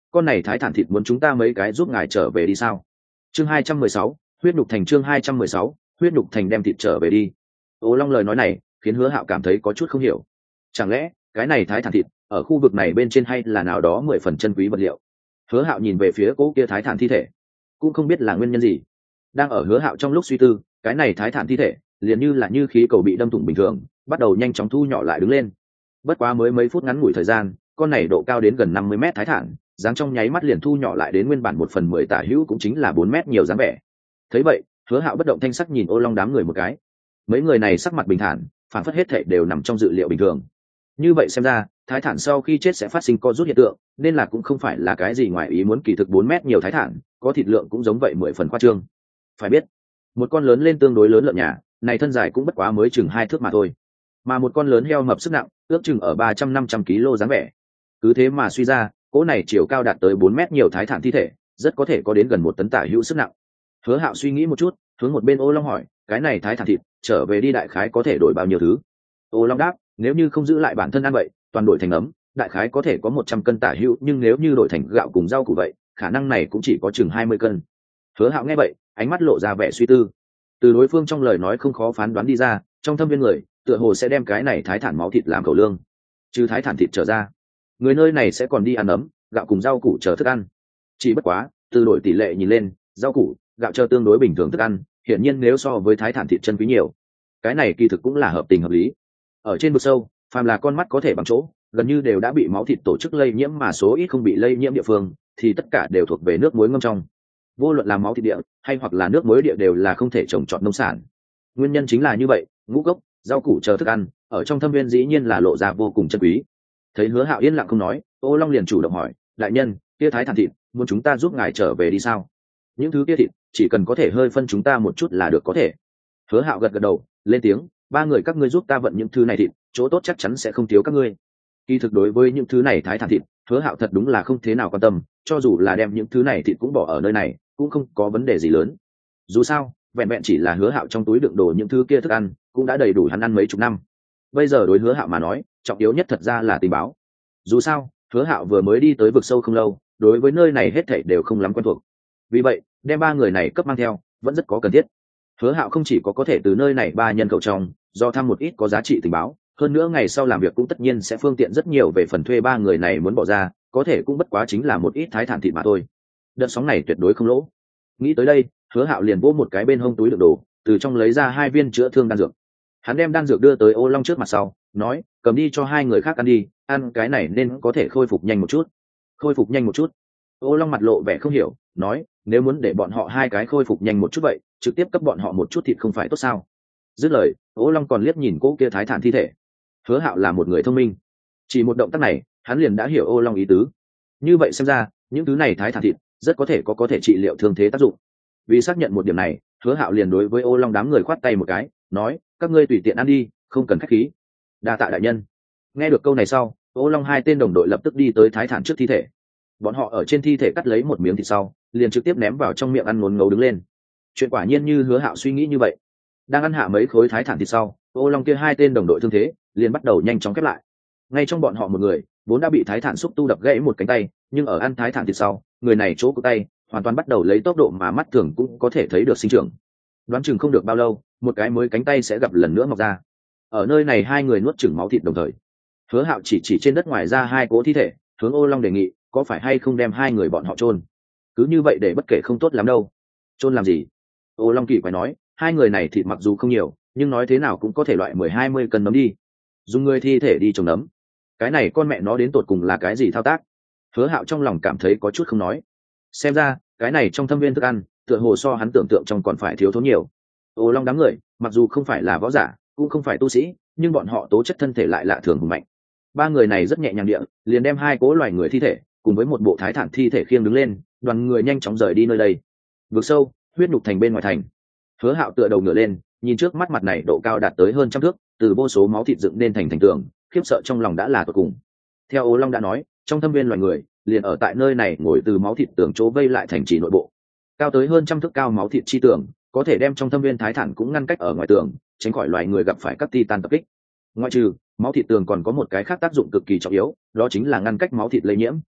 con này thái thản thịt muốn chúng ta mấy cái giúp ngài trở về đi sao? Chương hai trăm mười sáu, huyết nhục thành. Chương hai trăm mười sáu, huyết nhục thành đem thịt trở về đi. Ô Long lời nói này khiến Hứa Hạo cảm thấy có chút không hiểu. Chẳng lẽ cái này thái thản thịt ở khu vực này bên trên hay là nào đó mười phần chân quý vật liệu? Hứa Hạo nhìn về phía cố kia thái thản thi thể, cũng không biết là nguyên nhân gì. Đang ở Hứa Hạo trong lúc suy tư, cái này thái thản thi thể liền như là như khí cầu bị đâm thủng bình thường, bắt đầu nhanh chóng thu nhỏ lại đứng lên. Bất quá mới mấy phút ngắn ngủi thời gian, con này độ cao đến gần năm mươi mét thái thản, dáng trong nháy mắt liền thu nhỏ lại đến nguyên bản một phần mười tả hữu, cũng chính là bốn mét nhiều dáng vẻ. Thấy vậy, Hứa Hạo bất động thanh sắc nhìn Ô Long đám người một cái. Mấy người này sắc mặt bình thản, phản phất hết thảy đều nằm trong dự liệu bình thường. Như vậy xem ra, thái thản sau khi chết sẽ phát sinh co rút hiện tượng, nên là cũng không phải là cái gì ngoài ý muốn. Kỳ thực bốn mét nhiều thái thản, có thịt lượng cũng giống vậy mười phần khoa trương. Phải biết, một con lớn lên tương đối lớn lợn nhà, này thân dài cũng bất quá mới chừng hai thước mà thôi. Mà một con lớn heo mập sức nặng, ước chừng ở ba trăm năm trăm ki lô dáng vẻ. Cứ thế mà suy ra, cỗ này chiều cao đạt tới bốn mét nhiều thái thản thi thể, rất có thể có đến gần một tấn tả hữu sức nặng. Hứa Hạo suy nghĩ một chút, hướng một bên Ô Long hỏi, cái này thái thản thịt trở về đi đại khái có thể đổi bao nhiêu thứ? Ô Long đáp, nếu như không giữ lại bản thân ăn vậy, toàn đổi thành ấm, đại khái có thể có một trăm cân tả hữu, nhưng nếu như đổi thành gạo cùng rau củ vậy, khả năng này cũng chỉ có chừng hai mươi cân. Hứa Hạo nghe vậy, ánh mắt lộ ra vẻ suy tư. Từ đối phương trong lời nói không khó phán đoán đi ra, trong thâm viên người, tựa hồ sẽ đem cái này thái thản máu thịt làm khẩu lương. Trừ thái thản thịt trở ra, người nơi này sẽ còn đi ăn ấm, gạo cùng rau củ chờ thức ăn. Chỉ bất quá, từ đổi tỷ lệ nhìn lên, rau củ, gạo chờ tương đối bình thường thức ăn, hiển nhiên nếu so với thái thản thịt chân quý nhiều. Cái này kỳ thực cũng là hợp tình hợp lý. Ở trên vực sâu, phàm là con mắt có thể bằng chỗ, gần như đều đã bị máu thịt tổ chức lây nhiễm, mà số ít không bị lây nhiễm địa phương thì tất cả đều thuộc về nước muối ngâm trong. Vô luận là máu thịt địa hay hoặc là nước muối địa đều là không thể trồng trọt nông sản. Nguyên nhân chính là như vậy, ngũ cốc, rau củ chờ thức ăn ở trong thâm viên dĩ nhiên là lộ ra vô cùng chân quý. Thấy Hứa Hạo yên lặng không nói, Ô Long liền chủ động hỏi, đại nhân, kia thái thản thịt muốn chúng ta giúp ngài trở về đi sao? Những thứ kia thịt chỉ cần có thể hơi phân chúng ta một chút là được có thể. Hứa Hạo gật gật đầu, lên tiếng, ba người các ngươi giúp ta vận những thứ này thịt, chỗ tốt chắc chắn sẽ không thiếu các ngươi. Kỳ thực đối với những thứ này thái thản thịt, Hứa Hạo thật đúng là không thế nào quan tâm, cho dù là đem những thứ này thịt cũng bỏ ở nơi này, cũng không có vấn đề gì lớn. Dù sao, vẹn vẹn chỉ là Hứa Hạo trong túi đựng đồ những thứ kia thức ăn, cũng đã đầy đủ hắn ăn mấy chục năm. Bây giờ đối Hứa Hạo mà nói, trọng yếu nhất thật ra là tình báo. Dù sao, Hứa Hạo vừa mới đi tới vực sâu không lâu, đối với nơi này hết thảy đều không lắm quen thuộc. Vì vậy, đem ba người này cấp mang theo, vẫn rất có cần thiết. Hứa Hạo không chỉ có có thể từ nơi này ba nhân khẩu trong, do thăm một ít có giá trị tình báo, hơn nữa ngày sau làm việc cũng tất nhiên sẽ phương tiện rất nhiều về phần thuê ba người này muốn bỏ ra, có thể cũng bất quá chính là một ít thái thản thịt mà thôi. Đợt sóng này tuyệt đối không lỗ. Nghĩ tới đây, Hứa Hạo liền vỗ một cái bên hông túi đựng đồ, từ trong lấy ra hai viên chữa thương đan dược. Hắn đem đan dược đưa tới Ô Long trước mặt sau, nói, cầm đi cho hai người khác ăn đi, ăn cái này nên có thể khôi phục nhanh một chút. Khôi phục nhanh một chút? Ô Long mặt lộ vẻ không hiểu, nói, nếu muốn để bọn họ hai cái khôi phục nhanh một chút vậy, trực tiếp cấp bọn họ một chút thịt không phải tốt sao? Dứt lời, Ô Long còn liếc nhìn cô kia thái thản thi thể. Hứa Hạo là một người thông minh, chỉ một động tác này, hắn liền đã hiểu Ô Long ý tứ. Như vậy xem ra, những thứ này thái thản thịt rất có thể có có thể trị liệu thương thế tác dụng. Vì xác nhận một điểm này, Hứa Hạo liền đối với Ô Long đám người khoát tay một cái, nói, các ngươi tùy tiện ăn đi, không cần khách khí. Đa tạ đại nhân. Nghe được câu này sau, Ô Long hai tên đồng đội lập tức đi tới thái thản trước thi thể. Bọn họ ở trên thi thể cắt lấy một miếng thịt sau, liền trực tiếp ném vào trong miệng ăn ngốn ngấu đứng lên. Chuyện quả nhiên như Hứa Hạo suy nghĩ như vậy. Đang ăn hạ mấy khối thái thản thịt sau, Ô Long kia hai tên đồng đội thương thế liền bắt đầu nhanh chóng khép lại. Ngay trong bọn họ một người vốn đã bị thái thản xúc tu đập gãy một cánh tay, nhưng ở ăn thái thản thịt sau, người này chỗ cổ tay hoàn toàn bắt đầu lấy tốc độ mà mắt thường cũng có thể thấy được sinh trưởng. Đoán chừng không được bao lâu, một cái mới cánh tay sẽ gặp lần nữa mọc ra. Ở nơi này hai người nuốt chửng máu thịt đồng thời, Hứa Hạo chỉ chỉ trên đất ngoài ra hai cỗ thi thể, hướng Ô Long đề nghị, có phải hay không đem hai người bọn họ chôn? Cứ như vậy để bất kể không tốt lắm đâu. Chôn làm gì? Ô Long kỳ quái nói, hai người này thịt mặc dù không nhiều, nhưng nói thế nào cũng có thể loại mười hai mươi cân nấm đi. Dùng người thi thể đi trồng nấm, cái này con mẹ nó đến tột cùng là cái gì thao tác? Hứa Hạo trong lòng cảm thấy có chút không nói. Xem ra, cái này trong thâm viên thức ăn, tựa hồ so hắn tưởng tượng trong còn phải thiếu thốn nhiều. Ô Long đám người, mặc dù không phải là võ giả, cũng không phải tu sĩ, nhưng bọn họ tố chất thân thể lại lạ thường hùng mạnh. Ba người này rất nhẹ nhàng địa, liền đem hai cố loài người thi thể, cùng với một bộ thái thản thi thể khiêng đứng lên, đoàn người nhanh chóng rời đi nơi đây. Vực sâu, huyết nhục thành bên ngoài thành. Hứa Hạo tựa đầu ngửa lên, nhìn trước mắt mặt này độ cao đạt tới hơn trăm thước, từ vô số máu thịt dựng nên thành thành tường, khiếp sợ trong lòng đã là tột cùng. Theo Ô Long đã nói, trong thâm viên loài người liền ở tại nơi này, ngồi từ máu thịt tường chỗ vây lại thành trì nội bộ, cao tới hơn trăm thước cao máu thịt chi tường, có thể đem trong thâm viên thái thản cũng ngăn cách ở ngoài tường, tránh khỏi loài người gặp phải các titan tập kích. Ngoại trừ máu thịt tường còn có một cái khác tác dụng cực kỳ trọng yếu, đó chính là ngăn cách máu thịt lây nhiễm.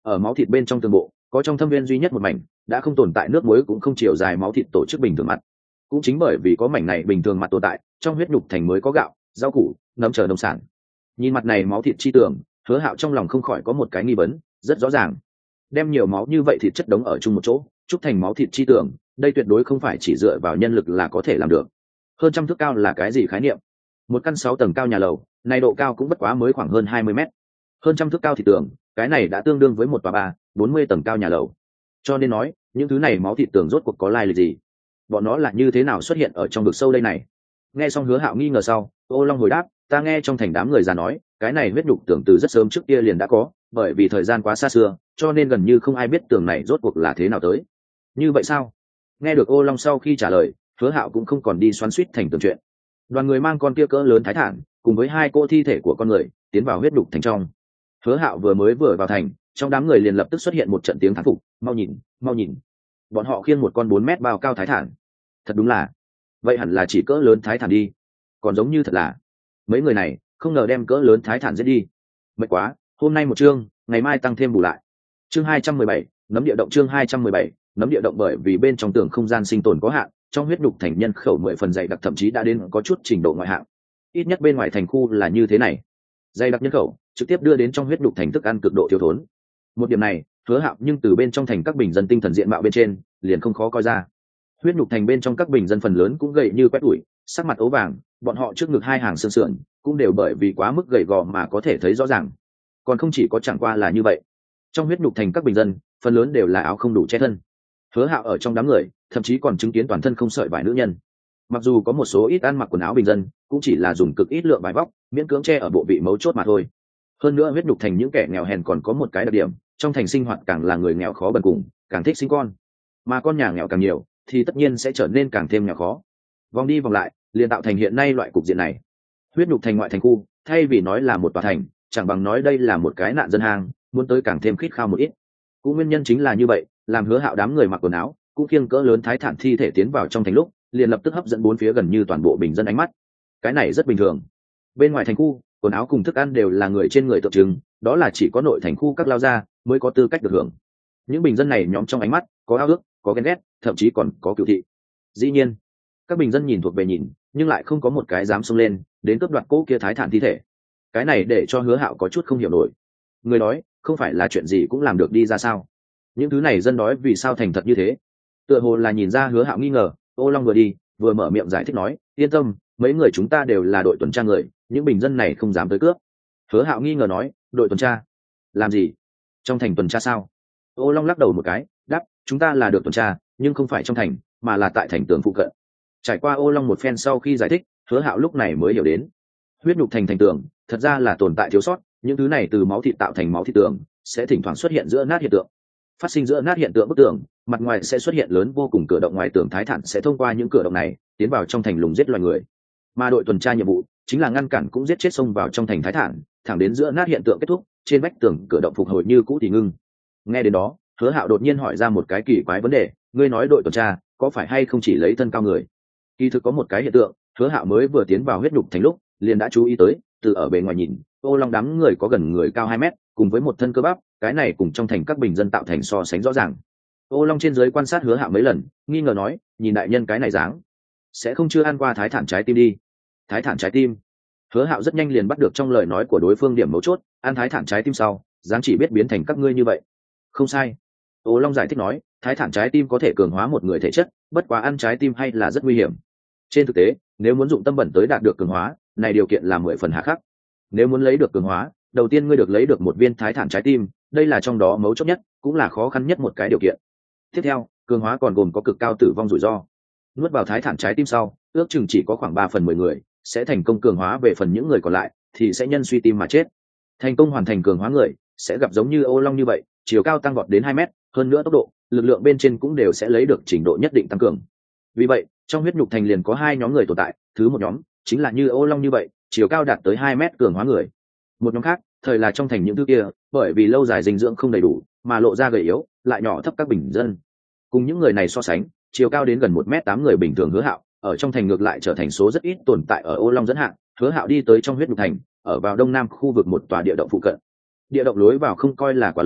ở máu thịt bên trong tường bộ có trong thâm viên duy nhất một mảnh đã không tồn tại nước muối cũng không chiều dài máu thịt tổ chức bình thường mặt. Cũng chính bởi vì có mảnh này bình thường mặt tồn tại, trong huyết nhục thành mới có gạo, rau củ, nấm chờ nông sản. Nhìn mặt này máu thịt chi tường, Hứa Hạo trong lòng không khỏi có một cái nghi vấn rất rõ ràng. Đem nhiều máu như vậy thịt chất đống ở chung một chỗ, chúc thành máu thịt chi tường, đây tuyệt đối không phải chỉ dựa vào nhân lực là có thể làm được. Hơn trăm thước cao là cái gì khái niệm? Một căn sáu tầng cao nhà lầu, này độ cao cũng bất quá mới khoảng hơn hai mươi mét. Hơn trăm thước cao thì tường, cái này đã tương đương với một tòa ba, bốn mươi tầng cao nhà lầu. Cho nên nói, những thứ này máu thịt tường rốt cuộc có lai lịch gì? Bọn nó là như thế nào xuất hiện ở trong vực sâu đây này? Nghe xong Hứa Hạo nghi ngờ sau, Ô Long hồi đáp, ta nghe trong thành đám người già nói, cái này huyết nhục tường từ rất sớm trước kia liền đã có, bởi vì thời gian quá xa xưa, cho nên gần như không ai biết tường này rốt cuộc là thế nào tới. Như vậy sao? Nghe được Ô Long sau khi trả lời, Hứa Hạo cũng không còn đi xoắn xuýt thành tường chuyện. Đoàn người mang con kia cỡ lớn thái thản, cùng với hai cô thi thể của con người, tiến vào huyết nhục thành trong. Hứa Hạo vừa mới vừa vào thành, trong đám người liền lập tức xuất hiện một trận tiếng thán phục, mau nhìn, mau nhìn. Bọn họ khiêng một con bốn mét bao cao thái thản. Thật đúng là, vậy hẳn là chỉ cỡ lớn thái thản đi. Còn giống như thật là, mấy người này không ngờ đem cỡ lớn thái thản giết đi. Mệt quá, hôm nay một chương, ngày mai tăng thêm bù lại. Chương hai trăm mười bảy, nấm địa động chương hai trăm mười bảy, nấm địa động bởi vì bên trong tường không gian sinh tồn có hạn, trong huyết nhục thành nhân khẩu mười phần dày đặc thậm chí đã đến có chút trình độ ngoại hạng. Ít nhất bên ngoài thành khu là như thế này. Dày đặc nhân khẩu trực tiếp đưa đến trong huyết nhục thành thức ăn cực độ thiếu thốn. Một điểm này, Hứa Hạo nhưng từ bên trong thành các bình dân tinh thần diện mạo bên trên, liền không khó coi ra. Huyết nhục thành bên trong các bình dân phần lớn cũng gầy như quét ủi, sắc mặt ố vàng, bọn họ trước ngực hai hàng xương sườn cũng đều bởi vì quá mức gầy gò mà có thể thấy rõ ràng. Còn không chỉ có chẳng qua là như vậy, trong huyết nhục thành các bình dân, phần lớn đều là áo không đủ che thân. Hứa Hạo ở trong đám người, thậm chí còn chứng kiến toàn thân không sợi vải nữ nhân. Mặc dù có một số ít ăn mặc quần áo bình dân, cũng chỉ là dùng cực ít lượng vải vóc, miễn cưỡng che ở bộ vị mấu chốt mà thôi. Hơn nữa huyết nhục thành những kẻ nghèo hèn còn có một cái đặc điểm, trong thành sinh hoạt càng là người nghèo khó bần cùng, càng thích sinh con. Mà con nhà nghèo càng nhiều, thì tất nhiên sẽ trở nên càng thêm nghèo khó. Vòng đi vòng lại, liền tạo thành hiện nay loại cục diện này. Huyết nhục thành ngoại thành khu, thay vì nói là một tòa thành, chẳng bằng nói đây là một cái nạn dân hang, muốn tới càng thêm khít khao một ít. Cũng nguyên nhân chính là như vậy, làm Hứa Hạo đám người mặc quần áo, cũng khiêng cỡ lớn thái thản thi thể tiến vào trong thành lúc, liền lập tức hấp dẫn bốn phía gần như toàn bộ bình dân ánh mắt. Cái này rất bình thường. Bên ngoài thành khu, quần áo cùng thức ăn đều là người trên người tượng trưng, đó là chỉ có nội thành khu các lao gia mới có tư cách được hưởng. Những bình dân này nhóm trong ánh mắt có ao ước, có ghen ghét, thậm chí còn có cựu thị. Dĩ nhiên, các bình dân nhìn thuộc về nhìn, nhưng lại không có một cái dám xông lên đến cướp đoạt cỗ kia thái thản thi thể. Cái này để cho Hứa Hạo có chút không hiểu nổi. Người đói không phải là chuyện gì cũng làm được đi ra sao? Những thứ này dân đói vì sao thành thật như thế? Tựa hồ là nhìn ra Hứa Hạo nghi ngờ, Ô Long vừa đi vừa mở miệng giải thích nói, yên tâm, mấy người chúng ta đều là đội tuần tra người, những bình dân này không dám tới cướp. Hứa Hạo nghi ngờ nói, đội tuần tra? Làm gì? Trong thành tuần tra sao? Ô Long lắc đầu một cái, đáp, chúng ta là được tuần tra, nhưng không phải trong thành, mà là tại thành tường phụ cận. Trải qua Ô Long một phen sau khi giải thích, Hứa Hạo lúc này mới hiểu đến, huyết nhục thành thành tường thật ra là tồn tại thiếu sót, những thứ này từ máu thịt tạo thành máu thịt tường sẽ thỉnh thoảng xuất hiện giữa nát hiện tượng. Phát sinh giữa nát hiện tượng bức tường, mặt ngoài sẽ xuất hiện lớn vô cùng cửa động, ngoài tường thái thản sẽ thông qua những cửa động này tiến vào trong thành lùng giết loài người. Mà đội tuần tra nhiệm vụ chính là ngăn cản cũng giết chết xông vào trong thành thái thản, thẳng đến giữa nát hiện tượng kết thúc, trên vách tường cửa động phục hồi như cũ thì ngưng. Nghe đến đó, Hứa Hạo đột nhiên hỏi ra một cái kỳ quái vấn đề, ngươi nói đội tuần tra có phải hay không chỉ lấy thân cao người? Kỳ thực có một cái hiện tượng, Hứa Hạo mới vừa tiến vào huyết nhục thành lúc, liền đã chú ý tới, từ ở bề ngoài nhìn, Ô Long đám người có gần người cao hai mét, cùng với một thân cơ bắp, cái này cùng trong thành các bình dân tạo thành so sánh rõ ràng. Ô Long trên dưới quan sát Hứa Hạo mấy lần, nghi ngờ nói, nhìn đại nhân cái này dáng, sẽ không chưa ăn qua thái thản trái tim đi? Thái thản trái tim? Hứa Hạo rất nhanh liền bắt được trong lời nói của đối phương điểm mấu chốt, ăn thái thản trái tim sau, dáng chỉ biết biến thành các ngươi như vậy. Không sai. Ô Long giải thích nói, thái thản trái tim có thể cường hóa một người thể chất, bất quá ăn trái tim hay là rất nguy hiểm. Trên thực tế, nếu muốn dụng tâm bẩn tới đạt được cường hóa, này điều kiện là mười phần hà khắc. Nếu muốn lấy được cường hóa, đầu tiên ngươi được lấy được một viên thái thản trái tim, đây là trong đó mấu chốt nhất, cũng là khó khăn nhất một cái điều kiện. Tiếp theo, cường hóa còn gồm có cực cao tử vong rủi ro. Nuốt vào thái thản trái tim sau, ước chừng chỉ có khoảng ba phần mười người sẽ thành công cường hóa, về phần những người còn lại thì sẽ nhân suy tim mà chết. Thành công hoàn thành cường hóa người sẽ gặp giống như Ô Long như vậy, chiều cao tăng vọt đến hai mét, hơn nữa tốc độ, lực lượng bên trên cũng đều sẽ lấy được trình độ nhất định tăng cường. Vì vậy, trong huyết nhục thành liền có hai nhóm người tồn tại, thứ một nhóm chính là như Ô Long như vậy, chiều cao đạt tới hai mét cường hóa người. Một nhóm khác, thời là trong thành những thứ kia, bởi vì lâu dài dinh dưỡng không đầy đủ, mà lộ ra gầy yếu, lại nhỏ thấp các bình dân. Cùng những người này so sánh, chiều cao đến gần một mét tám người bình thường Hứa Hạo, ở trong thành ngược lại trở thành số rất ít tồn tại ở Ô Long dẫn hạng. Hứa Hạo đi tới trong huyết nhục thành, ở vào đông nam khu vực một tòa địa động phụ cận. Địa động lối vào không coi là quá lớn,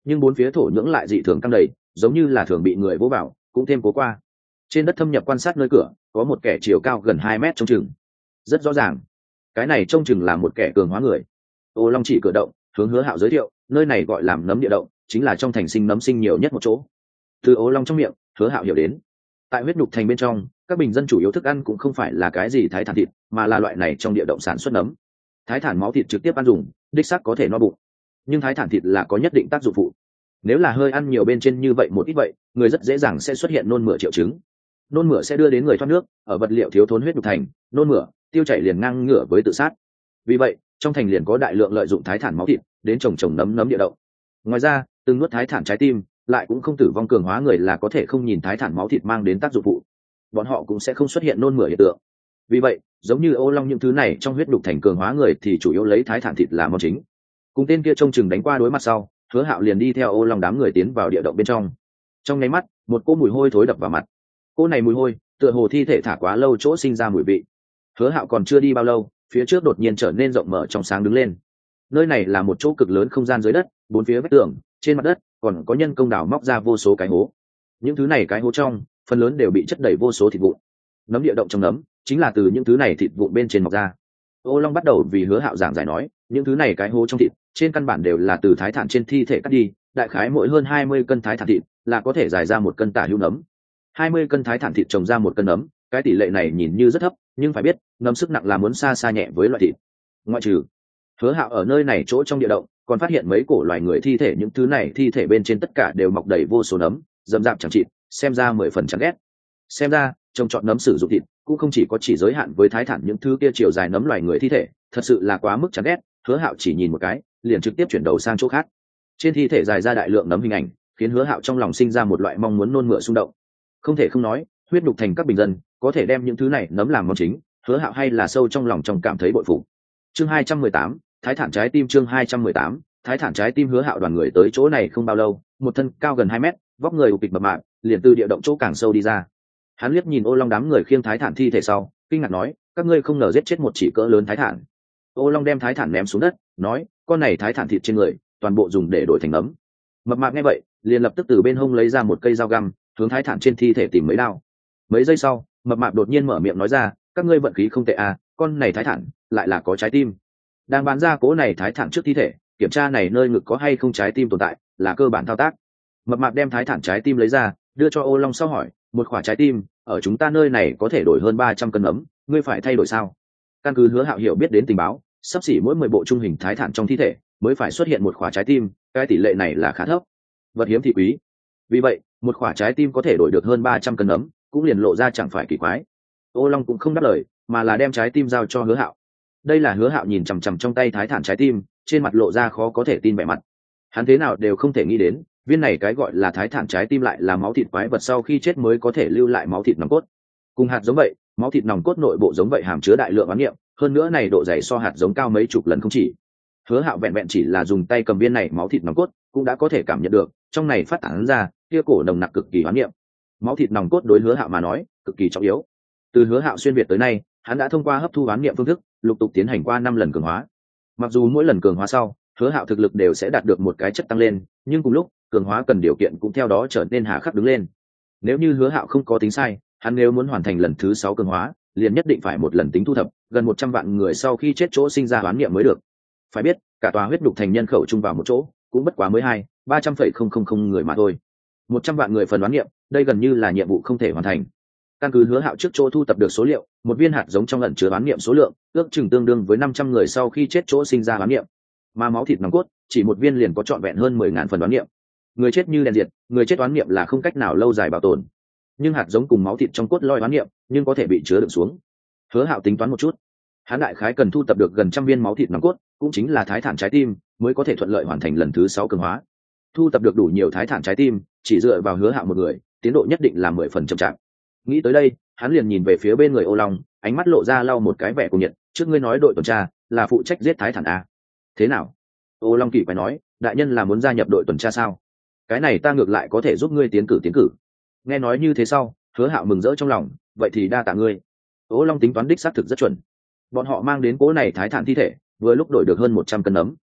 nhưng bốn phía thổ nhưỡng lại dị thường căng đầy, giống như là thường bị người vỗ vào cũng thêm cố qua. Trên đất thâm nhập quan sát nơi cửa có một kẻ chiều cao gần hai mét trông chừng. Rất rõ ràng cái này trông chừng là một kẻ cường hóa người. Ô Long chỉ cửa động hướng Hứa Hạo giới thiệu, nơi này gọi làm nấm địa động, chính là trong thành sinh nấm sinh nhiều nhất một chỗ. Từ Ô Long trong miệng, Hứa Hạo hiểu đến, tại huyết nhục thành bên trong, các bình dân chủ yếu thức ăn cũng không phải là cái gì thái thản thịt, mà là loại này trong địa động sản xuất nấm. Thái thản máu thịt trực tiếp ăn dùng, đích xác có thể no bụng, nhưng thái thản thịt là có nhất định tác dụng phụ. Nếu là hơi ăn nhiều bên trên như vậy một ít vậy, người rất dễ dàng sẽ xuất hiện nôn mửa triệu chứng. Nôn mửa sẽ đưa đến người thoát nước, ở vật liệu thiếu thốn huyết nhục thành, nôn mửa, tiêu chảy liền ngang ngửa với tự sát. Vì vậy, trong thành liền có đại lượng lợi dụng thái thản máu thịt đến trồng trồng nấm nấm địa động. Ngoài ra, từng nuốt thái thản trái tim, lại cũng không tử vong cường hóa người là có thể không nhìn thái thản máu thịt mang đến tác dụng phụ, bọn họ cũng sẽ không xuất hiện nôn mửa hiện tượng. Vì vậy, giống như Ô Long những thứ này trong huyết đục thành cường hóa người thì chủ yếu lấy thái thản thịt làm món chính. Cùng tên kia trông chừng đánh qua đối mặt sau, Hứa Hạo liền đi theo Ô Long đám người tiến vào địa động bên trong. Trong nháy mắt, một cỗ mùi hôi thối đập vào mặt. Cỗ này mùi hôi, tựa hồ thi thể thả quá lâu chỗ sinh ra mùi vị. Hứa Hạo còn chưa đi bao lâu, phía trước đột nhiên trở nên rộng mở trong sáng đứng lên. Nơi này là một chỗ cực lớn không gian dưới đất, bốn phía vách tường, trên mặt đất còn có nhân công đào móc ra vô số cái hố. Những thứ này cái hố trong, phần lớn đều bị chất đầy vô số thịt vụn. Nấm địa động trong nấm chính là từ những thứ này thịt vụn bên trên mọc ra. Ô Long bắt đầu vì Hứa Hạo giảng giải nói, những thứ này cái hố trong thịt, trên căn bản đều là từ thái thản trên thi thể cắt đi, đại khái mỗi hơn hai mươi cân thái thản thịt là có thể giải ra một cân tả hữu nấm. hai mươi cân thái thản thịt trồng ra một cân nấm, cái tỷ lệ này nhìn như rất thấp, nhưng phải biết, nấm sức nặng là muốn xa xa nhẹ với loại thịt. Ngoại trừ Hứa Hạo ở nơi này chỗ trong địa động, còn phát hiện mấy cổ loài người thi thể, những thứ này thi thể bên trên tất cả đều mọc đầy vô số nấm, rậm rạp chẳng chịt, xem ra mười phần chán ghét. Xem ra, trồng trọt nấm sử dụng thịt cũng không chỉ có chỉ giới hạn với thái thản những thứ kia chiều dài nấm loài người thi thể, thật sự là quá mức chán ghét. Hứa Hạo chỉ nhìn một cái, liền trực tiếp chuyển đầu sang chỗ khác. Trên thi thể dài ra đại lượng nấm hình ảnh, khiến Hứa Hạo trong lòng sinh ra một loại mong muốn nôn mửa xung động. Không thể không nói, huyết nhục thành các bình dân có thể đem những thứ này nấm làm món chính, Hứa Hạo hay là sâu trong lòng trong cảm thấy bội phục. Chương hai trăm mười tám, Thái thản trái tim. Chương hai trăm mười tám, Thái thản trái tim. Hứa Hạo đoàn người tới chỗ này không bao lâu, một thân cao gần hai mét, vóc người ục kịch mập mạp, liền từ địa động chỗ càng sâu đi ra. Hắn liếc nhìn Ô Long đám người khiêng thái thản thi thể sau, kinh ngạc nói, các ngươi không ngờ giết chết một chỉ cỡ lớn thái thản. Ô Long đem thái thản ném xuống đất, nói, con này thái thản thịt trên người, toàn bộ dùng để đổi thành nấm. Mập mạp nghe vậy, liền lập tức từ bên hông lấy ra một cây dao găm, hướng thái thản trên thi thể tìm mấy đao. Mấy giây sau, mập mạp đột nhiên mở miệng nói ra, các ngươi vận khí không tệ à, con này thái thản lại là có trái tim. Đang bán ra cố này thái thản trước thi thể, kiểm tra này nơi ngực có hay không trái tim tồn tại, là cơ bản thao tác. Mập mạp đem thái thản trái tim lấy ra, đưa cho Ô Long sau hỏi, một quả trái tim ở chúng ta nơi này có thể đổi hơn ba trăm cân nấm, ngươi phải thay đổi sao? Căn cứ Hứa Hạo hiểu biết đến tình báo, sắp xỉ mỗi mười bộ trung hình thái thản trong thi thể mới phải xuất hiện một quả trái tim, cái tỷ lệ này là khá thấp, vật hiếm thì quý. Vì vậy, một quả trái tim có thể đổi được hơn ba trăm cân nấm, cũng liền lộ ra chẳng phải kỳ quái. Ô Long cũng không đáp lời, mà là đem trái tim giao cho Hứa Hạo. Đây là Hứa Hạo nhìn chằm chằm trong tay thái thản trái tim, trên mặt lộ ra khó có thể tin vẻ mặt. Hắn thế nào đều không thể nghĩ đến, viên này cái gọi là thái thản trái tim lại là máu thịt quái vật sau khi chết mới có thể lưu lại máu thịt nòng cốt. Cùng hạt giống vậy, máu thịt nòng cốt nội bộ giống vậy hàm chứa đại lượng oán niệm, hơn nữa này độ dày so hạt giống cao mấy chục lần không chỉ. Hứa Hạo vẹn vẹn chỉ là dùng tay cầm viên này máu thịt nòng cốt, cũng đã có thể cảm nhận được, trong này phát tán ra kia cổ nồng nặc cực kỳ oán niệm. Máu thịt nòng cốt đối Hứa Hạo mà nói, cực kỳ trọng yếu. Từ Hứa Hạo xuyên việt tới nay, hắn đã thông qua hấp thu oán niệm phương thức, lục tục tiến hành qua năm lần cường hóa. Mặc dù mỗi lần cường hóa sau, Hứa Hạo thực lực đều sẽ đạt được một cái chất tăng lên, nhưng cùng lúc, cường hóa cần điều kiện cũng theo đó trở nên hà khắc đứng lên. Nếu như Hứa Hạo không có tính sai, hắn nếu muốn hoàn thành lần thứ sáu cường hóa, liền nhất định phải một lần tính thu thập gần một trăm vạn người sau khi chết chỗ sinh ra oán niệm mới được. Phải biết, cả tòa huyết đục thành nhân khẩu chung vào một chỗ, cũng bất quá mới hai, ba trăm phẩy không không không người mà thôi. một trăm vạn người phần oán niệm, đây gần như là nhiệm vụ không thể hoàn thành. Căn cứ Hứa Hạo trước chỗ thu tập được số liệu, một viên hạt giống trong ẩn chứa oán niệm số lượng, ước chừng tương đương với năm trăm người sau khi chết chỗ sinh ra oán niệm. Mà máu thịt nòng cốt, chỉ một viên liền có trọn vẹn hơn mười ngàn phần oán niệm. Người chết như đèn diệt, người chết oán niệm là không cách nào lâu dài bảo tồn. Nhưng hạt giống cùng máu thịt trong cốt loi oán niệm, nhưng có thể bị chứa đựng xuống. Hứa Hạo tính toán một chút, hắn đại khái cần thu tập được gần trăm viên máu thịt nòng cốt, cũng chính là thái thản trái tim, mới có thể thuận lợi hoàn thành lần thứ sáu cường hóa. Thu tập được đủ nhiều thái thản trái tim, chỉ dựa vào Hứa Hạo một người, tiến độ nhất định là mười phần chậm chạp. Nghĩ tới đây, hắn liền nhìn về phía bên người Ô Long, ánh mắt lộ ra lau một cái vẻ cuồng nhiệt, trước ngươi nói đội tuần tra là phụ trách giết thái thản a. Thế nào? Ô Long kỳ phải nói, đại nhân là muốn gia nhập đội tuần tra sao? Cái này ta ngược lại có thể giúp ngươi tiến cử tiến cử. Nghe nói như thế sau, Hứa Hạo mừng rỡ trong lòng, vậy thì đa tạ ngươi. Ô Long tính toán đích xác thực rất chuẩn. Bọn họ mang đến cố này thái thản thi thể, vừa lúc đổi được hơn một trăm cân nấm.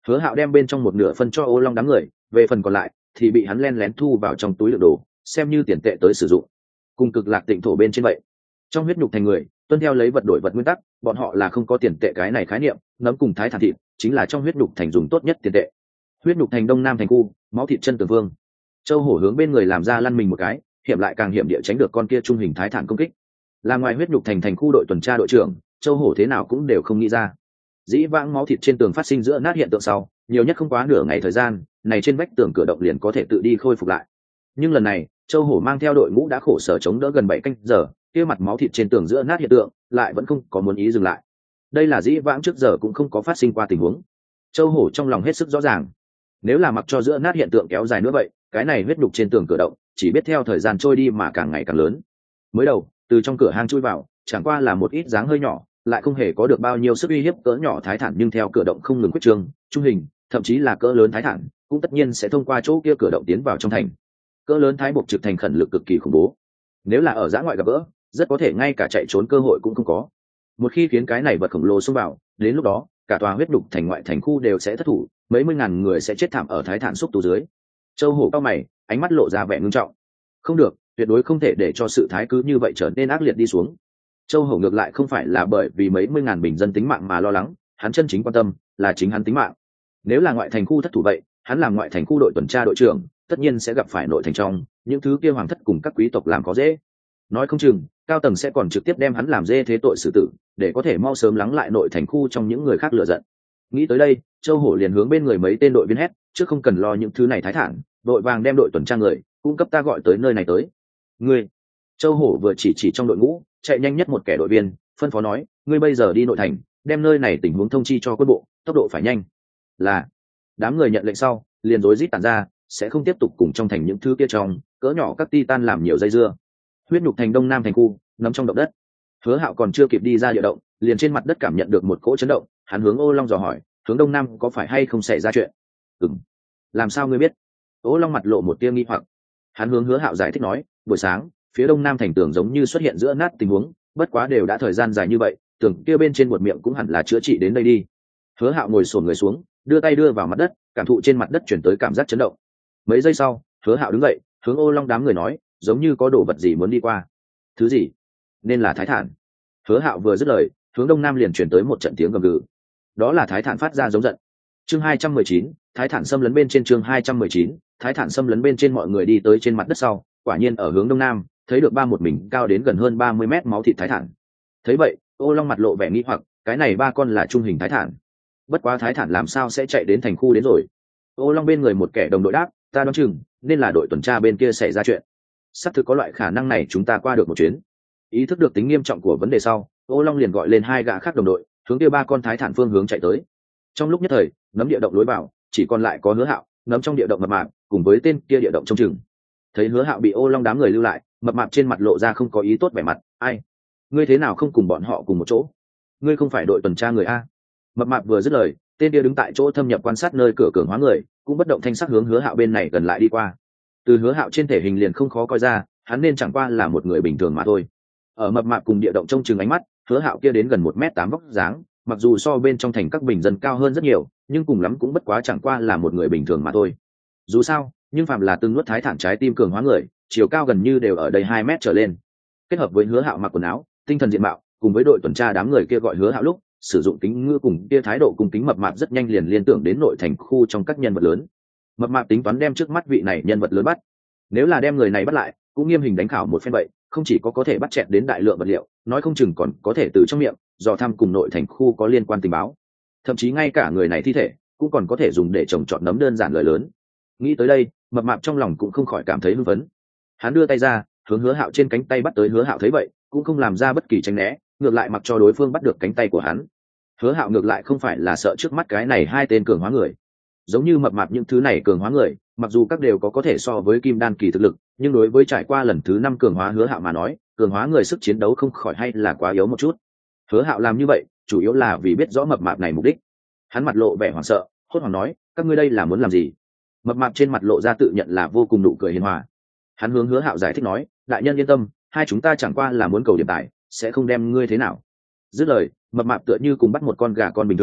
Hứa Hạo đem bên trong một nửa phân cho Ô Long đám người, về phần còn lại thì bị hắn len lén thu vào trong túi đựng đồ, xem như tiền tệ tới sử dụng. Cùng Cực Lạc Tịnh thổ bên trên vậy, trong huyết nhục thành người tuân theo lấy vật đổi vật nguyên tắc, bọn họ là không có tiền tệ cái này khái niệm, nấm cùng thái thản thịt chính là trong huyết nhục thành dùng tốt nhất tiền tệ. Huyết nhục thành đông nam thành khu, máu thịt chân tường vương. Châu Hổ hướng bên người làm ra lăn mình một cái, hiểm lại càng hiểm địa tránh được con kia trung hình thái thản công kích. Là ngoài huyết nhục thành thành khu đội tuần tra đội trưởng, Châu Hổ thế nào cũng đều không nghĩ ra. Dĩ vãng máu thịt trên tường phát sinh giữa nát hiện tượng sau, nhiều nhất không quá nửa ngày thời gian, này trên vách tường cửa động liền có thể tự đi khôi phục lại. Nhưng lần này, Châu Hổ mang theo đội ngũ đã khổ sở chống đỡ gần bảy canh giờ, kia mặt máu thịt trên tường giữa nát hiện tượng, lại vẫn không có muốn ý dừng lại. Đây là dĩ vãng trước giờ cũng không có phát sinh qua tình huống. Châu Hổ trong lòng hết sức rõ ràng, nếu là mặc cho giữa nát hiện tượng kéo dài nữa vậy, cái này huyết đục trên tường cửa động chỉ biết theo thời gian trôi đi mà càng ngày càng lớn. Mới đầu, từ trong cửa hang chui vào, chẳng qua là một ít dáng hơi nhỏ, lại không hề có được bao nhiêu sức uy hiếp cỡ nhỏ thái thản, nhưng theo cửa động không ngừng quyết trương, trung hình, thậm chí là cỡ lớn thái thản, cũng tất nhiên sẽ thông qua chỗ kia cửa động tiến vào trong thành. Cỡ lớn thái buộc trực thành khẩn lực cực kỳ khủng bố. Nếu là ở giã ngoại gặp gỡ, rất có thể ngay cả chạy trốn cơ hội cũng không có. Một khi khiến cái này vật khổng lồ xông vào, đến lúc đó, cả tòa huyết đục thành ngoại thành khu đều sẽ thất thủ, mấy mươi ngàn người sẽ chết thảm ở thái thản xúc tu dưới. Châu Hổ cao mày, ánh mắt lộ ra vẻ ngưng trọng. Không được, tuyệt đối không thể để cho sự thái cứ như vậy trở nên ác liệt đi xuống. Châu Hổ ngược lại không phải là bởi vì mấy mươi ngàn bình dân tính mạng mà lo lắng, hắn chân chính quan tâm là chính hắn tính mạng. Nếu là ngoại thành khu thất thủ vậy, hắn làm ngoại thành khu đội tuần tra đội trưởng, tất nhiên sẽ gặp phải nội thành trong những thứ kia hoàng thất cùng các quý tộc làm có dễ. Nói không chừng, cao tầng sẽ còn trực tiếp đem hắn làm dê thế tội xử tử, để có thể mau sớm lắng lại nội thành khu trong những người khác lựa giận. Nghĩ tới đây, Châu Hổ liền hướng bên người mấy tên đội viên hét, chứ không cần lo những thứ này thái thản, đội vàng đem đội tuần tra người cung cấp ta gọi tới nơi này tới. Ngươi, Châu Hổ vừa chỉ chỉ trong đội ngũ chạy nhanh nhất một kẻ đội viên, phân phó nói, ngươi bây giờ đi nội thành, đem nơi này tình huống thông chi cho quân bộ, tốc độ phải nhanh. Là. Đám người nhận lệnh sau, liền rối rít tản ra, sẽ không tiếp tục cùng trong thành những thứ kia trong cỡ nhỏ các titan làm nhiều dây dưa. Huyết nhục thành đông nam thành khu, nằm trong động đất. Hứa Hạo còn chưa kịp đi ra địa động, liền trên mặt đất cảm nhận được một cỗ chấn động, hắn hướng Ô Long dò hỏi, hướng đông nam có phải hay không xảy ra chuyện? Ừm. Làm sao ngươi biết? Ô Long mặt lộ một tia nghi hoặc. Hắn hướng Hứa Hạo giải thích nói, buổi sáng, phía đông nam thành tường giống như xuất hiện giữa nát tình huống, bất quá đều đã thời gian dài như vậy, tường kia bên trên buột miệng cũng hẳn là chữa trị đến đây đi. Hứa Hạo ngồi xổm người xuống, đưa tay đưa vào mặt đất, cảm thụ trên mặt đất chuyển tới cảm giác chấn động. Mấy giây sau, Hứa Hạo đứng dậy, hướng Ô Long đám người nói, giống như có đồ vật gì muốn đi qua. Thứ gì? Nên là thái thản. Hứa Hạo vừa dứt lời, hướng đông nam liền chuyển tới một trận tiếng gầm gừ. Đó là thái thản phát ra giống giận. Chương hai trăm mười chín, thái thản xâm lấn bên trên. Chương hai trăm mười chín, thái thản xâm lấn bên trên. Mọi người đi tới trên mặt đất sau, quả nhiên ở hướng đông nam, thấy được ba một mình cao đến gần hơn ba mươi mét máu thịt thái thản. Thấy vậy, Ô Long mặt lộ vẻ nghi hoặc, cái này ba con là trung hình thái thản. Bất quá thái thản làm sao sẽ chạy đến thành khu đến rồi? Ô Long bên người một kẻ đồng đội đáp, ta đoán chừng nên là đội tuần tra bên kia xảy ra chuyện. Sắp thực có loại khả năng này, chúng ta qua được một chuyến. Ý thức được tính nghiêm trọng của vấn đề sau, Ô Long liền gọi lên hai gã khác đồng đội, hướng kia ba con thái thản phương hướng chạy tới. Trong lúc nhất thời, nấm địa động lối vào chỉ còn lại có Hứa Hạo, nấm trong địa động mập mạp cùng với tên kia địa động trông chừng. Thấy Hứa Hạo bị Ô Long đám người lưu lại, mập mạp trên mặt lộ ra không có ý tốt vẻ mặt, ai, ngươi thế nào không cùng bọn họ cùng một chỗ? Ngươi không phải đội tuần tra người a? Mập mạp vừa dứt lời, tên kia đứng tại chỗ thâm nhập quan sát nơi cửa cường hóa người, cũng bất động thanh sắc hướng Hứa Hạo bên này gần lại đi qua. Từ Hứa Hạo trên thể hình liền không khó coi ra, hắn nên chẳng qua là một người bình thường mà thôi. Ở mập mạp cùng địa động trông chừng ánh mắt, Hứa Hạo kia đến gần một mét tám vóc dáng, mặc dù so bên trong thành các bình dân cao hơn rất nhiều, nhưng cùng lắm cũng bất quá chẳng qua là một người bình thường mà thôi. Dù sao, nhưng phàm là từng nuốt thái thản trái tim cường hóa người, chiều cao gần như đều ở đây hai mét trở lên. Kết hợp với Hứa Hạo mặc quần áo, tinh thần diện mạo, cùng với đội tuần tra đám người kia gọi Hứa Hạo lúc sử dụng kính ngữ cùng kia thái độ cùng kính, mập mạp rất nhanh liền liên tưởng đến nội thành khu trong các nhân vật lớn. Mập mạp tính toán đem trước mắt vị này nhân vật lớn bắt. Nếu là đem người này bắt lại, cũng nghiêm hình đánh khảo một phen vậy, không chỉ có có thể bắt chẹt đến đại lượng vật liệu, nói không chừng còn có thể từ trong miệng dò thăm cùng nội thành khu có liên quan tình báo. Thậm chí ngay cả người này thi thể cũng còn có thể dùng để trồng trọt nấm đơn giản lời lớn. Nghĩ tới đây, mập mạp trong lòng cũng không khỏi cảm thấy hưng phấn. Hắn đưa tay ra, hướng Hứa Hạo trên cánh tay bắt tới. Hứa Hạo thấy vậy, cũng không làm ra bất kỳ tránh né, ngược lại mặc cho đối phương bắt được cánh tay của hắn. Hứa Hạo ngược lại không phải là sợ trước mắt cái này hai tên cường hóa người. Giống như mập mạp những thứ này cường hóa người, mặc dù các đều có có thể so với kim đan kỳ thực lực, nhưng đối với trải qua lần thứ năm cường hóa Hứa Hạo mà nói, cường hóa người sức chiến đấu không khỏi hay là quá yếu một chút. Hứa Hạo làm như vậy, chủ yếu là vì biết rõ mập mạp này mục đích. Hắn mặt lộ vẻ hoảng sợ, hốt hoảng nói, các ngươi đây là muốn làm gì? Mập mạp trên mặt lộ ra tự nhận là vô cùng nụ cười hiền hòa. Hắn hướng Hứa Hạo giải thích nói, đại nhân yên tâm, hai chúng ta chẳng qua là muốn cầu điểm tài, sẽ không đem ngươi thế nào. Dứt lời, mập mạp tựa như cùng bắt một con gà con bình thường,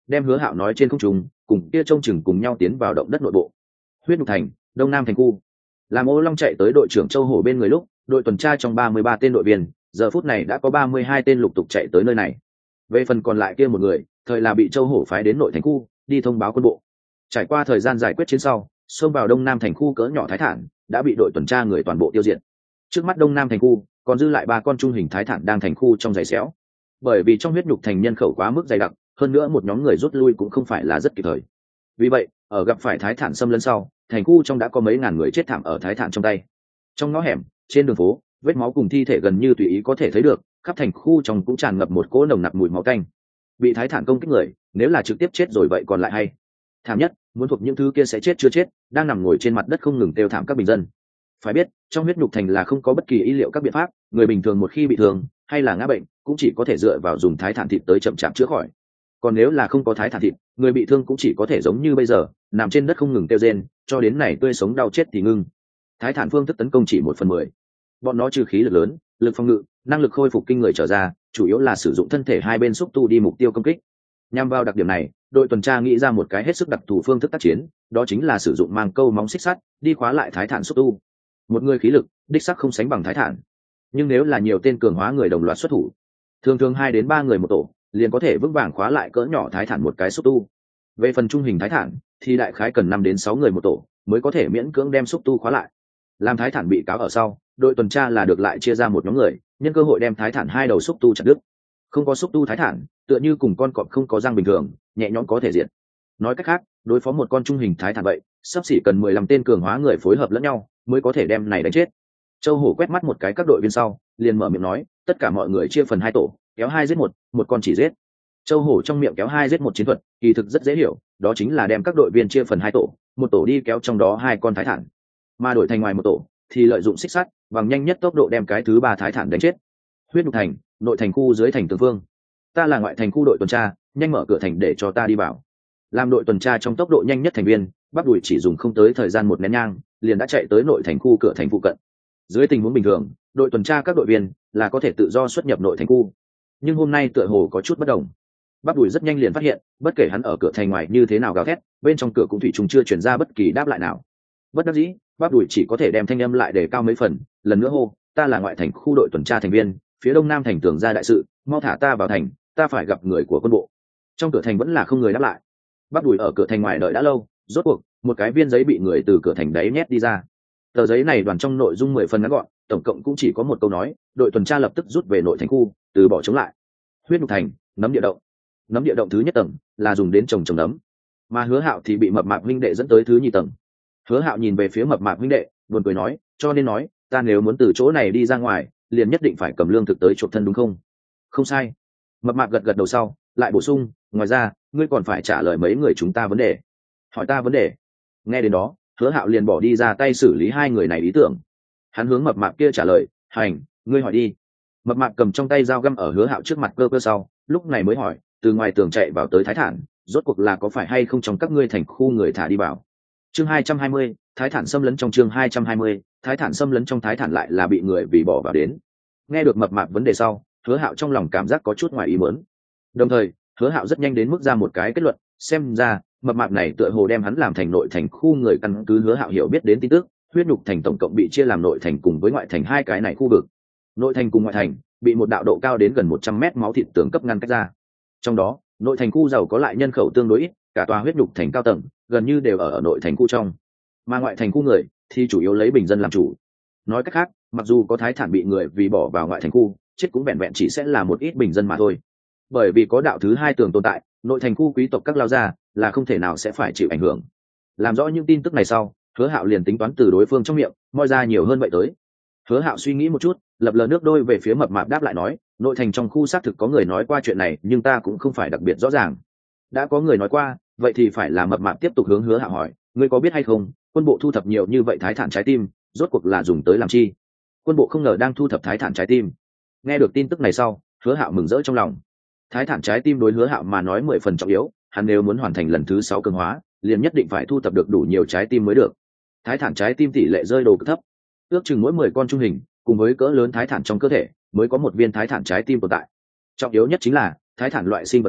đem Hứa Hạo nói trên không trung, cùng kia trông chừng cùng nhau tiến vào động đất nội bộ. Huyết Nhục Thành, Đông Nam thành khu. Làm Ô Long chạy tới đội trưởng Châu Hổ bên người lúc, đội tuần tra trong ba mươi ba tên đội viên, giờ phút này đã có ba mươi hai tên lục tục chạy tới nơi này. Về phần còn lại kia một người, thời là bị Châu Hổ phái đến nội thành khu, đi thông báo quân bộ. Trải qua thời gian giải quyết chiến sau, xông vào Đông Nam thành khu cỡ nhỏ Thái Thản, đã bị đội tuần tra người toàn bộ tiêu diệt. Trước mắt Đông Nam thành khu, còn dư lại ba con trung hình Thái Thản đang thành khu trong giày xéo. Bởi vì trong Huyết Nhục Thành nhân khẩu quá mức dày đặc, hơn nữa một nhóm người rút lui cũng không phải là rất kịp thời. Vì vậy, ở gặp phải Thái Thản xâm lấn sau, thành khu trong đã có mấy ngàn người chết thảm ở Thái Thản trong tay. Trong ngõ hẻm, trên đường phố, vết máu cùng thi thể gần như tùy ý có thể thấy được, khắp thành khu trong cũng tràn ngập một cỗ nồng nặc mùi máu tanh. Bị Thái Thản công kích người, nếu là trực tiếp chết rồi vậy còn lại hay. Thảm nhất, muốn thuộc những thứ kia sẽ chết chưa chết, đang nằm ngồi trên mặt đất không ngừng kêu thảm các bình dân. Phải biết, trong Huyết Nhục Thành là không có bất kỳ y liệu các biện pháp, người bình thường một khi bị thương hay là ngã bệnh, cũng chỉ có thể dựa vào dùng Thái Thản thịt tới chậm chạp chữa khỏi. Còn nếu là không có Thái Thản thịt, người bị thương cũng chỉ có thể giống như bây giờ, nằm trên đất không ngừng kêu rên, cho đến này tươi sống đau chết thì ngưng. Thái Thản phương thức tấn công chỉ một phần mười. Bọn nó trừ khí lực lớn, lực phòng ngự, năng lực khôi phục kinh người trở ra, chủ yếu là sử dụng thân thể hai bên xúc tu đi mục tiêu công kích. Nhằm vào đặc điểm này, đội tuần tra nghĩ ra một cái hết sức đặc thù phương thức tác chiến, đó chính là sử dụng mang câu móng xích sắt đi khóa lại Thái Thản xúc tu. Một người khí lực đích sắc không sánh bằng Thái Thản, nhưng nếu là nhiều tên cường hóa người đồng loạt xuất thủ, thường thường hai đến ba người một tổ, liền có thể vững vàng khóa lại cỡ nhỏ Thái Thản một cái xúc tu. Về phần trung hình Thái Thản thì đại khái cần năm đến sáu người một tổ mới có thể miễn cưỡng đem xúc tu khóa lại. Làm Thái Thản bị cáo ở sau, đội tuần tra là được lại chia ra một nhóm người, nhân cơ hội đem Thái Thản hai đầu xúc tu chặt đứt. Không có xúc tu Thái Thản, tựa như cùng con cọp không có răng bình thường, nhẹ nhõm có thể diệt. Nói cách khác, đối phó một con trung hình Thái Thản vậy, sắp xỉ cần mười lăm tên cường hóa người phối hợp lẫn nhau mới có thể đem này đánh chết. Châu Hổ quét mắt một cái các đội viên sau, liền mở miệng nói, tất cả mọi người chia phần hai tổ, kéo hai giết một, một con chỉ giết. Châu Hổ trong miệng kéo hai giết một chiến thuật, kỳ thực rất dễ hiểu, đó chính là đem các đội viên chia phần hai tổ, một tổ đi kéo trong đó hai con Thái Thản, mà đổi thành ngoài một tổ thì lợi dụng xích sắt bằng nhanh nhất tốc độ đem cái thứ ba Thái Thản đánh chết. Huyết Nhục Thành, nội thành khu dưới thành tường phương. Ta là ngoại thành khu đội tuần tra, nhanh mở cửa thành để cho ta đi vào. Làm đội tuần tra trong tốc độ nhanh nhất thành viên, Bắp Đùi chỉ dùng không tới thời gian một nén nhang, liền đã chạy tới nội thành khu cửa thành phụ cận. Dưới tình huống bình thường, đội tuần tra các đội viên là có thể tự do xuất nhập nội thành khu, nhưng hôm nay tựa hồ có chút bất đồng. Bắp Đùi rất nhanh liền phát hiện, bất kể hắn ở cửa thành ngoài như thế nào gào thét, bên trong cửa cũng thủy chung chưa truyền ra bất kỳ đáp lại nào. Bất đắc dĩ, Bắp Đùi chỉ có thể đem thanh âm lại để cao mấy phần, lần nữa hô, ta là ngoại thành khu đội tuần tra thành viên, phía đông nam thành tường ra đại sự, mau thả ta vào thành, ta phải gặp người của quân bộ. Trong cửa thành vẫn là không người đáp lại. Bắp Đùi ở cửa thành ngoài đợi đã lâu, rốt cuộc một cái viên giấy bị người từ cửa thành đấy nhét đi ra. Tờ giấy này đoàn trong nội dung mười phần ngắn gọn, tổng cộng cũng chỉ có một câu nói, đội tuần tra lập tức rút về nội thành khu, từ bỏ chống lại. Huyết Nhục Thành, nấm địa động. Nấm địa động thứ nhất tầng là dùng đến trồng trồng nấm, mà Hứa Hạo thì bị mập mạp huynh đệ dẫn tới thứ nhì tầng. Hứa Hạo nhìn về phía mập mạp huynh đệ, buồn cười nói, cho nên nói, ta nếu muốn từ chỗ này đi ra ngoài, liền nhất định phải cầm lương thực tới chuộc thân đúng không? Không sai. Mập mạp gật gật đầu sau, lại bổ sung, ngoài ra, ngươi còn phải trả lời mấy người chúng ta vấn đề. Hỏi ta vấn đề? Nghe đến đó, Hứa Hạo liền bỏ đi ra tay xử lý hai người này ý tưởng. Hắn hướng mập mạp kia trả lời, hành, ngươi hỏi đi. Mập mạp cầm trong tay dao găm ở Hứa Hạo trước mặt cơ cơ sau, lúc này mới hỏi, từ ngoài tường chạy vào tới Thái Thản, rốt cuộc là có phải hay không trong các ngươi thành khu người thả đi vào? Chương hai trăm hai mươi, Thái Thản xâm lấn trong chương hai trăm hai mươi, Thái Thản xâm lấn trong Thái Thản lại là bị người vì bỏ vào đến. Nghe được mập mạp vấn đề sau, Hứa Hạo trong lòng cảm giác có chút ngoài ý muốn. Đồng thời, Hứa Hạo rất nhanh đến mức ra một cái kết luận, xem ra mập mạp này tựa hồ đem hắn làm thành nội thành khu người, căn cứ Hứa Hạo hiểu biết đến tin tức, Huyết Nhục Thành tổng cộng bị chia làm nội thành cùng với ngoại thành hai cái này khu vực. Nội thành cùng ngoại thành bị một đạo độ cao đến gần một trăm mét máu thịt tường cấp ngăn cách ra. Trong đó, nội thành khu giàu có lại nhân khẩu tương đối ít, cả tòa Huyết Nhục Thành cao tầng gần như đều ở, ở nội thành khu trong, mà ngoại thành khu người thì chủ yếu lấy bình dân làm chủ. Nói cách khác, mặc dù có Thái Thản bị người vì bỏ vào ngoại thành khu, chết cũng vẹn vẹn chỉ sẽ là một ít bình dân mà thôi. Bởi vì có đạo thứ hai tường tồn tại, nội thành khu quý tộc các lao gia là không thể nào sẽ phải chịu ảnh hưởng. Làm rõ những tin tức này sau, Hứa Hạo liền tính toán từ đối phương trong miệng moi ra nhiều hơn vậy tới. Hứa Hạo suy nghĩ một chút, lập lờ nước đôi về phía mập mạp đáp lại nói, nội thành trong khu xác thực có người nói qua chuyện này, nhưng ta cũng không phải đặc biệt rõ ràng. Đã có người nói qua, vậy thì phải là mập mạp tiếp tục hướng Hứa Hạo hỏi, ngươi có biết hay không, quân bộ thu thập nhiều như vậy Thái Thản trái tim, rốt cuộc là dùng tới làm chi? Quân bộ không ngờ đang thu thập Thái Thản trái tim. Nghe được tin tức này sau, Hứa Hạo mừng rỡ trong lòng. Thái Thản trái tim đối Hứa Hạo mà nói mười phần trọng yếu, hắn nếu muốn hoàn thành lần thứ sáu cường hóa, liền nhất định phải thu thập được đủ nhiều trái tim mới được. Thái Thản trái tim tỷ lệ rơi đồ cực thấp, ước chừng mỗi mười con trung hình cùng với cỡ lớn Thái Thản trong cơ thể mới có một viên Thái Thản trái tim tồn tại. Trọng yếu nhất chính là Thái Thản loại sinh vật này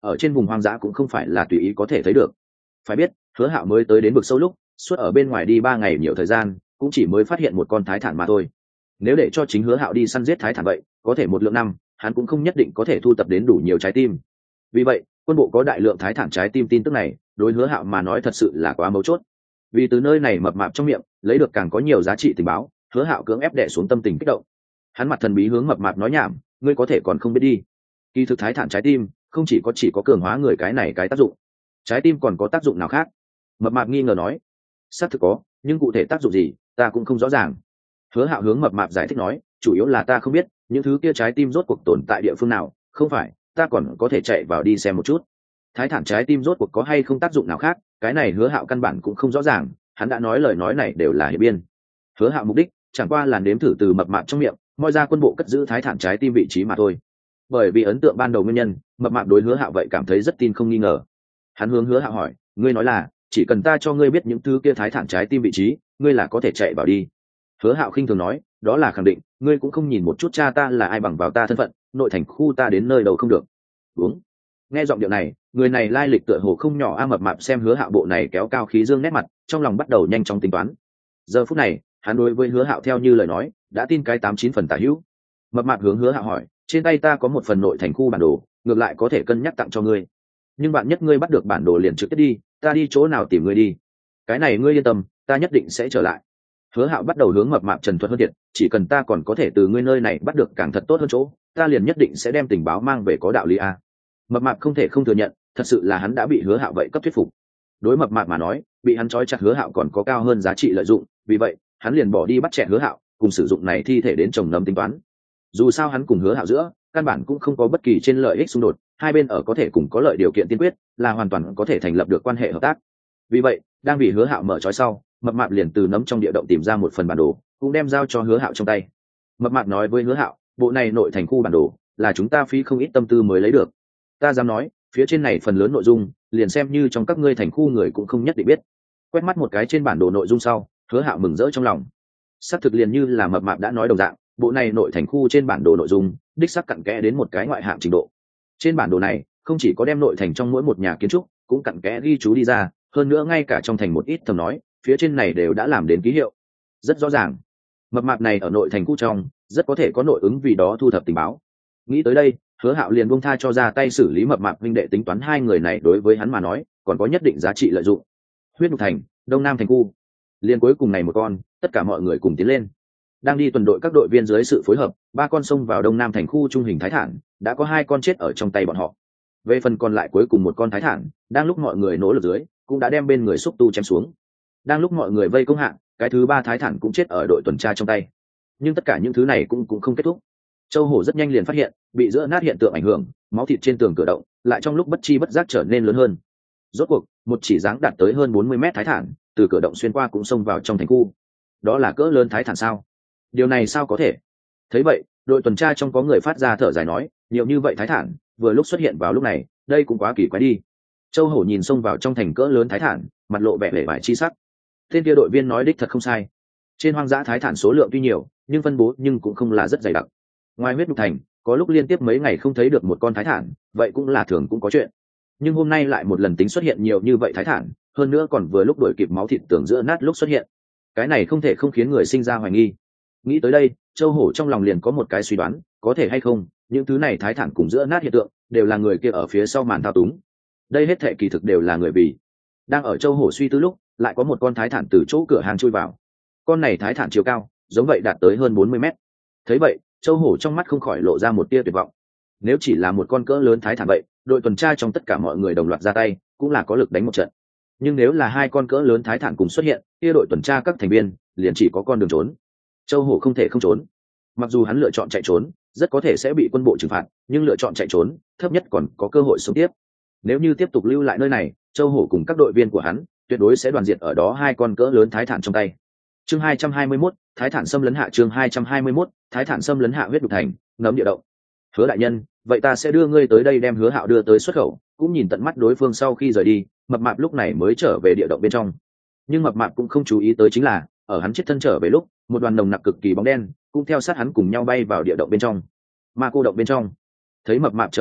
ở trên vùng hoang dã cũng không phải là tùy ý có thể thấy được. Phải biết Hứa Hạo mới tới đến vực sâu lúc suốt ở bên ngoài đi ba ngày nhiều thời gian cũng chỉ mới phát hiện một con thái thản mà thôi. Nếu để cho chính Hứa Hạo đi săn giết thái thản vậy có thể một lượng năm hắn cũng không nhất định có thể thu tập đến đủ nhiều trái tim. Vì vậy quân bộ có đại lượng thái thản trái tim tin tức này đối Hứa Hạo mà nói thật sự là quá mấu chốt. Vì từ nơi này mập mạp trong miệng lấy được càng có nhiều giá trị tình báo, Hứa Hạo cưỡng ép đè xuống tâm tình kích động. Hắn mặt thần bí hướng mập mạp nói nhảm, ngươi có thể còn không biết đi. Kỳ thực thái thản trái tim không chỉ có chỉ có cường hóa người cái này cái tác dụng, trái tim còn có tác dụng nào khác? Mập mạp nghi ngờ nói. Xác thực có, nhưng cụ thể tác dụng gì ta cũng không rõ ràng. Hứa Hạo hướng mập mạp giải thích nói, chủ yếu là ta không biết những thứ kia trái tim rốt cuộc tồn tại địa phương nào, không phải ta còn có thể chạy vào đi xem một chút. Thái thản trái tim rốt cuộc có hay không tác dụng nào khác, cái này Hứa Hạo căn bản cũng không rõ ràng, hắn đã nói lời nói này đều là hiệp biên. Hứa Hạo mục đích chẳng qua là nếm thử từ mập mạp trong miệng moi ra quân bộ cất giữ thái thản trái tim vị trí mà thôi. Bởi vì ấn tượng ban đầu nguyên nhân, mập mạp đối Hứa Hạo vậy cảm thấy rất tin không nghi ngờ. Hắn hướng Hứa Hạo hỏi, ngươi nói là chỉ cần ta cho ngươi biết những thứ kia thái thản trái tim vị trí, ngươi là có thể chạy vào đi? Hứa Hạo khinh thường nói, đó là khẳng định, ngươi cũng không nhìn một chút cha ta là ai bằng vào ta thân phận, nội thành khu ta đến nơi đâu không được. Uống. Nghe giọng điệu này, người này lai lịch tựa hồ không nhỏ a. Mập mạp xem Hứa Hạo bộ này kéo cao khí dương nét mặt, trong lòng bắt đầu nhanh chóng tính toán. Giờ phút này hắn đối với Hứa Hạo theo như lời nói đã tin cái tám chín phần tả hữu. Mập mạp hướng Hứa Hạo hỏi, trên tay ta có một phần nội thành khu bản đồ, ngược lại có thể cân nhắc tặng cho ngươi, nhưng bạn nhất ngươi bắt được bản đồ liền trực tiếp đi, ta đi chỗ nào tìm ngươi đi? Cái này ngươi yên tâm, ta nhất định sẽ trở lại. Hứa Hạo bắt đầu hướng mập mạp trần thuật hơn thiệt, chỉ cần ta còn có thể từ ngươi nơi này bắt được càng thật tốt hơn chỗ, ta liền nhất định sẽ đem tình báo mang về, có đạo lý a. Mập mạp không thể không thừa nhận, thật sự là hắn đã bị Hứa Hạo vậy cấp thuyết phục. Đối mập mạp mà nói, bị hắn trói chặt Hứa Hạo còn có cao hơn giá trị lợi dụng, vì vậy hắn liền bỏ đi bắt chẹt Hứa Hạo, cùng sử dụng này thi thể đến trồng nấm tính toán. Dù sao hắn cùng Hứa Hạo giữa căn bản cũng không có bất kỳ trên lợi ích xung đột, hai bên ở có thể cùng có lợi điều kiện tiên quyết là hoàn toàn có thể thành lập được quan hệ hợp tác. Vì vậy đang bị Hứa Hạo mở trói sau, mập mạp liền từ nấm trong địa động tìm ra một phần bản đồ, cũng đem giao cho Hứa Hạo trong tay. Mập mạp nói với Hứa Hạo, bộ này nội thành khu bản đồ là chúng ta phí không ít tâm tư mới lấy được. Ta dám nói, phía trên này phần lớn nội dung liền xem như trong các ngươi thành khu người cũng không nhất định biết. Quét mắt một cái trên bản đồ nội dung sau, Hứa Hạo mừng rỡ trong lòng. Xác thực liền như là mập mạp đã nói đồng dạng, bộ này nội thành khu trên bản đồ nội dung đích xác cặn kẽ đến một cái ngoại hạng trình độ. Trên bản đồ này không chỉ có đem nội thành trong mỗi một nhà kiến trúc cũng cặn kẽ ghi chú đi ra, hơn nữa ngay cả trong thành một ít thầm nói phía trên này đều đã làm đến ký hiệu, rất rõ ràng mập mạp này ở nội thành khu trong rất có thể có nội ứng vì đó thu thập tình báo. Nghĩ tới đây, Hứa Hạo liền buông tha cho ra tay xử lý mập mạp huynh đệ, tính toán hai người này đối với hắn mà nói còn có nhất định giá trị lợi dụng. Huyết Nhục Thành, Đông Nam thành khu, liền cuối cùng này một con, tất cả mọi người cùng tiến lên. Đang đi tuần đội các đội viên dưới sự phối hợp, ba con xông vào Đông Nam thành khu trung hình thái thản, đã có hai con chết ở trong tay bọn họ. Về phần còn lại cuối cùng một con thái thản, đang lúc mọi người nỗ lực dưới, cũng đã đem bên người xúc tu chém xuống. Đang lúc mọi người vây công hạ, cái thứ ba thái thản cũng chết ở đội tuần tra trong tay. Nhưng tất cả những thứ này cũng cũng không kết thúc. Châu Hổ rất nhanh liền phát hiện, bị giữa nát hiện tượng ảnh hưởng, máu thịt trên tường cửa động lại trong lúc bất chi bất giác trở nên lớn hơn. Rốt cuộc, một chỉ dáng đạt tới hơn bốn mươi mét thái thản, từ cửa động xuyên qua cũng xông vào trong thành khu. Đó là cỡ lớn thái thản sao? Điều này sao có thể? Thấy vậy, đội tuần tra trong có người phát ra thở dài nói, nhiều như vậy thái thản, vừa lúc xuất hiện vào lúc này, đây cũng quá kỳ quái đi. Châu Hổ nhìn xông vào trong thành cỡ lớn thái thản, mặt lộ vẻ vẻ vải chi sắc. Tên kia đội viên nói đích thật không sai. Trên hoang dã thái thản số lượng tuy nhiều, nhưng phân bố nhưng cũng không là rất dày đặc. Ngoài Huyết Nhục Thành, có lúc liên tiếp mấy ngày không thấy được một con thái thản, vậy cũng là thường cũng có chuyện. Nhưng hôm nay lại một lần tính xuất hiện nhiều như vậy thái thản, hơn nữa còn vừa lúc đuổi kịp máu thịt tường giữa nát lúc xuất hiện. Cái này không thể không khiến người sinh ra hoài nghi. Nghĩ tới đây, Châu Hổ trong lòng liền có một cái suy đoán, có thể hay không những thứ này thái thản cùng giữa nát hiện tượng đều là người kia ở phía sau màn thao túng. Đây hết thệ kỳ thực đều là người vì. Đang ở Châu Hổ suy tư lúc, lại có một con thái thản từ chỗ cửa hàng chui vào. Con này thái thản chiều cao giống vậy đạt tới hơn bốn mươi mét. Thấy vậy, Châu Hổ trong mắt không khỏi lộ ra một tia tuyệt vọng. Nếu chỉ là một con cỡ lớn thái thản vậy, đội tuần tra trong tất cả mọi người đồng loạt ra tay cũng là có lực đánh một trận. Nhưng nếu là hai con cỡ lớn thái thản cùng xuất hiện, kia đội tuần tra các thành viên liền chỉ có con đường trốn. Châu Hổ không thể không trốn. Mặc dù hắn lựa chọn chạy trốn, rất có thể sẽ bị quân bộ trừng phạt, nhưng lựa chọn chạy trốn, thấp nhất còn có cơ hội sống tiếp. Nếu như tiếp tục lưu lại nơi này, Châu Hổ cùng các đội viên của hắn tuyệt đối sẽ đoàn diệt ở đó hai con cỡ lớn thái thản trong tay. Chương hai trăm hai mươi mốt, Thái thản xâm lấn hạ. Chương hai trăm hai mươi mốt, Thái thản xâm lấn hạ. Huyết Nhục Thành, nấm địa động. Hứa đại nhân, vậy ta sẽ đưa ngươi tới đây, đem Hứa Hạo đưa tới xuất khẩu, cũng nhìn tận mắt đối phương sau khi rời đi. Mập mạp lúc này mới trở về địa động bên trong. Nhưng mập mạp cũng không chú ý tới chính là, ở hắn chết thân trở về lúc, một đoàn nồng nặc cực kỳ bóng đen cũng theo sát hắn cùng nhau bay vào địa động bên trong. Ma cô động bên trong, thấy mập mạp trở lại,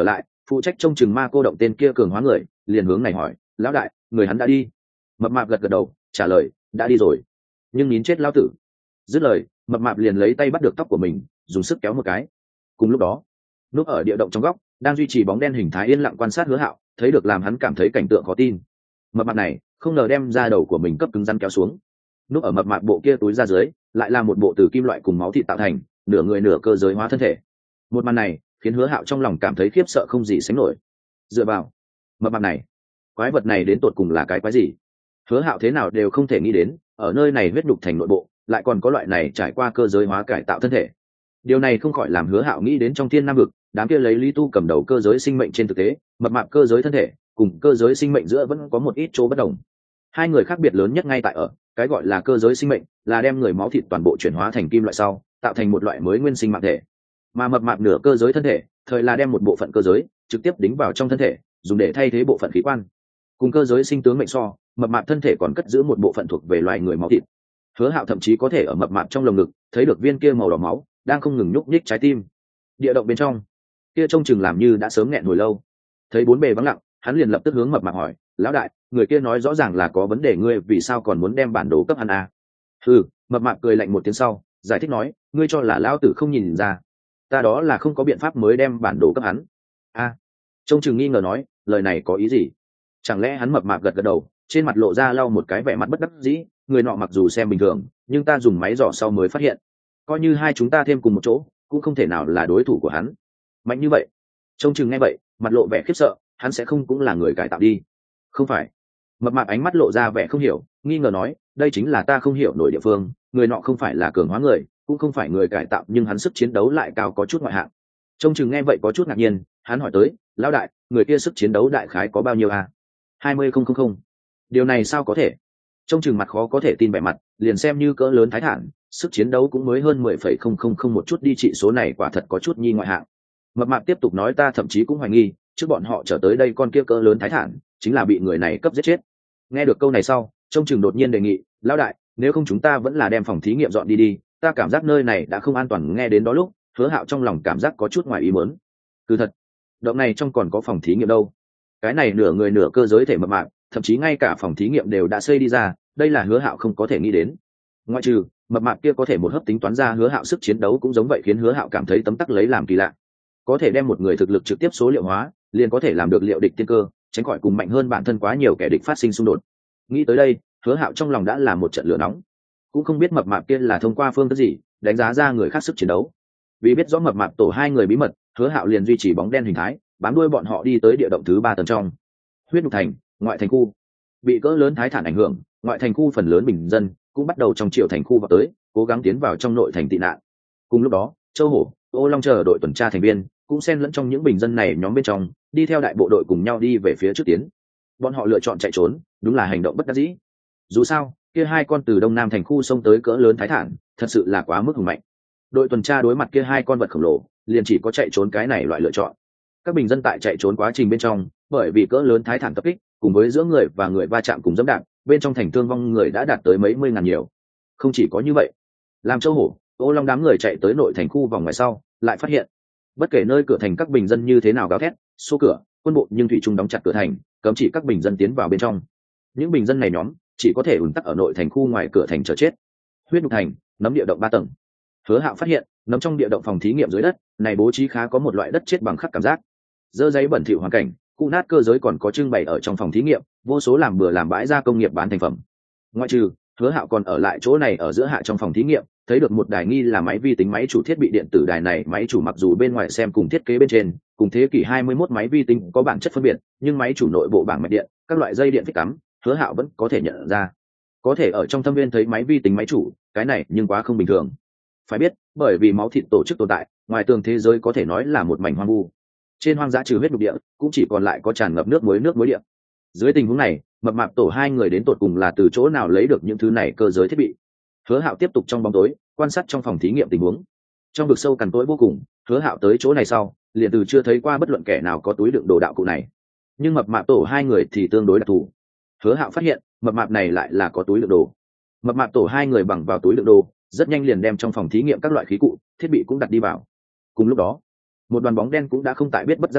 phụ trách trông chừng ma cô động tên kia cường hóa người liền hướng này hỏi, lão đại, người hắn đã đi? Mập mạp gật gật đầu trả lời, đã đi rồi. Nhưng nín chết lão tử. Dứt lời, mập mạp liền lấy tay bắt được tóc của mình, dùng sức kéo một cái. Cùng lúc đó, núp ở địa động trong góc đang duy trì bóng đen hình thái yên lặng quan sát Hứa Hạo, thấy được làm hắn cảm thấy cảnh tượng khó tin. Mập mạp này không ngờ đem da đầu của mình cấp cứng rắn kéo xuống. Núp ở mập mạp bộ kia túi ra dưới lại là một bộ từ kim loại cùng máu thịt tạo thành, nửa người nửa cơ giới hóa thân thể. Một màn này khiến Hứa Hạo trong lòng cảm thấy khiếp sợ không gì sánh nổi. Dựa vào mập mạp này, quái vật này đến tột cùng là cái quái gì? Hứa Hạo thế nào đều không thể nghĩ đến, ở nơi này huyết nhục thành nội bộ lại còn có loại này trải qua cơ giới hóa cải tạo thân thể. Điều này không khỏi làm Hứa Hạo nghĩ đến trong thiên nam vực đám kia lấy Lý Tu cầm đầu cơ giới sinh mệnh. Trên thực tế, mập mạp cơ giới thân thể cùng cơ giới sinh mệnh giữa vẫn có một ít chỗ bất đồng. Hai người khác biệt lớn nhất ngay tại ở cái gọi là cơ giới sinh mệnh là đem người máu thịt toàn bộ chuyển hóa thành kim loại sau tạo thành một loại mới nguyên sinh mạng thể, mà mập mạp nửa cơ giới thân thể thời là đem một bộ phận cơ giới trực tiếp đính vào trong thân thể dùng để thay thế bộ phận khí quan. Cùng cơ giới sinh tướng mệnh so, mập mạp thân thể còn cất giữ một bộ phận thuộc về loài người máu thịt. Hứa Hạo thậm chí có thể ở mập mạp trong lồng ngực thấy được viên kia màu đỏ máu đang không ngừng nhúc nhích trái tim. Địa động bên trong kia trông chừng làm như đã sớm nghẹn hồi lâu, thấy bốn bề vắng lặng, hắn liền lập tức hướng mập mạp hỏi, lão đại, người kia nói rõ ràng là có vấn đề, ngươi vì sao còn muốn đem bản đồ cấp hắn à? Ừ, mập mạp cười lạnh một tiếng sau giải thích nói, ngươi cho là lão tử không nhìn ra? Ta đó là không có biện pháp mới đem bản đồ cấp hắn. A, à, trông chừng nghi ngờ nói, lời này có ý gì? Chẳng lẽ hắn? Mập mạp gật gật đầu, trên mặt lộ ra lau một cái vẻ mặt bất đắc dĩ, người nọ mặc dù xem bình thường nhưng ta dùng máy dò sau mới phát hiện, coi như hai chúng ta thêm cùng một chỗ cũng không thể nào là đối thủ của hắn. Mạnh như vậy? Trông chừng nghe vậy mặt lộ vẻ khiếp sợ, hắn sẽ không cũng là người cải tạo đi? Không phải. Mập mạp ánh mắt lộ ra vẻ không hiểu, nghi ngờ nói, đây chính là ta không hiểu nổi địa phương, người nọ không phải là cường hóa người cũng không phải người cải tạo, nhưng hắn sức chiến đấu lại cao có chút ngoại hạng. Trông chừng nghe vậy có chút ngạc nhiên, hắn hỏi tới, lão đại, người kia sức chiến đấu đại khái có bao nhiêu à? Hai mươi không không không. Điều này sao có thể? Trông chừng mặt khó có thể tin vẻ mặt, liền xem như cỡ lớn thái thản sức chiến đấu cũng mới hơn mười phẩy không không không một chút đi, trị số này quả thật có chút nhi ngoại hạng. Mập mạp tiếp tục nói, ta thậm chí cũng hoài nghi trước bọn họ trở tới đây con kia cỡ lớn thái thản chính là bị người này cấp giết chết. Nghe được câu này sau, trông chừng đột nhiên đề nghị, lão đại, nếu không chúng ta vẫn là đem phòng thí nghiệm dọn đi đi, ta cảm giác nơi này đã không an toàn. Nghe đến đó lúc Hứa Hạo trong lòng cảm giác có chút ngoài ý muốn. Cứ thật, động này trong còn có phòng thí nghiệm đâu? Cái này nửa người nửa cơ giới thể mập mạp thậm chí ngay cả phòng thí nghiệm đều đã xây đi ra, đây là Hứa Hạo không có thể nghĩ đến. Ngoại trừ mập mạp kia có thể một hấp tính toán ra Hứa Hạo sức chiến đấu cũng giống vậy, khiến Hứa Hạo cảm thấy tấm tắc lấy làm kỳ lạ. Có thể đem một người thực lực trực tiếp số liệu hóa, liền có thể làm được liệu địch tiên cơ, tránh khỏi cùng mạnh hơn bản thân quá nhiều kẻ địch phát sinh xung đột. Nghĩ tới đây, Hứa Hạo trong lòng đã là một trận lửa nóng. Cũng không biết mập mạp kia là thông qua phương thức gì đánh giá ra người khác sức chiến đấu. Vì biết rõ mập mạp tổ hai người bí mật, Hứa Hạo liền duy trì bóng đen hình thái, bám đuôi bọn họ đi tới địa động thứ ba tầng trong huyết nhục thành ngoại thành khu. Bị cỡ lớn thái thản ảnh hưởng, ngoại thành khu phần lớn bình dân cũng bắt đầu trong triệu thành khu vào tới, cố gắng tiến vào trong nội thành tị nạn. Cùng lúc đó, Châu Hổ, Ô Long chờ đội tuần tra thành viên cũng xen lẫn trong những bình dân này nhóm bên trong, đi theo đại bộ đội cùng nhau đi về phía trước tiến. Bọn họ lựa chọn chạy trốn, đúng là hành động bất đắc dĩ. Dù sao, kia hai con từ đông nam thành khu xông tới cỡ lớn thái thản, thật sự là quá mức hùng mạnh. Đội tuần tra đối mặt kia hai con vật khổng lồ, liền chỉ có chạy trốn cái này loại lựa chọn. Các bình dân tại chạy trốn quá trình bên trong, bởi vì cỡ lớn thái thản tập kích, cùng với giữa người và người va chạm cùng dẫm đạp, bên trong thành thương vong người đã đạt tới mấy mươi ngàn nhiều. Không chỉ có như vậy, làm Châu Hổ, Ô Long đám người chạy tới nội thành khu vòng ngoài sau, lại phát hiện bất kể nơi cửa thành các bình dân như thế nào gào thét xô cửa, quân bộ nhưng thủy chung đóng chặt cửa thành, cấm chỉ các bình dân tiến vào bên trong. Những bình dân này nhóm chỉ có thể ùn tắc ở nội thành khu ngoài cửa thành chờ chết. Huyết nhục thành nấm địa động ba tầng. Hứa Hạo phát hiện nấm trong địa động phòng thí nghiệm dưới đất này bố trí khá có một loại đất chết bằng khắc cảm giác. Dơ giấy bẩn thỉu hoàn cảnh, cụ nát cơ giới còn có trưng bày ở trong phòng thí nghiệm, vô số làm bừa làm bãi ra công nghiệp bán thành phẩm. Ngoại trừ Hứa Hạo còn ở lại chỗ này ở giữa hạ trong phòng thí nghiệm, thấy được một đài nghi là máy vi tính máy chủ thiết bị điện tử. Đài này máy chủ mặc dù bên ngoài xem cùng thiết kế bên trên cùng thế kỷ hai mươi mốt máy vi tính có bản chất phân biệt, nhưng máy chủ nội bộ bảng mạch điện, các loại dây điện phích cắm, Hứa Hạo vẫn có thể nhận ra. Có thể ở trong thâm viên thấy máy vi tính máy chủ, cái này nhưng quá không bình thường. Phải biết, bởi vì máu thịt tổ chức tồn tại, ngoài tường thế giới có thể nói là một mảnh hoang vu. Trên hoang dã trừ huyết nhục địa, cũng chỉ còn lại có tràn ngập nước muối nước muối địa. Dưới tình huống này, mập mạp tổ hai người đến tột cùng là từ chỗ nào lấy được những thứ này cơ giới thiết bị? Hứa Hạo tiếp tục trong bóng tối quan sát trong phòng thí nghiệm tình huống. Trong vực sâu cằn tối vô cùng, Hứa Hạo tới chỗ này sau, liền từ chưa thấy qua bất luận kẻ nào có túi đựng đồ đạo cụ này. Nhưng mập mạp tổ hai người thì tương đối đặc thù. Hứa Hạo phát hiện, mập mạp này lại là có túi đựng đồ. Mập mạp tổ hai người bằng vào túi đựng đồ, rất nhanh liền đem trong phòng thí nghiệm các loại khí cụ, thiết bị cũng đặt đi vào. Cùng lúc đó, một đoàn bóng đen cũng đã không tại biết bất giác giữa,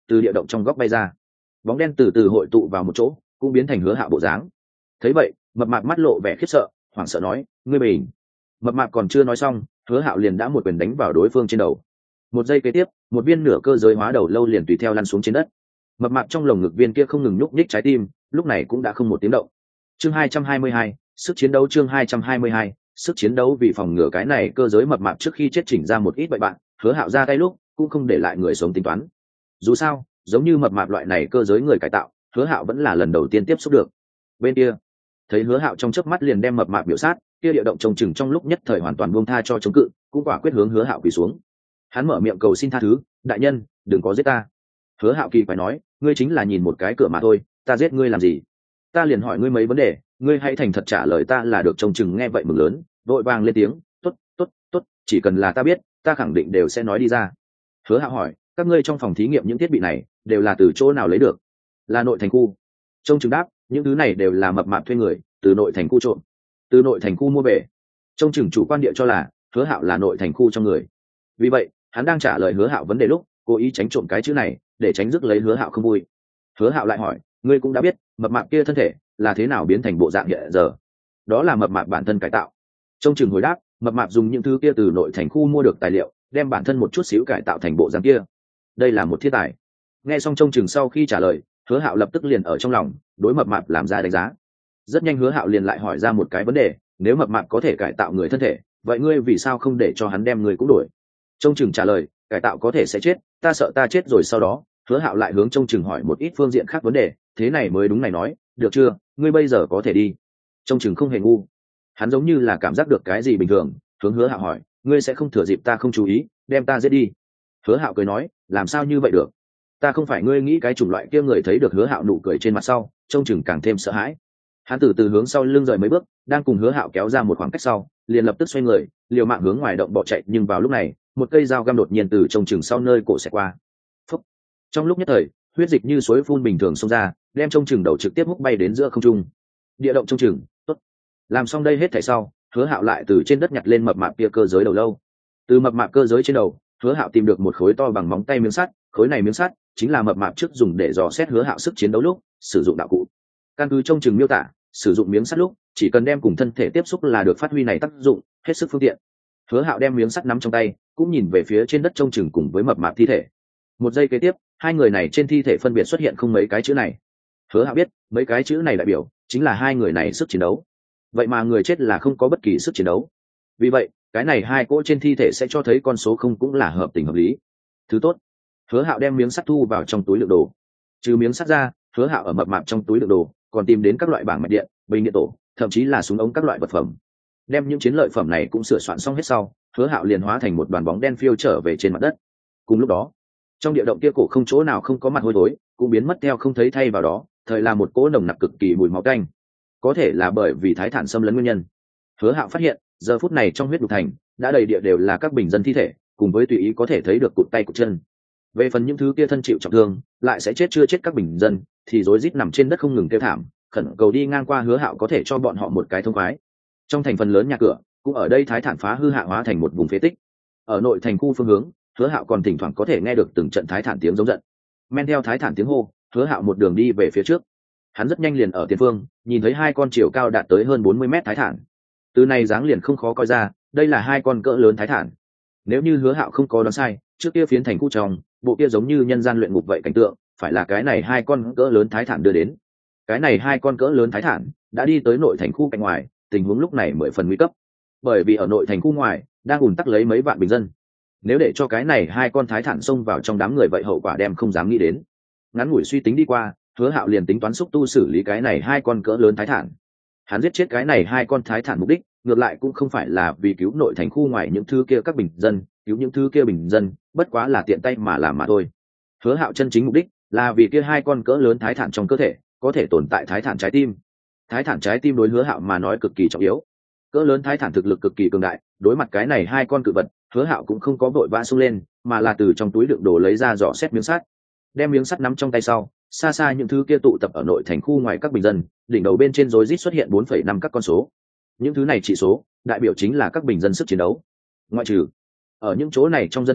từ địa động trong góc bay ra, bóng đen từ từ hội tụ vào một chỗ, cũng biến thành Hứa Hạo bộ dáng. Thấy vậy, mập mạp mắt lộ vẻ khiếp sợ, hoảng sợ nói, ngươi bình. Mập mạp còn chưa nói xong, Hứa Hạo liền đã một quyền đánh vào đối phương trên đầu. Một giây kế tiếp, một viên nửa cơ giới hóa đầu lâu liền tùy theo lăn xuống trên đất. Mập mạp trong lồng ngực viên kia không ngừng nhúc nhích trái tim, lúc này cũng đã không một tiếng động. Chương hai trăm hai mươi hai, sức chiến đấu. Chương hai trăm hai mươi hai, sức chiến đấu. Vì phòng ngừa cái này cơ giới mập mạp trước khi chết chỉnh ra một ít bậy bạn, Hứa Hạo ra tay lúc cũng không để lại người sống tính toán. Dù sao, giống như mập mạp loại này cơ giới người cải tạo, Hứa Hạo vẫn là lần đầu tiên tiếp xúc được. Bên kia, thấy Hứa Hạo trong chớp mắt liền đem mập mạp biểu sát, kia địa động trông chừng trong lúc nhất thời hoàn toàn buông tha cho chống cự, cũng quả quyết hướng Hứa Hạo quỳ xuống. Hắn mở miệng cầu xin tha thứ, đại nhân, đừng có giết ta. Hứa Hạo kỳ phải nói, ngươi chính là nhìn một cái cửa mà thôi, ta giết ngươi làm gì? Ta liền hỏi ngươi mấy vấn đề, ngươi hãy thành thật trả lời ta là được. Trông chừng nghe vậy mừng lớn, vội vàng lên tiếng, tốt, tốt, tốt, chỉ cần là ta biết, ta khẳng định đều sẽ nói đi ra. Hứa Hạo hỏi, các ngươi trong phòng thí nghiệm những thiết bị này đều là từ chỗ nào lấy được? Là nội thành khu. Trông chừng đáp, những thứ này đều là mập mạp thuê người từ nội thành khu trộm, từ nội thành khu mua về. Trông chừng chủ quan địa cho là Hứa Hạo là nội thành khu trong người, vì vậy hắn đang trả lời Hứa Hạo vấn đề lúc cố ý tránh trộm cái chữ này để tránh rước lấy Hứa Hạo không vui. Hứa Hạo lại hỏi, ngươi cũng đã biết mập mạp kia thân thể là thế nào biến thành bộ dạng hiện giờ? Đó là mập mạp bản thân cải tạo. Trông chừng hồi đáp, mập mạp dùng những thứ kia từ nội thành khu mua được tài liệu, đem bản thân một chút xíu cải tạo thành bộ dạng kia. Đây là một thiên tài. Nghe xong trông chừng sau khi trả lời, Hứa Hạo lập tức liền ở trong lòng đối mập mạp làm ra đánh giá. Rất nhanh Hứa Hạo liền lại hỏi ra một cái vấn đề, nếu mập mạp có thể cải tạo người thân thể, vậy ngươi vì sao không để cho hắn đem người cũng đổi? Trông chừng trả lời, cải tạo có thể sẽ chết, ta sợ ta chết rồi sau đó. Hứa Hạo lại hướng trông chừng hỏi một ít phương diện khác vấn đề, thế này mới đúng này nói, được chưa, ngươi bây giờ có thể đi. Trông chừng không hề ngu, hắn giống như là cảm giác được cái gì bình thường, hướng Hứa Hạo hỏi, ngươi sẽ không thừa dịp ta không chú ý đem ta giết đi? Hứa Hạo cười nói, làm sao như vậy được, ta không phải ngươi nghĩ cái chủng loại kia người. Thấy được Hứa Hạo nụ cười trên mặt sau, trông chừng càng thêm sợ hãi. Hắn từ từ hướng sau lưng rời mấy bước, đang cùng Hứa Hạo kéo ra một khoảng cách sau, liền lập tức xoay người, liều mạng hướng ngoài động bỏ chạy. Nhưng vào lúc này, một cây dao găm đột nhiên từ trông chừng sau nơi cổ xẹt qua. Phúc. Trong lúc nhất thời, huyết dịch như suối phun bình thường xông ra, đem trông chừng đầu trực tiếp hút bay đến giữa không trung. Địa động trông chừng, tốt. Làm xong đây hết thảy sau, Hứa Hạo lại từ trên đất nhặt lên mập mạp kia cơ giới đầu lâu. Từ mập mạp cơ giới trên đầu, Hứa Hạo tìm được một khối to bằng móng tay miếng sắt, khối này miếng sắt chính là mập mạp trước dùng để dò xét Hứa Hạo sức chiến đấu lúc sử dụng đạo cụ. Căn cứ trông chừng miêu tả, sử dụng miếng sắt lúc chỉ cần đem cùng thân thể tiếp xúc là được phát huy này tác dụng, hết sức phương tiện. Hứa Hạo đem miếng sắt nắm trong tay, cũng nhìn về phía trên đất trông chừng cùng với mập mạp thi thể. Một giây kế tiếp, hai người này trên thi thể phân biệt xuất hiện không mấy cái chữ này. Hứa Hạo biết, mấy cái chữ này đại biểu chính là hai người này sức chiến đấu. Vậy mà người chết là không có bất kỳ sức chiến đấu. Vì vậy, cái này hai cỗ trên thi thể sẽ cho thấy con số không cũng là hợp tình hợp lý. Thứ tốt. Hứa Hạo đem miếng sắt thu vào trong túi đựng đồ. Trừ miếng sắt ra, Hứa Hạo ở mập mạp trong túi đựng đồ còn tìm đến các loại bảng mạch điện, bình điện tổ, thậm chí là súng ống các loại vật phẩm. Đem những chiến lợi phẩm này cũng sửa soạn xong hết sau, Hứa Hạo liền hóa thành một đoàn bóng đen phiêu trở về trên mặt đất. Cùng lúc đó, trong địa động kia cổ không chỗ nào không có mặt hôi thối, cũng biến mất theo không thấy thay vào đó, thời là một cỗ nồng nặc cực kỳ mùi máu tanh. Có thể là bởi vì thái thản xâm lấn nguyên nhân. Hứa Hạo phát hiện, giờ phút này trong huyết đục thành đã đầy địa đều là các bình dân thi thể, cùng với tùy ý có thể thấy được cụt tay cụt chân. Về phần những thứ kia thân chịu trọng thương, lại sẽ chết chưa chết các bình dân, thì rối rít nằm trên đất không ngừng kêu thảm, khẩn cầu đi ngang qua Hứa Hạo có thể cho bọn họ một cái thông khoái. Trong thành phần lớn nhà cửa, cũng ở đây thái thản phá hư hạ hóa thành một vùng phế tích. Ở nội thành khu phương hướng, Hứa Hạo còn thỉnh thoảng có thể nghe được từng trận thái thản tiếng giống giận. Men theo thái thản tiếng hô, Hứa Hạo một đường đi về phía trước. Hắn rất nhanh liền ở tiền phương, nhìn thấy hai con chiều cao đạt tới hơn bốn mươi mét thái thản. Từ này dáng liền không khó coi ra, đây là hai con cỡ lớn thái thản. Nếu như Hứa Hạo không có đoán sai, trước kia phiến thành khu trong, bộ kia giống như nhân gian luyện ngục vậy cảnh tượng, phải là cái này hai con cỡ lớn thái thản đưa đến. Cái này hai con cỡ lớn thái thản đã đi tới nội thành khu cạnh ngoài, tình huống lúc này mười phần nguy cấp. Bởi vì ở nội thành khu ngoài đang ùn tắc lấy mấy vạn bình dân. Nếu để cho cái này hai con thái thản xông vào trong đám người, vậy hậu quả đem không dám nghĩ đến. Ngắn ngủi suy tính đi qua, Hứa Hạo liền tính toán xúc tu xử lý cái này hai con cỡ lớn thái thản. Hắn giết chết cái này hai con thái thản mục đích, ngược lại cũng không phải là vì cứu nội thành khu ngoài những thứ kia các bình dân, cứu những thứ kia bình dân, bất quá là tiện tay mà làm mà thôi. Hứa Hạo chân chính mục đích là vì kia hai con cỡ lớn thái thản trong cơ thể có thể tồn tại thái thản trái tim. Thái thản trái tim đối Hứa Hạo mà nói cực kỳ trọng yếu. Cỡ lớn thái thản thực lực cực kỳ cường đại, đối mặt cái này hai con cự vật, Hứa Hạo cũng không có vội vã xông lên, mà là từ trong túi đựng đồ lấy ra dò xét miếng sắt. Đem miếng sắt nắm trong tay sau, xa xa những thứ kia tụ tập ở nội thành khu ngoài các bình dân, đỉnh đầu bên trên rối rít xuất hiện bốn phẩy năm các con số. Những thứ này chỉ số đại biểu chính là các bình dân sức chiến đấu. Ngoại trừ ở những chỗ này trong dân chúng,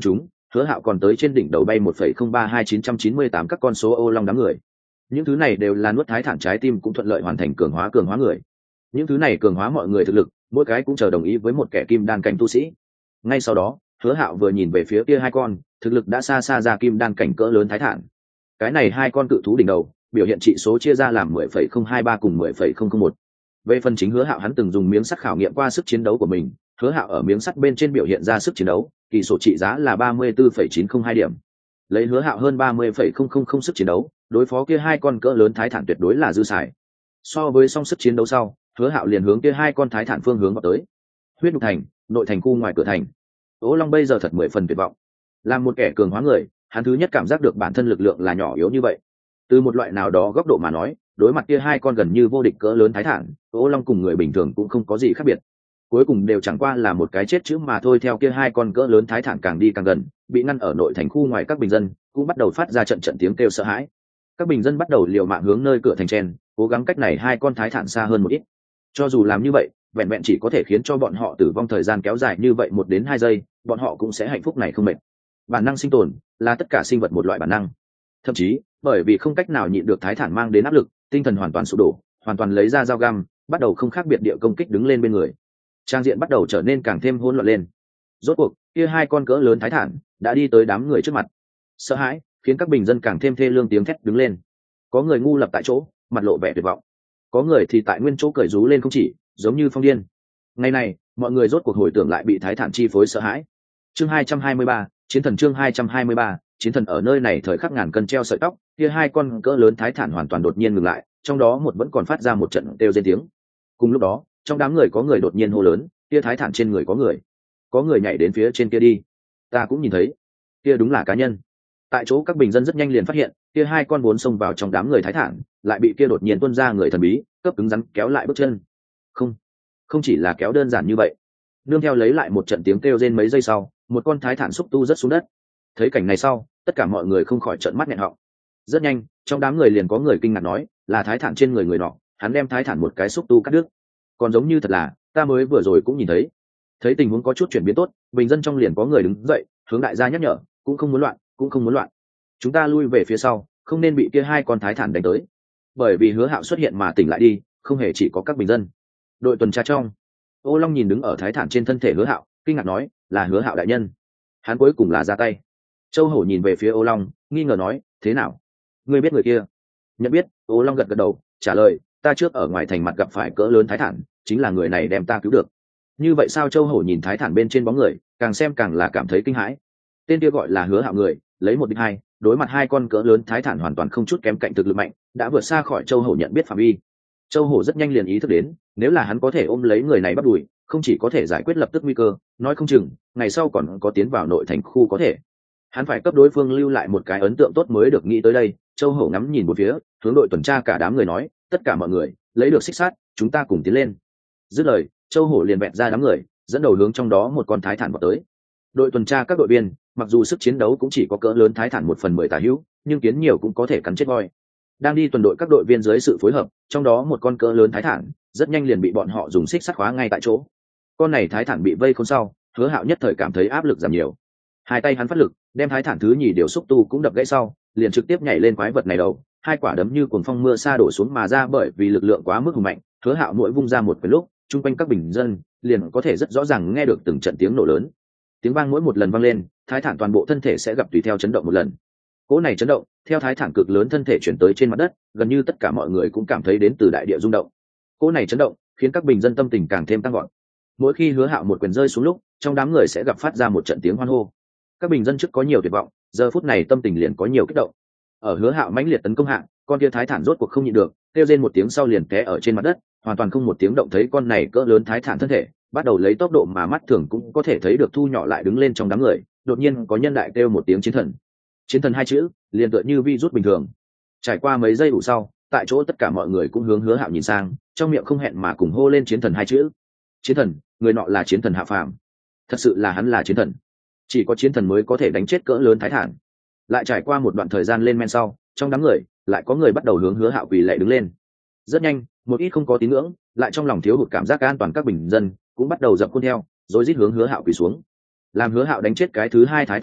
hứa hạo còn tới trên đỉnh đầu bay một phẩy không ba hai chín trăm chín mươi tám các con số ô long đám người. Những thứ này đều là nuốt thái thản trái tim cũng thuận lợi hoàn thành cường hóa cường hóa người. Những thứ này cường hóa mọi người thực lực, mỗi cái cũng chờ đồng ý với một kẻ kim đan cảnh tu sĩ. Ngay sau đó, hứa hạo vừa nhìn về phía kia hai con, thực lực đã xa xa ra kim đan cảnh cỡ lớn thái thản. Cái này hai con cự thú đỉnh đầu, biểu hiện trị số chia ra làm mười phẩy không hai ba cùng mười phẩy không không một. Về phần chính hứa hạo hắn từng dùng miếng sắt khảo nghiệm qua sức chiến đấu của mình, hứa hạo ở miếng sắt bên trên biểu hiện ra sức chiến đấu, kỳ số trị giá là ba mươi tư phẩy chín không hai điểm. Lấy hứa hạo hơn ba mươi phẩy không không không sức chiến đấu, đối phó kia hai con cỡ lớn thái thản tuyệt đối là dư xài. So với song sức chiến đấu sau, hứa hạo liền hướng kia hai con thái thản phương hướng vào tới. Huyết nhục thành, nội thành khu ngoài cửa thành. Ô Long bây giờ thật mười phần tuyệt vọng. Làm một kẻ cường hóa người, hắn thứ nhất cảm giác được bản thân lực lượng là nhỏ yếu như vậy. Từ một loại nào đó góc độ mà nói, đối mặt kia hai con gần như vô địch cỡ lớn thái thản, Ô Long cùng người bình thường cũng không có gì khác biệt. Cuối cùng đều chẳng qua là một cái chết chữ mà thôi. Theo kia hai con cỡ lớn thái thản càng đi càng gần, bị ngăn ở nội thành khu ngoài, các bình dân cũng bắt đầu phát ra trận trận tiếng kêu sợ hãi. Các bình dân bắt đầu liều mạng hướng nơi cửa thành chen, cố gắng cách này hai con thái thản xa hơn một ít. Cho dù làm như vậy, vẹn vẹn chỉ có thể khiến cho bọn họ tử vong thời gian kéo dài như vậy một đến hai giây, bọn họ cũng sẽ hạnh phúc này không mệt. Bản năng sinh tồn là tất cả sinh vật một loại bản năng. Thậm chí, bởi vì không cách nào nhịn được thái thản mang đến áp lực, tinh thần hoàn toàn sụp đổ, hoàn toàn lấy ra dao găm, bắt đầu không khác biệt địa công kích đứng lên bên người. Trang diện bắt đầu trở nên càng thêm hỗn loạn lên. Rốt cuộc, kia hai con cỡ lớn thái thản đã đi tới đám người trước mặt. Sợ hãi khiến các bình dân càng thêm thê lương tiếng thét đứng lên. Có người ngu lập tại chỗ, mặt lộ vẻ tuyệt vọng. Có người thì tại nguyên chỗ cười rú lên không chỉ, giống như phong điên. Ngày này, mọi người rốt cuộc hồi tưởng lại bị thái thản chi phối sợ hãi. Chương hai trăm hai mươi ba, chiến thần. Chương hai trăm hai mươi ba, chiến thần. Ở nơi này thời khắc ngàn cân treo sợi tóc, kia hai con cỡ lớn thái thản hoàn toàn đột nhiên ngừng lại, trong đó một vẫn còn phát ra một trận kêu rên tiếng. Cùng lúc đó, trong đám người có người đột nhiên hô lớn, kia thái thản trên người có người. Có người nhảy đến phía trên kia đi. Ta cũng nhìn thấy, kia đúng là cá nhân. Tại chỗ các bình dân rất nhanh liền phát hiện, kia hai con vốn xông vào trong đám người thái thản, lại bị kia đột nhiên tuôn ra người thần bí cấp cứng rắn kéo lại bước chân. Không, không chỉ là kéo đơn giản như vậy. Nương theo lấy lại một trận tiếng kêu rên mấy giây sau, một con thái thản xúc tu rất xuống đất. Thấy cảnh này sau, tất cả mọi người không khỏi trợn mắt nghẹn họng. Rất nhanh, trong đám người liền có người kinh ngạc nói, là thái thản trên người người nọ, hắn đem thái thản một cái xúc tu cắt đứt. Còn giống như thật là, ta mới vừa rồi cũng nhìn thấy. Thấy tình huống có chút chuyển biến tốt, bình dân trong liền có người đứng dậy, hướng đại gia nhắc nhở, cũng không muốn loạn, cũng không muốn loạn. Chúng ta lui về phía sau, không nên bị kia hai con thái thản đánh tới. Bởi vì hứa hạo xuất hiện mà tỉnh lại đi, không hề chỉ có các bình dân. Đội tuần tra trong, Ô Long nhìn đứng ở thái thản trên thân thể hứa hạo, kinh ngạc nói, là hứa hạo đại nhân. Hắn cuối cùng là ra tay. Châu Hổ nhìn về phía Ô Long, nghi ngờ nói, thế nào? Ngươi biết người kia? Nhận biết. Ô Long gật gật đầu, trả lời, ta trước ở ngoài thành mặt gặp phải cỡ lớn thái thản, chính là người này đem ta cứu được. Như vậy sao? Châu Hổ nhìn thái thản bên trên bóng người, càng xem càng là cảm thấy kinh hãi. Tên kia gọi là hứa hạo người, lấy một địch hai, đối mặt hai con cỡ lớn thái thản hoàn toàn không chút kém cạnh thực lực mạnh, đã vượt xa khỏi Châu Hổ nhận biết phạm vi. Châu Hổ rất nhanh liền ý thức đến, nếu là hắn có thể ôm lấy người này bắt đuổi, không chỉ có thể giải quyết lập tức nguy cơ, nói không chừng ngày sau còn có tiến vào nội thành khu có thể. Hắn phải cấp đối phương lưu lại một cái ấn tượng tốt mới được. Nghĩ tới đây, Châu Hổ ngắm nhìn một phía, hướng đội tuần tra cả đám người nói, tất cả mọi người lấy được xích sát, chúng ta cùng tiến lên. Dứt lời, Châu Hổ liền vẹn ra đám người, dẫn đầu hướng trong đó một con thái thản vào tới. Đội tuần tra các đội viên, mặc dù sức chiến đấu cũng chỉ có cỡ lớn thái thản một phần mười tà hữu, nhưng kiến nhiều cũng có thể cắn chết voi. Đang đi tuần đội các đội viên dưới sự phối hợp, trong đó một con cỡ lớn thái thản rất nhanh liền bị bọn họ dùng xích sắt khóa ngay tại chỗ. Con này thái thản bị vây khốn sau, hứa hạo nhất thời cảm thấy áp lực giảm nhiều. Hai tay hắn phát lực, đem thái thản thứ nhì điều xúc tu cũng đập gãy sau, liền trực tiếp nhảy lên quái vật này đầu, hai quả đấm như cuồng phong mưa sa đổ xuống mà ra. Bởi vì lực lượng quá mức hùng mạnh, hứa hạo mỗi vung ra một cái lúc, chung quanh các bình dân liền có thể rất rõ ràng nghe được từng trận tiếng nổ lớn. Tiếng vang mỗi một lần vang lên, thái thản toàn bộ thân thể sẽ gặp tùy theo chấn động một lần. Cỗ này chấn động theo thái thản cực lớn thân thể chuyển tới trên mặt đất, gần như tất cả mọi người cũng cảm thấy đến từ đại địa rung động. Cỗ này chấn động khiến các bình dân tâm tình càng thêm tăng gọn. Mỗi khi hứa hạo một quyền rơi xuống lúc, trong đám người sẽ gặp phát ra một trận tiếng hoan hô. Các bình dân trước có nhiều tuyệt vọng, giờ phút này tâm tình liền có nhiều kích động. Ở hứa hạo mãnh liệt tấn công hạ, con kia thái thản rốt cuộc không nhịn được, kêu rên một tiếng sau liền té ở trên mặt đất, hoàn toàn không một tiếng động. Thấy con này cỡ lớn thái thản thân thể bắt đầu lấy tốc độ mà mắt thường cũng có thể thấy được thu nhỏ lại đứng lên trong đám người, đột nhiên có nhân đại kêu một tiếng chiến thần. Chiến thần hai chữ liền tựa như vi rút bình thường. Trải qua mấy giây đủ sau, tại chỗ tất cả mọi người cũng hướng hứa hạo nhìn sang, trong miệng không hẹn mà cùng hô lên chiến thần hai chữ. Chiến thần, người nọ là chiến thần hạ phàm. Thật sự là hắn là chiến thần. Chỉ có chiến thần mới có thể đánh chết cỡ lớn thái thản. Lại trải qua một đoạn thời gian lên men sau, trong đám người lại có người bắt đầu hướng hứa hạo quỳ lạy đứng lên. Rất nhanh, một ít không có tín ngưỡng, lại trong lòng thiếu hụt cảm giác an toàn các bình dân cũng bắt đầu dập khuôn theo, rồi rít hướng hứa hạo quỳ xuống. Làm hứa hạo đánh chết cái thứ hai thái thản lúc,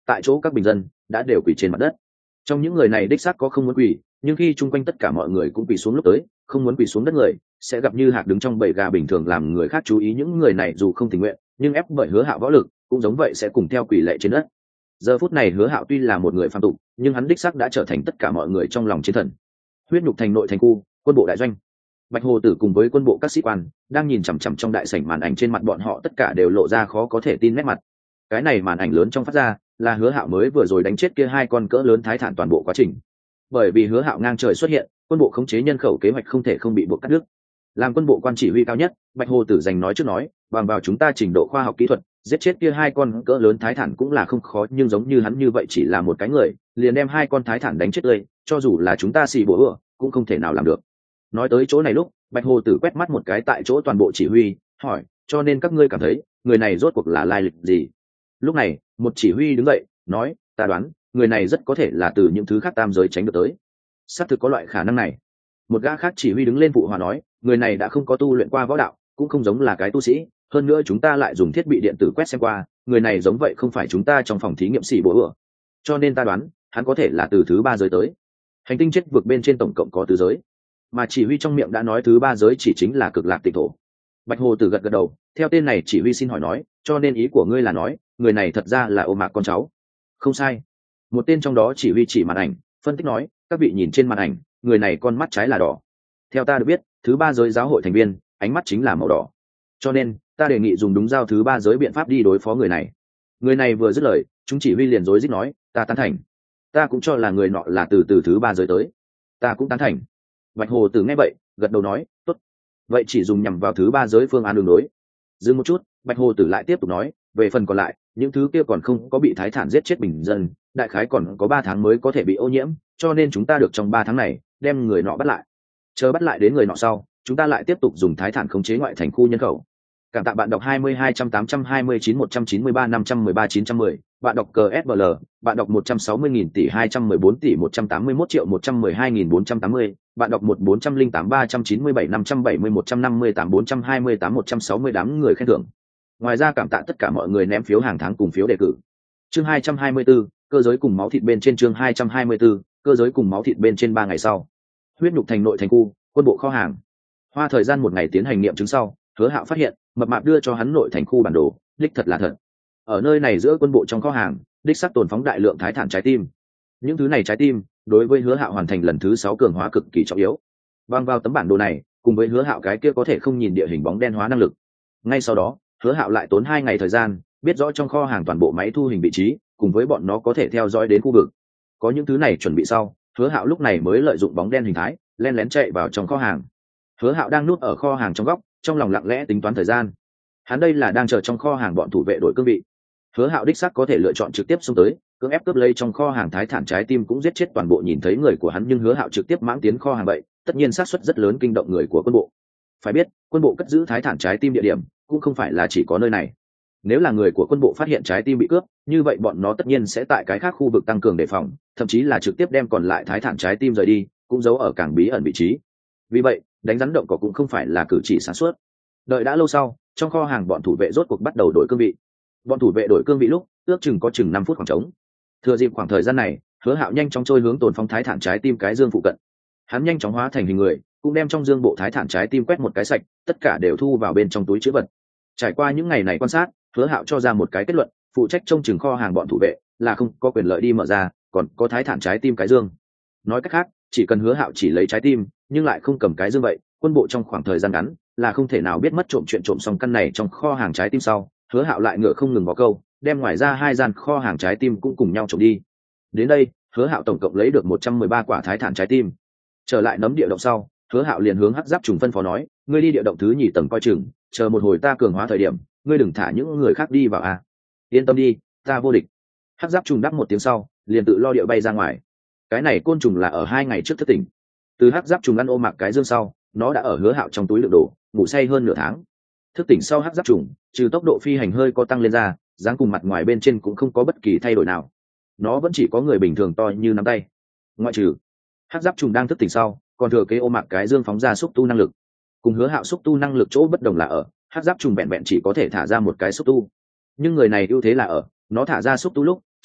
tại chỗ các bình dân đã đều quỳ trên mặt đất. Trong những người này đích xác có không muốn quỳ, nhưng khi chung quanh tất cả mọi người cũng quỳ xuống lúc tới, không muốn quỳ xuống đất người sẽ gặp như hạc đứng trong bầy gà bình thường, làm người khác chú ý. Những người này dù không tình nguyện, nhưng ép bởi Hứa Hạo võ lực cũng giống vậy sẽ cùng theo quỳ lệ trên đất. Giờ phút này Hứa Hạo tuy là một người phàm tục, nhưng hắn đích xác đã trở thành tất cả mọi người trong lòng chiến thần. Huyết nhục thành nội thành khu, quân bộ đại doanh. Bạch Hồ Tử cùng với quân bộ các sĩ quan đang nhìn chằm chằm trong đại sảnh màn ảnh, trên mặt bọn họ tất cả đều lộ ra khó có thể tin nét mặt. Cái này màn ảnh lớn trong phát ra là Hứa Hạo mới vừa rồi đánh chết kia hai con cỡ lớn thái thản toàn bộ quá trình. Bởi vì Hứa Hạo ngang trời xuất hiện, quân bộ khống chế nhân khẩu kế hoạch không thể không bị buộc cắt đứt. Làm quân bộ quan chỉ huy cao nhất, Bạch Hồ Tử giành nói trước nói, bằng vào chúng ta trình độ khoa học kỹ thuật, giết chết kia hai con cỡ lớn thái thản cũng là không khó, nhưng giống như hắn như vậy chỉ là một cái người, liền đem hai con thái thản đánh chết tươi, cho dù là chúng ta xì bổ ửa, cũng không thể nào làm được. Nói tới chỗ này lúc, Bạch Hồ Tử quét mắt một cái tại chỗ toàn bộ chỉ huy, hỏi, cho nên các ngươi cảm thấy người này rốt cuộc là lai lịch gì? Lúc này, một chỉ huy đứng dậy, nói, ta đoán, người này rất có thể là từ những thứ khác tam giới tránh được tới. Xác thực có loại khả năng này. Một gã khác chỉ huy đứng lên phụ hòa nói, người này đã không có tu luyện qua võ đạo, cũng không giống là cái tu sĩ, hơn nữa chúng ta lại dùng thiết bị điện tử quét xem qua, người này giống vậy không phải chúng ta trong phòng thí nghiệm xỉ bố ửa. Cho nên ta đoán, hắn có thể là từ thứ ba giới tới. Hành tinh chết vực bên trên tổng cộng có tứ giới, mà chỉ huy trong miệng đã nói thứ ba giới chỉ chính là cực lạc tịnh thổ. Bạch Hồ Tử gật gật đầu, theo tên này chỉ huy xin hỏi nói, cho nên ý của ngươi là nói, người này thật ra là Ô Mạc con cháu. Không sai. Một tên trong đó chỉ huy chỉ màn ảnh, phân tích nói, các vị nhìn trên màn ảnh, người này con mắt trái là đỏ. Theo ta được biết, thứ ba giới giáo hội thành viên, ánh mắt chính là màu đỏ. Cho nên, ta đề nghị dùng đúng giao thứ ba giới biện pháp đi đối phó người này. Người này vừa dứt lời, chúng chỉ huy liền rối rít nói, ta tán thành. Ta cũng cho là người nọ là từ từ thứ ba giới tới. Ta cũng tán thành. Bạch Hồ Tử nghe vậy, gật đầu nói, tốt. Vậy chỉ dùng nhằm vào thứ ba giới phương án đường đối. Dừng một chút, Bạch Hồ Tử lại tiếp tục nói, về phần còn lại, những thứ kia còn không có bị thái thản giết chết bình dân, đại khái còn có ba tháng mới có thể bị ô nhiễm, cho nên chúng ta được trong ba tháng này đem người nọ bắt lại. Chờ bắt lại đến người nọ sau, chúng ta lại tiếp tục dùng thái thản khống chế ngoại thành khu nhân khẩu. Cảm tạ bạn đọc hai mươi hai trăm tám trăm hai mươi chín một trăm chín mươi ba năm trăm mười ba chín trăm mười, bạn đọc cờ ét bê lờ, bạn đọc một trăm sáu mươi nghìn tỷ hai trăm mười bốn tỷ một trăm tám mươi mốt triệu một trăm mười hai nghìn bốn trăm tám mươi, bạn đọc một bốn trăm linh tám ba trăm chín mươi bảy năm trăm bảy mươi một trăm năm mươi tám bốn trăm hai mươi tám một trăm sáu mươi đám người khen thưởng. Ngoài ra cảm tạ tất cả mọi người ném phiếu hàng tháng cùng phiếu đề cử. Chương hai trăm hai mươi tư, cơ giới cùng máu thịt bên trên. Chương hai trăm hai mươi tư, cơ giới cùng máu thịt bên trên. Ba ngày sau, huyết nhục thành nội thành khu, quân bộ kho hàng. Hoa thời gian một ngày tiến hành nghiệm chứng sau, Hứa Hạo phát hiện, mập mạp đưa cho hắn nội thành khu bản đồ, đích thật là thật. Ở nơi này giữa quân bộ trong kho hàng, đích xác tồn phóng đại lượng thái thản trái tim. Những thứ này trái tim, đối với Hứa Hạo hoàn thành lần thứ sáu cường hóa cực kỳ trọng yếu. Bằng vào tấm bản đồ này, cùng với Hứa Hạo cái kia có thể không nhìn địa hình bóng đen hóa năng lực. Ngay sau đó, Hứa Hạo lại tốn hai ngày thời gian, biết rõ trong kho hàng toàn bộ máy thu hình vị trí, cùng với bọn nó có thể theo dõi đến khu vực. Có những thứ này chuẩn bị sau, Hứa Hạo lúc này mới lợi dụng bóng đen hình thái, len lén chạy vào trong kho hàng. Hứa Hạo đang núp ở kho hàng trong góc, trong lòng lặng lẽ tính toán thời gian. Hắn đây là đang chờ trong kho hàng bọn thủ vệ đổi cương vị. Hứa Hạo đích xác có thể lựa chọn trực tiếp xông tới, cưỡng ép cướp lấy trong kho hàng thái thản trái tim cũng giết chết toàn bộ nhìn thấy người của hắn, nhưng Hứa Hạo trực tiếp mãng tiến kho hàng vậy, tất nhiên xác suất rất lớn kinh động người của quân bộ. Phải biết, quân bộ cất giữ thái thản trái tim địa điểm cũng không phải là chỉ có nơi này. Nếu là người của quân bộ phát hiện trái tim bị cướp, như vậy bọn nó tất nhiên sẽ tại cái khác khu vực tăng cường đề phòng, thậm chí là trực tiếp đem còn lại thái thản trái tim rời đi, cũng giấu ở càng bí ẩn vị trí. Vì vậy, đánh rắn động cỏ cũng không phải là cử chỉ sáng suốt. Đợi đã lâu sau, trong kho hàng bọn thủ vệ rốt cuộc bắt đầu đổi cương vị. Bọn thủ vệ đổi cương vị lúc, ước chừng có chừng năm phút khoảng trống. Thừa dịp khoảng thời gian này, Hứa Hạo nhanh chóng trôi hướng tồn phong thái thản trái tim cái dương phụ cận. Hắn nhanh chóng hóa thành hình người, cũng đem trong dương bộ thái thản trái tim quét một cái sạch, tất cả đều thu vào bên trong túi trữ vật. Trải qua những ngày này quan sát, Hứa Hạo cho ra một cái kết luận, phụ trách trông chừng kho hàng bọn thủ vệ là không có quyền lợi đi mở ra, còn có thái thản trái tim cái dương. Nói cách khác, chỉ cần Hứa Hạo chỉ lấy trái tim, nhưng lại không cầm cái dương vậy, quân bộ trong khoảng thời gian ngắn là không thể nào biết mất trộm chuyện trộm xong căn này trong kho hàng trái tim sau. Hứa Hạo lại ngựa không ngừng vào câu, đem ngoài ra hai gian kho hàng trái tim cũng cùng nhau trộm đi. Đến đây, Hứa Hạo tổng cộng lấy được một trăm mười ba quả thái thản trái tim. Trở lại nấm địa động sau, Hứa Hạo liền hướng Hắc Giáp Trùng phân phó nói, ngươi đi địa động thứ nhì tầng coi chừng, chờ một hồi ta cường hóa thời điểm, ngươi đừng thả những người khác đi vào à. Yên tâm đi, ta vô địch. Hắc Giáp Trùng đáp một tiếng sau, liền tự lo địa bay ra ngoài. Cái này côn trùng là ở hai ngày trước thức tỉnh. Từ Hắc Giáp Trùng ăn ôm mặc cái dương sau, nó đã ở Hứa Hạo trong túi đựng đồ, ngủ say hơn nửa tháng. Thức tỉnh sau Hắc Giáp Trùng, trừ tốc độ phi hành hơi có tăng lên ra, dáng cùng mặt ngoài bên trên cũng không có bất kỳ thay đổi nào. Nó vẫn chỉ có người bình thường to như nắm tay. Ngoại trừ Hắc Giáp Trùng đang thức tỉnh sau, còn thừa kế ôm mặc cái dương phóng ra xúc tu năng lực. Cùng Hứa Hạo xúc tu năng lực chỗ bất đồng là ở, Hắc Giáp Trùng vẹn vẹn chỉ có thể thả ra một cái xúc tu. Nhưng người này ưu thế là ở, nó thả ra xúc tu lúc,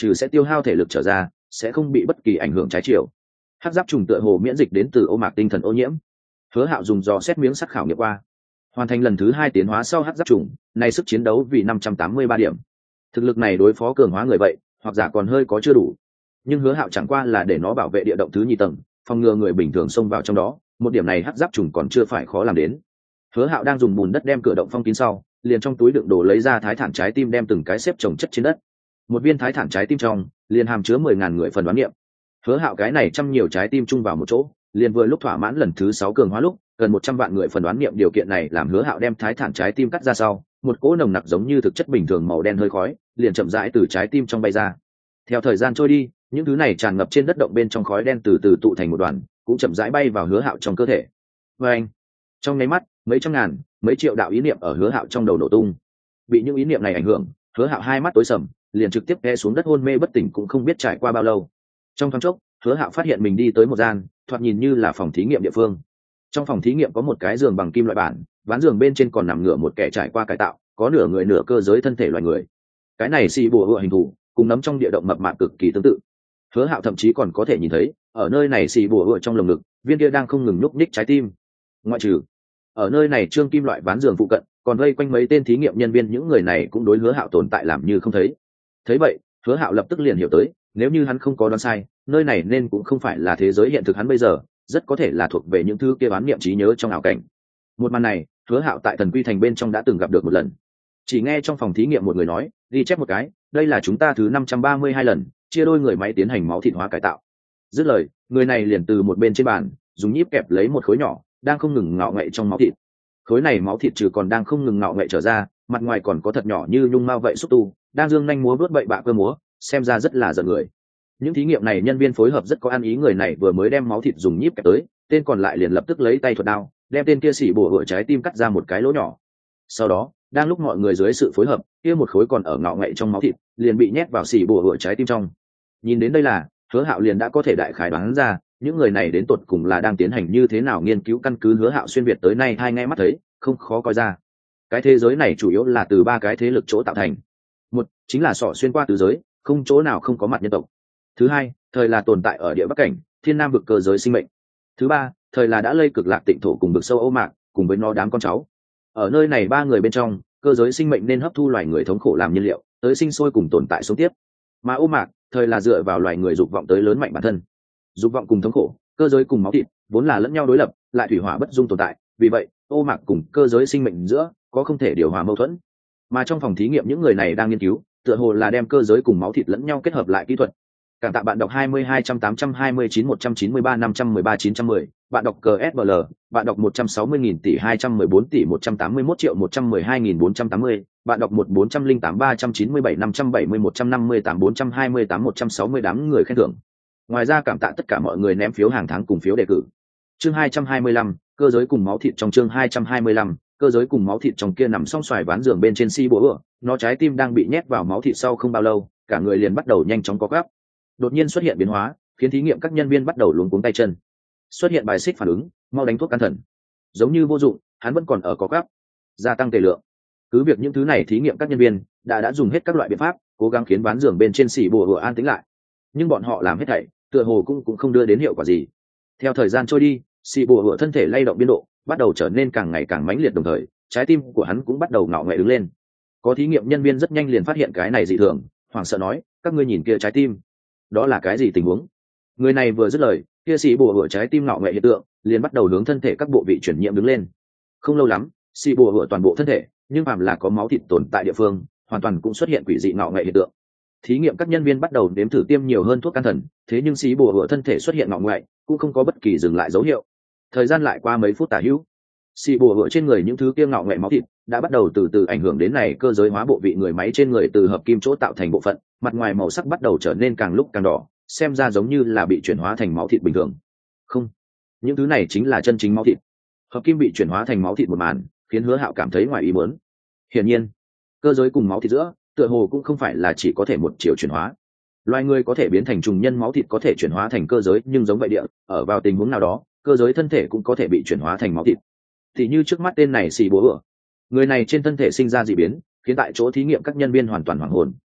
trừ sẽ tiêu hao thể lực trở ra sẽ không bị bất kỳ ảnh hưởng trái chiều. Hắc giáp trùng tựa hồ miễn dịch đến từ ô mạc tinh thần ô nhiễm. Hứa Hạo dùng dò xét miếng sắt khảo nghiệm qua, hoàn thành lần thứ hai tiến hóa sau hắc giáp trùng, này sức chiến đấu vì năm trăm tám mươi ba điểm. Thực lực này đối phó cường hóa người vậy hoặc giả còn hơi có chưa đủ, nhưng Hứa Hạo chẳng qua là để nó bảo vệ địa động thứ nhì tầng, phòng ngừa người bình thường xông vào trong đó, một điểm này hắc giáp trùng còn chưa phải khó làm đến. Hứa Hạo đang dùng bùn đất đem cửa động phong kín sau, liền trong túi đựng đồ lấy ra thái thản trái tim đem từng cái xếp chồng chất trên đất. Một viên thái thản trái tim trong liền hàm chứa mười ngàn người phần đoán niệm. Hứa Hạo cái này trăm nhiều trái tim chung vào một chỗ, liền vừa lúc thỏa mãn lần thứ sáu cường hóa lúc, gần một trăm vạn người phần đoán niệm điều kiện này làm Hứa Hạo đem thái thản trái tim cắt ra sau, một cỗ nồng nặc giống như thực chất bình thường màu đen hơi khói, liền chậm rãi từ trái tim trong bay ra. Theo thời gian trôi đi, những thứ này tràn ngập trên đất động bên trong khói đen từ từ tụ thành một đoàn, cũng chậm rãi bay vào Hứa Hạo trong cơ thể. Và anh, trong nháy mắt, mấy trăm ngàn, mấy triệu đạo ý niệm ở Hứa Hạo trong đầu nổ tung. Bị những ý niệm này ảnh hưởng, Hứa Hạo hai mắt tối sầm, liền trực tiếp té xuống đất hôn mê bất tỉnh cũng không biết trải qua bao lâu. Trong thoáng chốc, Hứa Hạo phát hiện mình đi tới một gian, thoạt nhìn như là phòng thí nghiệm địa phương. Trong phòng thí nghiệm có một cái giường bằng kim loại bản, ván giường bên trên còn nằm ngửa một kẻ trải qua cải tạo, có nửa người nửa cơ giới thân thể loài người. Cái này xì bùa hựa hình thù, cùng nấm trong địa động mập mạp cực kỳ tương tự. Hứa Hạo thậm chí còn có thể nhìn thấy, ở nơi này xì bùa hựa trong lồng ngực, viên kia đang không ngừng nhúc nhích trái tim. Ngoại trừ ở nơi này trương kim loại ván giường phụ cận, còn vây quanh mấy tên thí nghiệm nhân viên, những người này cũng đối Hứa Hạo tồn tại làm như không thấy. Thấy vậy, Hứa Hạo lập tức liền hiểu tới, nếu như hắn không có đoán sai, nơi này nên cũng không phải là thế giới hiện thực hắn bây giờ, rất có thể là thuộc về những thứ kia bán niệm trí nhớ trong ảo cảnh. Một màn này, Hứa Hạo tại Thần Quy Thành bên trong đã từng gặp được một lần. Chỉ nghe trong phòng thí nghiệm một người nói, ghi chép một cái, đây là chúng ta thứ năm trăm ba mươi hai lần chia đôi người máy tiến hành máu thịt hóa cải tạo. Dứt lời, người này liền từ một bên trên bàn, dùng nhíp kẹp lấy một khối nhỏ, đang không ngừng ngạo nghệ trong máu thịt. Khối này máu thịt trừ còn đang không ngừng ngạo nghệ trở ra, mặt ngoài còn có thật nhỏ như nhung mao vậy xúc tu, đang dương nhanh múa vuốt bậy bạ cơ múa, xem ra rất là giận người. Những thí nghiệm này nhân viên phối hợp rất có ăn ý, người này vừa mới đem máu thịt dùng nhíp kẹp tới, tên còn lại liền lập tức lấy tay thuật đao, đem tên kia xỉ bùa hựa trái tim cắt ra một cái lỗ nhỏ. Sau đó, đang lúc mọi người dưới sự phối hợp, kia một khối còn ở ngạo nghệ trong máu thịt, liền bị nhét vào xỉ bùa hựa trái tim trong. Nhìn đến đây là, Hứa Hạo liền đã có thể đại khái đoán ra, những người này đến tột cùng là đang tiến hành như thế nào nghiên cứu. Căn cứ Hứa Hạo xuyên việt tới nay hai ngay mắt thấy, không khó coi ra. Cái thế giới này chủ yếu là từ ba cái thế lực chỗ tạo thành. Một, chính là sọ xuyên qua tứ giới, không chỗ nào không có mặt nhân tộc. Thứ hai, thời là tồn tại ở địa bắc cảnh, thiên nam vực cơ giới sinh mệnh. Thứ ba, thời là đã lây cực lạc tịnh thổ cùng vực sâu Âu Mạc, cùng với nó đám con cháu. Ở nơi này ba người bên trong, cơ giới sinh mệnh nên hấp thu loài người thống khổ làm nhiên liệu, tới sinh sôi cùng tồn tại sống tiếp. Mà Âu Mạc, thời là dựa vào loài người dục vọng tới lớn mạnh bản thân. Dục vọng cùng thống khổ, cơ giới cùng máu thịt, vốn là lẫn nhau đối lập, lại thủy hỏa bất dung tồn tại, vì vậy, Âu Mạc cùng cơ giới sinh mệnh giữa có không thể điều hòa mâu thuẫn. Mà trong phòng thí nghiệm những người này đang nghiên cứu, tựa hồ là đem cơ giới cùng máu thịt lẫn nhau kết hợp lại kỹ thuật. Cảm tạ bạn đọc hai mươi hai trăm tám trăm hai mươi chín một trăm chín mươi ba năm trăm mười ba chín trăm mười, bạn đọc cờ ét bê lờ, bạn đọc một trăm sáu mươi nghìn tỷ hai trăm mười bốn tỷ một trăm tám mươi mốt triệu một trăm mười hai nghìn bốn trăm tám mươi, bạn đọc một bốn trăm linh tám ba trăm chín mươi bảy năm trăm bảy mươi một trăm năm mươi tám bốn trăm hai mươi tám một trăm sáu mươi đám người khen thưởng. Ngoài ra cảm tạ tất cả mọi người ném phiếu hàng tháng cùng phiếu đề cử. Chương hai trăm hai mươi lăm, cơ giới cùng máu thịt. Trong chương hai trăm hai mươi lăm, cơ giới cùng máu thịt trong kia nằm song xoài ván giường bên trên si bố ựa, nó trái tim đang bị nhét vào máu thịt sau không bao lâu, cả người liền bắt đầu nhanh chóng co quắp. Đột nhiên xuất hiện biến hóa, khiến thí nghiệm các nhân viên bắt đầu luống cuống tay chân. Xuất hiện bài xích phản ứng, mau đánh thuốc can thần. Giống như vô dụng, hắn vẫn còn ở co quắp. Gia tăng tề lượng. Cứ việc những thứ này thí nghiệm các nhân viên đã đã dùng hết các loại biện pháp, cố gắng khiến ván giường bên trên xỉ bùa hựa an tĩnh lại, nhưng bọn họ làm hết thảy, tựa hồ cũng cũng không đưa đến hiệu quả gì. Theo thời gian trôi đi, xỉ bùa hựa thân thể lay động biên độ bắt đầu trở nên càng ngày càng mãnh liệt, đồng thời trái tim của hắn cũng bắt đầu ngạo nghễ đứng lên. Có thí nghiệm nhân viên rất nhanh liền phát hiện cái này dị thường, hoảng sợ nói: các ngươi nhìn kia trái tim, đó là cái gì tình huống? Người này vừa dứt lời, kia xỉ bùa hựa trái tim ngạo nghễ hiện tượng liền bắt đầu hướng thân thể các bộ vị chuyển nhiễm đứng lên. Không lâu lắm, xỉ bùa hựa toàn bộ thân thể, nhưng phàm là có máu thịt tồn tại địa phương, hoàn toàn cũng xuất hiện quỷ dị ngạo nghễ hiện tượng. Thí nghiệm các nhân viên bắt đầu đếm thử tiêm nhiều hơn thuốc can thần, thế nhưng xỉ bùa hựa thân thể xuất hiện ngạo nghễ, cũng không có bất kỳ dừng lại dấu hiệu. Thời gian lại qua mấy phút tả hữu, xỉ bùa hựa trên người những thứ kia ngạo nghễ máu thịt đã bắt đầu từ từ ảnh hưởng đến này cơ giới hóa bộ vị người máy trên người, từ hợp kim chỗ tạo thành bộ phận, mặt ngoài màu sắc bắt đầu trở nên càng lúc càng đỏ, xem ra giống như là bị chuyển hóa thành máu thịt bình thường. Không, những thứ này chính là chân chính máu thịt. Hợp kim bị chuyển hóa thành máu thịt một màn, khiến Hứa Hạo cảm thấy ngoài ý muốn. Hiển nhiên, cơ giới cùng máu thịt giữa, tựa hồ cũng không phải là chỉ có thể một chiều chuyển hóa. Loài người có thể biến thành trùng nhân, máu thịt có thể chuyển hóa thành cơ giới, nhưng giống vậy địa, ở vào tình huống nào đó, cơ giới thân thể cũng có thể bị chuyển hóa thành máu thịt. Thì như trước mắt tên này xì bố ửa, người này trên thân thể sinh ra dị biến, khiến tại chỗ thí nghiệm các nhân viên hoàn toàn hoảng hồn.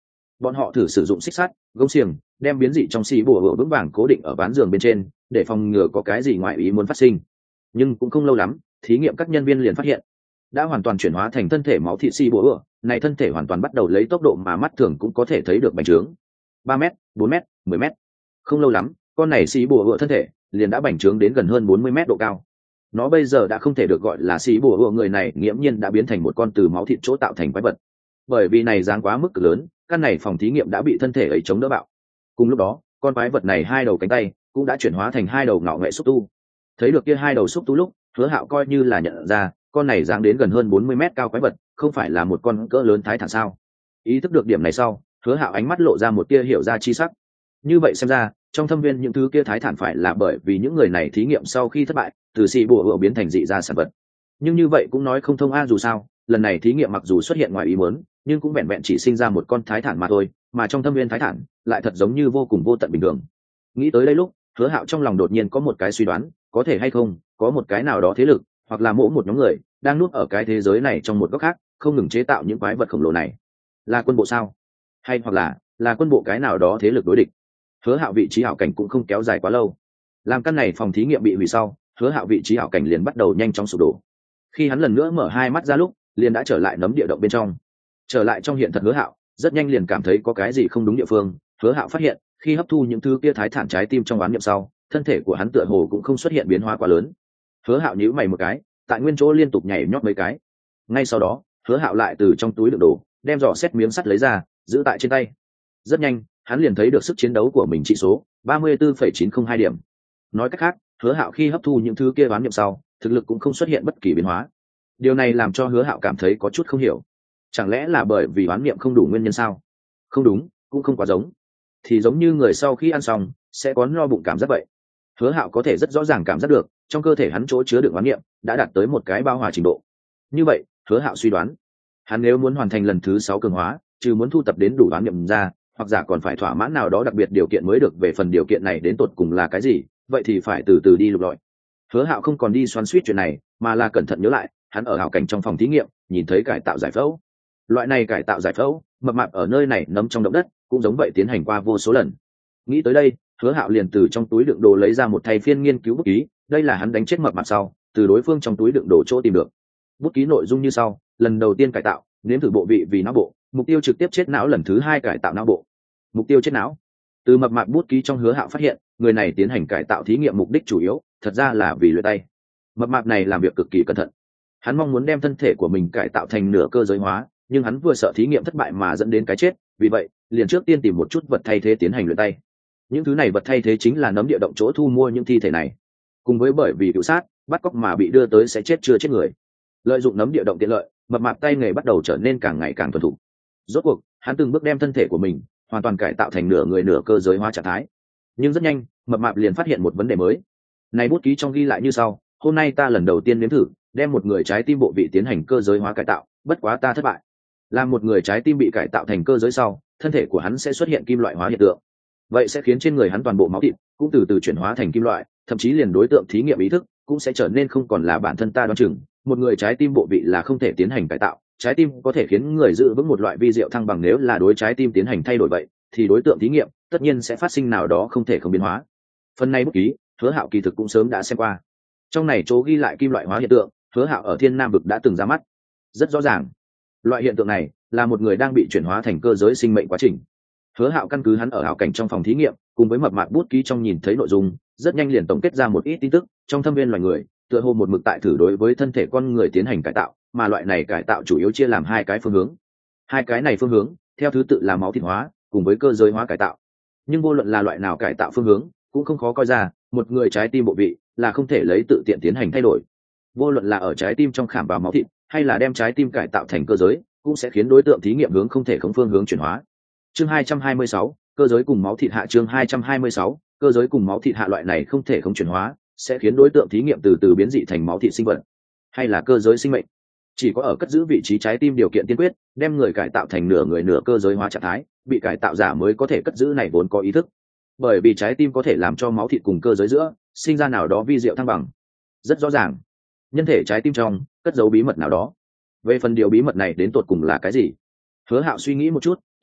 Bọn họ thử sử dụng xích sắt, gông xiềng, đem biến dị trong xì bùa hựa vững vàng cố định ở ván giường bên trên, để phòng ngừa có cái gì ngoại ý muốn phát sinh. Nhưng cũng không lâu lắm, thí nghiệm các nhân viên liền phát hiện, đã hoàn toàn chuyển hóa thành thân thể máu thịt xì bùa hựa, này thân thể hoàn toàn bắt đầu lấy tốc độ mà mắt thường cũng có thể thấy được bành trướng. ba mét, bốn mét, mười mét. Không lâu lắm, con này xì bùa hựa thân thể liền đã bành trướng đến gần hơn bốn mươi mét độ cao. Nó bây giờ đã không thể được gọi là xì bùa hựa, người này nghiễm nhiên đã biến thành một con từ máu thịt chỗ tạo thành quái vật. Bởi vì này dáng quá mức cực lớn, căn này phòng thí nghiệm đã bị thân thể ấy chống đỡ bạo. Cùng lúc đó, con quái vật này hai đầu cánh tay cũng đã chuyển hóa thành hai đầu ngạo nghệ xúc tu. Thấy được kia hai đầu xúc tu lúc, Hứa Hạo coi như là nhận ra, con này dáng đến gần hơn bốn mươi mét cao quái vật, không phải là một con cỡ lớn thái thản sao? Ý thức được điểm này sau, Hứa Hạo ánh mắt lộ ra một tia hiểu ra chi sắc. Như vậy xem ra, trong thâm viên những thứ kia thái thản phải là bởi vì những người này thí nghiệm sau khi thất bại, từ xì bùa hựa biến thành dị ra sản vật. Nhưng như vậy cũng nói không thông a, dù sao, lần này thí nghiệm mặc dù xuất hiện ngoài ý muốn, nhưng cũng vẹn vẹn chỉ sinh ra một con thái thản mà thôi, mà trong thâm viên thái thản lại thật giống như vô cùng vô tận bình thường. Nghĩ tới đây lúc, Hứa Hạo trong lòng đột nhiên có một cái suy đoán, có thể hay không có một cái nào đó thế lực, hoặc là mỗi một nhóm người đang nuốt ở cái thế giới này trong một góc khác, không ngừng chế tạo những quái vật khổng lồ này. Là quân bộ sao? Hay hoặc là là quân bộ cái nào đó thế lực đối địch? Hứa Hạo vị trí ảo cảnh cũng không kéo dài quá lâu. Làm căn này phòng thí nghiệm bị hủy sau, Hứa Hạo vị trí ảo cảnh liền bắt đầu nhanh chóng sụp đổ. Khi hắn lần nữa mở hai mắt ra lúc, liền đã trở lại nấm địa động bên trong. Trở lại trong hiện thật Hứa Hạo rất nhanh liền cảm thấy có cái gì không đúng địa phương. Hứa Hạo phát hiện, khi hấp thu những thứ kia thái thản trái tim trong oán niệm sau, thân thể của hắn tựa hồ cũng không xuất hiện biến hóa quá lớn. Hứa Hạo nhíu mày một cái, tại nguyên chỗ liên tục nhảy nhót mấy cái. Ngay sau đó, Hứa Hạo lại từ trong túi đựng đồ đem giỏ xét miếng sắt lấy ra, giữ tại trên tay. Rất nhanh, hắn liền thấy được sức chiến đấu của mình trị số ba mươi tư phẩy chín không hai điểm. Nói cách khác, Hứa Hạo khi hấp thu những thứ kia oán niệm sau, thực lực cũng không xuất hiện bất kỳ biến hóa. Điều này làm cho Hứa Hạo cảm thấy có chút không hiểu. Chẳng lẽ là bởi vì oán niệm không đủ nguyên nhân sao? Không đúng, cũng không quá giống. Thì giống như người sau khi ăn xong sẽ có no bụng cảm giác vậy. Hứa Hạo có thể rất rõ ràng cảm giác được, trong cơ thể hắn chỗ chứa đựng oán niệm đã đạt tới một cái bao hòa trình độ. Như vậy, Hứa Hạo suy đoán, hắn nếu muốn hoàn thành lần thứ sáu cường hóa, trừ muốn thu tập đến đủ oán niệm ra, hoặc giả còn phải thỏa mãn nào đó đặc biệt điều kiện mới được. Về phần điều kiện này đến tột cùng là cái gì, vậy thì phải từ từ đi lục lọi. Hứa Hạo không còn đi xoắn xuýt chuyện này, mà là cẩn thận nhớ lại, hắn ở hảo cảnh trong phòng thí nghiệm, nhìn thấy cải tạo giải phẫu. Loại này cải tạo giải phẫu, mập mạp ở nơi này nấm trong động đất, cũng giống vậy tiến hành qua vô số lần. Nghĩ tới đây, Hứa Hạo liền từ trong túi đựng đồ lấy ra một thay phiên nghiên cứu bút ký, đây là hắn đánh chết mập mạp sau, từ đối phương trong túi đựng đồ chỗ tìm được. Bút ký nội dung như sau: lần đầu tiên cải tạo, nếm thử bộ vị vì não bộ, mục tiêu trực tiếp chết não. Lần thứ hai cải tạo não bộ, mục tiêu chết não. Từ mập mạp bút ký trong, Hứa Hạo phát hiện, người này tiến hành cải tạo thí nghiệm mục đích chủ yếu, thật ra là vì luyện tay. Mập mạp này làm việc cực kỳ cẩn thận. Hắn mong muốn đem thân thể của mình cải tạo thành nửa cơ giới hóa, nhưng hắn vừa sợ thí nghiệm thất bại mà dẫn đến cái chết, vì vậy liền trước tiên tìm một chút vật thay thế tiến hành luyện tay. Những thứ này vật thay thế chính là nấm địa động chỗ thu mua những thi thể này, cùng với bởi vì cựu sát bắt cóc mà bị đưa tới sẽ chết chưa chết người. Lợi dụng nấm địa động tiện lợi, mập mạp tay nghề bắt đầu trở nên càng ngày càng thuần thục. Rốt cuộc hắn từng bước đem thân thể của mình hoàn toàn cải tạo thành nửa người nửa cơ giới hóa trạng thái. Nhưng rất nhanh, mập mạp liền phát hiện một vấn đề mới. Này bút ký trong ghi lại như sau: hôm nay ta lần đầu tiên nếm thử đem một người trái tim bộ vị tiến hành cơ giới hóa cải tạo, bất quá ta thất bại. Làm một người trái tim bị cải tạo thành cơ giới sau, thân thể của hắn sẽ xuất hiện kim loại hóa hiện tượng. Vậy sẽ khiến trên người hắn toàn bộ máu thịt cũng từ từ chuyển hóa thành kim loại, thậm chí liền đối tượng thí nghiệm ý thức cũng sẽ trở nên không còn là bản thân ta đoán chừng. Một người trái tim bộ vị là không thể tiến hành cải tạo, trái tim có thể khiến người giữ vững một loại vi diệu thăng bằng. Nếu là đối trái tim tiến hành thay đổi vậy, thì đối tượng thí nghiệm tất nhiên sẽ phát sinh nào đó không thể không biến hóa. Phần này bút ký, Hứa Hạo kỳ thực cũng sớm đã xem qua. Trong này chỗ ghi lại kim loại hóa hiện tượng, Hứa Hạo ở Thiên Nam vực đã từng ra mắt. Rất rõ ràng, loại hiện tượng này là một người đang bị chuyển hóa thành cơ giới sinh mệnh quá trình. Hứa Hạo căn cứ hắn ở ảo cảnh trong phòng thí nghiệm, cùng với mập mạp bút ký trong nhìn thấy nội dung, rất nhanh liền tổng kết ra một ít tin tức. Trong thâm viên loài người, tựa hồ một mực tại thử đối với thân thể con người tiến hành cải tạo, mà loại này cải tạo chủ yếu chia làm hai cái phương hướng. Hai cái này phương hướng, theo thứ tự là máu thịt hóa cùng với cơ giới hóa cải tạo. Nhưng vô luận là loại nào cải tạo phương hướng, cũng không khó coi ra, một người trái tim bộ vị là không thể lấy tự tiện tiến hành thay đổi. Vô luận là ở trái tim trong khảm vào máu thịt, hay là đem trái tim cải tạo thành cơ giới, cũng sẽ khiến đối tượng thí nghiệm hướng không thể không phương hướng chuyển hóa. Chương hai trăm hai mươi sáu, cơ giới cùng máu thịt hạ. Chương hai trăm hai mươi sáu, cơ giới cùng máu thịt hạ. Loại này không thể không chuyển hóa sẽ khiến đối tượng thí nghiệm từ từ biến dị thành máu thịt sinh vật, hay là cơ giới sinh mệnh. Chỉ có ở cất giữ vị trí trái tim điều kiện tiên quyết, đem người cải tạo thành nửa người nửa cơ giới hóa trạng thái, bị cải tạo giả mới có thể cất giữ này vốn có ý thức. Bởi vì trái tim có thể làm cho máu thịt cùng cơ giới giữa sinh ra nào đó vi diệu thăng bằng. Rất rõ ràng, nhân thể trái tim trong cất giấu bí mật nào đó. Về phần điều bí mật này đến tột cùng là cái gì, Hứa Hạo suy nghĩ một chút,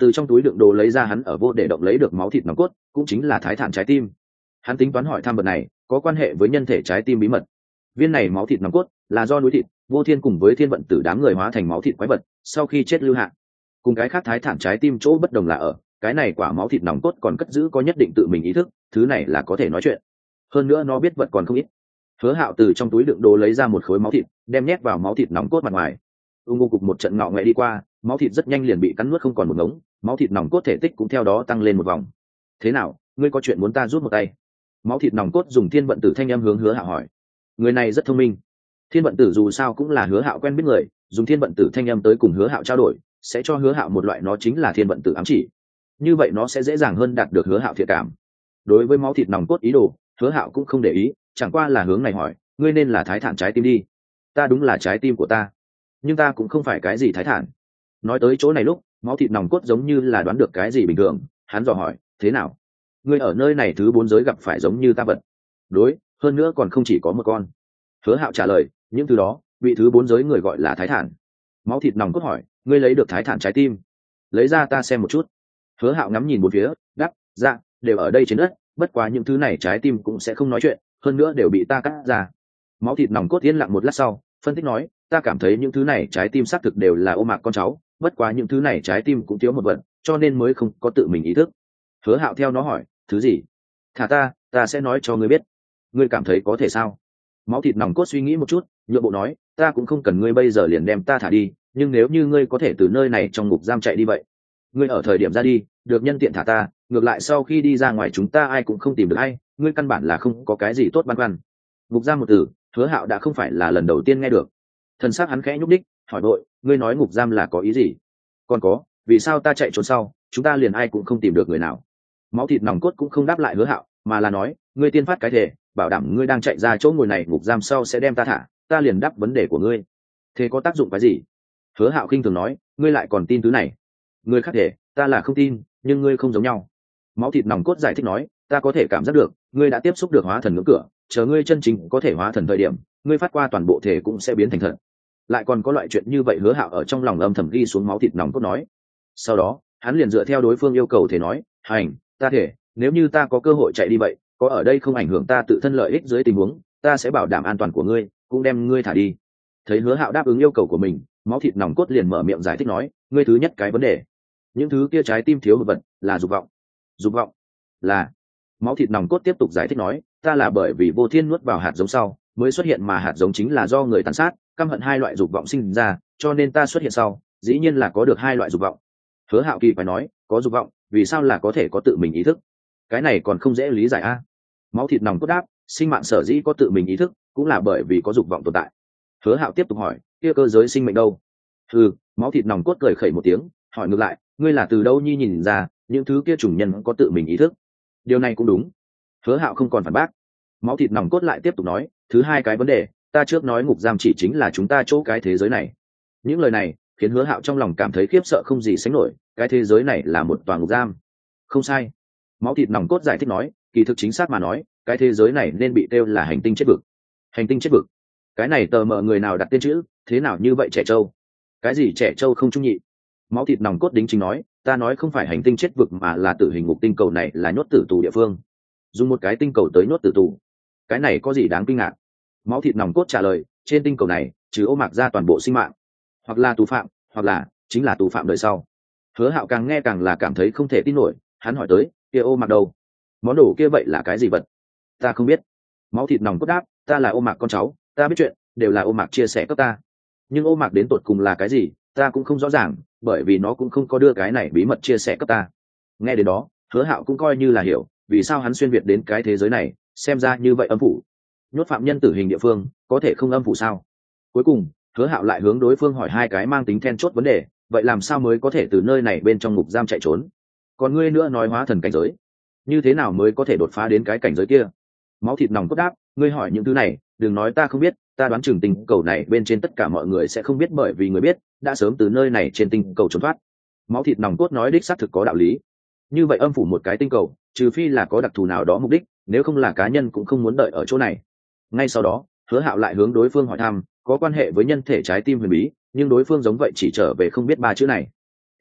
từ trong túi đựng đồ lấy ra hắn ở vô để động lấy được máu thịt nòng cốt, cũng chính là thái thản trái tim. Hắn tính toán hỏi thăm vật này có quan hệ với nhân thể trái tim bí mật. Viên này máu thịt nòng cốt là do núi thịt vô thiên cùng với thiên vận tử đám người hóa thành máu thịt quái vật sau khi chết lưu hạ. Cùng cái khác thái thản trái tim chỗ bất đồng là ở cái này quả máu thịt nòng cốt còn cất giữ có nhất định tự mình ý thức, thứ này là có thể nói chuyện, hơn nữa nó biết vật còn không ít. Hứa Hạo từ trong túi đựng đồ lấy ra một khối máu thịt, đem nhét vào máu thịt nòng cốt mặt ngoài. ung ngu cục một trận ngọ ngoe đi qua, máu thịt rất nhanh liền bị cắn nuốt không còn một ngống, máu thịt nòng cốt thể tích cũng theo đó tăng lên một vòng. Thế nào, ngươi có chuyện muốn ta rút một tay? Máu thịt nòng cốt dùng thiên vận tử thanh âm hướng Hứa Hạo hỏi. Người này rất thông minh. Thiên vận tử dù sao cũng là Hứa Hạo quen biết người, dùng thiên vận tử thanh âm tới cùng Hứa Hạo trao đổi, sẽ cho Hứa Hạo một loại nó chính là thiên vận tử ám chỉ. Như vậy nó sẽ dễ dàng hơn đạt được Hứa Hạo thiện cảm. Đối với máu thịt nòng cốt ý đồ, Hứa Hạo cũng không để ý, chẳng qua là hướng này hỏi, ngươi nên là thái thản trái tim đi. Ta đúng là trái tim của ta, nhưng ta cũng không phải cái gì thái thản. Nói tới chỗ này lúc, máu thịt nòng cốt giống như là đoán được cái gì bình thường, hắn dò hỏi, thế nào? Ngươi ở nơi này thứ bốn giới gặp phải giống như ta vật? Đối, hơn nữa còn không chỉ có một con. Hứa Hạo trả lời, những thứ đó bị thứ bốn giới người gọi là thái thản. Máu thịt nòng cốt hỏi, ngươi lấy được thái thản trái tim, lấy ra ta xem một chút. Hứa Hạo ngắm nhìn một phía, đáp, dạ, đều ở đây trên đất, bất quá những thứ này trái tim cũng sẽ không nói chuyện, hơn nữa đều bị ta cắt ra. Máu thịt nòng cốt yên lặng một lát sau, phân tích nói, ta cảm thấy những thứ này trái tim xác thực đều là ô mạc con cháu, bất quá những thứ này trái tim cũng thiếu một vật, cho nên mới không có tự mình ý thức. Hứa Hạo theo nó hỏi, thứ gì? Thả ta, ta sẽ nói cho ngươi biết. Ngươi cảm thấy có thể sao? Máu thịt nòng cốt suy nghĩ một chút, nhượng bộ nói, ta cũng không cần ngươi bây giờ liền đem ta thả đi, nhưng nếu như ngươi có thể từ nơi này trong ngục giam chạy đi vậy, ngươi ở thời điểm ra đi được nhân tiện thả ta, ngược lại sau khi đi ra ngoài chúng ta ai cũng không tìm được ai, ngươi căn bản là không có cái gì tốt băn khoăn. Ngục giam một từ, Hứa Hạo đã không phải là lần đầu tiên nghe được. Thần sắc hắn khẽ nhúc đích, hỏi vội, ngươi nói ngục giam là có ý gì? Còn có, vì sao ta chạy trốn sau chúng ta liền ai cũng không tìm được người nào? Máu thịt nòng cốt cũng không đáp lại Hứa Hạo, mà là nói, ngươi tiên phát cái thể bảo đảm ngươi đang chạy ra chỗ ngồi này ngục giam sau sẽ đem ta thả, ta liền đáp vấn đề của ngươi. Thế có tác dụng cái gì? Hứa Hạo khinh thường nói, ngươi lại còn tin thứ này? Ngươi khác thể, ta là không tin, nhưng ngươi không giống nhau. Máu thịt nòng cốt giải thích nói, ta có thể cảm giác được ngươi đã tiếp xúc được hóa thần ngưỡng cửa, chờ ngươi chân chính có thể hóa thần thời điểm, ngươi phát qua toàn bộ thể cũng sẽ biến thành thần. Lại còn có loại chuyện như vậy? Hứa Hạo ở trong lòng âm thầm ghi xuống máu thịt nòng cốt nói. Sau đó hắn liền dựa theo đối phương yêu cầu thể nói, hành, ta thể, nếu như ta có cơ hội chạy đi vậy, có ở đây không ảnh hưởng ta tự thân lợi ích dưới tình huống, ta sẽ bảo đảm an toàn của ngươi, cũng đem ngươi thả đi. Thấy Hứa Hạo đáp ứng yêu cầu của mình, máu thịt nòng cốt liền mở miệng giải thích nói, ngươi thứ nhất cái vấn đề, những thứ kia trái tim thiếu một vật là dục vọng. Dục vọng là máu thịt nòng cốt tiếp tục giải thích nói, ta là bởi vì vô thiên nuốt vào hạt giống sau mới xuất hiện, mà hạt giống chính là do người tàn sát căm hận hai loại dục vọng sinh ra, cho nên ta xuất hiện sau dĩ nhiên là có được hai loại dục vọng. Hứa Hạo kỳ phải nói, có dục vọng vì sao là có thể có tự mình ý thức? Cái này còn không dễ lý giải a? Máu thịt nòng cốt đáp, sinh mạng sở dĩ có tự mình ý thức cũng là bởi vì có dục vọng tồn tại. Hứa Hạo tiếp tục hỏi, kia cơ giới sinh mệnh đâu? Ừ, máu thịt nòng cốt cười khẩy một tiếng, hỏi ngược lại, ngươi là từ đâu nhi nhìn ra những thứ kia chủng nhân có tự mình ý thức? Điều này cũng đúng. Hứa Hạo không còn phản bác. Máu thịt nòng cốt lại tiếp tục nói, thứ hai cái vấn đề, ta trước nói ngục giam chỉ chính là chúng ta chỗ cái thế giới này. Những lời này khiến Hứa Hạo trong lòng cảm thấy khiếp sợ không gì sánh nổi, cái thế giới này là một tòa ngục giam. Không sai. Máu thịt nòng cốt giải thích nói, kỳ thực chính xác mà nói, cái thế giới này nên bị kêu là hành tinh chết vực. Hành tinh chết vực? Cái này tờ mờ người nào đặt tên chữ, thế nào như vậy trẻ trâu? Cái gì trẻ trâu không trung nhị? Máu thịt nòng cốt đính chính nói, ta nói không phải hành tinh chết vực mà là tử hình ngục tinh cầu này là nhốt tử tù địa phương. Dùng một cái tinh cầu tới nhốt tử tù, cái này có gì đáng kinh ngạc? Máu thịt nòng cốt trả lời, trên tinh cầu này trừ ô mạc ra toàn bộ sinh mạng hoặc là tù phạm hoặc là chính là tù phạm đời sau. Hứa Hạo càng nghe càng là cảm thấy không thể tin nổi, hắn hỏi tới, kia ô mạc đâu? Món đồ kia vậy là cái gì vật? Ta không biết. Máu thịt nòng cốt đáp, ta là ô mạc con cháu, ta biết chuyện đều là ô mạc chia sẻ cấp ta, nhưng ô mạc đến tột cùng là cái gì ta cũng không rõ ràng, bởi vì nó cũng không có đưa cái này bí mật chia sẻ cấp ta. Nghe đến đó, Hứa Hạo cũng coi như là hiểu vì sao hắn xuyên việt đến cái thế giới này, xem ra như vậy âm phủ. Nhốt phạm nhân tử hình địa phương có thể không âm phủ sao? Cuối cùng Hứa Hạo lại hướng đối phương hỏi hai cái mang tính then chốt vấn đề, vậy làm sao mới có thể từ nơi này bên trong ngục giam chạy trốn? Còn ngươi nữa nói hóa thần cảnh giới, như thế nào mới có thể đột phá đến cái cảnh giới kia? Máu thịt nòng cốt đáp, ngươi hỏi những thứ này đừng nói ta không biết, ta đoán chừng tinh cầu này bên trên tất cả mọi người sẽ không biết, bởi vì người biết đã sớm từ nơi này trên tinh cầu trốn thoát. Máu thịt nòng cốt nói đích xác thực có đạo lý. Như vậy âm phủ một cái tinh cầu, trừ phi là có đặc thù nào đó mục đích, nếu không là cá nhân cũng không muốn đợi ở chỗ này. Ngay sau đó Hứa Hạo lại hướng đối phương hỏi thăm có quan hệ với nhân thể trái tim huyền bí, nhưng đối phương giống vậy chỉ trở về không biết ba chữ này.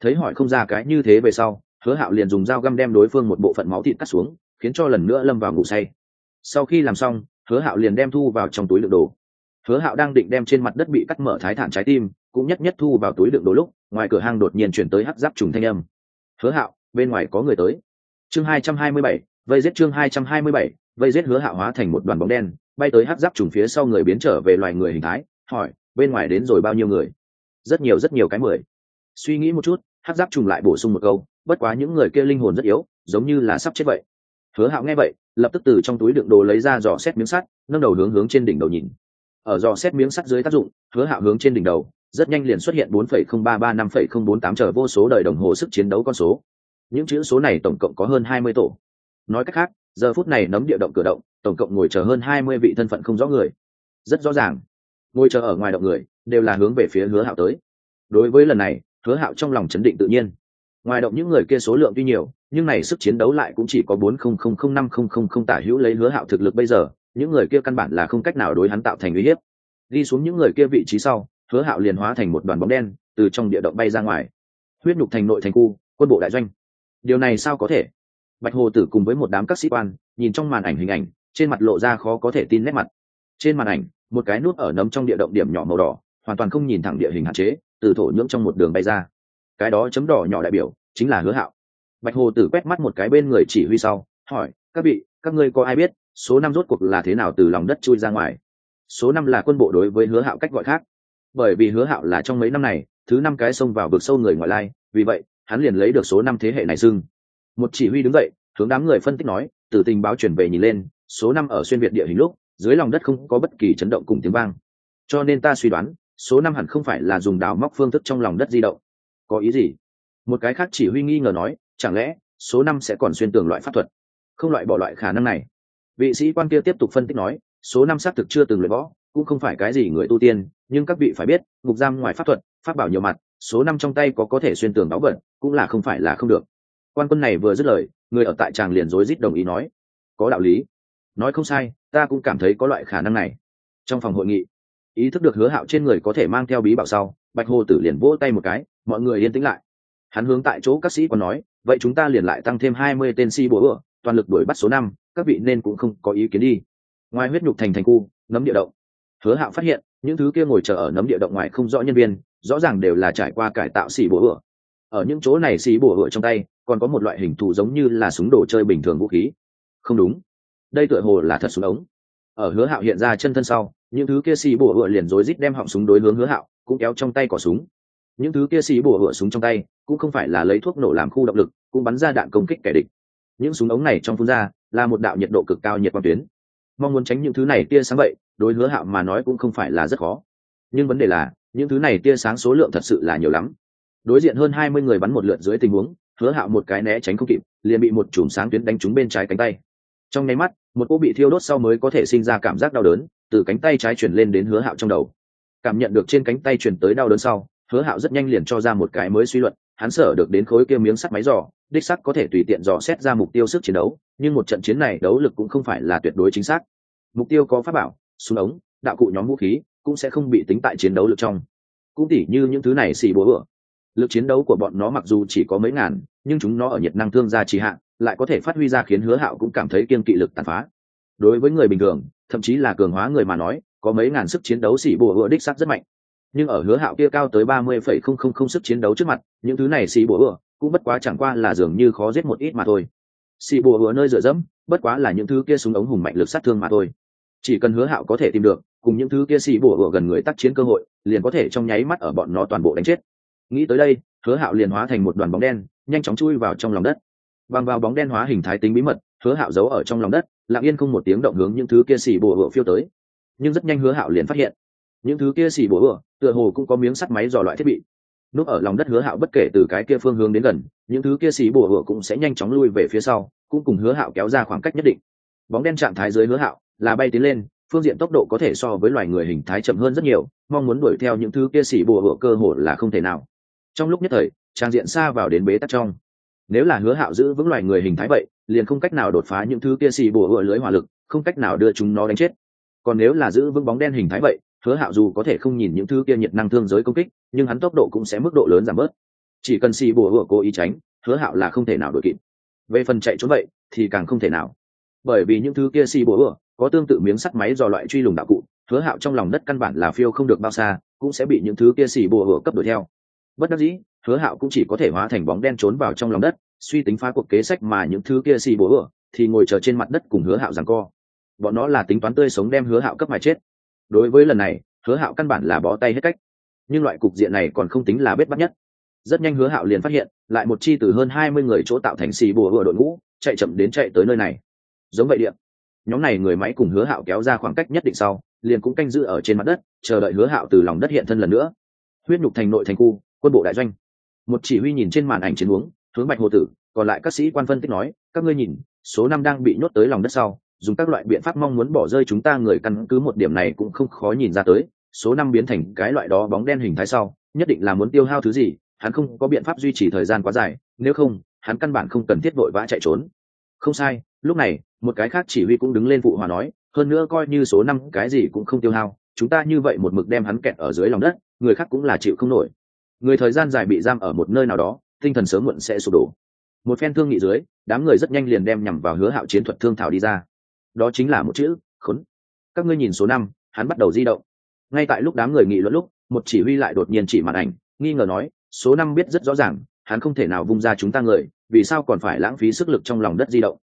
Thấy hỏi không ra cái như thế về sau, Hứa Hạo liền dùng dao găm đem đối phương một bộ phận máu thịt cắt xuống, khiến cho lần nữa lâm vào ngủ say. Sau khi làm xong, Hứa Hạo liền đem thu vào trong túi đựng đồ. Hứa Hạo đang định đem trên mặt đất bị cắt mở thái thản trái tim cũng nhất nhất thu vào túi đựng đồ lúc, ngoài cửa hang đột nhiên chuyển tới hắc giáp trùng thanh âm. Hứa Hạo, bên ngoài có người tới. Chương hai trăm hai mươi bảy, vây giết chương hai trăm hai mươi bảy, vây giết. Hứa Hạo hóa thành một đoàn bóng đen, bay tới hắc giáp trùng phía sau người biến trở về loài người hình thái, hỏi, bên ngoài đến rồi bao nhiêu người? Rất nhiều rất nhiều cái mười. Suy nghĩ một chút, hắc giáp trùng lại bổ sung một câu, bất quá những người kia linh hồn rất yếu, giống như là sắp chết vậy. Hứa Hạo nghe vậy, lập tức từ trong túi đựng đồ lấy ra giò xét miếng sắt, nâng đầu hướng hướng trên đỉnh đầu nhìn. Ở giò xét miếng sắt dưới tác dụng, Hứa Hạo hướng trên đỉnh đầu, rất nhanh liền xuất hiện bốn phẩy không ba ba năm phẩy không bốn tám chờ vô số đời đồng hồ sức chiến đấu con số. Những chữ số này tổng cộng có hơn hai mươi tổ. Nói cách khác, giờ phút này nấm địa động cửa động, tổng cộng ngồi chờ hơn hai mươi vị thân phận không rõ người. Rất rõ ràng, ngồi chờ ở ngoài động người đều là hướng về phía Hứa Hạo tới. Đối với lần này, Hứa Hạo trong lòng chấn định tự nhiên. Ngoài động những người kia số lượng tuy nhiều, nhưng này sức chiến đấu lại cũng chỉ có bốn không không không năm không không không tả hữu, lấy Hứa Hạo thực lực bây giờ, những người kia căn bản là không cách nào đối hắn tạo thành uy hiếp. Đi xuống những người kia vị trí sau, Hứa Hạo liền hóa thành một đoàn bóng đen, từ trong địa động bay ra ngoài. Huyết nhục thành nội thành khu, quân bộ đại doanh. Điều này sao có thể? Bạch Hồ Tử cùng với một đám các sĩ quan, nhìn trong màn ảnh hình ảnh, trên mặt lộ ra khó có thể tin nét mặt. Trên màn ảnh, một cái nút ở nấm trong địa động điểm nhỏ màu đỏ, hoàn toàn không nhìn thẳng địa hình hạn chế, từ thổ nhưỡng trong một đường bay ra. Cái đó chấm đỏ nhỏ đại biểu, chính là Hứa Hạo. Bạch Hồ Tử quét mắt một cái bên người chỉ huy sau, hỏi, các vị, các ngươi có ai biết số năm rốt cuộc là thế nào từ lòng đất chui ra ngoài? Số năm là quân bộ đối với Hứa Hạo cách gọi khác. Bởi vì Hứa Hạo là trong mấy năm này thứ năm cái xông vào vực sâu người ngoại lai, vì vậy hắn liền lấy được số năm thế hệ này xưng. Một chỉ huy đứng dậy, hướng đám người phân tích nói, từ tình báo truyền về nhìn lên, số năm ở xuyên việt địa hình lúc, dưới lòng đất không có bất kỳ chấn động cùng tiếng vang. Cho nên ta suy đoán, số năm hẳn không phải là dùng đào móc phương thức trong lòng đất di động. Có ý gì? Một cái khác chỉ huy nghi ngờ nói, chẳng lẽ số năm sẽ còn xuyên tường loại pháp thuật? Không loại bỏ loại khả năng này. Vị sĩ quan kia tiếp tục phân tích nói, số năm xác thực chưa từng luyện võ, cũng không phải cái gì người tu tiên, nhưng các vị phải biết, ngục giam ngoài pháp thuật, pháp bảo nhiều mặt, số năm trong tay có có thể xuyên tường báu vật, cũng là không phải là không được. Quan quân này vừa dứt lời, người ở tại tràng liền rối rít đồng ý nói, có đạo lý, nói không sai, ta cũng cảm thấy có loại khả năng này. Trong phòng hội nghị, ý thức được Hứa Hạo trên người có thể mang theo bí bảo sau, Bạch Hồ Tử liền vỗ tay một cái, mọi người yên tĩnh lại. Hắn hướng tại chỗ các sĩ quan nói, vậy chúng ta liền lại tăng thêm hai mươi tên si bố ửa, toàn lực đuổi bắt số năm, các vị nên cũng không có ý kiến đi. Ngoài huyết nhục thành thành khu, nấm địa động, Hứa Hạo phát hiện những thứ kia ngồi chờ ở nấm địa động ngoài không rõ nhân viên, rõ ràng đều là trải qua cải tạo xì bổ ửa. Ở những chỗ này xì bổ ửa trong tay còn có một loại hình thù giống như là súng đồ chơi bình thường vũ khí. Không đúng, đây tựa hồ là thật súng ống. Ở Hứa Hạo hiện ra chân thân sau, những thứ kia xì bổ ửa liền rối rít đem họng súng đối hướng Hứa Hạo, cũng kéo trong tay cò súng. Những thứ kia xì bổ ửa súng trong tay cũng không phải là lấy thuốc nổ làm khu động lực, cũng bắn ra đạn công kích kẻ địch. Những súng ống này trong phun ra là một đạo nhiệt độ cực cao nhiệt quang tuyến. Mong muốn tránh những thứ này tia sáng vậy, đối Hứa Hạo mà nói cũng không phải là rất khó. Nhưng vấn đề là, những thứ này tia sáng số lượng thật sự là nhiều lắm. Đối diện hơn hai mươi người bắn một lượt dưới tình huống, Hứa Hạo một cái né tránh không kịp, liền bị một chùm sáng tuyến đánh trúng bên trái cánh tay. Trong nháy mắt, một cỗ bị thiêu đốt sau mới có thể sinh ra cảm giác đau đớn, từ cánh tay trái truyền lên đến Hứa Hạo trong đầu. Cảm nhận được trên cánh tay truyền tới đau đớn sau, Hứa Hạo rất nhanh liền cho ra một cái mới suy luận, hắn sở được đến khối kia miếng sắt máy dò, đích xác có thể tùy tiện dò xét ra mục tiêu sức chiến đấu, nhưng một trận chiến này đấu lực cũng không phải là tuyệt đối chính xác. Mục tiêu có pháp bảo, súng ống, đạo cụ nhóm vũ khí, cũng sẽ không bị tính tại chiến đấu lực trong. Cũng tỉ như những thứ này xì búa bữa. Lực chiến đấu của bọn nó mặc dù chỉ có mấy ngàn, nhưng chúng nó ở nhiệt năng thương gia trì hạn, lại có thể phát huy ra khiến Hứa Hạo cũng cảm thấy kiên kỵ lực tàn phá. Đối với người bình thường, thậm chí là cường hóa người mà nói, có mấy ngàn sức chiến đấu xì búa bữa đích xác rất mạnh. Nhưng ở Hứa Hạo kia cao tới ba mươi phẩy không không không sức chiến đấu trước mặt, những thứ này xì búa bữa cũng bất quá chẳng qua là dường như khó giết một ít mà thôi. Xì búa bữa nơi dựa dẫm, bất quá là những thứ kia súng ống hùng mạnh lực sát thương mà thôi. Chỉ cần Hứa Hạo có thể tìm được cùng những thứ kia xì bùa bùa gần người tác chiến cơ hội, liền có thể trong nháy mắt ở bọn nó toàn bộ đánh chết. Nghĩ tới đây, Hứa Hạo liền hóa thành một đoàn bóng đen, nhanh chóng chui vào trong lòng đất. Bằng vào bóng đen hóa hình thái tính bí mật, Hứa Hạo giấu ở trong lòng đất, lặng yên không một tiếng động hướng những thứ kia xì bùa bùa phiêu tới. Nhưng rất nhanh Hứa Hạo liền phát hiện, những thứ kia xì bùa bùa tựa hồ cũng có miếng sắt máy dò loại thiết bị. Núp ở lòng đất Hứa Hạo bất kể từ cái kia phương hướng đến gần, những thứ kia xì bùa bùa cũng sẽ nhanh chóng lui về phía sau, cũng cùng Hứa Hạo kéo ra khoảng cách nhất định. Bóng đen trạng thái dưới Hứa Hạo là bay tiến lên, phương diện tốc độ có thể so với loài người hình thái chậm hơn rất nhiều, mong muốn đuổi theo những thứ kia xỉ bùa hựa cơ hội là không thể nào. Trong lúc nhất thời, trang diện xa vào đến bế tắc trong. Nếu là Hứa Hạo giữ vững loài người hình thái vậy, liền không cách nào đột phá những thứ kia xỉ bùa hựa lưới hỏa lực, không cách nào đưa chúng nó đánh chết. Còn nếu là giữ vững bóng đen hình thái vậy, Hứa Hạo dù có thể không nhìn những thứ kia nhiệt năng thương giới công kích, nhưng hắn tốc độ cũng sẽ mức độ lớn giảm bớt. chỉ cần xì bùa hựa cố ý tránh, Hứa Hạo là không thể nào đuổi kịp. Về phần chạy trốn vậy thì càng không thể nào, bởi vì những thứ kia xì bùa hựa có tương tự miếng sắt máy dò loại truy lùng đạo cụ, Hứa Hạo trong lòng đất căn bản là phiêu không được bao xa, cũng sẽ bị những thứ kia xì bùa hựa cấp đuổi theo. Bất đắc dĩ, Hứa Hạo cũng chỉ có thể hóa thành bóng đen trốn vào trong lòng đất, suy tính phá cuộc kế sách mà những thứ kia xì bùa hựa thì ngồi chờ trên mặt đất cùng Hứa Hạo giằng co. Bọn nó là tính toán tươi sống đem Hứa Hạo cấp mà chết. Đối với lần này, Hứa Hạo căn bản là bó tay hết cách. Nhưng loại cục diện này còn không tính là bết bắt nhất. Rất nhanh Hứa Hạo liền phát hiện, lại một chi từ hơn hai mươi người chỗ tạo thành xì bùa hựa đội ngũ, chạy chậm đến chạy tới nơi này. Giống vậy điện. Nhóm này người máy cùng Hứa Hạo kéo ra khoảng cách nhất định sau, liền cũng canh giữ ở trên mặt đất, chờ đợi Hứa Hạo từ lòng đất hiện thân lần nữa. Huyết nhục thành nội thành khu, quân bộ đại doanh. Một chỉ huy nhìn trên màn ảnh chiến huống, hướng Bạch Hồ Tử, còn lại các sĩ quan phân tích nói, các ngươi nhìn, số năm đang bị nhốt tới lòng đất sau, dùng các loại biện pháp mong muốn bỏ rơi chúng ta người, căn cứ một điểm này cũng không khó nhìn ra tới, số năm biến thành cái loại đó bóng đen hình thái sau, nhất định là muốn tiêu hao thứ gì, hắn không có biện pháp duy trì thời gian quá dài, nếu không, hắn căn bản không cần thiết vội vã chạy trốn. Không sai, lúc này, một cái khác chỉ huy cũng đứng lên phụ hòa nói, hơn nữa coi như số năm cái gì cũng không tiêu hao, chúng ta như vậy một mực đem hắn kẹt ở dưới lòng đất, người khác cũng là chịu không nổi. Người thời gian dài bị giam ở một nơi nào đó, tinh thần sớm muộn sẽ sụp đổ. Một phen thương nghị dưới, đám người rất nhanh liền đem nhằm vào Hứa Hạo chiến thuật thương thảo đi ra. Đó chính là một chữ, khốn. Các ngươi nhìn số năm, hắn bắt đầu di động. Ngay tại lúc đám người nghị luận lúc, một chỉ huy lại đột nhiên chỉ màn ảnh, nghi ngờ nói, số năm biết rất rõ ràng, hắn không thể nào vung ra chúng ta người, vì sao còn phải lãng phí sức lực trong lòng đất di động.